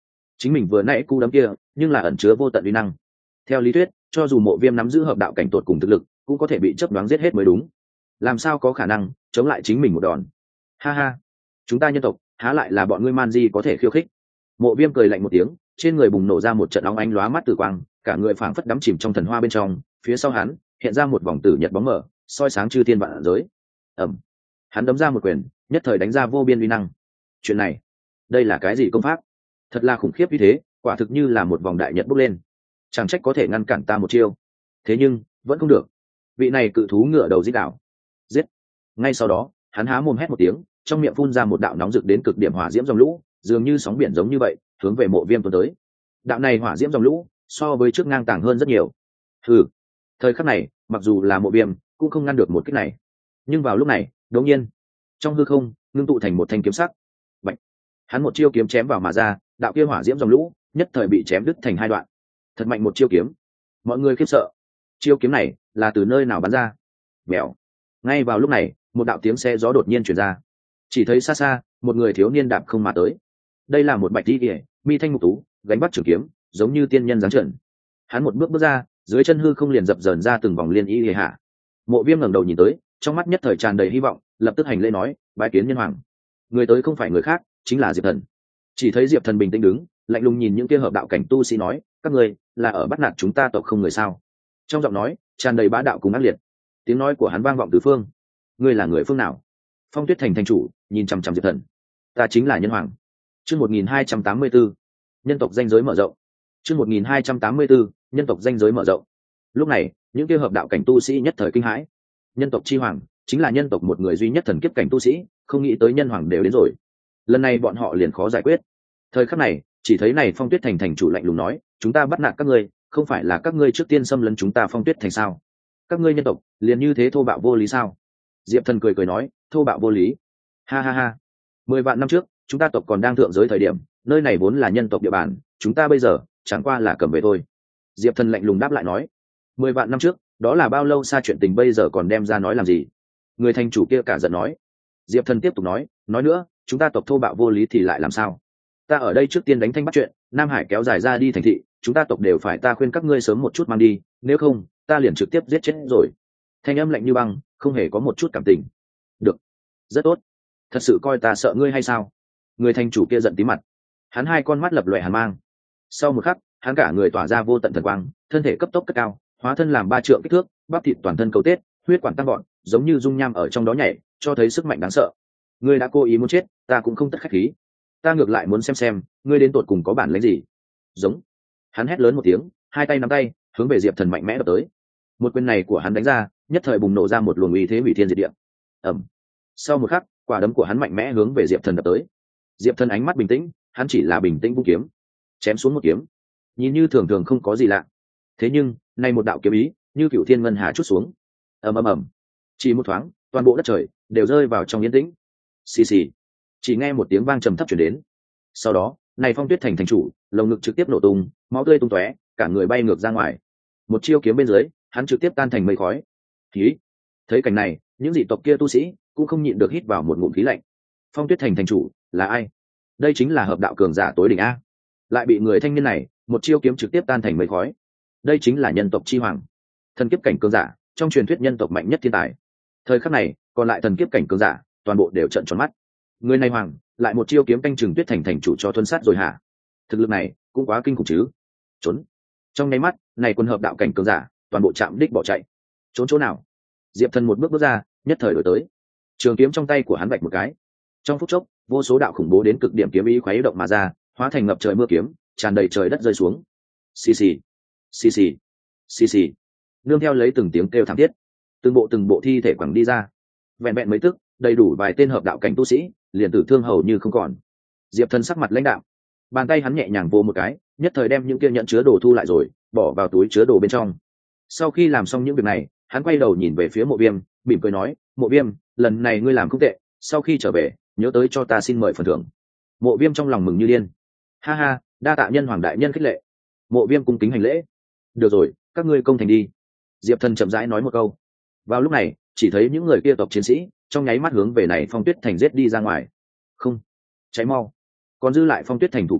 S1: chính mình vừa nãy cú đấm kia nhưng là ẩn chứa vô tận uy năng. Theo lý thuyết, cho dù Mộ Viêm nắm giữ hợp đạo cảnh tột cùng thực lực, cũng có thể bị chớp nhoáng giết hết mới đúng. Làm sao có khả năng chống lại chính mình một đòn? Ha ha, chúng ta nhân tộc há lại là bọn ngươi man di có thể khiêu khích. Mộ Viêm cười lạnh một tiếng, trên người bùng nổ ra một trận óng ánh lóa mắt tử quang, cả người phảng phất đắm chìm trong thần hoa bên trong, phía sau hắn hiện ra một vòng tử nhật bóng mờ, soi sáng chư thiên vạn giới. Ầm. Hắn đấm ra một quyền, nhất thời đánh ra vô biên uy năng. Chuyện này, đây là cái gì công pháp? Thật là khủng khiếp như thế, quả thực như là một vòng đại nhật bốc lên. Chẳng trách có thể ngăn cản ta một chiêu. Thế nhưng, vẫn không được. Vị này cự thú ngựa đầu giết đảo. Giết. Ngay sau đó, hắn há mồm hét một tiếng, trong miệng phun ra một đạo nóng rực đến cực điểm hỏa diễm dòng lũ, dường như sóng biển giống như vậy, hướng về Mộ Viêm tuôn tới. Đạo này hỏa diễm dòng lũ, so với trước ngang tàng hơn rất nhiều. Hừ. Thời khắc này, mặc dù là Mộ Viêm, cũng không ngăn được một kích này. Nhưng vào lúc này, đột nhiên, trong hư không, ngưng tụ thành một thanh kiếm sắc. Bạch. Hắn một chiêu kiếm chém vào mà ra, đạo kia hỏa diễm dòng lũ, nhất thời bị chém đứt thành hai đoạn. Thật mạnh một chiêu kiếm. Mọi người khiếp sợ. Chiêu kiếm này là từ nơi nào bắn ra? Bèo. Ngay vào lúc này, một đạo tiếng xe gió đột nhiên truyền ra. Chỉ thấy xa xa, một người thiếu niên đạp không mà tới. Đây là một bạch y, mi thanh mục tú, gánh bắt trường kiếm, giống như tiên nhân dáng trần. Hắn một bước bước ra, dưới chân hư không liền dập dờn ra từng vòng liên y hề hạ. Mộ Viêm ngẩng đầu nhìn tới, trong mắt nhất thời tràn đầy hy vọng, lập tức hành lễ nói, bái kiến nhân hoàng. Người tới không phải người khác, chính là Diệp Thần. Chỉ thấy Diệp Thần bình tĩnh đứng, lạnh lùng nhìn những kia hợp đạo cảnh tu sĩ nói, các ngươi là ở bắt nạt chúng ta tộc không người sao? Trong giọng nói tràn đầy bá đạo cùng ác liệt. Tiếng nói của hắn vang vọng tứ phương. Ngươi là người phương nào? Phong Tuyết Thành thành chủ nhìn chằm chằm Diệp Thần. Ta chính là nhân hoàng. Chương một nghìn hai trăm tám mươi tư, nhân tộc danh giới mở rộng. Chương một nghìn hai trăm tám mươi tư, nhân tộc danh giới mở rộng. Lúc này, những kia hợp đạo cảnh tu sĩ nhất thời kinh hãi. Nhân tộc chi hoàng chính là nhân tộc một người duy nhất thần kiếp cảnh tu sĩ, không nghĩ tới nhân hoàng đều đến rồi. Lần này bọn họ liền khó giải quyết. Thời khắc này, chỉ thấy này Phong Tuyết Thành thành chủ lạnh lùng nói, chúng ta bắt nạt các ngươi, không phải là các ngươi trước tiên xâm lấn chúng ta Phong Tuyết Thành sao? Các ngươi nhân tộc liền như thế thô bạo vô lý sao? Diệp Thần cười cười nói, thô bạo vô lý? Ha ha ha. Mười vạn năm trước, chúng ta tộc còn đang thượng giới thời điểm, nơi này vốn là nhân tộc địa bàn, chúng ta bây giờ chẳng qua là cầm về thôi. Diệp Thần lạnh lùng đáp lại nói, mười vạn năm trước, đó là bao lâu xa chuyện tình bây giờ còn đem ra nói làm gì? Người thành chủ kia cả giận nói. Diệp Thần tiếp tục nói, nói nữa, chúng ta tộc thô bạo vô lý thì lại làm sao? Ta ở đây trước tiên đánh thanh bắt chuyện, Nam Hải kéo dài ra đi thành thị, chúng ta tộc đều phải ta khuyên các ngươi sớm một chút mang đi, nếu không, ta liền trực tiếp giết chết rồi. Thanh âm lạnh như băng, không hề có một chút cảm tình. Được, rất tốt. Thật sự coi ta sợ ngươi hay sao? Người thành chủ kia giận tí mặt. Hắn hai con mắt lập lòe hàn mang. Sau một khắc, hắn cả người tỏa ra vô tận thần quang, thân thể cấp tốc cất cao, hóa thân làm ba trượng kích thước, bắp thịt toàn thân cầu tết, huyết quản tăng gọn, giống như dung nham ở trong đó nhảy, cho thấy sức mạnh đáng sợ. Ngươi đã cố ý muốn chết, ta cũng không tất khách khí. Ta ngược lại muốn xem xem, ngươi đến tột cùng có bản lĩnh gì. Giống. Hắn hét lớn một tiếng, hai tay nắm tay, hướng về Diệp Thần mạnh mẽ đập tới. Một quyền này của hắn đánh ra, nhất thời bùng nổ ra một luồng uy thế hủy thiên diệt địa. Ầm. Sau một khắc, quả đấm của hắn mạnh mẽ hướng về Diệp Thần đập tới. Diệp Thần ánh mắt bình tĩnh, hắn chỉ là bình tĩnh vung kiếm, chém xuống một kiếm, nhìn như thường thường không có gì lạ. Thế nhưng, nay một đạo kiếm ý, như cửu thiên ngân hà chút xuống. Ầm ầm ầm. Chỉ một thoáng, toàn bộ đất trời đều rơi vào trong yên tĩnh. Xì xì. Chỉ nghe một tiếng vang trầm thấp truyền đến. Sau đó, này Phong Tuyết Thành thành chủ, lồng ngực trực tiếp nổ tung, máu tươi tung tóe, cả người bay ngược ra ngoài. Một chiêu kiếm bên dưới, hắn trực tiếp tan thành mây khói. Khí. Thấy cảnh này, những dị tộc kia tu sĩ cũng không nhịn được hít vào một ngụm khí lạnh. Phong Tuyết Thành thành chủ là ai? Đây chính là hợp đạo cường giả tối đỉnh a. Lại bị người thanh niên này một chiêu kiếm trực tiếp tan thành mây khói. Đây chính là nhân tộc chi hoàng, thần kiếp cảnh cường giả, trong truyền thuyết nhân tộc mạnh nhất thiên tài. Thời khắc này, còn lại thần kiếp cảnh cường giả, toàn bộ đều trợn tròn mắt. Người này hoàng, lại một chiêu kiếm canh chừng Tuyết Thành thành chủ cho thuần sát rồi hả? Thực lực này cũng quá kinh khủng chứ. Trốn. Trong nháy mắt, này quân hợp đạo cảnh cường giả, toàn bộ chạm đích bỏ chạy. Trốn chỗ nào? Diệp Thần một bước bước ra, nhất thời đổi tới. Trường kiếm trong tay của hắn vạch một cái. Trong phút chốc, vô số đạo khủng bố đến cực điểm kiếm ý khuấy động mà ra, hóa thành ngập trời mưa kiếm, tràn đầy trời đất rơi xuống. Xì xì, xì xì, xì xì. Nương theo lấy từng tiếng kêu thảm thiết, từng bộ từng bộ thi thể quẳng đi ra. Vẹn vẹn mấy tức, đầy đủ vài tên hợp đạo cảnh tu sĩ, liền tử thương hầu như không còn. Diệp Thần sắc mặt lãnh đạm, bàn tay hắn nhẹ nhàng vô một cái, nhất thời đem những kia nhận chứa đồ thu lại rồi, bỏ vào túi chứa đồ bên trong. Sau khi làm xong những việc này, hắn quay đầu nhìn về phía Mộ Viêm, mỉm cười nói, Mộ Viêm, lần này ngươi làm không tệ, sau khi trở về, nhớ tới cho ta xin mời phần thưởng. Mộ Viêm trong lòng mừng như điên. Ha ha, đa tạ nhân hoàng đại nhân khích lệ. Mộ Viêm cung kính hành lễ. Được rồi, các ngươi công thành đi. Diệp Thần chậm rãi nói một câu. Vào lúc này, chỉ thấy những người kia tộc chiến sĩ trong nháy mắt hướng về này Phong Tuyết Thành giết đi ra ngoài. Không, cháy mau. Còn dư lại Phong Tuyết Thành thủ quân,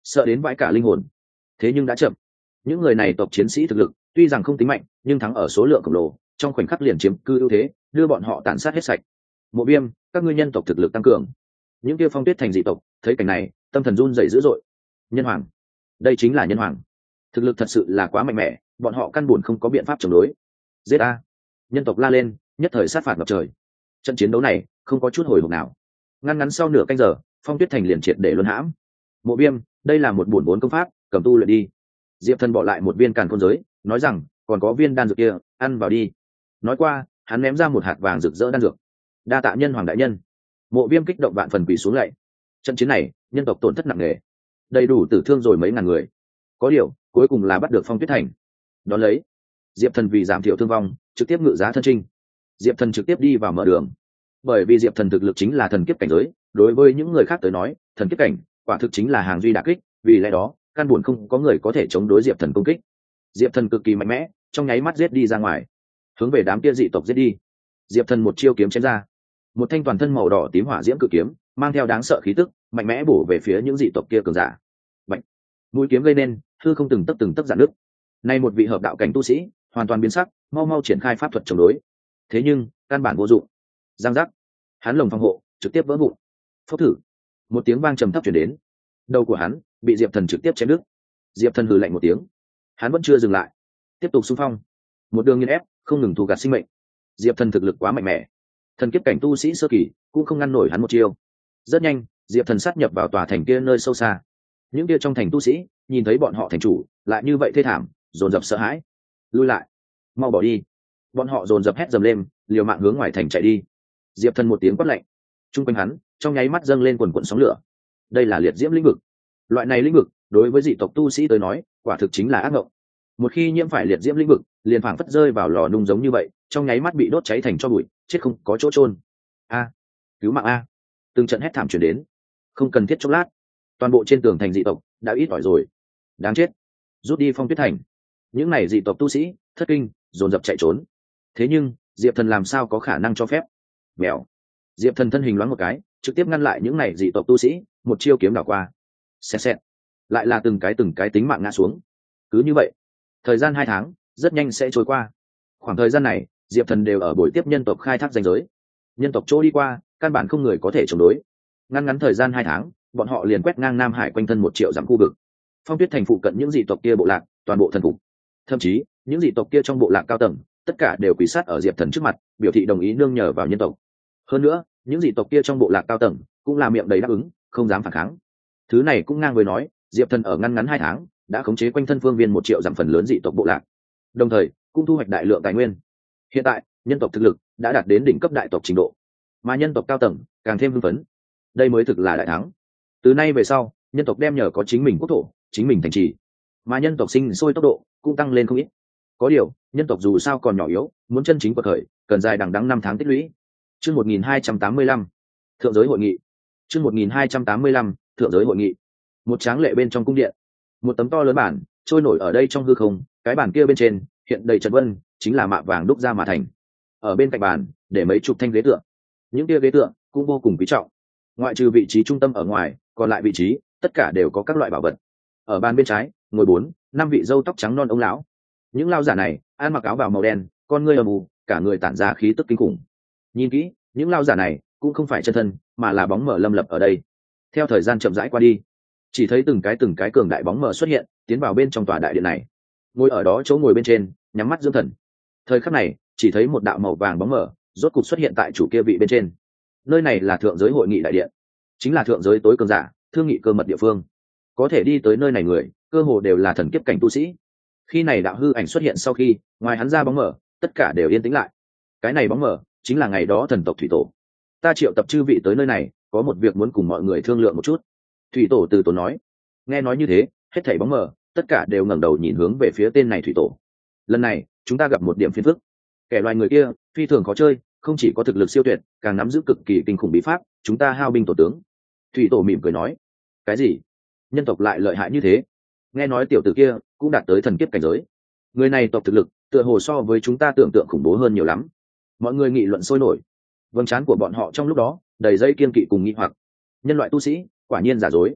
S1: sợ đến vãi cả linh hồn. Thế nhưng đã chậm. Những người này tộc chiến sĩ thực lực tuy rằng không tính mạnh, nhưng thắng ở số lượng khổng lồ, trong khoảnh khắc liền chiếm cư ưu thế, đưa bọn họ tàn sát hết sạch. Mộ Viêm, các ngươi nhân tộc thực lực tăng cường. Những kia Phong Tuyết thành dị tộc thấy cảnh này, tâm thần run rẩy dữ dội. Nhân hoàng, đây chính là nhân hoàng, thực lực thật sự là quá mạnh mẽ, bọn họ căn buồn không có biện pháp chống đối. Giết a! Nhân tộc la lên, nhất thời sát phạt ngập trời. Trận chiến đấu này không có chút hồi hộp nào. Ngắn ngắn sau nửa canh giờ, Phong Tuyết thành liền triệt để luân hãm. Mộ Viêm, đây là một bổn vốn công pháp, cầm tu luyện đi. Diệp Thần bỏ lại một viên càn khôn giới, nói rằng còn có viên đan dược kia, ăn vào đi. Nói qua, hắn ném ra một hạt vàng rực rỡ đan dược. Đa tạ nhân hoàng đại nhân. Mộ Viêm kích động vạn phần quỳ xuống lạy. Trận chiến này, nhân tộc tổn thất nặng nề, đầy đủ tử thương rồi mấy ngàn người. Có điều, cuối cùng là bắt được Phong Tuyết thành. Đón lấy, Diệp Thần vì giảm thiểu thương vong, trực tiếp ngự giá thân trinh. Diệp Thần trực tiếp đi vào mở đường. Bởi vì Diệp Thần thực lực chính là thần kiếp cảnh giới, đối với những người khác tới nói, thần kiếp cảnh quả thực chính là hàng duy đả kích, vì lẽ đó, căn buồn không có người có thể chống đối Diệp Thần công kích. Diệp Thần cực kỳ mạnh mẽ, trong nháy mắt giết đi ra ngoài, hướng về đám kia dị tộc giết đi. Diệp Thần một chiêu kiếm chém ra, một thanh toàn thân màu đỏ tím hỏa diễm cự kiếm, mang theo đáng sợ khí tức, mạnh mẽ bổ về phía những dị tộc kia cường giả. Bạch, mũi kiếm gây nên hư không từng tấc từng tấc giãn nước. Nay một vị hợp đạo cảnh tu sĩ, hoàn toàn biến sắc, mau mau triển khai pháp thuật chống đối. Thế nhưng, căn bản vô dụng. Giang giác, hắn lồng phòng hộ trực tiếp vỡ vụn. Phốc thử, một tiếng vang trầm thấp truyền đến, đầu của hắn bị Diệp Thần trực tiếp chém đứt. Diệp Thần hừ lạnh một tiếng, hắn vẫn chưa dừng lại, tiếp tục xung phong, một đường nghiền ép, không ngừng thu gặt sinh mệnh. Diệp Thần thực lực quá mạnh mẽ, thần kiếp cảnh tu sĩ sơ kỳ cũng không ngăn nổi hắn một chiêu. Rất nhanh, Diệp Thần sát nhập vào tòa thành kia nơi sâu xa. Những kia trong thành tu sĩ nhìn thấy bọn họ thành chủ lại như vậy thê thảm, dồn dập sợ hãi, lui lại, mau bỏ đi. Bọn họ dồn dập hét dầm lên, liều mạng hướng ngoài thành chạy đi. Diệp Thần một tiếng quát lạnh, trung quanh hắn trong nháy mắt dâng lên quần quần sóng lửa. Đây là liệt diễm lĩnh vực. Loại này lĩnh vực đối với dị tộc tu sĩ tới nói quả thực chính là ác mộng. Một khi nhiễm phải liệt diễm lĩnh vực, liền phảng phất rơi vào lò nung giống như vậy, trong nháy mắt bị đốt cháy thành tro bụi, chết không có chỗ chôn. A, cứu mạng a! Từng trận hét thảm truyền đến. Không cần thiết chốc lát, toàn bộ trên tường thành dị tộc đã ít ỏi rồi. Đáng chết, rút đi Phong Tuyết thành. Những này dị tộc tu sĩ thất kinh, dồn dập chạy trốn. Thế nhưng Diệp Thần làm sao có khả năng cho phép? Mèo. Diệp Thần thân hình loáng một cái, trực tiếp ngăn lại những này dị tộc tu sĩ, một chiêu kiếm đảo qua. Xẹt xẹt, lại là từng cái từng cái tính mạng ngã xuống. Cứ như vậy, thời gian hai tháng rất nhanh sẽ trôi qua. Khoảng thời gian này, Diệp Thần đều ở buổi tiếp nhân tộc khai thác ranh giới. Nhân tộc chỗ đi qua, căn bản không người có thể chống đối. Ngăn ngắn thời gian hai tháng, bọn họ liền quét ngang Nam Hải quanh thân một triệu dặm khu vực. Phong Tuyết thành phụ cận những dị tộc kia bộ lạc, toàn bộ thần phục. Thậm chí, những dị tộc kia trong bộ lạc cao tầng, tất cả đều quỳ sát ở Diệp Thần trước mặt, biểu thị đồng ý nương nhờ vào nhân tộc. Hơn nữa, những dị tộc kia trong bộ lạc cao tầng cũng là miệng đầy đáp ứng, không dám phản kháng. Thứ này cũng ngang với nói, Diệp Thần ở ngăn ngắn hai tháng đã khống chế quanh thân phương viên một triệu dặm phần lớn dị tộc bộ lạc, đồng thời cũng thu hoạch đại lượng tài nguyên. Hiện tại, nhân tộc thực lực đã đạt đến đỉnh cấp đại tộc trình độ, mà nhân tộc cao tầng càng thêm hưng phấn. Đây mới thực là đại thắng. Từ nay về sau, nhân tộc đem nhờ có chính mình quốc thổ, chính mình thành trì, mà nhân tộc sinh sôi tốc độ cũng tăng lên không ít. Có điều, nhân tộc dù sao còn nhỏ yếu, muốn chân chính quật khởi, cần dài đằng đẵng năm tháng tích lũy. Chương một nghìn hai trăm tám mươi lăm, thượng giới hội nghị. Chương một nghìn hai trăm tám mươi lăm, thượng giới hội nghị. Một tráng lệ bên trong cung điện, một tấm to lớn bản trôi nổi ở đây trong hư không, cái bản kia bên trên hiện đầy trật vân, chính là mạ vàng đúc ra mà thành. Ở bên cạnh bàn, để mấy chục thanh ghế tựa. Những kia ghế tựa cũng vô cùng quý trọng. Ngoại trừ vị trí trung tâm ở ngoài, còn lại vị trí tất cả đều có các loại bảo vật. Ở bàn bên trái, ngồi bốn, năm vị râu tóc trắng non ông lão. Những lão giả này ăn mặc áo bào màu đen, con ngươi âm u, cả người tản ra khí tức kinh khủng. Nhìn kỹ, những lão giả này cũng không phải chân thân, mà là bóng mờ lâm lập ở đây. Theo thời gian chậm rãi qua đi, chỉ thấy từng cái từng cái cường đại bóng mờ xuất hiện, tiến vào bên trong tòa đại điện này. Ngồi ở đó chỗ ngồi bên trên, nhắm mắt dưỡng thần. Thời khắc này, chỉ thấy một đạo màu vàng bóng mờ rốt cục xuất hiện tại chủ kia vị bên trên. Nơi này là thượng giới hội nghị đại điện, chính là thượng giới tối cường giả thương nghị cơ mật địa phương. Có thể đi tới nơi này người, cơ hồ đều là thần kiếp cảnh tu sĩ. Khi này đạo hư ảnh xuất hiện sau khi, ngoài hắn ra bóng mờ, tất cả đều yên tĩnh lại. Cái này bóng mờ chính là ngày đó thần tộc thủy tổ. Ta triệu tập chư vị tới nơi này, có một việc muốn cùng mọi người thương lượng một chút. Thủy tổ từ tốn nói. Nghe nói như thế, hết thảy bóng mờ tất cả đều ngẩng đầu nhìn hướng về phía tên này thủy tổ. Lần này chúng ta gặp một điểm phiền phức. Kẻ loài người kia phi thường khó chơi, không chỉ có thực lực siêu tuyệt, càng nắm giữ cực kỳ kinh khủng bí pháp, chúng ta hao binh tổ tướng. Thủy tổ mỉm cười nói. Cái gì? Nhân tộc lại lợi hại như thế? Nghe nói tiểu tử kia cũng đạt tới thần kiếp cảnh giới. Người này tộc thực lực tựa hồ so với chúng ta tưởng tượng khủng bố hơn nhiều lắm. Mọi người nghị luận sôi nổi. Vầng trán của bọn họ trong lúc đó đầy dây kiên kỵ cùng nghi hoặc. Nhân loại tu sĩ quả nhiên giả dối.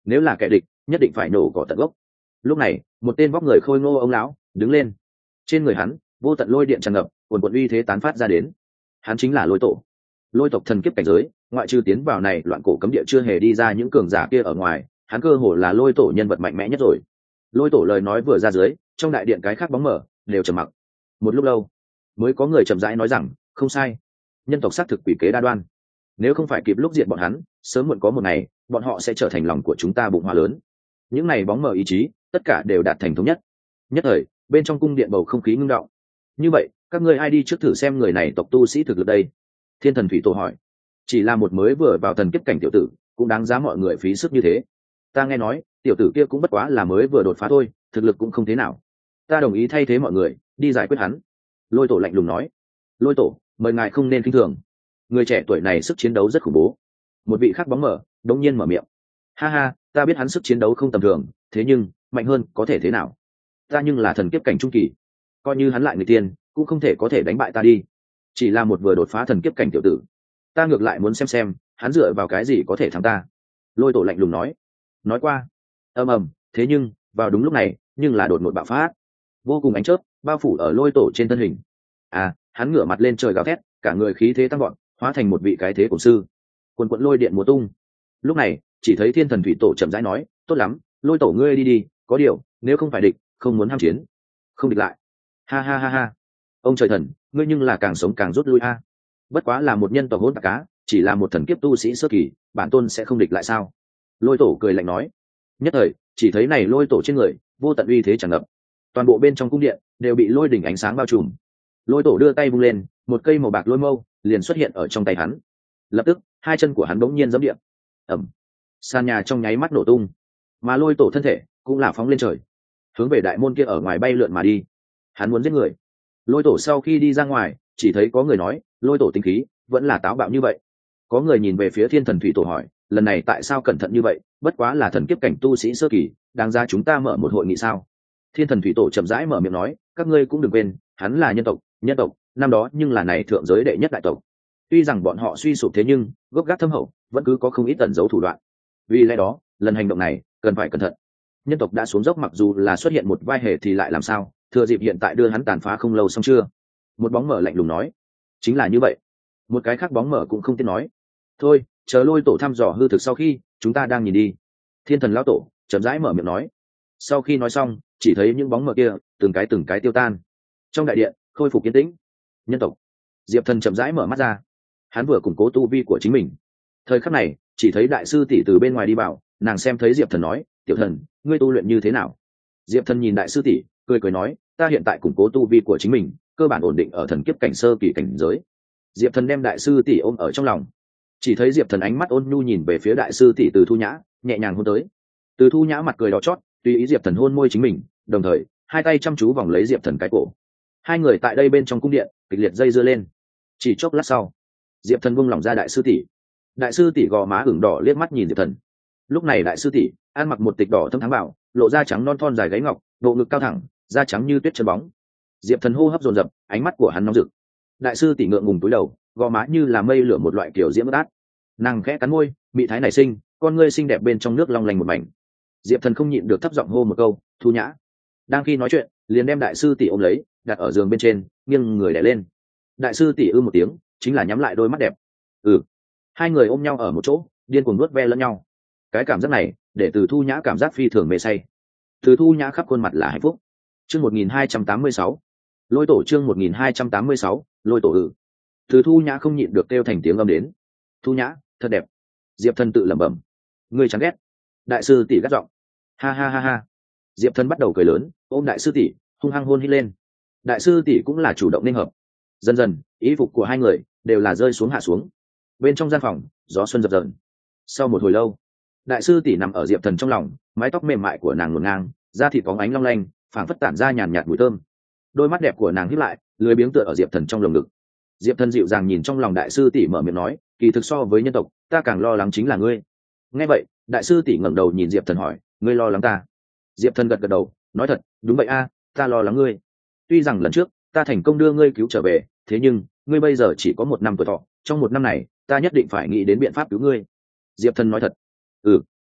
S1: nếu là kẻ địch nhất định phải nổ cỏ tận gốc. Lúc này một tên vóc người khôi ngô ông lão đứng lên, trên người hắn vô tận lôi điện tràn ngập, cuồn cuộn uy thế tán phát ra đến. Hắn chính là lôi tổ, lôi tộc thần kiếp cảnh giới, ngoại trừ tiến vào này loạn cổ cấm địa chưa hề đi ra những cường giả kia ở ngoài, hắn cơ hồ là lôi tổ nhân vật mạnh mẽ nhất rồi. Lôi tổ lời nói vừa ra dưới, trong đại điện cái khác bóng mở đều trầm mặc. Một lúc lâu mới có người chậm rãi nói rằng, không sai, nhân tộc xác thực quỷ kế đa đoan, nếu không phải kịp lúc diệt bọn hắn, sớm muộn có một ngày bọn họ sẽ trở thành lòng của chúng ta bụng hoa lớn. Những này bóng mở ý chí tất cả đều đạt thành thống nhất. Nhất thời bên trong cung điện bầu không khí ngưng động. Như vậy các ngươi ai đi trước thử xem người này tộc tu sĩ thực lực đây? Thiên thần thủy tổ hỏi. Chỉ là một mới vừa vào thần kiếp cảnh tiểu tử cũng đáng giá mọi người phí sức như thế? Ta nghe nói tiểu tử kia cũng bất quá là mới vừa đột phá thôi, thực lực cũng không thế nào. Ta đồng ý thay thế mọi người đi giải quyết hắn. Lôi tổ lạnh lùng nói. Lôi tổ, mời ngài không nên khinh thường, người trẻ tuổi này sức chiến đấu rất khủng bố. Một vị khác bóng mở đống nhiên mở miệng. Ha ha, ta biết hắn sức chiến đấu không tầm thường, thế nhưng mạnh hơn có thể thế nào? Ta nhưng là thần kiếp cảnh trung kỳ, coi như hắn lại người tiên cũng không thể có thể đánh bại ta đi. Chỉ là một vừa đột phá thần kiếp cảnh tiểu tử, ta ngược lại muốn xem xem hắn dựa vào cái gì có thể thắng ta. Lôi tổ lạnh lùng nói. Nói qua ầm ầm, thế nhưng vào đúng lúc này nhưng là đột ngột bạo phát, vô cùng ánh chớp bao phủ ở lôi tổ trên thân hình. À, hắn ngửa mặt lên trời gào thét, cả người khí thế tăng gọn, hóa thành một vị cái thế cổ sư, quần quận lôi điện múa tung. Lúc này chỉ thấy thiên thần thủy tổ chậm rãi nói, tốt lắm, lôi tổ ngươi đi đi, có điều nếu không phải địch, không muốn ham chiến, không địch lại. Ha ha ha ha, ông trời thần, ngươi nhưng là càng sống càng rút lui a. Bất quá là một nhân tộc hỗn tạp cá, chỉ là một thần kiếp tu sĩ sơ kỳ, bản tôn sẽ không địch lại sao? Lôi tổ cười lạnh nói. Nhất thời chỉ thấy này lôi tổ trên người vô tận uy thế tràn ngập, toàn bộ bên trong cung điện đều bị lôi đỉnh ánh sáng bao trùm. Lôi tổ đưa tay vung lên, một cây màu bạc lôi mâu liền xuất hiện ở trong tay hắn. Lập tức hai chân của hắn bỗng nhiên giẫm điện, ẩm, sàn nhà trong nháy mắt nổ tung, mà lôi tổ thân thể cũng là phóng lên trời, hướng về đại môn kia ở ngoài bay lượn mà đi. Hắn muốn giết người. Lôi tổ sau khi đi ra ngoài, chỉ thấy có người nói, lôi tổ tính khí vẫn là táo bạo như vậy. Có người nhìn về phía thiên thần thủy tổ hỏi, lần này tại sao cẩn thận như vậy? Bất quá là thần kiếp cảnh tu sĩ sơ kỳ, đáng ra chúng ta mở một hội nghị sao? Thiên thần thủy tổ chậm rãi mở miệng nói, các ngươi cũng đừng quên, hắn là nhân tộc, nhân tộc năm đó nhưng là này thượng giới đệ nhất đại tộc. Tuy rằng bọn họ suy sụp thế nhưng gốc gác thâm hậu, vẫn cứ có không ít tẩn giấu thủ đoạn. Vì lẽ đó lần hành động này cần phải cẩn thận. Nhân tộc đã xuống dốc, mặc dù là xuất hiện một vai hề thì lại làm sao? Thừa dịp hiện tại đưa hắn tàn phá không lâu xong chưa? Một bóng mở lạnh lùng nói. Chính là như vậy. Một cái khác bóng mở cũng không tiếc nói. Thôi, chờ lôi tổ thăm dò hư thực sau khi chúng ta đang nhìn đi. Thiên thần lão tổ chậm rãi mở miệng nói. Sau khi nói xong, chỉ thấy những bóng mở kia từng cái từng cái tiêu tan, trong đại điện khôi phục yên tĩnh. Nhân tộc. Diệp Thần chậm rãi mở mắt ra, hắn vừa củng cố tu vi của chính mình. Thời khắc này chỉ thấy đại sư tỷ từ bên ngoài đi vào, nàng xem thấy Diệp Thần nói, tiểu thần, ngươi tu luyện như thế nào? Diệp Thần nhìn đại sư tỷ cười cười nói, ta hiện tại củng cố tu vi của chính mình, cơ bản ổn định ở thần kiếp cảnh sơ kỳ cảnh giới. Diệp Thần đem đại sư tỷ ôm ở trong lòng, chỉ thấy Diệp Thần ánh mắt ôn nhu nhìn về phía đại sư tỷ Từ Thu Nhã, nhẹ nhàng hôn tới. Từ Thu Nhã mặt cười đỏ chót, tùy ý Diệp Thần hôn môi chính mình, đồng thời hai tay chăm chú vòng lấy Diệp Thần cái cổ. Hai người tại đây bên trong cung điện kịch liệt dây dưa lên. Chỉ chốc lát sau, Diệp Thần buông lỏng ra đại sư tỷ. Đại sư tỷ gò má ửng đỏ liếc mắt nhìn Diệp Thần. Lúc này đại sư tỷ ăn mặc một tịch đỏ thâm thắng bảo, lộ da trắng non thon dài gáy ngọc, bộ ngực cao thẳng, da trắng như tuyết chân bóng. Diệp Thần hô hấp dồn dập, ánh mắt của hắn nóng rực. Đại sư tỷ ngượng ngùng túi đầu, gò má như là mây lửa một loại kiểu diễm át. Nàng khẽ cắn môi, mị thái nảy sinh, con ngươi xinh đẹp bên trong nước long lanh một mảnh. Diệp Thần không nhịn được thấp giọng hô một câu, Thu Nhã. Đang khi nói chuyện, liền đem đại sư tỷ ôm lấy, đặt ở giường bên trên, nghiêng người đè lên. Đại sư tỷ ư một tiếng, chính là nhắm lại đôi mắt đẹp. Ừ. Hai người ôm nhau ở một chỗ, điên cuồng nuốt ve lẫn nhau. Cái cảm giác này để Từ Thu Nhã cảm giác phi thường mê say. Từ Thu Nhã khắp khuôn mặt là hạnh phúc. Chương một nghìn hai trăm tám mươi sáu, lôi tổ. Chương một nghìn hai trăm tám mươi sáu, lôi tổ. Ừ. Từ Thu Nhã không nhịn được kêu thành tiếng âm đến. Thu Nhã thật đẹp. Diệp Thần tự lẩm bẩm. Ngươi chán ghét. Đại sư tỷ gắt giọng. Ha ha ha ha. Diệp Thần bắt đầu cười lớn, ôm đại sư tỷ hung hăng hôn hít lên. Đại sư tỷ cũng là chủ động nên hợp. Dần dần ý phục của hai người đều là rơi xuống hạ xuống. Bên trong gian phòng gió xuân dập dờn. Sau một hồi lâu, đại sư tỷ nằm ở Diệp Thần trong lòng, mái tóc mềm mại của nàng ngổn ngang, da thịt bóng ánh long lanh, phảng phất tản ra nhàn nhạt mùi thơm. Đôi mắt đẹp của nàng híp lại, lười biếng tựa ở Diệp Thần trong lồng ngực. Diệp Thần dịu dàng nhìn trong lòng đại sư tỷ mở miệng nói, kỳ thực so với nhân tộc, ta càng lo lắng chính là ngươi. Nghe vậy, đại sư tỷ ngẩng đầu nhìn Diệp Thần hỏi, ngươi lo lắng ta? Diệp Thần gật gật đầu, nói thật, đúng vậy a, ta lo lắng ngươi. Tuy rằng lần trước ta thành công đưa ngươi cứu trở về, thế nhưng ngươi bây giờ chỉ có một năm tuổi thọ, trong một năm này ta nhất định phải nghĩ đến biện pháp cứu ngươi. Diệp Thần nói thật. Ừ,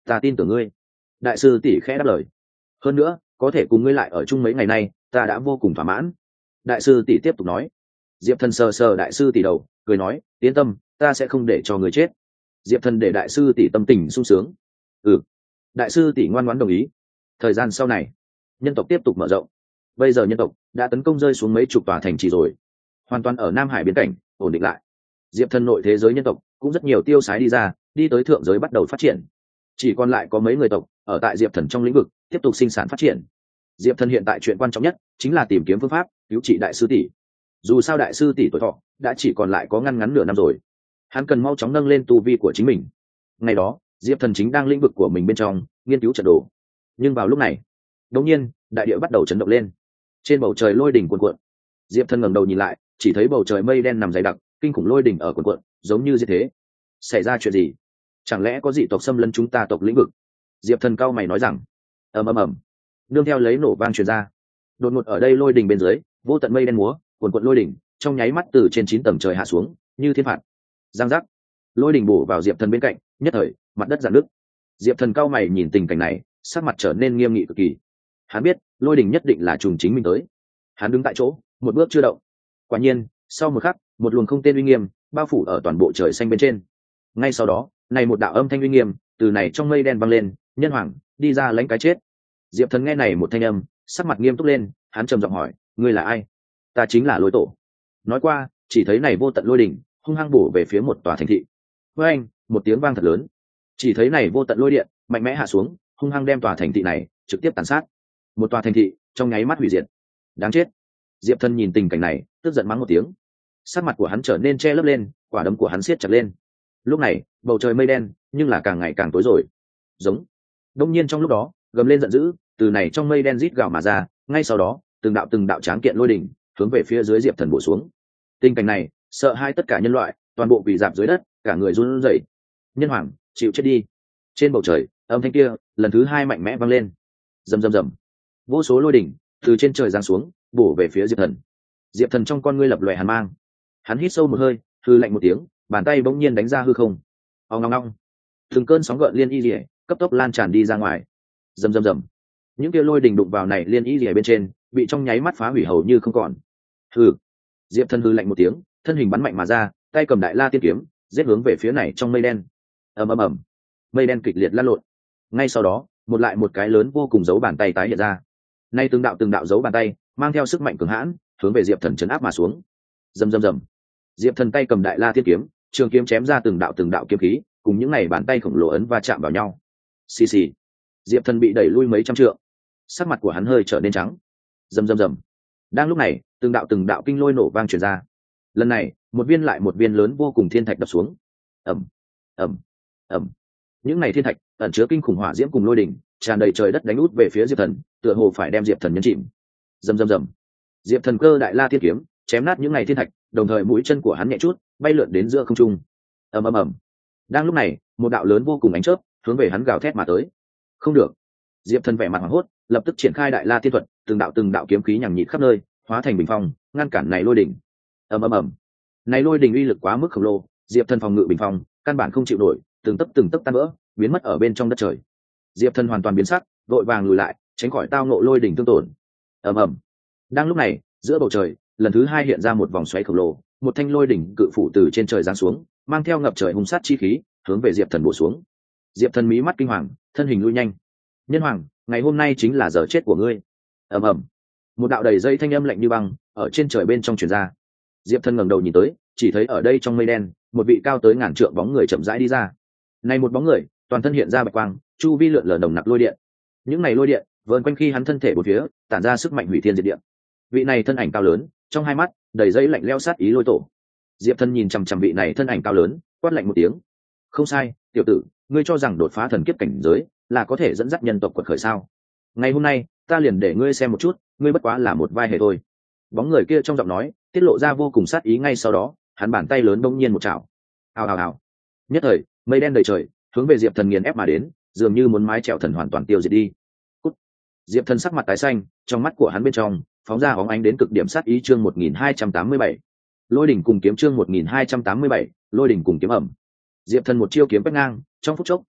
S1: ta tin tưởng ngươi. Đại sư tỷ khẽ đáp lời. Hơn nữa có thể cùng ngươi lại ở chung mấy ngày nay ta đã vô cùng thỏa mãn. Đại sư tỷ tiếp tục nói. Diệp Thần sờ sờ đại sư tỷ đầu cười nói, yên tâm, ta sẽ không để cho người chết. Diệp Thần để đại sư tỷ tâm tình sung sướng. Ừ. Đại sư tỷ ngoan ngoãn đồng ý. Thời gian sau này nhân tộc tiếp tục mở rộng. Bây giờ nhân tộc đã tấn công rơi xuống mấy chục tòa thành trì rồi, hoàn toàn ở Nam Hải biên cảnh ổn định lại. Diệp Thần nội thế giới nhân tộc cũng rất nhiều tiêu sái đi ra, đi tới thượng giới bắt đầu phát triển. Chỉ còn lại có mấy người tộc ở tại Diệp Thần trong lĩnh vực tiếp tục sinh sản phát triển. Diệp Thần hiện tại chuyện quan trọng nhất chính là tìm kiếm phương pháp cứu trị đại sư tỷ. Dù sao đại sư tỷ tuổi thọ đã chỉ còn lại có ngăn ngắn nửa năm rồi, hắn cần mau chóng nâng lên tu vi của chính mình. Ngày đó Diệp Thần chính đang lĩnh vực của mình bên trong nghiên cứu trận đồ, nhưng vào lúc này đột nhiên đại địa bắt đầu chấn động lên, trên bầu trời lôi đỉnh cuồn cuộn. Diệp Thần ngẩng đầu nhìn lại, chỉ thấy bầu trời mây đen nằm dày đặc, kinh khủng lôi đỉnh ở cuồn cuộn, giống như diệt thế. Xảy ra chuyện gì? Chẳng lẽ có dị tộc xâm lấn chúng ta tộc lĩnh vực? Diệp Thần cao mày nói rằng. ầm ầm ầm, nương theo lấy nổ vang truyền ra. Đột ngột ở đây lôi đỉnh bên dưới, vô tận mây đen múa, cuồn cuộn lôi đỉnh, trong nháy mắt từ trên chín tầng trời hạ xuống, như thiên phạt. Giang giác, lôi đỉnh bổ vào Diệp Thần bên cạnh, nhất thời mặt đất rạn nứt. Diệp Thần cao mày nhìn tình cảnh này, sắc mặt trở nên nghiêm nghị cực kỳ. Hắn biết lôi đỉnh nhất định là trùng chính mình tới. Hắn đứng tại chỗ, một bước chưa động. Quả nhiên sau một khắc, một luồng không tên uy nghiêm bao phủ ở toàn bộ trời xanh bên trên. Ngay sau đó, này một đạo âm thanh uy nghiêm từ này trong mây đen vang lên, nhân hoàng đi ra lãnh cái chết. Diệp Thần nghe này một thanh âm, sắc mặt nghiêm túc lên, hắn trầm giọng hỏi, ngươi là ai? Ta chính là Lôi Tổ. Nói qua, chỉ thấy này vô tận lôi đỉnh hung hăng bổ về phía một tòa thành thị. Với anh, một tiếng vang thật lớn, chỉ thấy này vô tận lôi điện mạnh mẽ hạ xuống, hung hăng đem tòa thành thị này trực tiếp tàn sát. Một tòa thành thị trong nháy mắt hủy diệt. Đáng chết. Diệp Thần nhìn tình cảnh này, tức giận mắng một tiếng. Sắc mặt của hắn trở nên che lấp lên, quả đấm của hắn siết chặt lên. Lúc này bầu trời mây đen nhưng là càng ngày càng tối rồi. Giống. Đông nhiên trong lúc đó gầm lên giận dữ, từ này trong mây đen rít gào mà ra. Ngay sau đó từng đạo từng đạo tráng kiện lôi đỉnh hướng về phía dưới Diệp Thần bổ xuống. Tình cảnh này sợ hai tất cả nhân loại, toàn bộ quỳ rạp dưới đất, cả người run rẩy. Nhân hoàng chịu chết đi. Trên bầu trời âm thanh kia lần thứ hai mạnh mẽ vang lên. Rầm rầm rầm, vô số lôi đỉnh từ trên trời giáng xuống, bổ về phía Diệp Thần. Diệp Thần trong con ngươi lập lòe hàn mang, hắn hít sâu một hơi, hư lạnh một tiếng, bàn tay bỗng nhiên đánh ra hư không. Ong ong ong, từng cơn sóng gợn liên y liễu cấp tốc lan tràn đi ra ngoài. Rầm rầm rầm, những kia lôi đỉnh đụng vào này liên y liễu bên trên, bị trong nháy mắt phá hủy hầu như không còn. Hừ. Diệp Thần hư lạnh một tiếng, thân hình bắn mạnh mà ra, tay cầm đại la tiên kiếm, giết hướng về phía này trong mây đen. Ầm ầm ầm, mây đen kịch liệt lăn lộn. Ngay sau đó, một lại một cái lớn vô cùng dấu bàn tay tái hiện ra. Nay từng đạo từng đạo dấu bàn tay mang theo sức mạnh cường hãn, hướng về Diệp Thần chấn áp mà xuống. Rầm rầm rầm, Diệp Thần tay cầm đại la tiên kiếm, trường kiếm chém ra từng đạo từng đạo kiếm khí, cùng những này bàn tay khổng lồ ấn va chạm vào nhau. Xì xì, Diệp Thần bị đẩy lui mấy trăm trượng, sắc mặt của hắn hơi trở nên trắng. Rầm rầm rầm, đang lúc này từng đạo từng đạo kinh lôi nổ vang truyền ra. Lần này một viên lại một viên lớn vô cùng thiên thạch đập xuống. Ầm ầm ầm, những này thiên thạch ẩn chứa kinh khủng hỏa diễm cùng lôi đỉnh, tràn đầy trời đất đánh út về phía Diệp Thần, tựa hồ phải đem Diệp Thần nhấn chìm. Rầm rầm rầm, Diệp Thần cơ đại la thiên kiếm chém nát những này thiên thạch, đồng thời mũi chân của hắn nhẹ chút bay lượn đến giữa không trung. Ầm ầm ầm, đang lúc này một đạo lớn vô cùng ánh chớp hướng về hắn gào thét mà tới. Không được. Diệp Thần vẻ mặt hoảng hốt, lập tức triển khai đại la thiên thuật, từng đạo từng đạo kiếm khí nhằng nhịt khắp nơi, hóa thành bình phong ngăn cản này lôi đỉnh. Ầm ầm ầm, này lôi đỉnh uy lực quá mức khổng lồ, Diệp Thần phòng ngự bình phong căn bản không chịu nổi, từng tấc từng tấc tan vỡ, biến mất ở bên trong đất trời. Diệp Thần hoàn toàn biến sắc, vội vàng lùi lại, tránh khỏi tao ngộ lôi đỉnh thương tổn. Ầm ầm, đang lúc này giữa bầu trời lần thứ hai hiện ra một vòng xoáy khổng lồ, một thanh lôi đỉnh cự phủ từ trên trời giáng xuống, mang theo ngập trời hung sát chi khí hướng về Diệp Thần bổ xuống. Diệp Thần mí mắt kinh hoàng, thân hình lui nhanh. Nhân hoàng, ngày hôm nay chính là giờ chết của ngươi. Ầm ầm, một đạo đầy dây thanh âm lạnh như băng ở trên trời bên trong truyền ra. Diệp Thần ngẩng đầu nhìn tới, chỉ thấy ở đây trong mây đen, một vị cao tới ngàn trượng bóng người chậm rãi đi ra. Này một bóng người, toàn thân hiện ra bạch quang, chu vi lượn lờ nồng nặc lôi điện. Những này lôi điện vờn quanh khi hắn thân thể bốn phía, tản ra sức mạnh hủy thiên diệt địa. Vị này thân ảnh cao lớn, trong hai mắt đầy dây lạnh lẽo sát ý Lôi Tổ. Diệp Thần nhìn chằm chằm vị này thân ảnh cao lớn, quát lạnh một tiếng. Không sai, tiểu tử, ngươi cho rằng đột phá thần kiếp cảnh giới là có thể dẫn dắt nhân tộc quật khởi sao? Ngày hôm nay, ta liền để ngươi xem một chút, ngươi bất quá là một vai hề thôi. Bóng người kia trong giọng nói tiết lộ ra vô cùng sát ý, ngay sau đó, hắn bàn tay lớn bỗng nhiên một chảo. Hào hào hào. Nhất thời, mây đen đầy trời, hướng về Diệp Thần nghiền ép mà đến, dường như muốn mái chèo thần hoàn toàn tiêu diệt đi. Cút. Diệp Thần sắc mặt tái xanh, trong mắt của hắn bên trong phóng ra óng ánh đến cực điểm sát ý. Chương một nghìn hai trăm tám mươi bảy, Lôi đỉnh cùng kiếm. Chương một nghìn hai trăm tám mươi bảy, Lôi đỉnh cùng kiếm ẩm. Diệp Thần một chiêu kiếm quét ngang, trong phút chốc,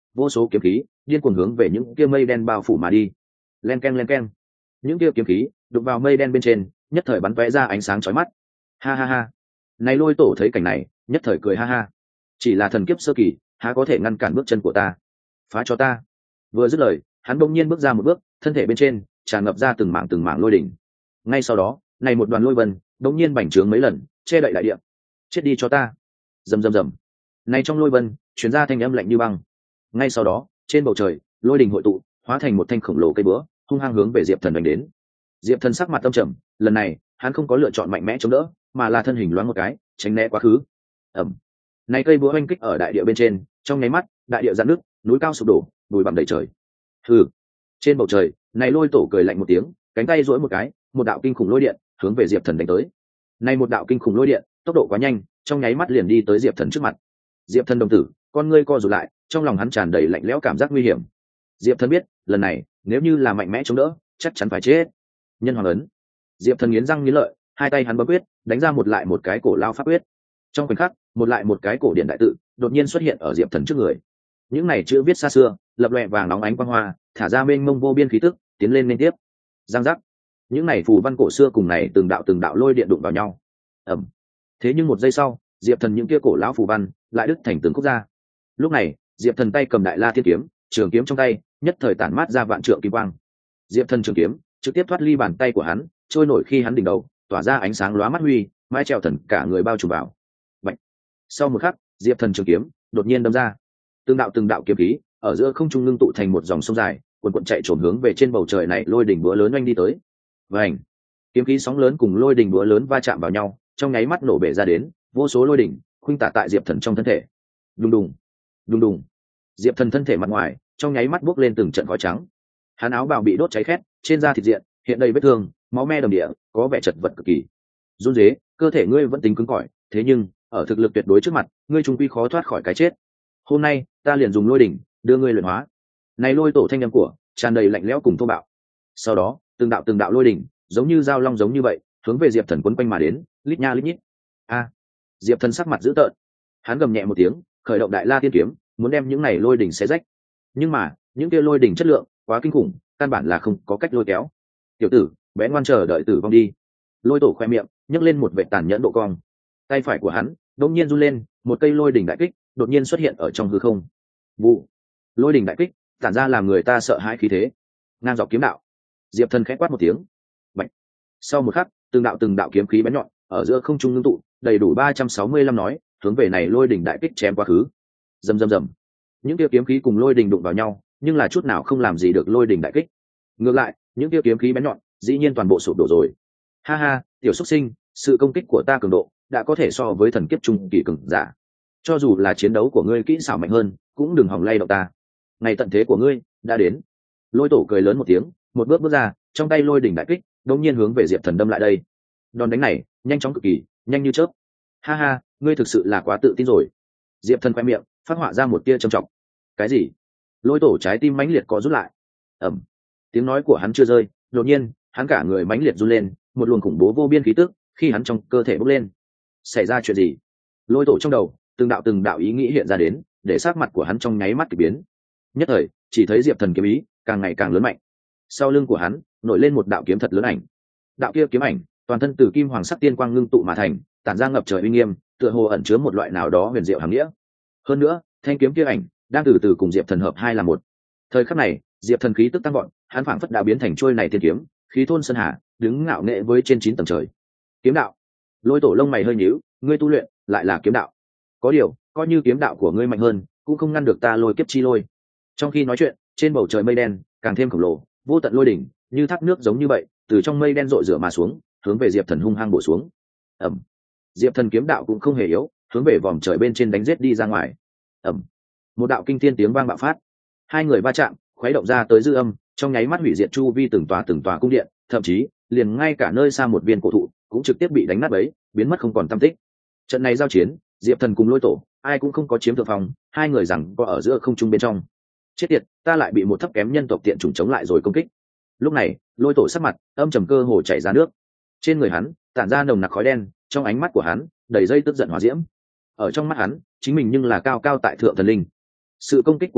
S1: vô số kiếm khí điên cuồng hướng về những kia mây đen bao phủ mà đi. Len keng len keng, những kia kiếm khí đụng vào mây đen bên trên, nhất thời bắn tóe ra ánh sáng chói mắt. Ha ha ha, này Lôi Tổ thấy cảnh này nhất thời cười ha ha, chỉ là thần kiếp sơ kỳ há có thể ngăn cản bước chân của ta, phá cho ta. Vừa dứt lời, hắn bỗng nhiên bước ra một bước, thân thể bên trên tràn ngập ra từng mảng từng mảng lôi đỉnh. Ngay sau đó, này một đoàn lôi vân bỗng nhiên bành trướng mấy lần, che đậy đại địa. Chết đi cho ta. Rầm rầm rầm, này trong lôi vân truyền ra thanh âm lạnh như băng. Ngay sau đó, trên bầu trời lôi đỉnh hội tụ, hóa thành một thanh khổng lồ cây búa, hung hăng hướng về Diệp Thần đánh đến. Diệp Thần sắc mặt âm trầm, lần này hắn không có lựa chọn mạnh mẽ chống đỡ, mà là thân hình loáng một cái tránh né quá khứ. Ầm, này cây búa oanh kích ở đại địa bên trên, trong nháy mắt đại địa giãn nước, núi cao sụp đổ, bụi bặm đầy trời. Hừ. Trên bầu trời này Lôi Tổ cười lạnh một tiếng, cánh tay duỗi một cái, một đạo kinh khủng lôi điện hướng về Diệp Thần đánh tới. Này một đạo kinh khủng lôi điện tốc độ quá nhanh, trong nháy mắt liền đi tới Diệp Thần trước mặt. Diệp Thần đồng tử con ngươi co rụt lại, trong lòng hắn tràn đầy lạnh lẽo cảm giác nguy hiểm. Diệp Thần biết lần này nếu như là mạnh mẽ chống đỡ chắc chắn phải chết. Nhân hoàng ấn. Diệp Thần nghiến răng nghiến lợi, hai tay hắn bấm quyết đánh ra một lại một cái cổ lao pháp quyết. Trong khoảnh khắc một lại một cái cổ điển đại tự đột nhiên xuất hiện ở Diệp Thần trước người. Những này chữ viết xa xưa lập lòe vàng nóng ánh quang hoa, thả ra mênh mông vô biên khí tức tiến lên liên tiếp. Giang giác, những này phù văn cổ xưa cùng này từng đạo từng đạo lôi điện đụng vào nhau. Ầm. Thế nhưng một giây sau, Diệp Thần những kia cổ lão phù văn lại đứt thành từng khúc ra. Lúc này Diệp Thần tay cầm đại la thiên kiếm, trường kiếm trong tay nhất thời tản mát ra vạn trượng kim quang. Diệp Thần trường kiếm trực tiếp thoát ly bàn tay của hắn, trôi nổi khi hắn đỉnh đầu tỏa ra ánh sáng lóa mắt huy, mái trèo thần cả người bao trùm vào. Bạch. Sau một khắc, Diệp Thần trường kiếm đột nhiên đâm ra, từng đạo từng đạo kiếm khí ở giữa không trung ngưng tụ thành một dòng sông dài, cuồn cuộn chạy trồm hướng về trên bầu trời này lôi đỉnh búa lớn oanh đi tới. Vành. Kiếm khí sóng lớn cùng lôi đỉnh búa lớn va chạm vào nhau, trong nháy mắt nổ bể ra đến, vô số lôi đỉnh khuynh tả tại Diệp Thần trong thân thể. Đùng đùng, đùng đùng. Diệp Thần thân thể mặt ngoài trong nháy mắt bốc lên từng trận khói trắng. Hắn áo bào bị đốt cháy khét, trên da thịt diện hiện đầy vết thương, máu me đầm địa, có vẻ chật vật cực kỳ. Run rế, cơ thể ngươi vẫn tính cứng cỏi, thế nhưng ở thực lực tuyệt đối trước mặt, ngươi trùng quy khó thoát khỏi cái chết. Hôm nay, ta liền dùng lôi đỉnh đưa ngươi luyện hóa. Này Lôi Tổ thanh âm của tràn đầy lạnh lẽo cùng thô bạo. Sau đó, từng đạo từng đạo lôi đỉnh, giống như dao long giống như vậy, hướng về Diệp Thần quấn quanh mà đến, lít nha lít nhít. A! Diệp Thần sắc mặt dữ tợn, hắn gầm nhẹ một tiếng, khởi động đại la tiên kiếm, muốn đem những này lôi đỉnh xé rách. Nhưng mà, những kia lôi đỉnh chất lượng quá kinh khủng, căn bản là không có cách lôi kéo. Tiểu tử, bé ngoan chờ đợi tử vong đi. Lôi Tổ khoe miệng nhấc lên một vệ tàn nhẫn độ cong. Tay phải của hắn đột nhiên run lên, một cây lôi đỉnh đại kích đột nhiên xuất hiện ở trong hư không. Vụ. Lôi đỉnh đại kích tản ra làm người ta sợ hãi khí thế. Ngang dọc kiếm đạo. Diệp Thần khẽ quát một tiếng. Bạch. Sau một khắc, từng đạo từng đạo kiếm khí bén nhọn ở giữa không trung ngưng tụ, đầy đủ ba trăm sáu mươi lăm nói, hướng về này lôi đỉnh đại kích chém quá khứ. Rầm rầm rầm. Những kia kiếm khí cùng lôi đỉnh đụng vào nhau, nhưng là chút nào không làm gì được lôi đỉnh đại kích. Ngược lại, những kia kiếm khí bén nhọn, dĩ nhiên toàn bộ sụp đổ rồi. Ha ha, tiểu xuất sinh, sự công kích của ta cường độ đã có thể so với thần kiếp trung kỳ cường giả. Cho dù là chiến đấu của ngươi kỹ xảo mạnh hơn, cũng đừng hòng lay động ta. Ngày tận thế của ngươi đã đến. Lôi Tổ cười lớn một tiếng, một bước bước ra, trong tay lôi đỉnh đại kích đột nhiên hướng về Diệp Thần đâm lại đây. Đòn đánh này nhanh chóng cực kỳ, nhanh như chớp. Ha ha, ngươi thực sự là quá tự tin rồi. Diệp Thần khoe miệng phát họa ra một tia trầm trọng. Cái gì? Lôi Tổ trái tim mãnh liệt có rút lại. Ầm. Tiếng nói của hắn chưa rơi, đột nhiên hắn cả người mãnh liệt run lên, một luồng khủng bố vô biên khí tức khi hắn trong cơ thể bốc lên. Xảy ra chuyện gì? Lôi Tổ trong đầu từng đạo từng đạo ý nghĩ hiện ra đến, để sắc mặt của hắn trong nháy mắt kỳ biến. Nhất thời chỉ thấy Diệp Thần kiếm ý càng ngày càng lớn mạnh, sau lưng của hắn nổi lên một đạo kiếm thật lớn ảnh. Đạo kia kiếm ảnh toàn thân từ kim hoàng sắc tiên quang ngưng tụ mà thành, tản ra ngập trời uy nghiêm, tựa hồ ẩn chứa một loại nào đó huyền diệu hàm nghĩa. Hơn nữa, thanh kiếm kia ảnh đang từ từ cùng Diệp Thần hợp hai là một. Thời khắc này, Diệp Thần khí tức tăng vọt, hắn phảng phất đã biến thành trôi này tiên kiếm, khí thôn sơn hà, đứng ngạo nghệ với trên chín tầng trời. Kiếm đạo. Lôi Tổ lông mày hơi nhíu, ngươi tu luyện lại là kiếm đạo. Có điều, coi như kiếm đạo của ngươi mạnh hơn, cũng không ngăn được ta lôi kiếp chi lôi. Trong khi nói chuyện, trên bầu trời mây đen càng thêm khổng lồ, vô tận lôi đỉnh như thác nước giống như vậy, từ trong mây đen rội rửa mà xuống, hướng về Diệp Thần hung hăng bổ xuống. Ầm. Diệp Thần kiếm đạo cũng không hề yếu, hướng về vòm trời bên trên đánh giết đi ra ngoài. Ầm. Một đạo kinh thiên tiếng vang bạo phát, hai người va chạm, khuấy động ra tới dư âm, trong nháy mắt hủy diệt chu vi từng tòa từng tòa cung điện, thậm chí liền ngay cả nơi xa một viên cổ thụ cũng trực tiếp bị đánh nát bấy, biến mất không còn tăm tích. Trận này giao chiến, Diệp Thần cùng Lôi Tổ ai cũng không có chiếm thượng phong, hai người rằng có ở giữa không trung bên trong. Chết tiệt, ta lại bị một thấp kém nhân tộc tiện chủng chống lại rồi công kích. Lúc này, Lôi Tổ sắc mặt âm trầm cơ hồ chảy ra nước. Trên người hắn tản ra nồng nặc khói đen, trong ánh mắt của hắn đầy dây tức giận hỏa diễm. Ở trong mắt hắn, chính mình nhưng là cao cao tại thượng thần linh. Sự công kích của hắn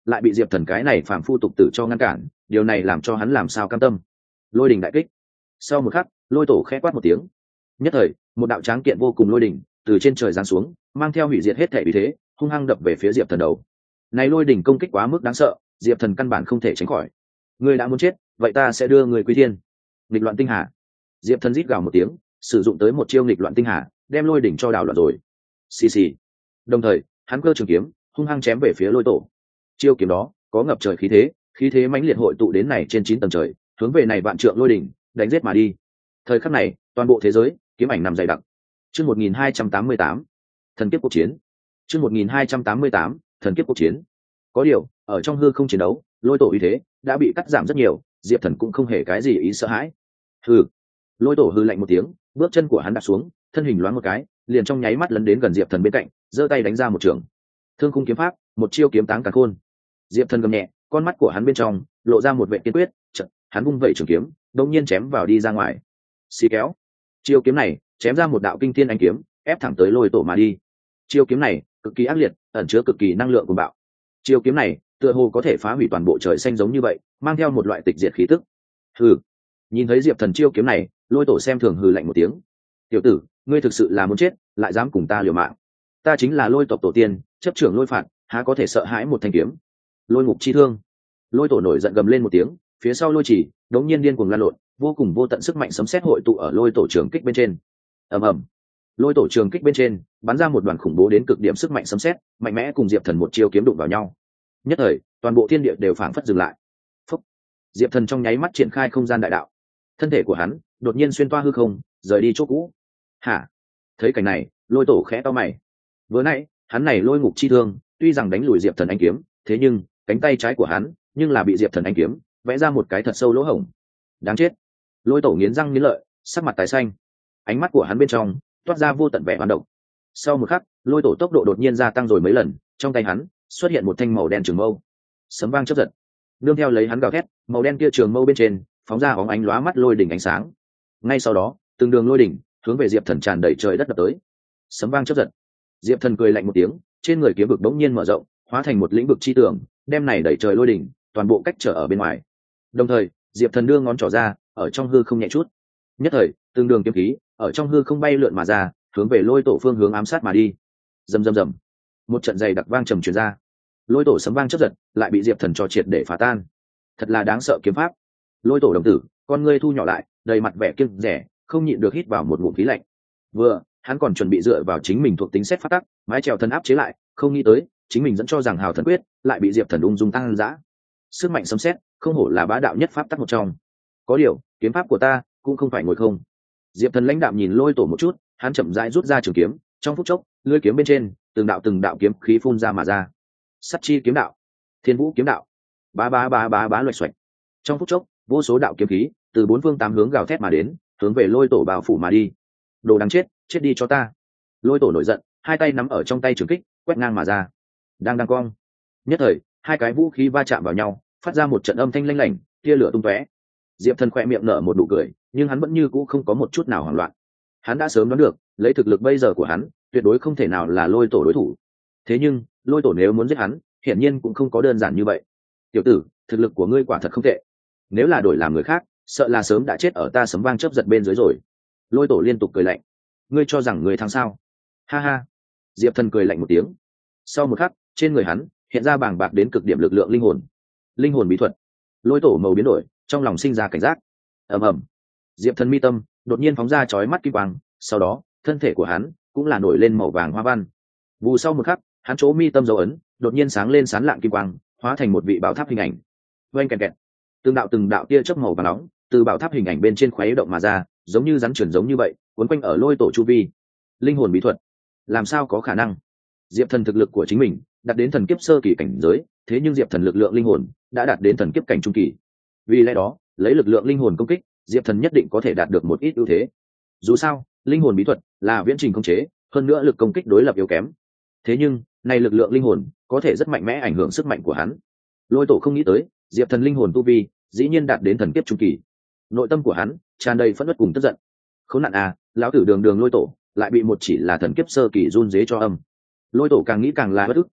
S1: lại bị diệp thần cái này phàm phu tục tử cho ngăn cản, điều này làm cho hắn làm sao cam tâm. Lôi đình đại kích. Sau một khắc, lôi tổ khẽ quát một tiếng, nhất thời một đạo tráng kiện vô cùng lôi đỉnh từ trên trời giáng xuống, mang theo hủy diệt hết thể vì thế hung hăng đập về phía diệp thần đầu. Này lôi đỉnh công kích quá mức đáng sợ, diệp thần căn bản không thể tránh khỏi. Ngươi đã muốn chết, vậy ta sẽ đưa người quy thiên. Nghịch loạn tinh hà. Diệp thần rít gào một tiếng, sử dụng tới một chiêu nghịch loạn tinh hà, đem lôi đỉnh cho đảo loạn rồi. Xì xì. Đồng thời hắn cơ trường kiếm hung hăng chém về phía lôi tổ. Chiêu kiếm đó có ngập trời khí thế, khí thế mãnh liệt hội tụ đến này trên chín tầng trời, hướng về này vạn trượng lôi đỉnh đánh giết mà đi. Thời khắc này toàn bộ thế giới kiếm ảnh nằm dày đặc. Chương một nghìn hai trăm tám mươi tám, thần kiếp cuộc chiến. Chương một nghìn hai trăm tám mươi tám, thần kiếp cuộc chiến. Có điều ở trong hư không chiến đấu, lôi tổ uy thế đã bị cắt giảm rất nhiều, diệp thần cũng không hề cái gì ý sợ hãi. Hừ. Lôi tổ hư lạnh một tiếng, bước chân của hắn đặt xuống, thân hình loáng một cái, liền trong nháy mắt lấn đến gần diệp thần bên cạnh, giơ tay đánh ra một trường. Thương khung kiếm pháp, một chiêu kiếm táng cả khôn. Diệp thần gầm nhẹ, con mắt của hắn bên trong lộ ra một vẻ kiên quyết, chợt hắn vung vẩy trường kiếm, đột nhiên chém vào đi ra ngoài. Xì kéo. Chiêu kiếm này chém ra một đạo kinh thiên ánh kiếm, ép thẳng tới lôi tổ mà đi. Chiêu kiếm này cực kỳ ác liệt, ẩn chứa cực kỳ năng lượng cuồng bạo. Chiêu kiếm này tựa hồ có thể phá hủy toàn bộ trời xanh giống như vậy, mang theo một loại tịch diệt khí tức. Hừ. Nhìn thấy diệp thần chiêu kiếm này, lôi tổ xem thường hừ lạnh một tiếng. Tiểu tử, ngươi thực sự là muốn chết, lại dám cùng ta liều mạng. Ta chính là lôi tộc tổ tiên, chấp trưởng lôi phạt, há có thể sợ hãi một thanh kiếm. Lôi ngục chi thương. Lôi tổ nổi giận gầm lên một tiếng, phía sau lôi chỉ đống nhiên điên cuồng lan lộn, vô cùng vô tận sức mạnh sấm sét hội tụ ở lôi tổ trường kích bên trên. Ầm ầm. Lôi tổ trường kích bên trên bắn ra một đoàn khủng bố đến cực điểm sức mạnh sấm sét, mạnh mẽ cùng diệp thần một chiêu kiếm đụng vào nhau. Nhất thời toàn bộ thiên địa đều phảng phất dừng lại. Phúc. Diệp thần trong nháy mắt triển khai không gian đại đạo, thân thể của hắn đột nhiên xuyên toa hư không, rời đi chỗ cũ. Hả? Thấy cảnh này, lôi tổ khẽ to mày. Vừa nãy hắn này lôi ngục chi thương tuy rằng đánh lùi diệp thần anh kiếm, thế nhưng cánh tay trái của hắn nhưng là bị diệp thần anh kiếm vẽ ra một cái thật sâu lỗ hổng. Đáng chết. Lôi tổ nghiến răng nghiến lợi, sắc mặt tái xanh, ánh mắt của hắn bên trong toát ra vô tận vẻ hoán động. Sau một khắc, lôi tổ tốc độ đột nhiên gia tăng rồi mấy lần, trong tay hắn xuất hiện một thanh màu đen trường mâu, sấm vang chớp giật, nương theo lấy hắn gào thét, màu đen kia trường mâu bên trên phóng ra bóng ánh lóa mắt lôi đỉnh ánh sáng. Ngay sau đó từng đường lôi đỉnh hướng về diệp thần tràn đầy trời đất đập tới. Sấm vang chớp giật. Diệp thần cười lạnh một tiếng, trên người kiếm vực đống nhiên mở rộng, hóa thành một lĩnh vực chi tường, đem này đẩy trời lôi đỉnh toàn bộ cách trở ở bên ngoài. Đồng thời diệp thần đưa ngón trỏ ra, ở trong hư không nhẹ chút, nhất thời từng đường kiếm khí ở trong hư không bay lượn mà ra, hướng về lôi tổ phương hướng ám sát mà đi. Rầm rầm rầm. Một trận dày đặc vang trầm truyền ra, lôi tổ sấm vang chớp giật lại bị diệp thần cho triệt để phá tan. Thật là đáng sợ kiếm pháp. Lôi tổ đồng tử con ngươi thu nhỏ lại, đầy mặt vẻ kiêng rẻ, không nhịn được hít vào một ngụm khí lạnh. Vừa hắn còn chuẩn bị dựa vào chính mình thuộc tính xét phát tắc, mái trèo thân áp chế lại, không nghĩ tới chính mình dẫn cho rằng hào thần quyết lại bị diệp thần ung dung tăng dã. Sức mạnh sấm sét không hổ là bá đạo nhất pháp tắc một trong. Có điều kiếm pháp của ta cũng không phải ngồi không. Diệp thần lãnh đạm nhìn lôi tổ một chút, hắn chậm rãi rút ra trường kiếm, trong phút chốc lưỡi kiếm bên trên từng đạo từng đạo kiếm khí phun ra mà ra. Sắt chi kiếm đạo, thiên vũ kiếm đạo, bá bá bá bá bá loạch xoạch. Trong phút chốc vô số đạo kiếm khí từ bốn phương tám hướng gào thét mà đến, hướng về lôi tổ bao phủ mà đi. Đồ đáng chết, chết đi cho ta. Lôi tổ nổi giận, hai tay nắm ở trong tay trường kích, quét ngang mà ra. Đang đang cong. Nhất thời hai cái vũ khí va chạm vào nhau, phát ra một trận âm thanh lanh lảnh, tia lửa tung tóe. Diệp thần khỏe miệng nở một nụ cười, nhưng hắn vẫn như cũ không có một chút nào hoảng loạn. Hắn đã sớm đoán được, lấy thực lực bây giờ của hắn tuyệt đối không thể nào là lôi tổ đối thủ. Thế nhưng lôi tổ nếu muốn giết hắn, hiển nhiên cũng không có đơn giản như vậy. Tiểu tử, thực lực của ngươi quả thật không tệ, nếu là đổi làm người khác sợ là sớm đã chết ở ta sấm vang chớp giật bên dưới rồi. Lôi tổ liên tục cười lạnh. Ngươi cho rằng ngươi thắng sao? Ha ha. Diệp thần cười lạnh một tiếng. Sau một khắc, trên người hắn hiện ra bàng bạc đến cực điểm lực lượng linh hồn. Linh hồn bí thuật. Lôi tổ màu biến đổi, trong lòng sinh ra cảnh giác. Ầm ầm. Diệp thần mi tâm đột nhiên phóng ra chói mắt kim quang, sau đó thân thể của hắn cũng là nổi lên màu vàng hoa văn. Vù sau một khắc, hắn chỗ mi tâm dấu ấn đột nhiên sáng lên sán lạng kim quang, hóa thành một vị bảo tháp hình ảnh. Oanh kẹt kẹt. Từng đạo từng đạo tia chớp màu vàng nóng từ bảo tháp hình ảnh bên trên khuấy động mà ra, giống như rắn chuyển giống như vậy, cuốn quanh ở lôi tổ chu vi. Linh hồn bí thuật, làm sao có khả năng? Diệp thần thực lực của chính mình đạt đến thần kiếp sơ kỳ cảnh giới, thế nhưng diệp thần lực lượng linh hồn đã đạt đến thần kiếp cảnh trung kỳ. Vì lẽ đó lấy lực lượng linh hồn công kích, diệp thần nhất định có thể đạt được một ít ưu thế. Dù sao linh hồn bí thuật là viễn trình khống chế, hơn nữa lực công kích đối lập yếu kém. Thế nhưng này lực lượng linh hồn có thể rất mạnh mẽ ảnh hưởng sức mạnh của hắn. Lôi tổ không nghĩ tới diệp thần linh hồn tu vi dĩ nhiên đạt đến thần kiếp trung kỳ. Nội tâm của hắn tràn đầy phẫn uất cùng tức giận. Khốn nạn à, lão tử đường đường lôi tổ lại bị một chỉ là thần kiếp sơ kỳ run dế cho âm. Lôi tổ càng nghĩ càng là bất ức,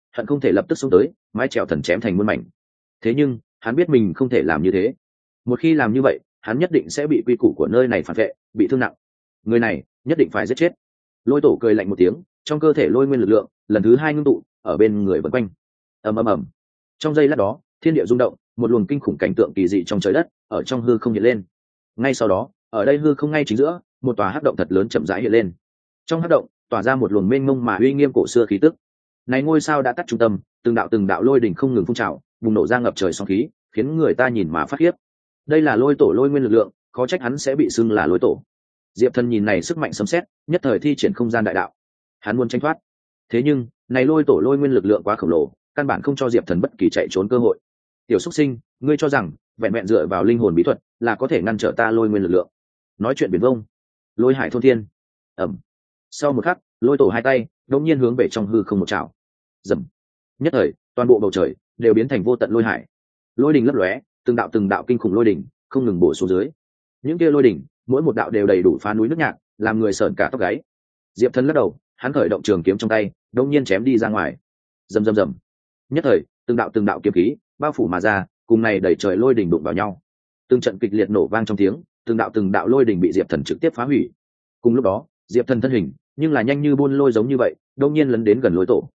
S1: hận không thể lập tức xuống tới mái trèo thần chém thành muôn mảnh. Thế nhưng hắn biết mình không thể làm như thế. Một khi làm như vậy, hắn nhất định sẽ bị quy củ của nơi này phản vệ, bị thương nặng. Người này nhất định phải giết chết. Lôi tổ cười lạnh một tiếng, trong cơ thể lôi nguyên lực lượng lần thứ hai ngưng tụ ở bên người vần quanh. Ầm ầm ầm. Trong giây lát đó, thiên địa rung động, một luồng kinh khủng cảnh tượng kỳ dị trong trời đất ở trong hư không hiện lên. Ngay sau đó, ở đây hư không ngay chính giữa, một tòa hắc động thật lớn chậm rãi hiện lên. Trong hắc động tỏa ra một luồng mênh mông mà uy nghiêm cổ xưa khí tức. Này ngôi sao đã tắt trung tâm, từng đạo từng đạo lôi đỉnh không ngừng phun trào, bùng nổ ra ngập trời sóng khí, khiến người ta nhìn mà phát khiếp. Đây là lôi tổ lôi nguyên lực lượng, khó trách hắn sẽ bị xưng là lôi tổ. Diệp Thần nhìn này sức mạnh sấm sét, nhất thời thi triển không gian đại đạo. Hắn muốn tranh thoát, thế nhưng này lôi tổ lôi nguyên lực lượng quá khổng lồ, căn bản không cho Diệp Thần bất kỳ chạy trốn cơ hội. Tiểu Súc Sinh, ngươi cho rằng vẹn vẹn dựa vào linh hồn bí thuật là có thể ngăn trở ta lôi nguyên lực lượng? Nói chuyện biển vông, lôi hải thôn thiên. Ầm. Sau một khắc, lôi tổ hai tay đột nhiên hướng về trong hư không một trảo. Dầm. Nhất thời, toàn bộ bầu trời đều biến thành vô tận lôi hải. Lôi đỉnh lấp lóe, từng đạo từng đạo kinh khủng lôi đỉnh không ngừng bổ xuống dưới. Những kia lôi đỉnh, mỗi một đạo đều đầy đủ phá núi nước nhạc, làm người sởn cả tóc gáy. Diệp Thần lắc đầu, hắn khởi động trường kiếm trong tay, đột nhiên chém đi ra ngoài. Rầm rầm rầm. Nhất thời, từng đạo từng đạo kiếm khí bao phủ mà ra, cùng này đẩy trời lôi đỉnh đụng vào nhau. Từng trận kịch liệt nổ vang trong tiếng, từng đạo từng đạo lôi đỉnh bị Diệp Thần trực tiếp phá hủy. Cùng lúc đó, Diệp Thần thân hình, nhưng là nhanh như buôn lôi giống như vậy, đột nhiên lấn đến gần lôi tổ.